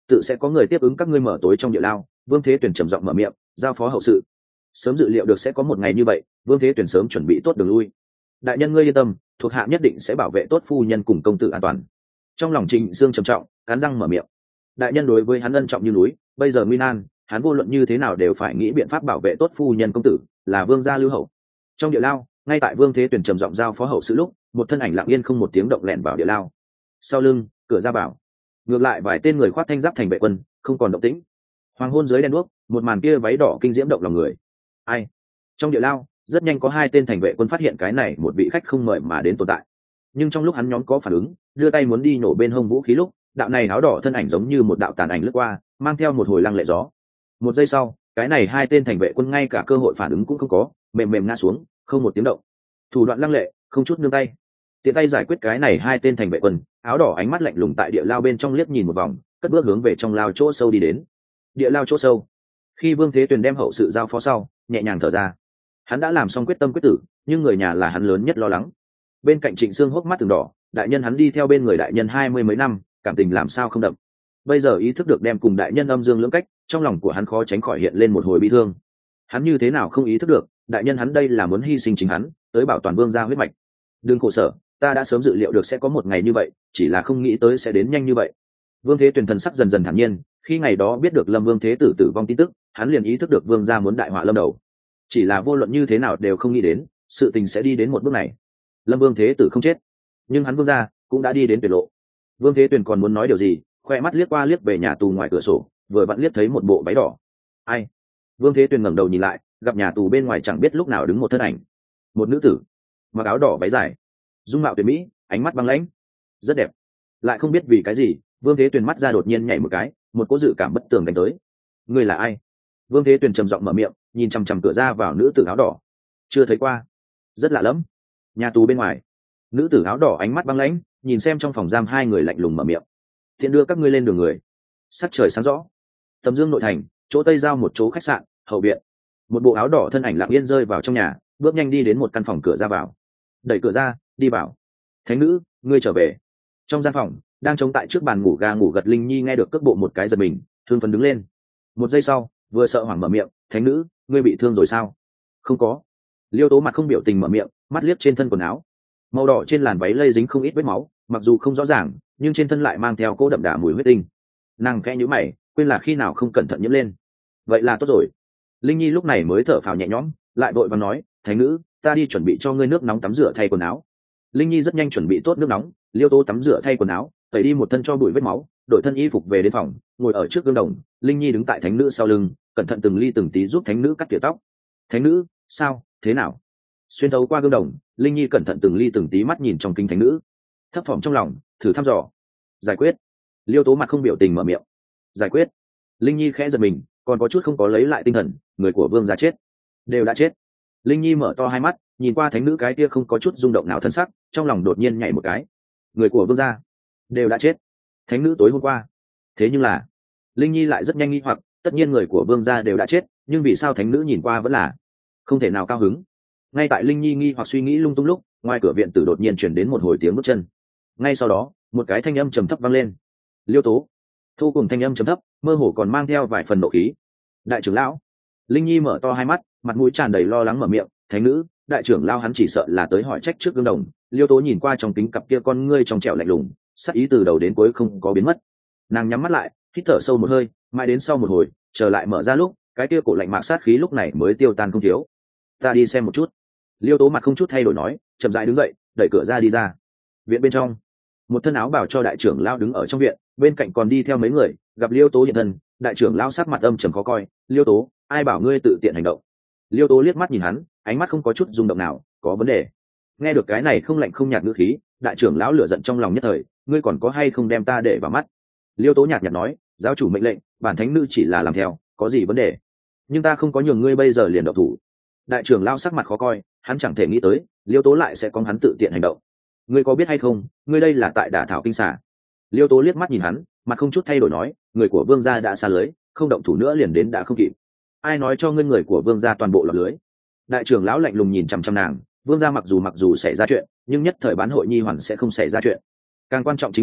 tự sẽ có người tiếp ứng các ngươi mở tối trong địa lao. Vương Thế Tuyển trầm giọng mở miệng, giao phó hậu sự. Sớm dự liệu được sẽ có một ngày như vậy, Vương Thế Tuyển sớm chuẩn bị tốt đường lui. Đại nhân ngươi yên tâm, thuộc hạ nhất định sẽ bảo vệ tốt phu nhân cùng công tử an toàn. Trong lòng Trịnh Sương trầm trọng, cắn răng mở miệng. Đại nhân đối với hắn ân trọng như núi, bây giờ nguy nan, hắn vô luận như thế nào đều phải nghĩ biện pháp bảo vệ tốt phu nhân công tử, là vương gia lưu hậu. Trong địa lao, ngay tại Vương Thế Tuyển trầm giọng giao phó hậu sự lúc, một thân ảnh lặng yên không một tiếng động lẻn vào địa lao. Sau lưng, cửa ra vào, ngược lại vài tên người khoác thanh giáp thành vệ quân, không còn động tĩnh. Hoàng hôn dưới đèn đuốc, một màn kia váy đỏ kinh diễm động lòng người. Ai? Trong địa lao, rất nhanh có hai tên thành vệ quân phát hiện cái này một vị khách không mời mà đến tồn tại. Nhưng trong lúc hắn nhóm có phản ứng, đưa tay muốn đi nổ bên hông vũ khí lúc, đạo này áo đỏ thân ảnh giống như một đạo tàn ảnh lướt qua, mang theo một hồi lăng lệ gió. Một giây sau, cái này hai tên thành vệ quân ngay cả cơ hội phản ứng cũng không có, mềm mềm ngã xuống, không một tiếng động. Thủ đoạn lăng lệ, không chút nương tay, tiện tay giải quyết cái này hai tên thành vệ quân. Áo đỏ ánh mắt lạnh lùng tại địa lao bên trong liếc nhìn một vòng, cất bước hướng về trong lao chỗ sâu đi đến. Địa lao chỗ sâu, khi Vương Thế Tuyền đem hậu sự giao phó sau, nhẹ nhàng thở ra. Hắn đã làm xong quyết tâm quyết tử, nhưng người nhà là hắn lớn nhất lo lắng. Bên cạnh Trịnh Sương hốc mắt từng đỏ, đại nhân hắn đi theo bên người đại nhân hai mươi mấy năm, cảm tình làm sao không đậm. Bây giờ ý thức được đem cùng đại nhân âm dương lưỡng cách, trong lòng của hắn khó tránh khỏi hiện lên một hồi bi thương. Hắn như thế nào không ý thức được, đại nhân hắn đây là muốn hy sinh chính hắn, tới bảo toàn vương gia huyết mạch. Đừng khổ sở, ta đã sớm dự liệu được sẽ có một ngày như vậy, chỉ là không nghĩ tới sẽ đến nhanh như vậy. Vương Thế Tuyền thần sắc dần dần thản nhiên, khi ngày đó biết được Lâm Vương Thế Tử tử vong tin tức, hắn liền ý thức được vương gia muốn đại họa lâm đầu. Chỉ là vô luận như thế nào đều không nghĩ đến, sự tình sẽ đi đến một bước này. Lâm Vương Thế Tử không chết, nhưng hắn vương gia cũng đã đi đến tuyệt lộ. Vương Thế Tuyền còn muốn nói điều gì, khoe mắt liếc qua liếc về nhà tù ngoài cửa sổ, vừa vặn liếc thấy một bộ váy đỏ. Ai? Vương Thế Tuyền ngẩng đầu nhìn lại, gặp nhà tù bên ngoài chẳng biết lúc nào đứng một thân ảnh, một nữ tử, mặc áo đỏ váy dài, dung mạo tuyệt mỹ, ánh mắt băng lãnh, rất đẹp. Lại không biết vì cái gì, Vương Thế Tuyền mắt ra đột nhiên nhảy một cái, một cỗ dự cảm bất tường đánh tới. Ngươi là ai? Vương Thế Tuyền trầm giọng mở miệng, nhìn chằm chằm cửa ra vào nữ tử áo đỏ. Chưa thấy qua, rất lạ lẫm. Nhà tù bên ngoài, nữ tử áo đỏ ánh mắt băng lãnh, nhìn xem trong phòng giam hai người lạnh lùng mở miệng. Thiện đưa các ngươi lên đường người. Sắc trời sáng rõ, Tầm Dương nội thành, chỗ tây giao một chỗ khách sạn hậu viện, một bộ áo đỏ thân ảnh lặng yên rơi vào trong nhà, bước nhanh đi đến một căn phòng cửa ra vào, đẩy cửa ra đi vào. Thánh nữ, ngươi trở về. Trong gian phòng đang chống tại trước bàn ngủ ga ngủ gật Linh Nhi nghe được cước bộ một cái giật mình, thương phấn đứng lên. Một giây sau, vừa sợ hoảng mở miệng, thánh nữ, ngươi bị thương rồi sao? Không có. Liêu Tố mặt không biểu tình mở miệng, mắt liếc trên thân quần áo, màu đỏ trên làn váy lây dính không ít vết máu, mặc dù không rõ ràng nhưng trên thân lại mang theo cỗ đậm đà mùi huyết tinh. Nàng khẽ nhíu mày, quên là khi nào không cẩn thận nhiễm lên. Vậy là tốt rồi. Linh Nhi lúc này mới thở phào nhẹ nhõm, lại vội vàng nói, thánh nữ, ta đi chuẩn bị cho ngươi nước nóng tắm rửa thay quần áo. Linh Nhi rất nhanh chuẩn bị tốt nước nóng, Liêu Tố tắm rửa thay quần áo, tẩy đi một thân cho bụi vết máu, đổi thân y phục về đến phòng, ngồi ở trước gương đồng. Linh Nhi đứng tại thánh nữ sau lưng, cẩn thận từng ly từng tí giúp thánh nữ cắt tỉa tóc. Thánh nữ, sao, thế nào? Xuyên thấu qua gương đồng, Linh Nhi cẩn thận từng ly từng tí mắt nhìn trong kính thánh nữ, thấp thỏm trong lòng, thử thăm dò. Giải quyết. Liêu Tố mặt không biểu tình mở miệng. Giải quyết. Linh Nhi khẽ giật mình, còn có chút không có lấy lại tinh thần, người của vương gia chết, đều đã chết. Linh Nhi mở to hai mắt, nhìn qua thánh nữ cái kia không có chút rung động nào thân sắc, trong lòng đột nhiên nhảy một cái. Người của vương gia đều đã chết. Thánh nữ tối hôm qua. Thế nhưng là, Linh Nhi lại rất nhanh nghi hoặc, tất nhiên người của vương gia đều đã chết, nhưng vì sao thánh nữ nhìn qua vẫn là không thể nào cao hứng. Ngay tại Linh Nhi nghi hoặc suy nghĩ lung tung lúc, ngoài cửa viện tử đột nhiên chuyển đến một hồi tiếng bước chân. Ngay sau đó, một cái thanh âm trầm thấp vang lên. Liêu Tố. Thu cùng thanh âm trầm thấp, mơ hồ còn mang theo vài phần nộ khí. Đại trưởng lão. Linh Nhi mở to hai mắt, mặt mũi tràn đầy lo lắng mở miệng, thánh nữ, đại trưởng lão hắn chỉ sợ là tới hỏi trách trước gương đồng. Liêu Tố nhìn qua trong kính cặp kia con ngươi trong trẻo lạnh lùng, sắc ý từ đầu đến cuối không có biến mất. Nàng nhắm mắt lại, hít thở sâu một hơi, mãi đến sau một hồi, trở lại mở ra lúc, cái kia cổ lạnh mạc sát khí lúc này mới tiêu tan không thiếu. Ta đi xem một chút. Liêu Tố mặt không chút thay đổi nói, chậm rãi đứng dậy, đẩy cửa ra đi ra. Viện bên trong, một thân áo bảo cho đại trưởng lão đứng ở trong viện, bên cạnh còn đi theo mấy người. Gặp Liêu Tố hiện thân, đại trưởng lão sắc mặt âm trầm khó coi. Liêu Tố, ai bảo ngươi tự tiện hành động? Liêu Tố liếc mắt nhìn hắn, ánh mắt không có chút rung động nào, có vấn đề. Nghe được cái này không lạnh không nhạt ngữ khí, đại trưởng lão lửa giận trong lòng nhất thời, ngươi còn có hay không đem ta để vào mắt? Liêu Tố nhạt nhạt nói, giáo chủ mệnh lệnh, bản thánh nữ chỉ là làm theo, có gì vấn đề? Nhưng ta không có nhường ngươi bây giờ liền động thủ. Đại trưởng lão sắc mặt khó coi, hắn chẳng thể nghĩ tới Liêu Tố lại sẽ có hắn tự tiện hành động. Ngươi có biết hay không, ngươi đây là tại đả thảo kinh xà. Liêu Tố liếc mắt nhìn hắn, mặt không chút thay đổi nói, người của vương gia đã xa lưới, không động thủ nữa liền đến đã không kịp. Ai nói cho ngươi người của vương gia toàn bộ lọt lưới? Đại trưởng lão lạnh lùng nhìn chằm chằm nàng, vương gia mặc dù mặc dù xảy ra chuyện, nhưng nhất thời bán hội nhi hoàn sẽ không xảy ra chuyện. Càng quan trọng chính là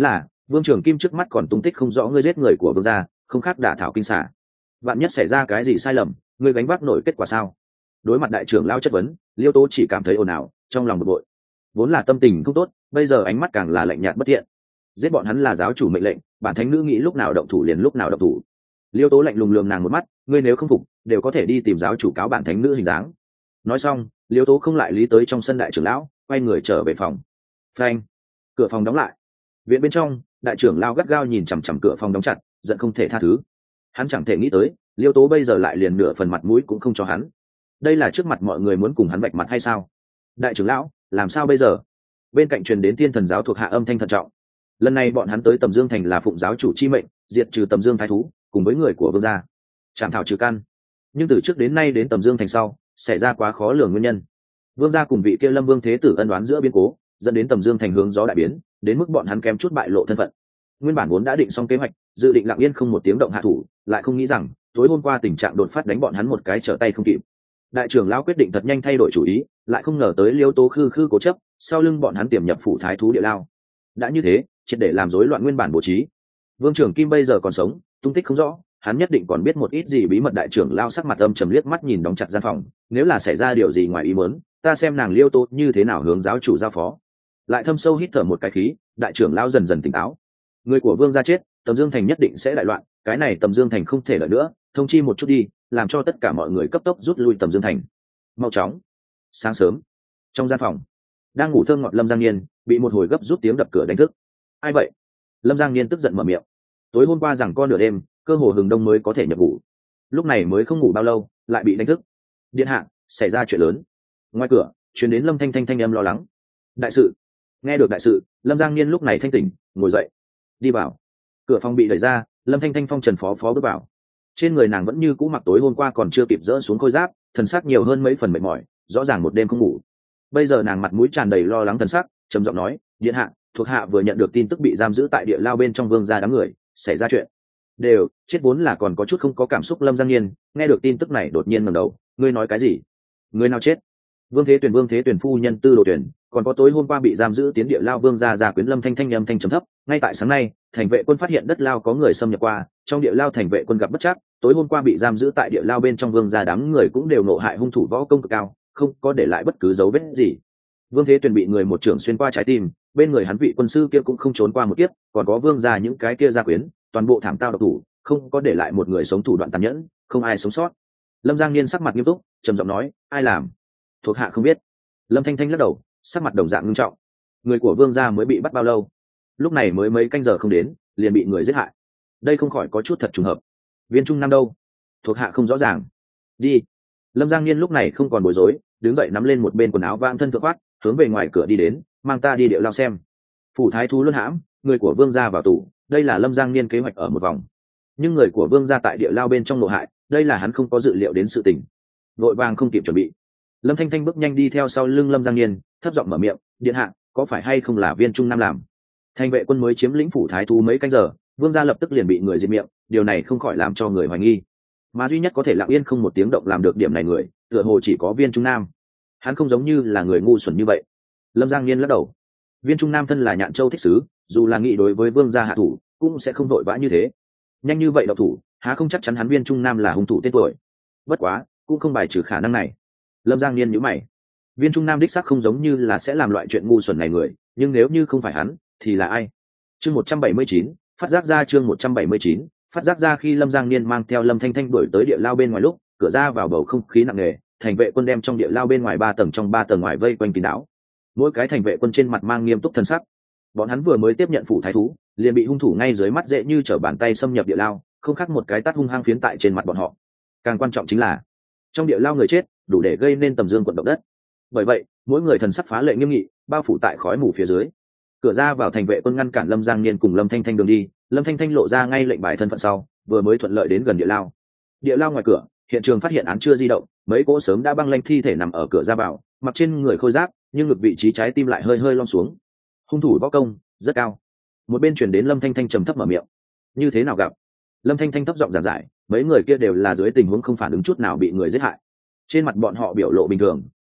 Vương Trường Kim trước mắt còn tung tích không rõ, ngươi giết người của vương gia không khác đả thảo kinh xả, vạn nhất xảy ra cái gì sai lầm ngươi gánh vác nổi kết quả sao? Đối mặt đại trưởng lao chất vấn, Liêu Tố chỉ cảm thấy ồn ào, trong lòng bực bội. Vốn là tâm tình không tốt, bây giờ ánh mắt càng là lạnh nhạt bất thiện. Giết bọn hắn là giáo chủ mệnh lệnh, bản thánh nữ nghĩ lúc nào động thủ liền lúc nào động thủ. Liêu Tố lạnh lùng lườm nàng một mắt, ngươi nếu không phục đều có thể đi tìm giáo chủ cáo bản thánh nữ hình dáng. Nói xong, Liêu Tố không lại lý tới trong sân đại trưởng lão, quay người trở về phòng. Phanh, cửa phòng đóng lại. Viện bên trong, đại trưởng lão gắt gao nhìn chằm chằm cửa phòng đóng chặt, giận không thể tha thứ. Hắn chẳng thể nghĩ tới, Liêu Tố bây giờ lại liền nửa phần mặt mũi cũng không cho hắn. Đây là trước mặt mọi người muốn cùng hắn vạch mặt hay sao? Đại trưởng lão, làm sao bây giờ? Bên cạnh truyền đến Thiên Thần giáo thuộc hạ âm thanh thận trọng. Lần này bọn hắn tới Tầm Dương thành là phụng giáo chủ chi mệnh, diệt trừ Tầm Dương thái thú cùng với người của vương gia, chạm thảo trừ căn. Nhưng từ trước đến nay đến Tầm Dương thành sau, xảy ra quá khó lường nguyên nhân. Vương gia cùng vị kia Lâm Vương thế tử ân oán giữa biến cố, dẫn đến Tầm Dương thành hướng gió đại biến, đến mức bọn hắn kém chút bại lộ thân phận. Nguyên bản vốn đã định xong kế hoạch, dự định lặng yên không một tiếng động hạ thủ, lại không nghĩ rằng tối hôm qua tình trạng đột phát đánh bọn hắn một cái trở tay không kịp. Đại trưởng lão quyết định thật nhanh thay đổi chủ ý, lại không ngờ tới Liêu Tố khư khư cố chấp, sau lưng bọn hắn tiềm nhập phủ thái thú địa lao. Đã như thế, triệt để làm rối loạn nguyên bản bố trí. Vương Trường Kim bây giờ còn sống, tung tích không rõ, hắn nhất định còn biết một ít gì bí mật. Đại trưởng lão sắc mặt âm trầm liếc mắt nhìn đóng chặt gian phòng, nếu là xảy ra điều gì ngoài ý muốn, ta xem nàng Liêu Tố như thế nào hướng giáo chủ giao phó. Lại thâm sâu hít thở một cái khí, đại trưởng lão dần dần tỉnh táo. Người của vương gia chết, Tầm Dương thành nhất định sẽ đại loạn, cái này Tầm Dương thành không thể đợi nữa, thông chi một chút đi, làm cho tất cả mọi người cấp tốc rút lui Tầm Dương thành. Mau chóng. Sáng sớm, trong gian phòng đang ngủ thơm ngọt Lâm Giang Niên bị một hồi gấp rút tiếng đập cửa đánh thức. Ai vậy? Lâm Giang Niên tức giận mở miệng. Tối hôm qua rằng con nửa đêm, cơ hồ hừng đông mới có thể nhập ngủ, lúc này mới không ngủ bao lâu lại bị đánh thức. Điện hạ, xảy ra chuyện lớn. Ngoài cửa truyền đến Lâm Thanh Thanh thanh âm lo lắng. Đại sự. Nghe được đại sự, Lâm Giang Niên lúc này thanh tỉnh, ngồi dậy đi vào. Cửa phòng bị đẩy ra, Lâm Thanh Thanh phong trần phó phó bước vào. Trên người nàng vẫn như cũ mặc tối hôm qua còn chưa kịp dỡ xuống khôi giáp, thần sắc nhiều hơn mấy phần mệt mỏi, rõ ràng một đêm không ngủ. Bây giờ nàng mặt mũi tràn đầy lo lắng thần sắc, trầm giọng nói, điện hạ, thuộc hạ vừa nhận được tin tức bị giam giữ tại địa lao bên trong vương gia đám người, xảy ra chuyện. Đều chết vốn là còn có chút không có cảm xúc Lâm Giang Niên nghe được tin tức này đột nhiên ngẩng đầu, ngươi nói cái gì? Người nào chết? Vương Thế Tuyền, Vương Thế Tuyền phu nhân Tư Đồ Tuyền, còn có tối hôm qua bị giam giữ tiến địa lao vương gia gia quyến. Lâm Thanh Thanh âm thanh trầm thấp, ngay tại sáng nay, thành vệ quân phát hiện đất lao có người xâm nhập qua, trong địa lao thành vệ quân gặp bất trắc, tối hôm qua bị giam giữ tại địa lao bên trong vương gia đám người cũng đều nộ hại hung thủ võ công cực cao, không có để lại bất cứ dấu vết gì. Vương Thế Tuyền bị người một trưởng xuyên qua trái tim, bên người hắn vị quân sư kia cũng không trốn qua một kiếp, còn có vương gia những cái kia gia quyến, toàn bộ thảm tao độc thủ, không có để lại một người sống, thủ đoạn tàn nhẫn, không ai sống sót. Lâm Giang Niên sắc mặt nghiêm túc, trầm giọng nói, ai làm? Thuộc hạ không biết. Lâm Thanh Thanh lắc đầu, sắc mặt đồng dạng nghiêm trọng. Người của vương gia mới bị bắt bao lâu? Lúc này mới mấy canh giờ không đến, liền bị người giết hại. Đây không khỏi có chút thật trùng hợp. Viên Trung Nam đâu? Thuộc hạ không rõ ràng. Đi. Lâm Giang Niên lúc này không còn bối rối, đứng dậy nắm lên một bên quần áo vang thân thượng khoát, hướng về ngoài cửa đi đến, mang ta đi địa lao xem. Phủ thái thú luân hãm, người của vương gia vào tù, đây là Lâm Giang Niên kế hoạch ở một vòng. Nhưng người của vương gia tại địa lao bên trong nộ hại, đây là hắn không có dự liệu đến sự tình, vội vàng không kịp chuẩn bị. Lâm Thanh Thanh bước nhanh đi theo sau lưng Lâm Giang Niên, thấp giọng mở miệng, điện hạ, có phải hay không là Viên Trung Nam làm? Thành vệ quân mới chiếm lĩnh phủ thái thú mấy canh giờ, vương gia lập tức liền bị người diệt miệng, điều này không khỏi làm cho người hoài nghi. Mà duy nhất có thể lặng yên không một tiếng động làm được điểm này người, tựa hồ chỉ có Viên Trung Nam. Hắn không giống như là người ngu xuẩn như vậy. Lâm Giang Niên lắc đầu. Viên Trung Nam thân là Nhạn Châu thích sứ, dù là nghị đối với vương gia hạ thủ, cũng sẽ không vội vã như thế. Nhanh như vậy độc thủ, há không chắc chắn hắn Viên Trung Nam là hung thủ tên tuổi. Bất quá, cũng không bài trừ khả năng này. Lâm Giang Niên nhíu mày. Viên Trung Nam đích xác không giống như là sẽ làm loại chuyện ngu xuẩn này người, nhưng nếu như không phải hắn, thì là ai? Chương một trăm bảy mươi chín, phát giác ra. Chương một trăm bảy mươi chín, phát giác ra. Khi Lâm Giang Niên mang theo Lâm Thanh Thanh đuổi tới địa lao bên ngoài lúc, cửa ra vào bầu không khí nặng nề, thành vệ quân đem trong địa lao bên ngoài ba tầng trong ba tầng ngoài vây quanh kín đáo. Mỗi cái thành vệ quân trên mặt mang nghiêm túc thần sắc. Bọn hắn vừa mới tiếp nhận phủ thái thú, liền bị hung thủ ngay dưới mắt dễ như trở bàn tay xâm nhập địa lao, không khác một cái tát hung hăng phiến tại trên mặt bọn họ. Càng quan trọng chính là, trong địa lao người chết, đủ để gây nên Tầm Dương quận động đất. Bởi vậy, mỗi người thần sắc phá lệ nghiêm nghị, bao phủ tại khói mù phía dưới. Cửa ra vào thành vệ quân ngăn cản Lâm Giang Niên cùng Lâm Thanh Thanh đường đi, Lâm Thanh Thanh lộ ra ngay lệnh bài thân phận sau, vừa mới thuận lợi đến gần địa lao. Địa lao ngoài cửa, hiện trường phát hiện án chưa di động, mấy cỗ sớm đã băng lanh thi thể nằm ở cửa ra vào, mặc trên người khôi giáp, nhưng ngực vị trí trái tim lại hơi hơi lom xuống. Hung thủ võ công rất cao. Một bên truyền đến Lâm Thanh Thanh trầm thấp mở miệng. Như thế nào gặp? Lâm Thanh Thanh thấp giọng giảng giải, mấy người kia đều là dưới tình huống không phản ứng chút nào bị người giết hại. Trên mặt bọn họ biểu lộ bình thường,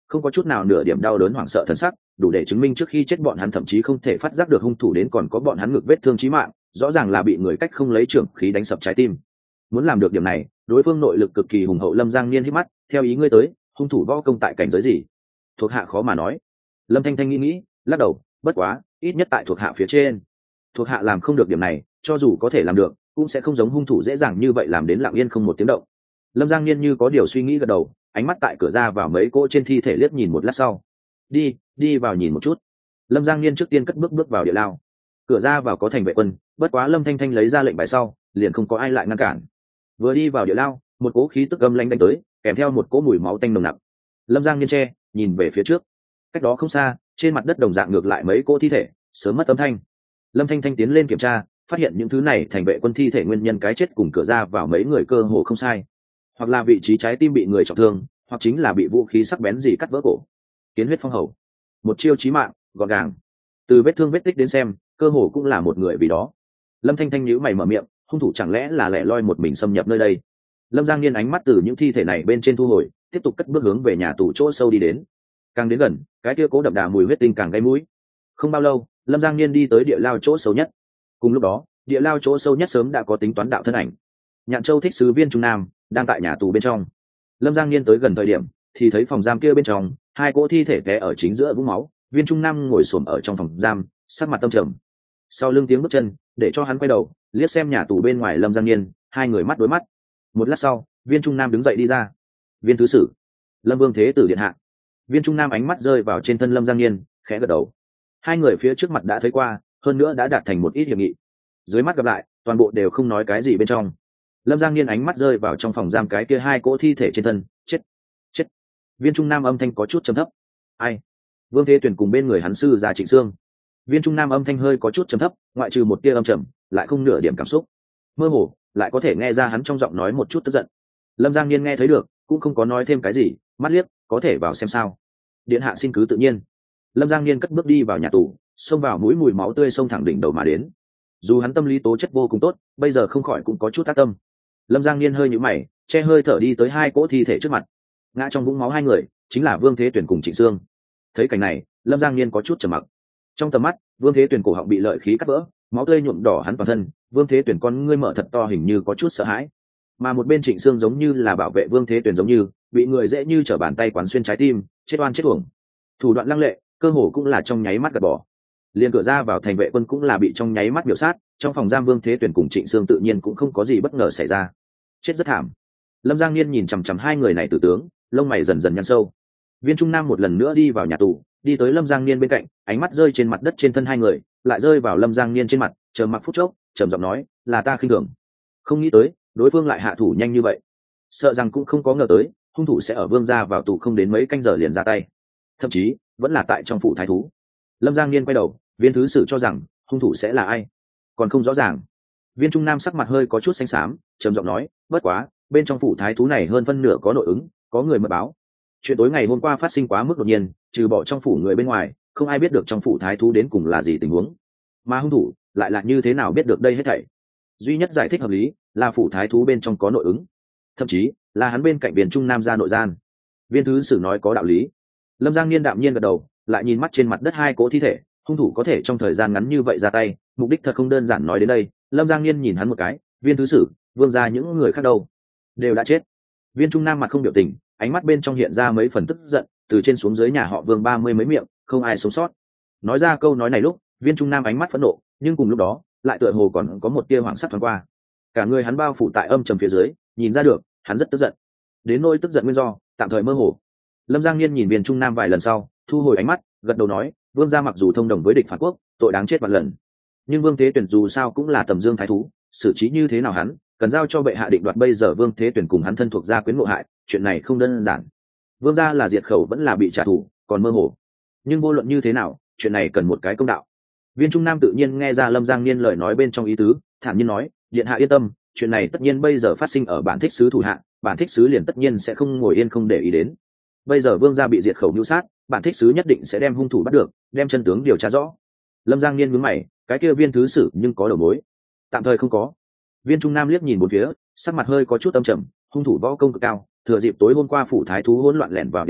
không có chút nào nửa điểm đau đớn hoảng sợ thần sắc, đủ để chứng minh trước khi chết bọn hắn thậm chí không thể phát giác được hung thủ đến còn có bọn hắn ngực vết thương chí mạng, rõ ràng là bị người cách không lấy trưởng khí đánh sập trái tim. Muốn làm được điểm này, đối phương nội lực cực kỳ hùng hậu. Lâm Giang Niên hít mắt, theo ý ngươi tới, hung thủ võ công tại cảnh giới gì? Thuộc hạ khó mà nói. Lâm Thanh Thanh nghĩ nghĩ, lắc đầu, bất quá, ít nhất tại thuộc hạ phía trên. Thuộc hạ làm không được điểm này, cho dù có thể làm được, cũng sẽ không giống hung thủ dễ dàng như vậy làm đến lặng yên không một tiếng động. Lâm Giang Niên như có điều suy nghĩ gật đầu, ánh mắt tại cửa ra vào mấy cỗ trên thi thể liếc nhìn một lát sau. Đi, đi vào nhìn một chút. Lâm Giang Niên trước tiên cất bước bước vào địa lao. Cửa ra vào có thành vệ quân, bất quá Lâm Thanh Thanh lấy ra lệnh bài sau, liền không có ai lại ngăn cản. Vừa đi vào địa lao, một cỗ khí tức âm lãnh đánh tới, kèm theo một cỗ mùi máu tanh nồng nặc. Lâm Giang Niên che, nhìn về phía trước. Cách đó không xa, trên mặt đất đồng dạng ngược lại mấy cỗ thi thể, sớm mất âm thanh. Lâm Thanh Thanh tiến lên kiểm tra, phát hiện những thứ này thành vệ quân thi thể nguyên nhân cái chết cùng cửa ra vào mấy người cơ hồ không sai, hoặc là vị trí trái tim bị người trọng thương, hoặc chính là bị vũ khí sắc bén gì cắt vỡ cổ. Kiến huyết phong hầu, một chiêu chí mạng, gọn gàng. Từ vết thương vết tích đến xem, cơ hồ cũng là một người vì đó. Lâm Thanh Thanh nhíu mày mở miệng, hung thủ chẳng lẽ là lẻ loi một mình xâm nhập nơi đây? Lâm Giang Niên ánh mắt từ những thi thể này bên trên thu hồi, tiếp tục cất bước hướng về nhà tù chỗ sâu đi đến. Càng đến gần, cái kia cố đậm đà mùi huyết tinh càng gây mũi. Không bao lâu, Lâm Giang Niên đi tới địa lao chỗ sâu nhất. Cùng lúc đó, địa lao chỗ sâu nhất sớm đã có tính toán đạo thân ảnh. Nhạn Châu thích sứ Viên Trung Nam đang tại nhà tù bên trong. Lâm Giang Niên tới gần thời điểm, thì thấy phòng giam kia bên trong, hai cỗ thi thể té ở chính giữa vũng máu. Viên Trung Nam ngồi xổm ở trong phòng giam, sắc mặt tâm trầm. Sau lưng tiếng bước chân, để cho hắn quay đầu, liếc xem nhà tù bên ngoài Lâm Giang Niên, hai người mắt đối mắt. Một lát sau, Viên Trung Nam đứng dậy đi ra. Viên thứ sử, Lâm Vương Thế Tử điện hạ. Viên Trung Nam ánh mắt rơi vào trên thân Lâm Giang Niên, khẽ gật đầu. Hai người phía trước mặt đã thấy qua, hơn nữa đã đạt thành một ít hiệp nghị. Dưới mắt gặp lại, toàn bộ đều không nói cái gì bên trong. Lâm Giang Niên ánh mắt rơi vào trong phòng giam cái kia hai cỗ thi thể trên thân, chết, chết. Viên Trung Nam âm thanh có chút trầm thấp. Ai? Vương Thế Tuyển cùng bên người hắn sư già Trịnh Sương. Viên Trung Nam âm thanh hơi có chút trầm thấp, ngoại trừ một tia âm trầm, lại không nửa điểm cảm xúc. Mơ hồ, lại có thể nghe ra hắn trong giọng nói một chút tức giận. Lâm Giang Niên nghe thấy được, cũng không có nói thêm cái gì, mắt liếc, có thể vào xem sao. Điện hạ xin cứ tự nhiên. Lâm Giang Niên cất bước đi vào nhà tù, xông vào mũi mùi máu tươi xông thẳng đỉnh đầu mà đến. Dù hắn tâm lý tố chất vô cùng tốt, bây giờ không khỏi cũng có chút tác tâm. Lâm Giang Niên hơi nhíu mày, che hơi thở đi tới hai cỗ thi thể trước mặt. Ngã trong vũng máu hai người, chính là Vương Thế Tuyển cùng Trịnh Sương. Thấy cảnh này, Lâm Giang Niên có chút trầm mặc. Trong tầm mắt, Vương Thế Tuyển cổ họng bị lợi khí cắt vỡ, máu tươi nhuộm đỏ hắn toàn thân. Vương Thế Tuyển con ngươi mở thật to, hình như có chút sợ hãi. Mà một bên Trịnh Sương giống như là bảo vệ Vương Thế Tuyển, giống như bị người dễ như trở bàn tay quán xuyên trái tim, chết oan chết uổng. Thủ đoạn lăng lệ, cơ hồ cũng là trong nháy mắt gạt bỏ. Liên cửa ra vào thành vệ quân cũng là bị trong nháy mắt biểu sát. Trong phòng giam Vương Thế Tuyển cùng Trịnh Sương tự nhiên cũng không có gì bất ngờ xảy ra. Chết rất thảm. Lâm Giang Niên nhìn chằm chằm hai người này tử tướng, lông mày dần dần nhăn sâu. Viên Trung Nam một lần nữa đi vào nhà tù, đi tới Lâm Giang Niên bên cạnh, ánh mắt rơi trên mặt đất trên thân hai người, lại rơi vào Lâm Giang Niên trên mặt, chờ mặc phút chốc, trầm giọng nói, là ta khinh thường. Không nghĩ tới, đối phương lại hạ thủ nhanh như vậy. Sợ rằng cũng không có ngờ tới, hung thủ sẽ ở Vương gia vào tù không đến mấy canh giờ liền ra tay. Thậm chí, vẫn là tại trong phủ thái thú. Lâm Giang Niên quay đầu, Viên thứ sử cho rằng, hung thủ sẽ là ai? Còn không rõ ràng. Viên Trung Nam sắc mặt hơi có chút xanh xám, trầm giọng nói, bất quá, bên trong phủ thái thú này hơn phân nửa có nội ứng, có người mật báo. Chuyện tối ngày hôm qua phát sinh quá mức đột nhiên, trừ bỏ trong phủ người bên ngoài, không ai biết được trong phủ thái thú đến cùng là gì tình huống. Mà hung thủ lại là như thế nào biết được đây hết thảy? Duy nhất giải thích hợp lý là phủ thái thú bên trong có nội ứng, thậm chí là hắn bên cạnh Viên Trung Nam ra nội gian. Viên thứ sử nói có đạo lý. Lâm Giang Niên đạm nhiên gật đầu, lại nhìn mắt trên mặt đất hai cỗ thi thể, hung thủ có thể trong thời gian ngắn như vậy ra tay, mục đích thật không đơn giản. Nói đến đây, Lâm Giang Niên nhìn hắn một cái, Viên thứ sử, Vương gia những người khác đâu? Đều đã chết. Viên Trung Nam mặt không biểu tình, ánh mắt bên trong hiện ra mấy phần tức giận, từ trên xuống dưới nhà họ Vương ba mươi mấy miệng, không ai sống sót. Nói ra câu nói này lúc, Viên Trung Nam ánh mắt phẫn nộ, nhưng cùng lúc đó, lại tựa hồ còn có một tia hoảng sắc thoáng qua. Cả người hắn bao phủ tại âm trầm phía dưới, nhìn ra được, hắn rất tức giận. Đến nỗi tức giận nguyên do, tạm thời mơ hồ. Lâm Giang Niên nhìn Viên Trung Nam vài lần sau, thu hồi ánh mắt, gật đầu nói, Vương gia mặc dù thông đồng với địch phản quốc, tội đáng chết vạn lần, nhưng Vương Thế Tuyển dù sao cũng là tầm dương thái thú, xử trí như thế nào hắn, cần giao cho bệ hạ định đoạt. Bây giờ Vương Thế Tuyển cùng hắn thân thuộc gia quyến ngộ hại, chuyện này không đơn giản. Vương gia là diệt khẩu vẫn là bị trả thù, còn mơ hồ. Nhưng vô luận như thế nào, chuyện này cần một cái công đạo. Viên Trung Nam tự nhiên nghe ra Lâm Giang Niên lời nói bên trong ý tứ, thản nhiên nói, điện hạ yên tâm, chuyện này tất nhiên bây giờ phát sinh ở bản thích sứ thủ hạ, bản thích sứ liền tất nhiên sẽ không ngồi yên không để ý đến. Bây giờ Vương gia bị diệt khẩu mưu sát, bản thích sứ nhất định sẽ đem hung thủ bắt được, đem chân tướng điều tra rõ. Lâm Giang Niên nhướng mày, cái kia Viên thứ sử nhưng có đầu mối? Tạm thời không có. Viên Trung Nam liếc nhìn một phía, sắc mặt hơi có chút âm trầm, hung thủ võ công cực cao, thừa dịp tối hôm qua phủ thái thú hỗn loạn lẻn vào địa lao,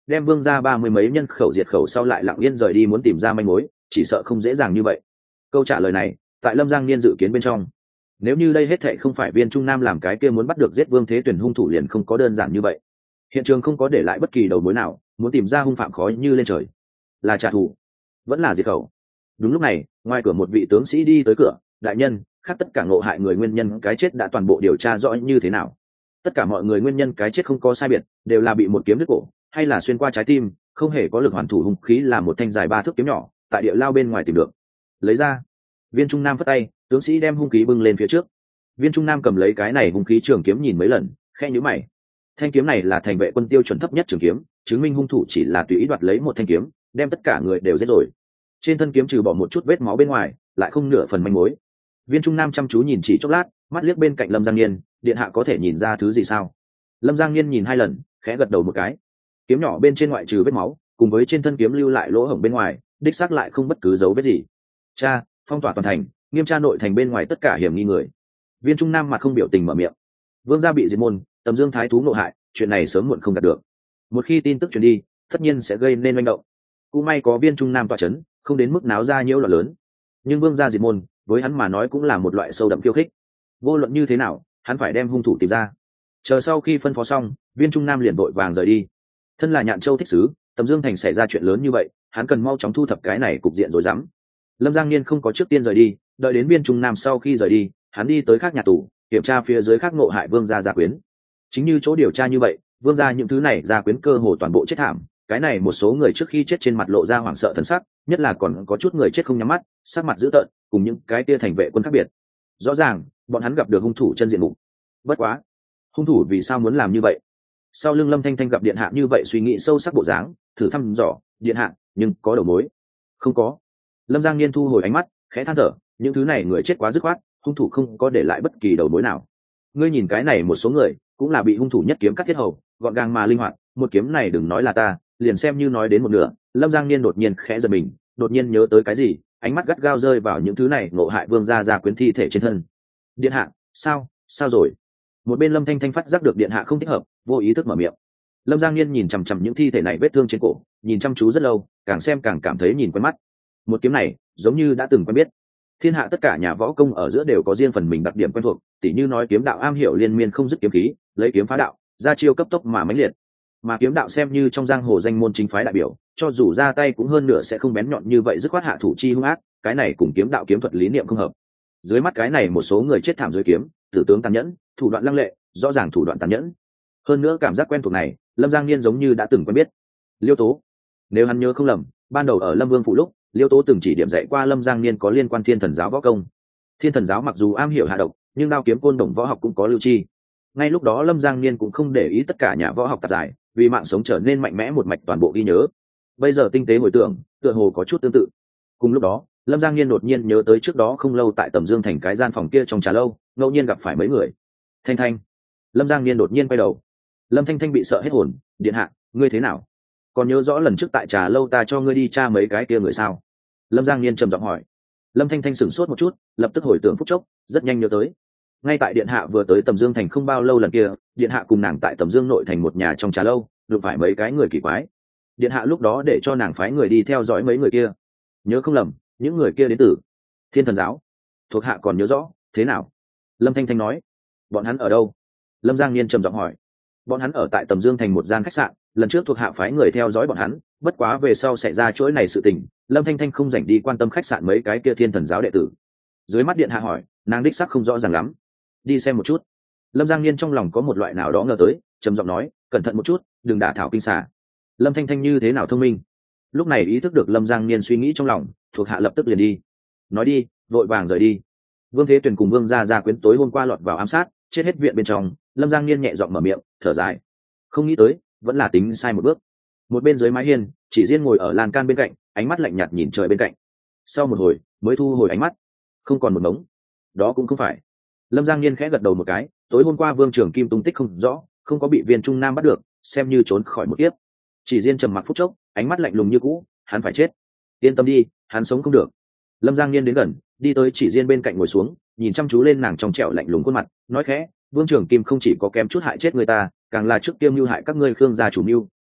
đem vương ra ba mươi mấy nhân khẩu diệt khẩu sau lại lặng yên rời đi muốn tìm ra manh mối, chỉ sợ không dễ dàng như vậy. Câu trả lời này tại Lâm Giang Niên dự kiến bên trong. Nếu như đây hết thệ không phải Viên Trung Nam làm cái kia muốn bắt được giết Vương Thế Tuyển hung thủ liền không có đơn giản như vậy. Hiện trường không có để lại bất kỳ đầu mối nào, muốn tìm ra hung phạm khó như lên trời. Là trả thù, vẫn là diệt khẩu. Đúng lúc này, ngoài cửa một vị tướng sĩ đi tới cửa, đại nhân, khác tất cả ngộ hại người nguyên nhân cái chết đã toàn bộ điều tra rõ như thế nào. Tất cả mọi người nguyên nhân cái chết không có sai biệt, đều là bị một kiếm đứt cổ, hay là xuyên qua trái tim, không hề có lực hoàn thủ hung khí là một thanh dài ba thước kiếm nhỏ, tại địa lao bên ngoài tìm được. Lấy ra. Viên Trung Nam phất tay, tướng sĩ đem hung khí bưng lên phía trước. Viên Trung Nam cầm lấy cái này hung khí trường kiếm nhìn mấy lần, khẽ nhíu mày. Thanh kiếm này là thành vệ quân tiêu chuẩn thấp nhất trường kiếm, chứng minh hung thủ chỉ là tùy ý đoạt lấy một thanh kiếm, đem tất cả người đều giết rồi. Trên thân kiếm trừ bỏ một chút vết máu bên ngoài, lại không nửa phần manh mối. Viên Trung Nam chăm chú nhìn chỉ chốc lát, mắt liếc bên cạnh Lâm Giang Niên, điện hạ có thể nhìn ra thứ gì sao? Lâm Giang Niên nhìn hai lần, khẽ gật đầu một cái. Kiếm nhỏ bên trên ngoại trừ vết máu, cùng với trên thân kiếm lưu lại lỗ hổng bên ngoài, đích xác lại không bất cứ dấu vết gì. Cha, phong tỏa toàn thành, nghiêm tra nội thành bên ngoài tất cả hiểm nghi người. Viên Trung Nam mặt không biểu tình mở miệng. Vương gia bị diệt môn, Tầm Dương thái thú nộ hại, chuyện này sớm muộn không đạt được. Một khi tin tức truyền đi, tất nhiên sẽ gây nên manh động. Cũng may có Viên Trung Nam tọa chấn, không đến mức náo ra nhiễu loạn lớn. Nhưng Vương gia diệt môn, với hắn mà nói cũng là một loại sâu đậm khiêu khích. Vô luận như thế nào, hắn phải đem hung thủ tìm ra. Chờ sau khi phân phó xong, Viên Trung Nam liền vội vàng rời đi. Thân là Nhạn Châu thích sứ, Tầm Dương thành xảy ra chuyện lớn như vậy, hắn cần mau chóng thu thập cái này cục diện rồi dám. Lâm Giang Niên không có trước tiên rời đi, đợi đến Viên Trung Nam sau khi rời đi, hắn đi tới khác nhà tù, kiểm tra phía dưới khác ngộ hại Vương gia gia quyến. Chính như chỗ điều tra như vậy, Vương gia những thứ này gia quyến cơ hồ toàn bộ chết thảm, cái này một số người trước khi chết trên mặt lộ ra hoảng sợ thần sắc, nhất là còn có chút người chết không nhắm mắt, sắc mặt dữ tợn, cùng những cái tia thành vệ quân khác biệt. Rõ ràng, bọn hắn gặp được hung thủ chân diện mục. Bất quá, hung thủ vì sao muốn làm như vậy? Sau lưng Lâm Thanh Thanh gặp điện hạ như vậy suy nghĩ sâu sắc bộ dáng, thử thăm dò, điện hạ, nhưng có đầu mối? Không có. Lâm Giang Niên thu hồi ánh mắt, khẽ than thở, những thứ này người chết quá dứt khoát, hung thủ không có để lại bất kỳ đầu mối nào. Ngươi nhìn cái này một số người, cũng là bị hung thủ nhất kiếm cắt thiết hầu, gọn gàng mà linh hoạt, một kiếm này đừng nói là ta, liền xem như nói đến một nửa. Lâm Giang Niên đột nhiên khẽ giật mình, đột nhiên nhớ tới cái gì, ánh mắt gắt gao rơi vào những thứ này ngộ hại Vương gia gia quyến thi thể trên thân. Điện hạ, sao, sao rồi? Một bên Lâm Thanh Thanh phát giác được điện hạ không thích hợp, vô ý thức mở miệng. Lâm Giang Niên nhìn chằm chằm những thi thể này vết thương trên cổ, nhìn chăm chú rất lâu, càng xem càng cảm thấy nhìn quen mắt. Một kiếm này, giống như đã từng quen biết. Thiên hạ tất cả nhà võ công ở giữa đều có riêng phần mình đặc điểm quen thuộc, tỉ như nói kiếm đạo am hiểu liên miên không dứt kiếm khí, lấy kiếm phá đạo, ra chiêu cấp tốc mà mãnh liệt. Mà kiếm đạo xem như trong giang hồ danh môn chính phái đại biểu, cho dù ra tay cũng hơn nửa sẽ không bén nhọn như vậy dứt khoát hạ thủ chi hung ác, cái này cùng kiếm đạo kiếm thuật lý niệm không hợp. Dưới mắt cái này một số người chết thảm dưới kiếm, tử tướng tàn nhẫn, thủ đoạn lăng lệ, rõ ràng thủ đoạn tàn nhẫn. Hơn nữa cảm giác quen thuộc này, Lâm Giang Niên giống như đã từng quen biết. Liêu Tố, nếu hắn nhớ không lầm, ban đầu ở Lâm Vương phủ lúc, Liêu Tố từng chỉ điểm dạy qua Lâm Giang Niên có liên quan Thiên Thần giáo võ công. Thiên Thần giáo mặc dù am hiểu hạ độc, nhưng đao kiếm côn đồng võ học cũng có lưu chi. Ngay lúc đó Lâm Giang Niên cũng không để ý tất cả nhà võ học tạp giải, vì mạng sống trở nên mạnh mẽ một mạch toàn bộ ghi nhớ. Bây giờ tinh tế hồi tưởng, tựa hồ có chút tương tự. Cùng lúc đó, Lâm Giang Niên đột nhiên nhớ tới trước đó không lâu tại Tầm Dương thành cái gian phòng kia trong trà lâu, ngẫu nhiên gặp phải mấy người. Thanh Thanh. Lâm Giang Niên đột nhiên quay đầu. Lâm Thanh Thanh bị sợ hết hồn, điện hạ, ngươi thế nào? Còn nhớ rõ lần trước tại trà lâu ta cho ngươi đi tra mấy cái kia người sao? Lâm Giang Niên trầm giọng hỏi. Lâm Thanh Thanh sửng sốt một chút, lập tức hồi tưởng phút chốc, rất nhanh nhớ tới. Ngay tại điện hạ vừa tới Tầm Dương thành không bao lâu lần kia, điện hạ cùng nàng tại Tầm Dương nội thành một nhà trong trà lâu, đụng phải mấy cái người kỳ quái. Điện hạ lúc đó để cho nàng phái người đi theo dõi mấy người kia. Nhớ không lầm, những người kia đến từ Thiên Thần giáo. Thuộc hạ còn nhớ rõ, thế nào? Lâm Thanh Thanh nói. Bọn hắn ở đâu? Lâm Giang Niên trầm giọng hỏi. Bọn hắn ở tại Tầm Dương thành một gian khách sạn, lần trước thuộc hạ phái người theo dõi bọn hắn, bất quá về sau xảy ra chuỗi này sự tình, Lâm Thanh Thanh không rảnh đi quan tâm khách sạn mấy cái kia Thiên Thần giáo đệ tử. Dưới mắt điện hạ hỏi, nàng đích sắc không rõ ràng lắm. Đi xem một chút. Lâm Giang Niên trong lòng có một loại nào đó ngờ tới, trầm giọng nói, cẩn thận một chút, đừng đả thảo kinh xà. Lâm Thanh Thanh như thế nào thông minh? Lúc này ý thức được Lâm Giang Niên suy nghĩ trong lòng, thuộc hạ lập tức liền đi. Nói đi, vội vàng rời đi. Vương Thế Tuyền cùng Vương gia gia quyến tối hôm qua lọt vào ám sát, chết hết viện bên trong. Lâm Giang Niên nhẹ giọng mở miệng, thở dài. Không nghĩ tới, vẫn là tính sai một bước. Một bên dưới mái hiên, Chỉ Diên ngồi ở lan can bên cạnh, ánh mắt lạnh nhạt nhìn trời bên cạnh. Sau một hồi, mới thu hồi ánh mắt. Không còn một mống. Đó cũng không phải. Lâm Giang Niên khẽ gật đầu một cái, tối hôm qua Vương Trường Kim tung tích không rõ, không có bị Viên Trung Nam bắt được, xem như trốn khỏi một kiếp. Chỉ Diên trầm mặc phút chốc, ánh mắt lạnh lùng như cũ, hắn phải chết. Yên tâm đi, hắn sống không được. Lâm Giang Niên đến gần, đi tới Chỉ Diên bên cạnh ngồi xuống, nhìn chăm chú lên nàng trong trẻo lạnh lùng khuôn mặt, nói khẽ, Vương Trường Kim không chỉ có kém chút hại chết người ta, càng là trước tiêm mưu hại các ngươi Khương gia chủ mưu,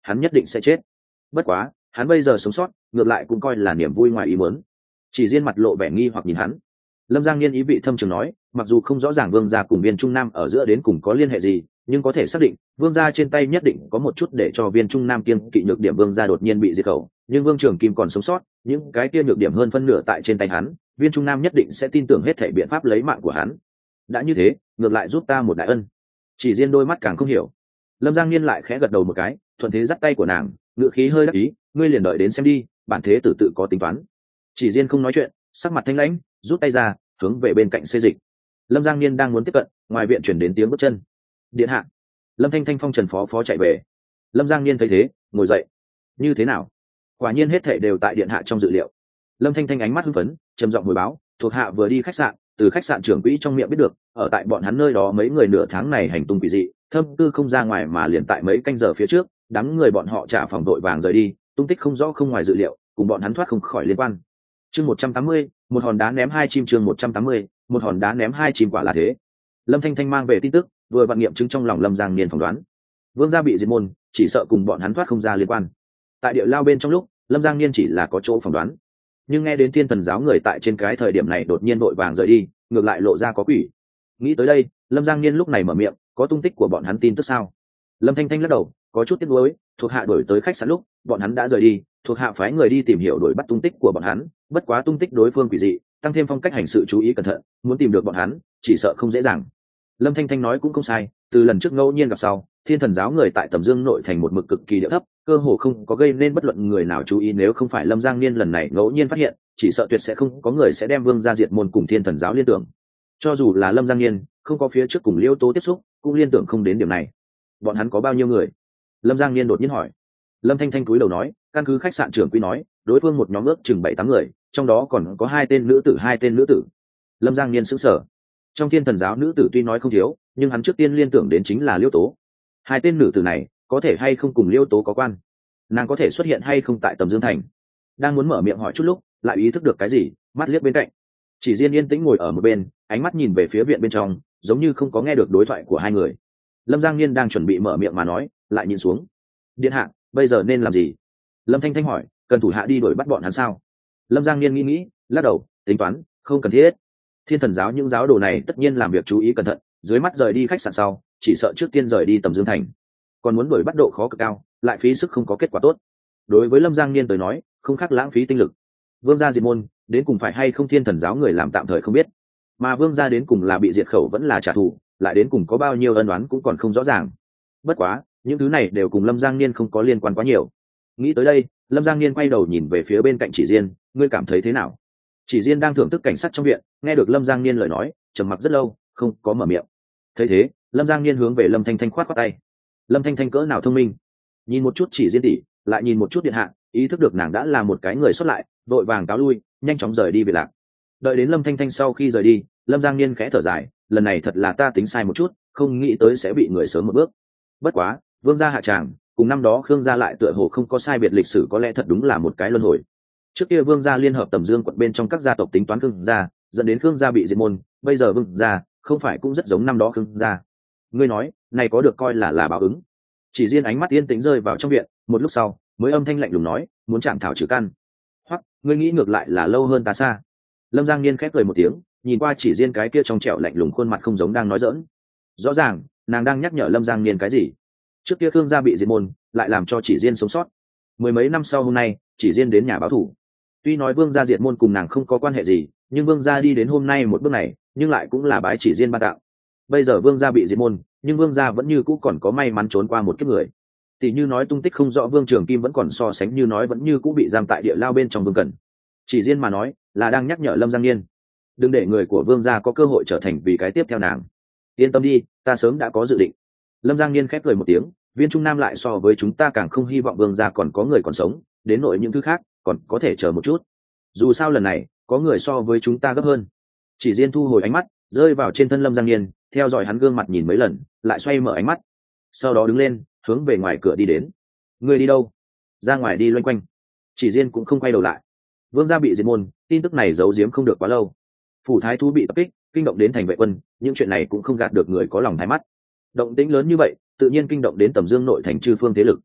hắn nhất định sẽ chết. Bất quá hắn bây giờ sống sót ngược lại cũng coi là niềm vui ngoài ý muốn. Chỉ Diên mặt lộ vẻ nghi hoặc nhìn hắn. Lâm Giang Niên ý vị thâm trường nói, mặc dù không rõ ràng Vương gia cùng Viên Trung Nam ở giữa đến cùng có liên hệ gì, nhưng có thể xác định Vương gia trên tay nhất định có một chút để cho Viên Trung Nam kiêng kỵ nhược điểm. Vương gia đột nhiên bị diệt khẩu, nhưng Vương Trường Kim còn sống sót, những cái kia nhược điểm hơn phân nửa tại trên tay hắn, Viên Trung Nam nhất định sẽ tin tưởng hết thảy biện pháp lấy mạng của hắn. Đã như thế, ngược lại giúp ta một đại ân. Chỉ Diên đôi mắt càng không hiểu. Lâm Giang Niên lại khẽ gật đầu một cái, thuận thế dắt tay của nàng, ngữ khí hơi đắc ý, ngươi liền đợi đến xem đi, bản thế tử tự có tính toán. Chỉ Diên không nói chuyện, sắc mặt thanh lãnh, rút tay ra, hướng về bên cạnh xê dịch. Lâm Giang Niên đang muốn tiếp cận, ngoài viện chuyển đến tiếng bước chân. Điện hạ. Lâm Thanh Thanh phong trần phó phó chạy về. Lâm Giang Niên thấy thế, ngồi dậy. Như thế nào? Quả nhiên hết thảy đều tại điện hạ trong dự liệu. Lâm Thanh Thanh ánh mắt hưng phấn, trầm giọng hồi báo, thuộc hạ vừa đi khách sạn, từ khách sạn trưởng quỹ trong miệng biết được, ở tại bọn hắn nơi đó mấy người nửa tháng này hành tung quỷ dị, thâm cư không ra ngoài mà liền tại mấy canh giờ phía trước, đám người bọn họ trả phòng đội vàng rời đi, tung tích không rõ không ngoài dự liệu, cùng bọn hắn thoát không khỏi liên quan. Chương một trăm tám mươi, một hòn đá ném hai chim. Chương một trăm tám mươi, một hòn đá ném hai chim. Quả là thế. Lâm Thanh Thanh mang về tin tức, vừa vạn nghiệm chứng trong lòng Lâm Giang Niên phỏng đoán. Vương gia bị diệt môn, chỉ sợ cùng bọn hắn thoát không ra liên quan. Tại địa lao bên trong lúc, Lâm Giang Niên chỉ là có chỗ phỏng đoán, nhưng nghe đến Thiên Thần giáo người tại trên cái thời điểm này đột nhiên vội vàng rời đi, ngược lại lộ ra có quỷ. Nghĩ tới đây, Lâm Giang Niên lúc này mở miệng, có tung tích của bọn hắn tin tức sao? Lâm Thanh Thanh lắc đầu, có chút tiếc nuối, thuộc hạ đổi tới khách sạn lúc, bọn hắn đã rời đi, thuộc hạ phái người đi tìm hiểu đuổi bắt tung tích của bọn hắn, bất quá tung tích đối phương quỷ dị, tăng thêm phong cách hành sự chú ý cẩn thận, muốn tìm được bọn hắn, chỉ sợ không dễ dàng. Lâm Thanh Thanh nói cũng không sai, từ lần trước ngẫu nhiên gặp sau, Thiên Thần giáo người tại Tầm Dương nội thành một mực cực kỳ địa thấp, cơ hồ không có gây nên bất luận người nào chú ý. Nếu không phải Lâm Giang Niên lần này ngẫu nhiên phát hiện, chỉ sợ tuyệt sẽ không có người sẽ đem Vương gia diệt môn cùng Thiên Thần giáo liên tưởng. Cho dù là Lâm Giang Niên không có phía trước cùng Liêu Tố tiếp xúc, cũng liên tưởng không đến điểm này. Bọn hắn có bao nhiêu người? Lâm Giang Niên đột nhiên hỏi. Lâm Thanh Thanh cúi đầu nói, căn cứ khách sạn trưởng quỹ nói, đối phương một nhóm ước chừng bảy tám người, trong đó còn có hai tên nữ tử hai tên nữ tử. Lâm Giang Niên sững sờ. Trong Thiên Thần giáo nữ tử tuy nói không thiếu, nhưng hắn trước tiên liên tưởng đến chính là Liêu Tố. Hai tên nữ tử này có thể hay không cùng Liêu Tố có quan? Nàng có thể xuất hiện hay không tại Tầm Dương thành? Đang muốn mở miệng hỏi chút lúc, lại ý thức được cái gì, mắt liếc bên cạnh. Chỉ Diên yên tĩnh ngồi ở một bên, ánh mắt nhìn về phía viện bên trong, giống như không có nghe được đối thoại của hai người. Lâm Giang Niên đang chuẩn bị mở miệng mà nói, lại nhìn xuống. Điện hạ, bây giờ nên làm gì? Lâm Thanh Thanh hỏi, cần thủ hạ đi đuổi bắt bọn hắn sao? Lâm Giang Niên nghĩ nghĩ, lắc đầu, tính toán, không cần thiết. Thiên Thần giáo những giáo đồ này tất nhiên làm việc chú ý cẩn thận, dưới mắt rời đi khách sạn sau, chỉ sợ trước tiên rời đi Tầm Dương thành, còn muốn đuổi bắt độ khó cực cao, lại phí sức không có kết quả tốt. Đối với Lâm Giang Niên tới nói, không khác lãng phí tinh lực. Vương gia diệt môn, đến cùng phải hay không Thiên Thần giáo người làm tạm thời không biết, mà Vương gia đến cùng là bị diệt khẩu vẫn là trả thù, lại đến cùng có bao nhiêu ân oán cũng còn không rõ ràng. Bất quá, những thứ này đều cùng Lâm Giang Niên không có liên quan quá nhiều. Nghĩ tới đây, Lâm Giang Niên quay đầu nhìn về phía bên cạnh Chỉ Diên, ngươi cảm thấy thế nào? Chỉ Diên đang thưởng thức cảnh sát trong viện, nghe được Lâm Giang Niên lời nói, trầm mặc rất lâu, không có mở miệng. Thấy thế, Lâm Giang Niên hướng về Lâm Thanh Thanh khoát khoát tay. Lâm Thanh Thanh cỡ nào thông minh, nhìn một chút Chỉ Diên tỷ, lại nhìn một chút điện hạ, ý thức được nàng đã là một cái người xuất lại, đội vàng cáo lui, nhanh chóng rời đi về lạc. Đợi đến Lâm Thanh Thanh sau khi rời đi, Lâm Giang Niên khẽ thở dài, lần này thật là ta tính sai một chút, không nghĩ tới sẽ bị người sớm một bước. Bất quá, Vương gia hạ tràng, cùng năm đó Khương gia lại tựa hồ không có sai biệt lịch sử, có lẽ thật đúng là một cái luân hồi. Trước kia Vương gia liên hợp Tầm Dương quận bên trong các gia tộc tính toán Khương gia, dẫn đến Khương gia bị diệt môn, bây giờ Vương gia không phải cũng rất giống năm đó Khương gia. Ngươi nói, này có được coi là là báo ứng? Chỉ Diên ánh mắt yên tĩnh rơi vào trong viện, một lúc sau, mới âm thanh lạnh lùng nói, muốn chạm thảo trừ căn. Hoặc, ngươi nghĩ ngược lại là lâu hơn ta xa. Lâm Giang Niên khép cười một tiếng, nhìn qua Chỉ Diên cái kia trong trẻo lạnh lùng khuôn mặt không giống đang nói giỡn. Rõ ràng, nàng đang nhắc nhở Lâm Giang Niên cái gì? Trước kia Khương gia bị diệt môn, lại làm cho Chỉ Diên sống sót. Mười mấy năm sau hôm nay, Chỉ Diên đến nhà báo thủ. Tuy nói Vương gia diệt môn cùng nàng không có quan hệ gì, nhưng Vương gia đi đến hôm nay một bước này, nhưng lại cũng là bái Chỉ Diên ban tạo. Bây giờ Vương gia bị diệt môn, nhưng Vương gia vẫn như cũ còn có may mắn trốn qua một kiếp người. Tỷ như nói tung tích không rõ Vương Trường Kim vẫn còn so sánh như nói vẫn như cũ bị giam tại địa lao bên trong Vương Cẩn. Chỉ Diên mà nói, là đang nhắc nhở Lâm Giang Niên, đừng để người của Vương gia có cơ hội trở thành vì cái tiếp theo nàng. Yên tâm đi, ta sớm đã có dự định. Lâm Giang Niên khép cười một tiếng, Viên Trung Nam lại so với chúng ta càng không hy vọng Vương gia còn có người còn sống, đến nội những thứ khác còn có thể chờ một chút. Dù sao lần này có người so với chúng ta gấp hơn. Chỉ Diên thu hồi ánh mắt, rơi vào trên thân Lâm Giang Niên, theo dõi hắn gương mặt nhìn mấy lần, lại xoay mở ánh mắt, sau đó đứng lên, hướng về ngoài cửa đi đến. Ngươi đi đâu? Ra ngoài đi loanh quanh. Chỉ Diên cũng không quay đầu lại. Vương gia bị diệt môn, tin tức này giấu giếm không được quá lâu. Phủ thái thú bị tập kích, kinh động đến thành vệ quân, những chuyện này cũng không gạt được người có lòng thái mắt. Động tĩnh lớn như vậy, tự nhiên kinh động đến Tầm Dương nội thành chư phương thế lực.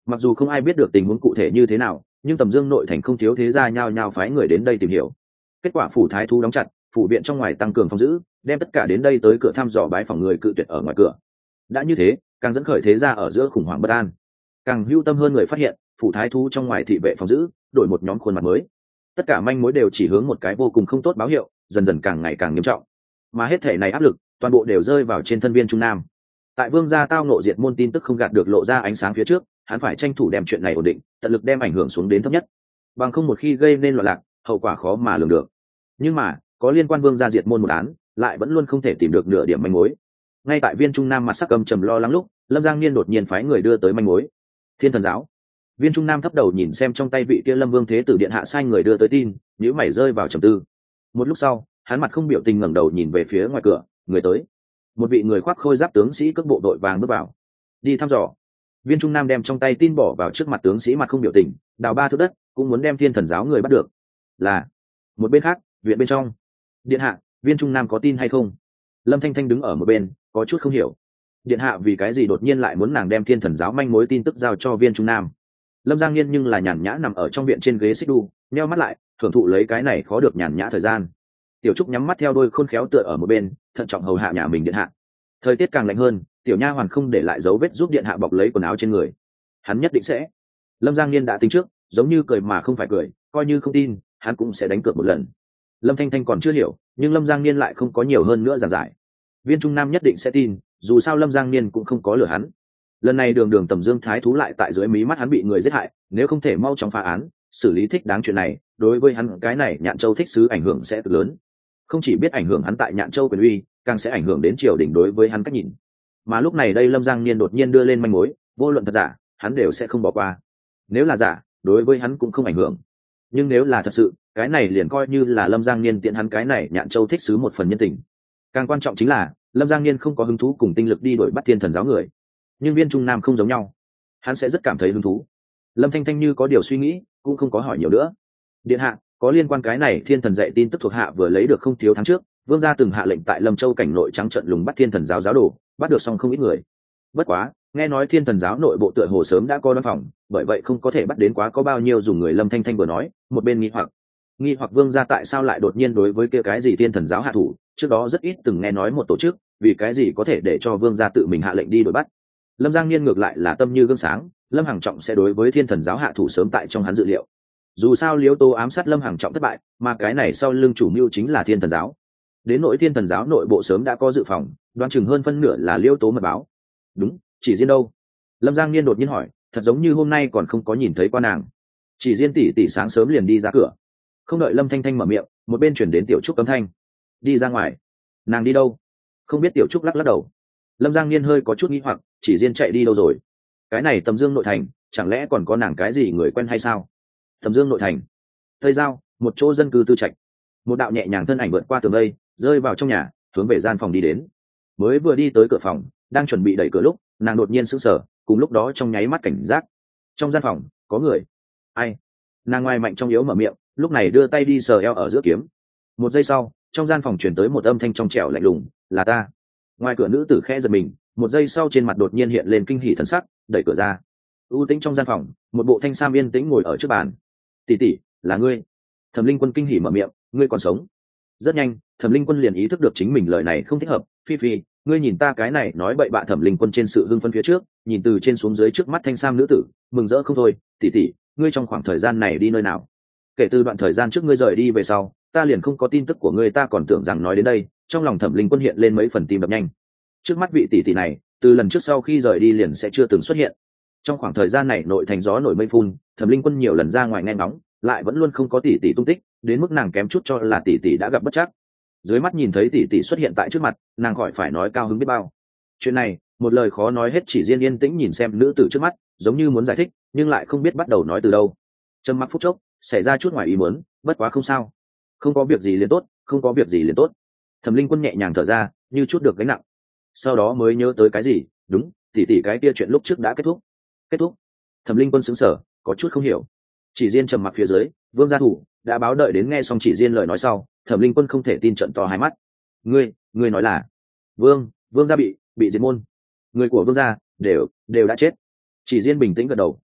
Mặc dù không ai biết được tình huống cụ thể như thế nào, nhưng Tầm Dương nội thành không thiếu thế gia nhao nhao phái người đến đây tìm hiểu. Kết quả phủ thái thú đóng chặt, phủ viện trong ngoài tăng cường phòng giữ, đem tất cả đến đây tới cửa thăm dò bái phỏng người cự tuyệt ở ngoài cửa. Đã như thế, càng dẫn khởi thế gia ở giữa khủng hoảng bất an. Càng hưu tâm hơn người phát hiện, phủ thái thú trong ngoài thị vệ phòng giữ, đổi một nhóm khuôn mặt mới. Tất cả manh mối đều chỉ hướng một cái vô cùng không tốt báo hiệu, dần dần càng ngày càng nghiêm trọng. Mà hết thể này áp lực, toàn bộ đều rơi vào trên thân Viên Trung Nam. Tại Vương gia tao nộ diệt môn tin tức không gạt được lộ ra ánh sáng phía trước, hắn phải tranh thủ đem chuyện này ổn định, tận lực đem ảnh hưởng xuống đến thấp nhất. Bằng không một khi gây nên loạn lạc, hậu quả khó mà lường được. Nhưng mà, có liên quan Vương gia diệt môn một án, lại vẫn luôn không thể tìm được nửa điểm manh mối. Ngay tại Viên Trung Nam mặt sắc cầm trầm lo lắng lúc, Lâm Giang Niên đột nhiên phái người đưa tới manh mối. Thiên Thần giáo. Viên Trung Nam thấp đầu nhìn xem trong tay vị kia Lâm Vương Thế Tử điện hạ sai người đưa tới tin, nhíu mày rơi vào trầm tư. Một lúc sau, hắn mặt không biểu tình ngẩng đầu nhìn về phía ngoài cửa, người tới. Một vị người khoác khôi giáp tướng sĩ cước bộ đội vàng bước vào, đi thăm dò. Viên Trung Nam đem trong tay tin bỏ vào trước mặt tướng sĩ mặt không biểu tình, đào ba thước đất, cũng muốn đem Thiên Thần giáo người bắt được. Là. Một bên khác, viện bên trong. Điện hạ, Viên Trung Nam có tin hay không? Lâm Thanh Thanh đứng ở một bên, có chút không hiểu. Điện hạ vì cái gì đột nhiên lại muốn nàng đem Thiên Thần giáo manh mối tin tức giao cho Viên Trung Nam? Lâm Giang Niên nhưng là nhàn nhã nằm ở trong viện trên ghế xích đu, nheo mắt lại, thưởng thụ lấy cái này khó được nhàn nhã thời gian. Tiểu Trúc nhắm mắt theo đôi khôn khéo tựa ở một bên, thận trọng hầu hạ nhà mình điện hạ. Thời tiết càng lạnh hơn, tiểu nha hoàn không để lại dấu vết giúp điện hạ bọc lấy quần áo trên người. Hắn nhất định sẽ. Lâm Giang Niên đã tính trước, giống như cười mà không phải cười, coi như không tin, hắn cũng sẽ đánh cược một lần. Lâm Thanh Thanh còn chưa hiểu, nhưng Lâm Giang Niên lại không có nhiều hơn nữa giảng giải. Viên Trung Nam nhất định sẽ tin, dù sao Lâm Giang Niên cũng không có lừa hắn. Lần này đường đường Tầm Dương thái thú lại tại dưới mí mắt hắn bị người giết hại, nếu không thể mau chóng phá án, xử lý thích đáng chuyện này, đối với hắn cái này Nhạn Châu thích sứ ảnh hưởng sẽ cực lớn. Không chỉ biết ảnh hưởng hắn tại Nhạn Châu quyền uy, càng sẽ ảnh hưởng đến triều đình đối với hắn cách nhìn. Mà lúc này đây Lâm Giang Niên đột nhiên đưa lên manh mối, vô luận thật giả, hắn đều sẽ không bỏ qua. Nếu là giả, đối với hắn cũng không ảnh hưởng. Nhưng nếu là thật sự, cái này liền coi như là Lâm Giang Niên tiện hắn cái này Nhạn Châu thích sứ một phần nhân tình. Càng quan trọng chính là, Lâm Giang Niên không có hứng thú cùng tinh lực đi đuổi bắt Thiên Thần giáo người. Nhưng Viên Trung Nam không giống nhau, hắn sẽ rất cảm thấy hứng thú. Lâm Thanh Thanh như có điều suy nghĩ, cũng không có hỏi nhiều nữa. Điện hạ, có liên quan cái này Thiên Thần dạy tin tức thuộc hạ vừa lấy được không thiếu tháng trước, Vương gia từng hạ lệnh tại Lâm Châu cảnh nội trắng trợn lùng bắt Thiên Thần giáo giáo đồ, bắt được xong không ít người. Bất quá, nghe nói Thiên Thần giáo nội bộ tựa hồ sớm đã có đoán phòng, bởi vậy không có thể bắt đến quá có bao nhiêu dùng người. Lâm Thanh Thanh vừa nói, một bên nghi hoặc, nghi hoặc Vương gia tại sao lại đột nhiên đối với kia cái gì Thiên Thần giáo hạ thủ, trước đó rất ít từng nghe nói một tổ chức, vì cái gì có thể để cho Vương gia tự mình hạ lệnh đi đuổi bắt. Lâm Giang Niên ngược lại là tâm như gương sáng, Lâm Hằng Trọng sẽ đối với Thiên Thần giáo hạ thủ sớm tại trong hắn dự liệu. Dù sao Liễu Tố ám sát Lâm Hằng Trọng thất bại, mà cái này sau lưng chủ mưu chính là Thiên Thần giáo. Đến nỗi Thiên Thần giáo nội bộ sớm đã có dự phòng, đoán chừng hơn phân nửa là Liễu Tố mật báo. Đúng, Chỉ Diên đâu? Lâm Giang Niên đột nhiên hỏi, thật giống như hôm nay còn không có nhìn thấy qua nàng. Chỉ Diên tỷ tỷ sáng sớm liền đi ra cửa. Không đợi Lâm Thanh Thanh mở miệng, một bên chuyển đến Tiểu Trúc cấm thanh. Đi ra ngoài. Nàng đi đâu? Không biết. Tiểu Trúc lắc lắc đầu. Lâm Giang Niên hơi có chút nghi hoặc, Chỉ Diên chạy đi đâu rồi? Cái này Tầm Dương nội thành, chẳng lẽ còn có nàng cái gì người quen hay sao? Tầm Dương nội thành, Tây Giao, một chỗ dân cư tư trạch. Một đạo nhẹ nhàng thân ảnh vượt qua tường vây, rơi vào trong nhà, hướng về gian phòng đi đến. Mới vừa đi tới cửa phòng, đang chuẩn bị đẩy cửa lúc, nàng đột nhiên sững sờ, cùng lúc đó trong nháy mắt cảnh giác. Trong gian phòng, có người. Ai? Nàng ngoài mạnh trong yếu mở miệng, lúc này đưa tay đi sờ eo ở giữa kiếm. Một giây sau, trong gian phòng truyền tới một âm thanh trong trẻo lạnh lùng, là ta. Ngoài cửa nữ tử khẽ giật mình, một giây sau trên mặt đột nhiên hiện lên kinh hỉ thần sắc, đẩy cửa ra. U tĩnh trong gian phòng, một bộ thanh sam yên tĩnh ngồi ở trước bàn. Tỷ tỷ, là ngươi? Thẩm Linh Quân kinh hỉ mở miệng, ngươi còn sống? Rất nhanh, Thẩm Linh Quân liền ý thức được chính mình lời này không thích hợp. Phi Phi, ngươi nhìn ta cái này nói bậy bạ. Thẩm Linh Quân trên sự hưng phấn phía trước, nhìn từ trên xuống dưới trước mắt thanh sam nữ tử, mừng rỡ không thôi. Tỷ tỷ, ngươi trong khoảng thời gian này đi nơi nào? Kể từ đoạn thời gian trước ngươi rời đi về sau, ta liền không có tin tức của ngươi. Ta còn tưởng rằng nói đến đây, trong lòng Thẩm Linh Quân hiện lên mấy phần tim đập nhanh. Trước mắt vị tỷ tỷ này, từ lần trước sau khi rời đi liền sẽ chưa từng xuất hiện. Trong khoảng thời gian này nội thành gió nổi mây phun, Thẩm Linh Quân nhiều lần ra ngoài nghe ngóng, lại vẫn luôn không có tỷ tỷ tung tích, đến mức nàng kém chút cho là tỷ tỷ đã gặp bất trắc. Dưới mắt nhìn thấy tỷ tỷ xuất hiện tại trước mặt, nàng khỏi phải nói cao hứng biết bao. Chuyện này, một lời khó nói hết. Chỉ Diên yên tĩnh nhìn xem nữ tử trước mắt, giống như muốn giải thích, nhưng lại không biết bắt đầu nói từ đâu. Trầm mặc phút chốc, xảy ra chút ngoài ý muốn, bất quá không sao, không có việc gì liền tốt, không có việc gì liền tốt. Thẩm Linh Quân nhẹ nhàng thở ra, như chút được gánh nặng. Sau đó mới nhớ tới cái gì, đúng, tỷ tỷ cái kia chuyện lúc trước đã kết thúc. Kết thúc? Thẩm Linh Quân sững sờ, có chút không hiểu. Chỉ Diên trầm mặc phía dưới, Vương gia thủ đã báo đợi đến nghe xong Chỉ Diên lời nói sau, Thẩm Linh Quân không thể tin trợn to hai mắt. Ngươi, ngươi nói là Vương, Vương gia bị bị diệt môn, người của Vương gia đều đều đã chết. Chỉ Diên bình tĩnh gật đầu,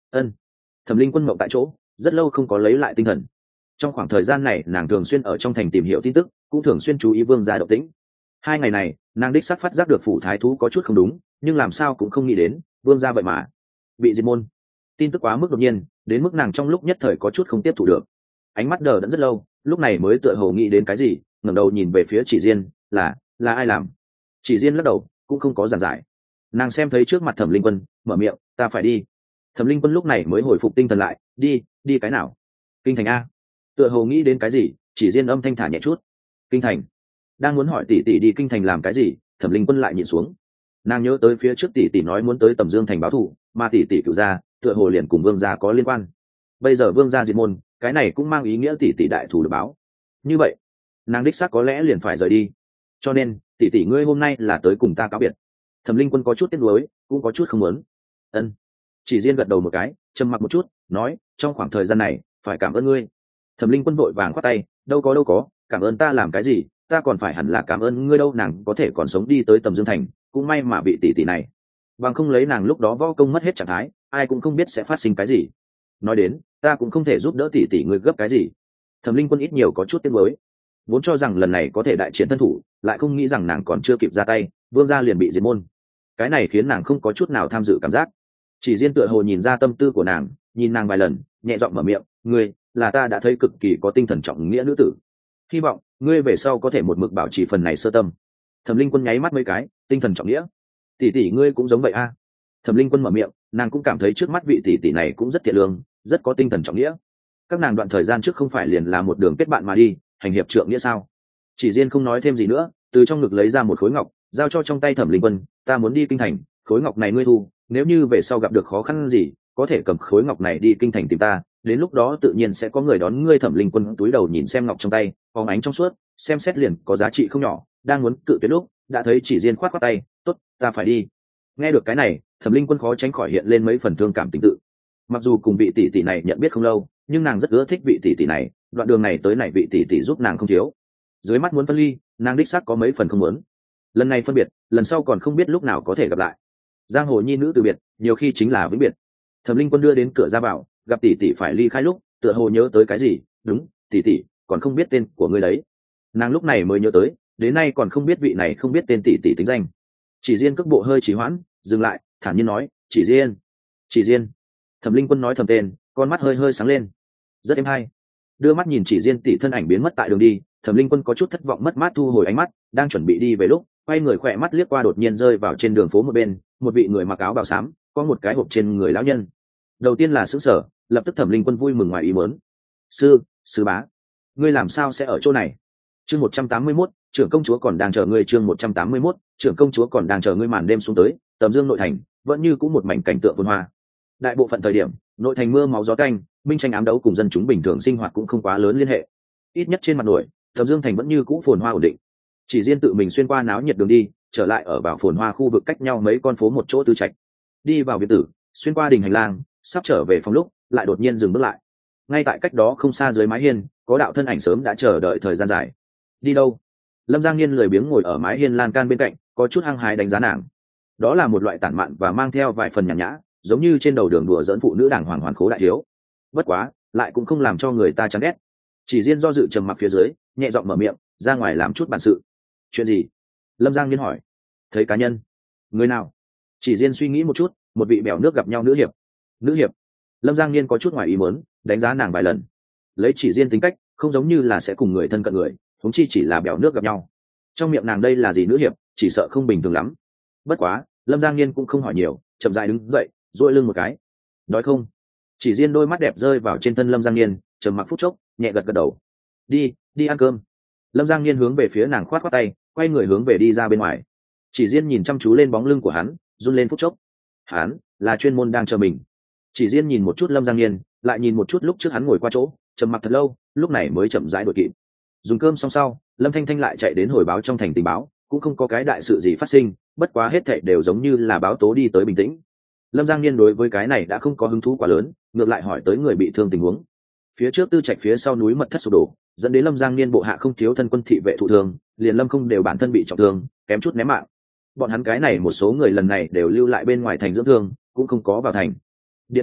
Ân. Thẩm Linh Quân mộng tại chỗ, rất lâu không có lấy lại tinh thần. Trong khoảng thời gian này nàng thường xuyên ở trong thành tìm hiểu tin tức, cũng thường xuyên chú ý vương gia động tĩnh. Hai ngày này nàng đích xác phát giác được phủ thái thú có chút không đúng, nhưng làm sao cũng không nghĩ đến vương gia vậy mà bị diệt môn. Tin tức quá mức đột nhiên, đến mức nàng trong lúc nhất thời có chút không tiếp thu được. Ánh mắt đờ đẫn rất lâu, lúc này mới tựa hồ nghĩ đến cái gì, ngẩng đầu nhìn về phía Chỉ Diên, là là ai làm? Chỉ Diên lắc đầu, cũng không có giảng giải. Nàng xem thấy trước mặt Thẩm Linh Quân, mở miệng, ta phải đi. Thẩm Linh Quân lúc này mới hồi phục tinh thần lại, đi đi cái nào? Kinh thành a. Tựa hồ nghĩ đến cái gì, Chỉ Diên âm thanh thả nhẹ chút. Kinh thành. Đang muốn hỏi tỷ tỷ đi kinh thành làm cái gì, Thẩm Linh Quân lại nhìn xuống. Nàng nhớ tới phía trước tỷ tỷ nói muốn tới Tầm Dương thành báo thù, mà tỷ tỷ cựu gia tựa hồ liền cùng vương gia có liên quan. Bây giờ vương gia diệt môn, cái này cũng mang ý nghĩa tỷ tỷ đại thù được báo. Như vậy nàng đích xác có lẽ liền phải rời đi, cho nên tỷ tỷ ngươi hôm nay là tới cùng ta cáo biệt. Thẩm Linh Quân có chút tiếc nuối, cũng có chút không muốn. Ân. Chỉ Diên gật đầu một cái, trầm mặc một chút, nói, trong khoảng thời gian này phải cảm ơn ngươi. Thẩm Linh Quân vội vàng khoát tay, đâu có đâu có, cảm ơn ta làm cái gì, ta còn phải hẳn là cảm ơn ngươi đâu. Nàng có thể còn sống đi tới Tầm Dương thành, cũng may mà bị tỷ tỷ này, bằng không lấy nàng lúc đó võ công mất hết trạng thái, ai cũng không biết sẽ phát sinh cái gì. Nói đến, ta cũng không thể giúp đỡ tỷ tỷ ngươi gấp cái gì. Thẩm Linh Quân ít nhiều có chút tiếc nuối, vốn cho rằng lần này có thể đại chiến thân thủ, lại không nghĩ rằng nàng còn chưa kịp ra tay, vương gia liền bị diệt môn. Cái này khiến nàng không có chút nào tham dự cảm giác. Chỉ Diên tựa hồ nhìn ra tâm tư của nàng, nhìn nàng vài lần, nhẹ giọng mở miệng, ngươi là ta đã thấy cực kỳ có tinh thần trọng nghĩa nữ tử, hy vọng ngươi về sau có thể một mực bảo trì phần này sơ tâm. Thẩm Linh Quân nháy mắt mấy cái, tinh thần trọng nghĩa, tỷ tỷ ngươi cũng giống vậy a. Thẩm Linh Quân mở miệng, nàng cũng cảm thấy trước mắt vị tỷ tỷ này cũng rất thiện lương, rất có tinh thần trọng nghĩa. Các nàng đoạn thời gian trước không phải liền là một đường kết bạn mà đi, hành hiệp trượng nghĩa sao? Chỉ Diên không nói thêm gì nữa, từ trong ngực lấy ra một khối ngọc, giao cho trong tay Thẩm Linh Quân, ta muốn đi kinh thành, khối ngọc này ngươi thu, nếu như về sau gặp được khó khăn gì, có thể cầm khối ngọc này đi kinh thành tìm ta, đến lúc đó tự nhiên sẽ có người đón ngươi. Thẩm Linh Quân túi đầu nhìn xem ngọc trong tay, phóng ánh trong suốt, xem xét liền có giá trị không nhỏ, đang muốn cự tuyệt lúc, đã thấy Chỉ Diên khoát khoát tay, tốt, ta phải đi. Nghe được cái này, Thẩm Linh Quân khó tránh khỏi hiện lên mấy phần thương cảm tình tự. Mặc dù cùng vị tỷ tỷ này nhận biết không lâu, nhưng nàng rất ưa thích vị tỷ tỷ này, đoạn đường này tới này vị tỷ tỷ giúp nàng không thiếu. Dưới mắt muốn phân ly, nàng đích xác có mấy phần không muốn. Lần này phân biệt, lần sau còn không biết lúc nào có thể gặp lại. Giang hồ nhi nữ từ biệt, nhiều khi chính là vĩnh biệt. Thẩm Linh Quân đưa đến cửa ra vào, gặp tỷ tỷ phải ly khai lúc, tựa hồ nhớ tới cái gì, đúng, tỷ tỷ, còn không biết tên của ngươi đấy. Nàng lúc này mới nhớ tới, đến nay còn không biết vị này không biết tên tỷ tỷ tính danh. Chỉ Diên cước bộ hơi trì hoãn, dừng lại, thản nhiên nói, Chỉ Diên, Chỉ Diên. Thẩm Linh Quân nói thầm tên, con mắt hơi hơi sáng lên, rất êm hay. Đưa mắt nhìn Chỉ Diên tỷ thân ảnh biến mất tại đường đi, Thẩm Linh Quân có chút thất vọng mất mát thu hồi ánh mắt, đang chuẩn bị đi về lúc, quay người khỏe mắt liếc qua đột nhiên rơi vào trên đường phố một bên, một vị người mặc áo bào xám, có một cái hộp trên người lão nhân. Đầu tiên là sững sờ, lập tức Thẩm Linh Quân vui mừng ngoài ý muốn. Sư, sư bá, ngươi làm sao sẽ ở chỗ này? Chương một trăm tám mươi mốt, trưởng công chúa còn đang chờ ngươi. Chương một trăm tám mươi mốt, trưởng công chúa còn đang chờ ngươi. Màn đêm xuống tới, Tầm Dương nội thành vẫn như cũng một mảnh cảnh tượng phồn hoa. Đại bộ phận thời điểm, nội thành mưa máu gió canh, minh tranh ám đấu cùng dân chúng bình thường sinh hoạt cũng không quá lớn liên hệ. Ít nhất trên mặt nổi, Tầm Dương thành vẫn như cũ phồn hoa ổn định. Chỉ Diên tự mình xuyên qua náo nhiệt đường đi, trở lại ở vào phồn hoa khu vực cách nhau mấy con phố một chỗ tư trạch. Đi vào biệt tử, xuyên qua đình hành lang, sắp trở về phòng lúc, lại đột nhiên dừng bước lại. Ngay tại cách đó không xa dưới mái hiên, có đạo thân ảnh sớm đã chờ đợi thời gian dài. Đi đâu? Lâm Giang Niên lười biếng ngồi ở mái hiên lan can bên cạnh, có chút hăng hái đánh giá nàng. Đó là một loại tản mạn và mang theo vài phần nhàn nhã, giống như trên đầu đường đùa dẫn phụ nữ đàng hoàng hoàn khố đại thiếu. Bất quá, lại cũng không làm cho người ta chán ghét. Chỉ Diên do dự trầm mặc phía dưới, nhẹ giọng mở miệng, ra ngoài làm chút bản sự. Chuyện gì? Lâm Giang Niên hỏi. Thấy cá nhân. Người nào? Chỉ Diên suy nghĩ một chút, một vị bèo nước gặp nhau nữ hiệp. Nữ hiệp? Lâm Giang Niên có chút ngoài ý muốn, đánh giá nàng vài lần. Lấy Chỉ Diên tính cách, không giống như là sẽ cùng người thân cận người, huống chi chỉ là bèo nước gặp nhau. Trong miệng nàng đây là gì nữ hiệp, chỉ sợ không bình thường lắm. Bất quá, Lâm Giang Niên cũng không hỏi nhiều, chậm rãi đứng dậy, duỗi lưng một cái. Đói không? Chỉ Diên đôi mắt đẹp rơi vào trên thân Lâm Giang Niên, trầm mặc phút chốc, nhẹ gật gật đầu. Đi, đi ăn cơm. Lâm Giang Niên hướng về phía nàng khoát khoát tay, quay người hướng về đi ra bên ngoài. Chỉ Diên nhìn chăm chú lên bóng lưng của hắn, run lên phút chốc. Hắn là chuyên môn đang chờ mình. Chỉ Diên nhìn một chút Lâm Giang Niên, lại nhìn một chút lúc trước hắn ngồi qua chỗ, trầm mặc thật lâu, lúc này mới chậm rãi đuổi kịp. Dùng cơm xong sau, Lâm Thanh Thanh lại chạy đến hồi báo trong thành tình báo, cũng không có cái đại sự gì phát sinh, bất quá hết thảy đều giống như là báo tố đi tới bình tĩnh. Lâm Giang Niên đối với cái này đã không có hứng thú quá lớn, ngược lại hỏi tới người bị thương tình huống. Phía trước tư trạch phía sau núi mật thất sụp đổ, dẫn đến Lâm Giang Niên bộ hạ không thiếu thân quân thị vệ thụ thương, liền Lâm không đều bản thân bị trọng thương, kém chút ném mạng. Bọn hắn cái này một số người lần này đều lưu lại bên ngoài thành dưỡng thương, cũng không có vào thành. Điện hạ,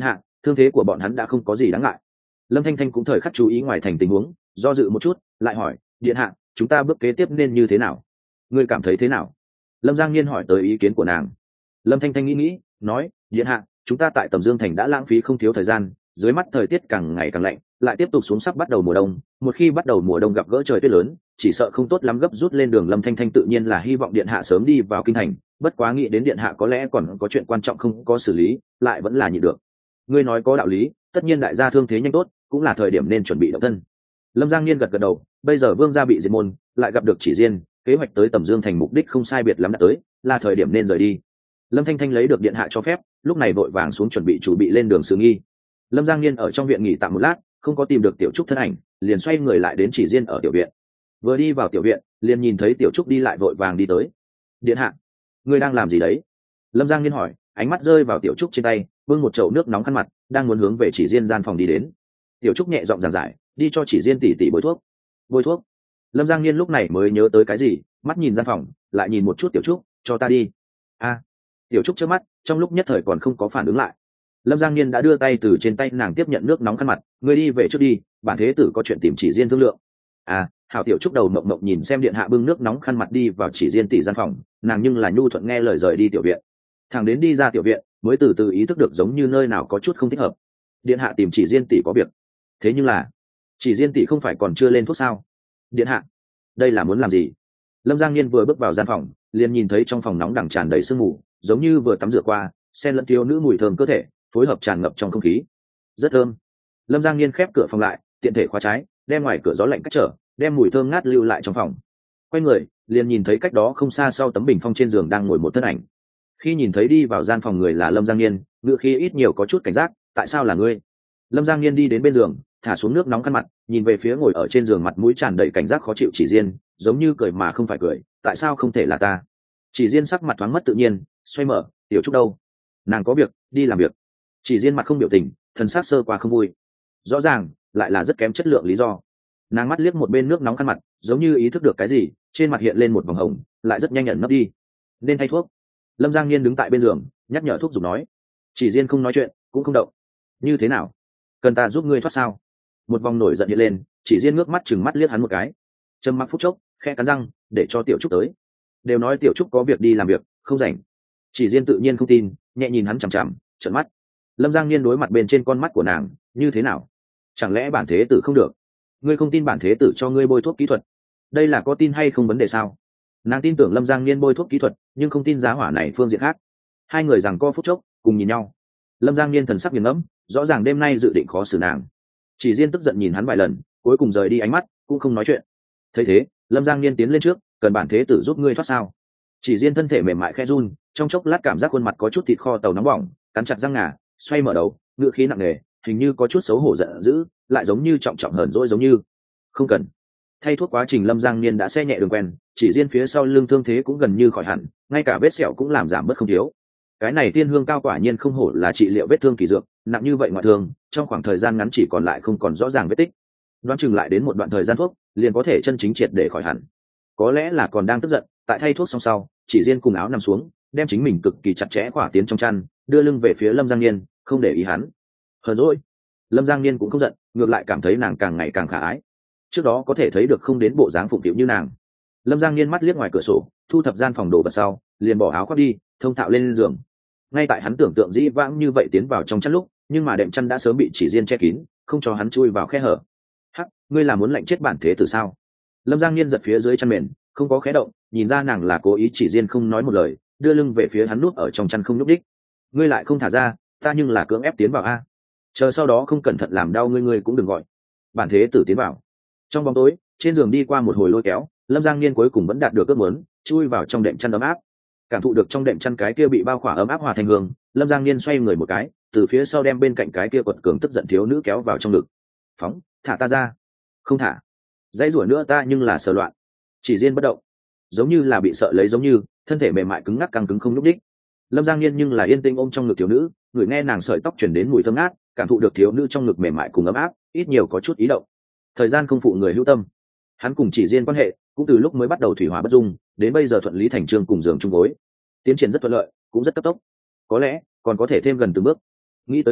thương thế của bọn hắn đã không có gì đáng ngại. Lâm Thanh Thanh cũng thời khắc chú ý ngoài thành tình huống, do dự một chút lại hỏi, điện hạ, chúng ta bước kế tiếp nên như thế nào? Ngươi cảm thấy thế nào? Lâm Giang Niên hỏi tới ý kiến của nàng. Lâm Thanh Thanh nghĩ nghĩ nói, điện hạ, chúng ta tại Tầm Dương thành đã lãng phí không thiếu thời gian, dưới mắt thời tiết càng ngày càng lạnh, lại tiếp tục xuống sắp bắt đầu mùa đông, một khi bắt đầu mùa đông gặp gỡ trời tuyết lớn, chỉ sợ không tốt lắm gấp rút lên đường. Lâm Thanh Thanh tự nhiên là hy vọng điện hạ sớm đi vào kinh thành, bất quá nghĩ đến điện hạ có lẽ còn có chuyện quan trọng không có xử lý, lại vẫn là nhịn được. Ngươi nói có đạo lý, tất nhiên đại gia thương thế nhanh tốt, cũng là thời điểm nên chuẩn bị động thân. Lâm Giang Niên gật gật đầu, bây giờ Vương gia bị diệt môn, lại gặp được Chỉ Diên, kế hoạch tới Tầm Dương thành mục đích không sai biệt lắm đã tới, là thời điểm nên rời đi. Lâm Thanh Thanh lấy được điện hạ cho phép, lúc này vội vàng xuống chuẩn bị chuẩn bị lên đường Sự Nghi. Lâm Giang Niên ở trong viện nghỉ tạm một lát, không có tìm được Tiểu Trúc thân ảnh, liền xoay người lại đến Chỉ Diên ở tiểu viện. Vừa đi vào tiểu viện, liền nhìn thấy Tiểu Trúc đi lại vội vàng đi tới. Điện hạ, ngươi đang làm gì đấy? Lâm Giang Niên hỏi, ánh mắt rơi vào Tiểu Trúc trên tay, bưng một chậu nước nóng khăn mặt, đang muốn hướng về Chỉ Diên gian phòng đi đến. Tiểu Trúc nhẹ giọng giảng giải, đi cho Chỉ Diên tỉ tỉ bôi thuốc. Bôi thuốc? Lâm Giang Niên lúc này mới nhớ tới cái gì, mắt nhìn gian phòng, lại nhìn một chút Tiểu Trúc, cho ta đi. A. Tiểu Trúc trước mắt, trong lúc nhất thời còn không có phản ứng lại. Lâm Giang Niên đã đưa tay từ trên tay nàng tiếp nhận nước nóng khăn mặt, ngươi đi về trước đi, bản thế tử có chuyện tìm Chỉ Diên thương lượng. À, hảo. Tiểu Trúc đầu mộng mộng nhìn xem điện hạ bưng nước nóng khăn mặt đi vào Chỉ Diên tỷ gian phòng, nàng nhưng là nhu thuận nghe lời rời đi tiểu viện. Thằng đến đi ra tiểu viện, mới từ từ ý thức được giống như nơi nào có chút không thích hợp. Điện hạ tìm Chỉ Diên tỷ có việc. Thế nhưng là, Chỉ Diên tỷ không phải còn chưa lên thuốc sao? Điện hạ, đây là muốn làm gì? Lâm Giang Niên vừa bước vào gian phòng, liền nhìn thấy trong phòng nóng đằng tràn đầy sương mù, giống như vừa tắm rửa qua, xen lẫn thiếu nữ mùi thơm cơ thể, phối hợp tràn ngập trong không khí, rất thơm. Lâm Giang Niên khép cửa phòng lại, tiện thể khóa trái, đem ngoài cửa gió lạnh cách trở, đem mùi thơm ngát lưu lại trong phòng. Quay người, liền nhìn thấy cách đó không xa sau tấm bình phong trên giường đang ngồi một thân ảnh. Khi nhìn thấy đi vào gian phòng người là Lâm Giang Niên, ngựa khí ít nhiều có chút cảnh giác, tại sao là ngươi? Lâm Giang Niên đi đến bên giường, thả xuống nước nóng khăn mặt, nhìn về phía ngồi ở trên giường mặt mũi tràn đầy cảnh giác khó chịu Chỉ Diên, giống như cười mà không phải cười, tại sao không thể là ta? Chỉ Diên sắc mặt thoáng mất tự nhiên, xoay mở, Tiểu Trúc đâu? Nàng có việc, đi làm việc. Chỉ Diên mặt không biểu tình, thần sắc sơ qua không vui, rõ ràng lại là rất kém chất lượng lý do. Nàng mắt liếc một bên nước nóng khăn mặt, giống như ý thức được cái gì, trên mặt hiện lên một vòng hồng, lại rất nhanh nhận nấp đi. Nên thay thuốc. Lâm Giang Niên đứng tại bên giường, nhắc nhở thuốc dùng nói. Chỉ Diên không nói chuyện, cũng không động. Như thế nào? Cần ta giúp ngươi thoát sao? Một vòng nổi giận hiện lên, Chỉ Diên ngước mắt chừng mắt liếc hắn một cái, trầm mặc phút chốc, khẽ cắn răng, để cho Tiểu Trúc tới. Đều nói Tiểu Trúc có việc đi làm việc, không rảnh. Chỉ Diên tự nhiên không tin, nhẹ nhìn hắn chằm chằm, trợn mắt. Lâm Giang Niên đối mặt bên trên con mắt của nàng, như thế nào? Chẳng lẽ bản thế tử không được? Ngươi không tin bản thế tử cho ngươi bôi thuốc kỹ thuật? Đây là có tin hay không vấn đề sao? Nàng tin tưởng Lâm Giang Niên bôi thuốc kỹ thuật, nhưng không tin giá hỏa này phương diện khác. Hai người giằng co phút chốc, cùng nhìn nhau. Lâm Giang Niên thần sắc nghiền ngẫm, rõ ràng đêm nay dự định khó xử nàng. Chỉ Diên tức giận nhìn hắn vài lần, cuối cùng rời đi ánh mắt, cũng không nói chuyện. Thấy thế, Lâm Giang Niên tiến lên trước, cần bản thế tử giúp ngươi thoát sao? Chỉ Diên thân thể mềm mại khẽ run, trong chốc lát cảm giác khuôn mặt có chút thịt kho tàu nóng bỏng, cắn chặt răng ngà, xoay mở đầu, ngựa khí nặng nề, hình như có chút xấu hổ giận dữ, lại giống như trọng trọng hờn dỗi giống như. Không cần. Thay thuốc quá trình Lâm Giang Niên đã xe nhẹ đường quen, Chỉ Diên phía sau lưng thương thế cũng gần như khỏi hẳn, ngay cả vết sẹo cũng làm giảm bớt không thiếu. Cái này tiên hương cao quả nhiên không hổ là trị liệu vết thương kỳ dược, nặng như vậy ngoại thương, trong khoảng thời gian ngắn chỉ còn lại không còn rõ ràng vết tích. Đoán chừng lại đến một đoạn thời gian thuốc, liền có thể chân chính triệt để khỏi hẳn. Có lẽ là còn đang tức giận, tại thay thuốc xong sau, Chỉ Diên cùng áo nằm xuống, đem chính mình cực kỳ chặt chẽ khỏa tiến trong chăn, đưa lưng về phía Lâm Giang Niên, không để ý hắn. Hờn dỗi. Lâm Giang Niên cũng không giận, ngược lại cảm thấy nàng càng ngày càng khả ái. Trước đó có thể thấy được không đến bộ dáng phụng phịu như nàng. Lâm Giang Niên mắt liếc ngoài cửa sổ, thu thập gian phòng đồ vật sau, liền bỏ áo khoác đi, thông thạo lên giường. Ngay tại hắn tưởng tượng dĩ vãng như vậy tiến vào trong chăn lúc, nhưng mà đệm chăn đã sớm bị Chỉ Diên che kín, không cho hắn chui vào khe hở. Hắc, ngươi là muốn lạnh chết bản thế tử sao? Lâm Giang Niên giật phía dưới chăn mền, không có khẽ động, nhìn ra nàng là cố ý. Chỉ Diên không nói một lời, đưa lưng về phía hắn núp ở trong chăn không nhúc đích. Ngươi lại không thả ra, ta nhưng là cưỡng ép tiến vào a. Chờ sau đó không cẩn thận làm đau ngươi ngươi cũng đừng gọi. Bản thế tử tiến vào. Trong bóng tối, trên giường đi qua một hồi lôi kéo, Lâm Giang Niên cuối cùng vẫn đạt được ước muốn, chui vào trong đệm chăn ấm áp. Cảm thụ được trong đệm chăn cái kia bị bao khỏa ấm áp hòa thành hương, Lâm Giang Niên xoay người một cái, từ phía sau đem bên cạnh cái kia quật cường tức giận thiếu nữ kéo vào trong ngực. Phóng, thả ta ra. Không thả. Dãy rủa nữa ta nhưng là sờ loạn. Chỉ Diên bất động, giống như là bị sợ lấy giống như, thân thể mềm mại cứng ngắc căng cứng không nhúc đích. Lâm Giang Niên nhưng là yên tĩnh ôm trong ngực thiếu nữ, người nghe nàng sợi tóc chuyển đến mùi thơm ngát, cảm thụ được thiếu nữ trong ngực mềm mại cùng ấm áp, ít nhiều có chút ý động. Thời gian không phụ người hữu tâm, hắn cùng Chỉ Diên quan hệ cũng từ lúc mới bắt đầu thủy hỏa bất dung, đến bây giờ thuận lý thành trương cùng giường chung gối, tiến triển rất thuận lợi, cũng rất cấp tốc, có lẽ còn có thể thêm gần từng bước. Nghĩ tới đây,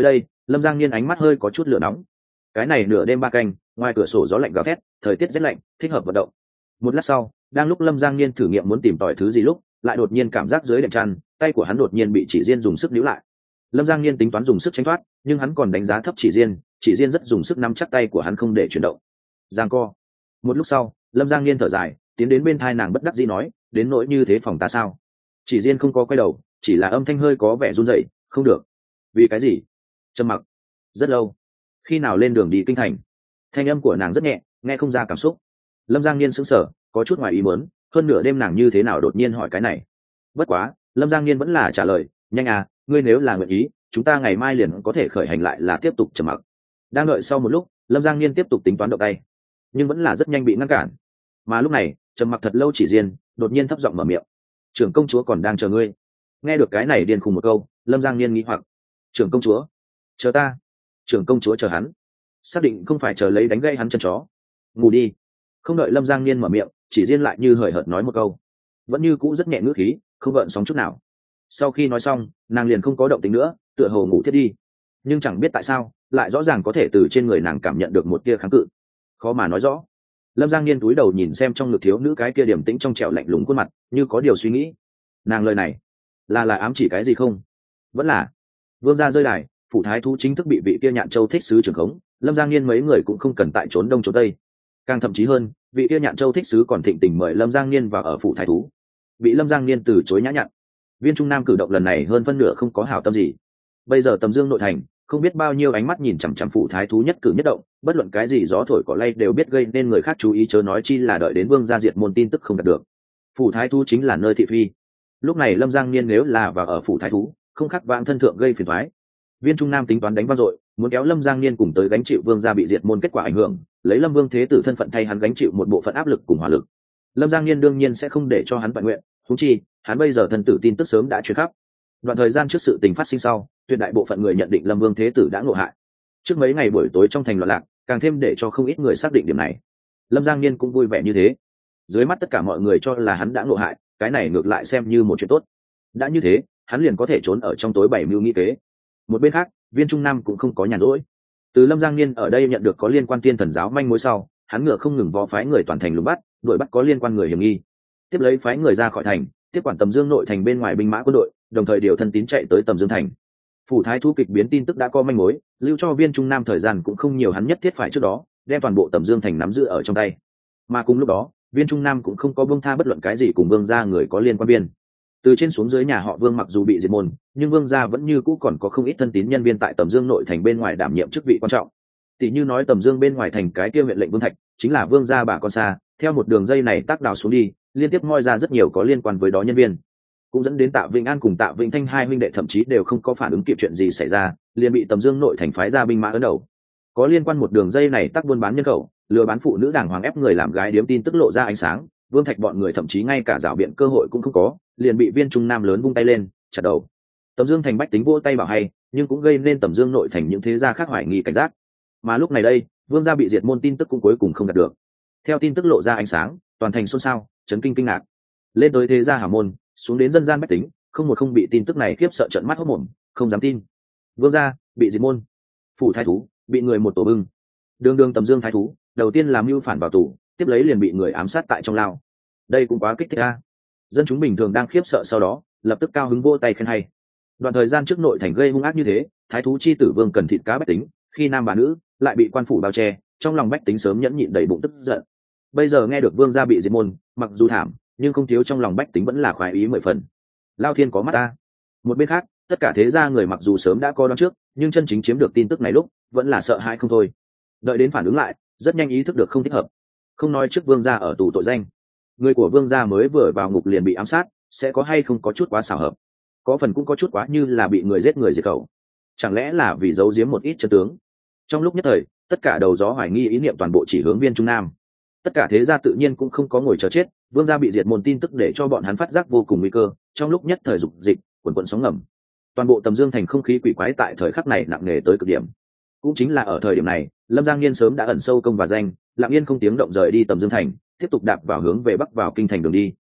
Lâm Giang Niên ánh mắt hơi có chút lửa nóng. Cái này nửa đêm ba canh, ngoài cửa sổ gió lạnh gào thét, thời tiết rét lạnh, thích hợp vận động. Một lát sau, đang lúc Lâm Giang Niên thử nghiệm muốn tìm tòi thứ gì lúc, lại đột nhiên cảm giác dưới đệm chăn, tay của hắn đột nhiên bị Chỉ Diên dùng sức níu lại. Lâm Giang Niên tính toán dùng sức tránh thoát, nhưng hắn còn đánh giá thấp Chỉ Diên, Chỉ Diên rất dùng sức nắm chắc tay của hắn không để chuyển động. Giang co. Một lúc sau, Lâm Giang Niên thở dài, tiến đến bên thai nàng bất đắc dĩ nói, đến nỗi như thế phòng ta sao? Chỉ Diên không có quay đầu, chỉ là âm thanh hơi có vẻ run rẩy, không được. Vì cái gì? Trầm mặc. Rất lâu. Khi nào lên đường đi kinh thành? Thanh âm của nàng rất nhẹ, nghe không ra cảm xúc. Lâm Giang Niên sững sờ, có chút ngoài ý muốn, hơn nửa đêm nàng như thế nào đột nhiên hỏi cái này. Bất quá, Lâm Giang Niên vẫn là trả lời, nhanh à, ngươi nếu là nguyện ý, chúng ta ngày mai liền có thể khởi hành lại là tiếp tục trầm mặc. Đang đợi sau một lúc, Lâm Giang Niên tiếp tục tính toán động tay, nhưng vẫn là rất nhanh bị ngăn cản. Mà lúc này, trầm mặc thật lâu Chỉ Diên đột nhiên thấp giọng mở miệng, trưởng công chúa còn đang chờ ngươi. Nghe được cái này điên khùng một câu, Lâm Giang Niên nghĩ hoặc, trưởng công chúa chờ ta? Trưởng công chúa chờ hắn? Xác định không phải chờ lấy đánh gây hắn chân chó. Ngủ đi. Không đợi Lâm Giang Niên mở miệng, Chỉ Diên lại như hời hợt nói một câu, vẫn như cũ rất nhẹ ngữ khí, không gợn sóng chút nào. Sau khi nói xong, nàng liền không có động tĩnh nữa, tựa hồ ngủ thiết đi. Nhưng chẳng biết tại sao, lại rõ ràng có thể từ trên người nàng cảm nhận được một tia kháng cự, khó mà nói rõ. Lâm Giang Niên cúi đầu nhìn xem trong ngực thiếu nữ cái kia điềm tĩnh trong trẻo lạnh lùng khuôn mặt, như có điều suy nghĩ. Nàng lời này là là ám chỉ cái gì không? Vẫn là vương gia rơi đài, phủ thái thú chính thức bị vị kia Nhạn Châu thích sứ trưởng khống, Lâm Giang Niên mấy người cũng không cần tại trốn đông trốn tây. Càng thậm chí hơn, vị kia Nhạn Châu thích sứ còn thịnh tình mời Lâm Giang Niên vào ở phủ thái thú, bị Lâm Giang Niên từ chối nhã nhặn. Viên Trung Nam cử động lần này hơn phân nửa không có hảo tâm gì. Bây giờ Tầm Dương nội thành, không biết bao nhiêu ánh mắt nhìn chằm chằm phủ thái thú nhất cử nhất động, bất luận cái gì gió thổi cỏ lay đều biết gây nên người khác chú ý, chớ nói chi là đợi đến vương gia diệt môn tin tức không đạt được. Phủ thái thú chính là nơi thị phi. Lúc này Lâm Giang Niên nếu là vào ở phủ thái thú, không khác vãng thân thượng gây phiền toái. Viên Trung Nam tính toán đánh vang dội, muốn kéo Lâm Giang Niên cùng tới gánh chịu vương gia bị diệt môn kết quả ảnh hưởng, lấy Lâm Vương thế tử thân phận thay hắn gánh chịu một bộ phận áp lực cùng hỏa lực. Lâm Giang Niên đương nhiên sẽ không để cho hắn vận nguyện, huống chi, hắn bây giờ thân tử tin tức sớm đã truyền khắp. Đoạn thời gian trước sự tình phát sinh sau, tuyệt đại bộ phận người nhận định Lâm Vương thế tử đã ngộ hại. Trước mấy ngày buổi tối trong thành loạn lạc, càng thêm để cho không ít người xác định điểm này. Lâm Giang Niên cũng vui vẻ như thế. Dưới mắt tất cả mọi người cho là hắn đã ngộ hại, cái này ngược lại xem như một chuyện tốt. Đã như thế, hắn liền có thể trốn ở trong tối bảy mưu nghĩ kế. Một bên khác, Viên Trung Nam cũng không có nhàn rỗi. Từ Lâm Giang Niên ở đây nhận được có liên quan Tiên Thần giáo manh mối sau, hắn ngựa không ngừng vó phái người toàn thành lùng bắt, đuổi bắt có liên quan người hiểm nghi. Tiếp lấy phái người ra khỏi thành, tiếp quản Tầm Dương nội thành bên ngoài binh mã quân đội, đồng thời điều thân tín chạy tới Tầm Dương thành. Phủ thái thú kịch biến tin tức đã có manh mối, lưu cho Viên Trung Nam thời gian cũng không nhiều, hắn nhất thiết phải trước đó đem toàn bộ Tầm Dương thành nắm giữ ở trong tay. Mà cùng lúc đó, Viên Trung Nam cũng không có buông tha bất luận cái gì cùng vương gia người có liên quan viên. Từ trên xuống dưới nhà họ Vương mặc dù bị diệt môn, nhưng vương gia vẫn như cũ còn có không ít thân tín nhân viên tại Tầm Dương nội thành bên ngoài đảm nhiệm chức vị quan trọng. Tỷ như nói Tầm Dương bên ngoài thành cái kia huyện lệnh Vương Thạch, chính là vương gia bà con xa, theo một đường dây này tác đào xuống đi, liên tiếp moi ra rất nhiều có liên quan với đó nhân viên, cũng dẫn đến Tạ Vĩnh An cùng Tạ Vĩnh Thanh hai huynh đệ thậm chí đều không có phản ứng kịp chuyện gì xảy ra, liền bị Tầm Dương nội thành phái ra binh mã ấn đầu. Có liên quan một đường dây này tác buôn bán nhân khẩu, lừa bán phụ nữ đàng hoàng ép người làm gái điếm tin tức lộ ra ánh sáng, Vương Thạch bọn người thậm chí ngay cả rảo biện cơ hội cũng không có, liền bị Viên Trung Nam lớn vung tay lên chặt đầu. Tầm Dương thành bách tính vỗ tay bảo hay, nhưng cũng gây nên Tầm Dương nội thành những thế gia khác hoài nghi cảnh giác. Mà lúc này đây, vương gia bị diệt môn tin tức cũng cuối cùng không đạt được. Theo tin tức lộ ra ánh sáng, toàn thành xôn xao, chấn kinh kinh ngạc. Lên tới thế gia hảo môn, xuống đến dân gian bách tính, không một không bị tin tức này khiếp sợ trợn mắt hốt mồm, không dám tin. Vương gia bị diệt môn, phủ thái thú bị người một tổ bưng. Đường đường Tầm Dương thái thú, đầu tiên làm mưu phản vào tù, tiếp lấy liền bị người ám sát tại trong lao. Đây cũng quá kích thích a. Dân chúng bình thường đang khiếp sợ, sau đó lập tức cao hứng vỗ tay khen hay. Đoạn thời gian trước nội thành gây hung ác như thế, thái thú chi tử Vương cần thịt cá bách tính, khi nam bà nữ lại bị quan phủ bao che, trong lòng bách tính sớm nhẫn nhịn đầy bụng tức giận. Bây giờ nghe được vương gia bị diệt môn, mặc dù thảm, nhưng không thiếu trong lòng bách tính vẫn là khoái ý mười phần. Lao thiên có mắt ta. Một bên khác, tất cả thế gia người mặc dù sớm đã coi đoán trước, nhưng chân chính chiếm được tin tức này lúc vẫn là sợ hãi không thôi. Đợi đến phản ứng lại, rất nhanh ý thức được không thích hợp. Không nói trước vương gia ở tù tội danh, người của vương gia mới vừa vào ngục liền bị ám sát, sẽ có hay không có chút quá xảo hợp. Có phần cũng có chút quá như là bị người giết người diệt khẩu. Chẳng lẽ là vì giấu giếm một ít chân tướng? Trong lúc nhất thời, tất cả đầu gió hoài nghi ý niệm toàn bộ chỉ hướng Viên Trung Nam. Tất cả thế gia tự nhiên cũng không có ngồi chờ chết, vương gia bị diệt môn tin tức để cho bọn hắn phát giác vô cùng nguy cơ, trong lúc nhất thời dục dịch quần quần sóng ngầm. Toàn bộ Tầm Dương thành không khí quỷ quái tại thời khắc này nặng nề tới cực điểm. Cũng chính là ở thời điểm này, Lâm Giang Niên sớm đã ẩn sâu công và danh, lặng yên không tiếng động rời đi Tầm Dương thành, tiếp tục đạp vào hướng về bắc vào kinh thành đường đi.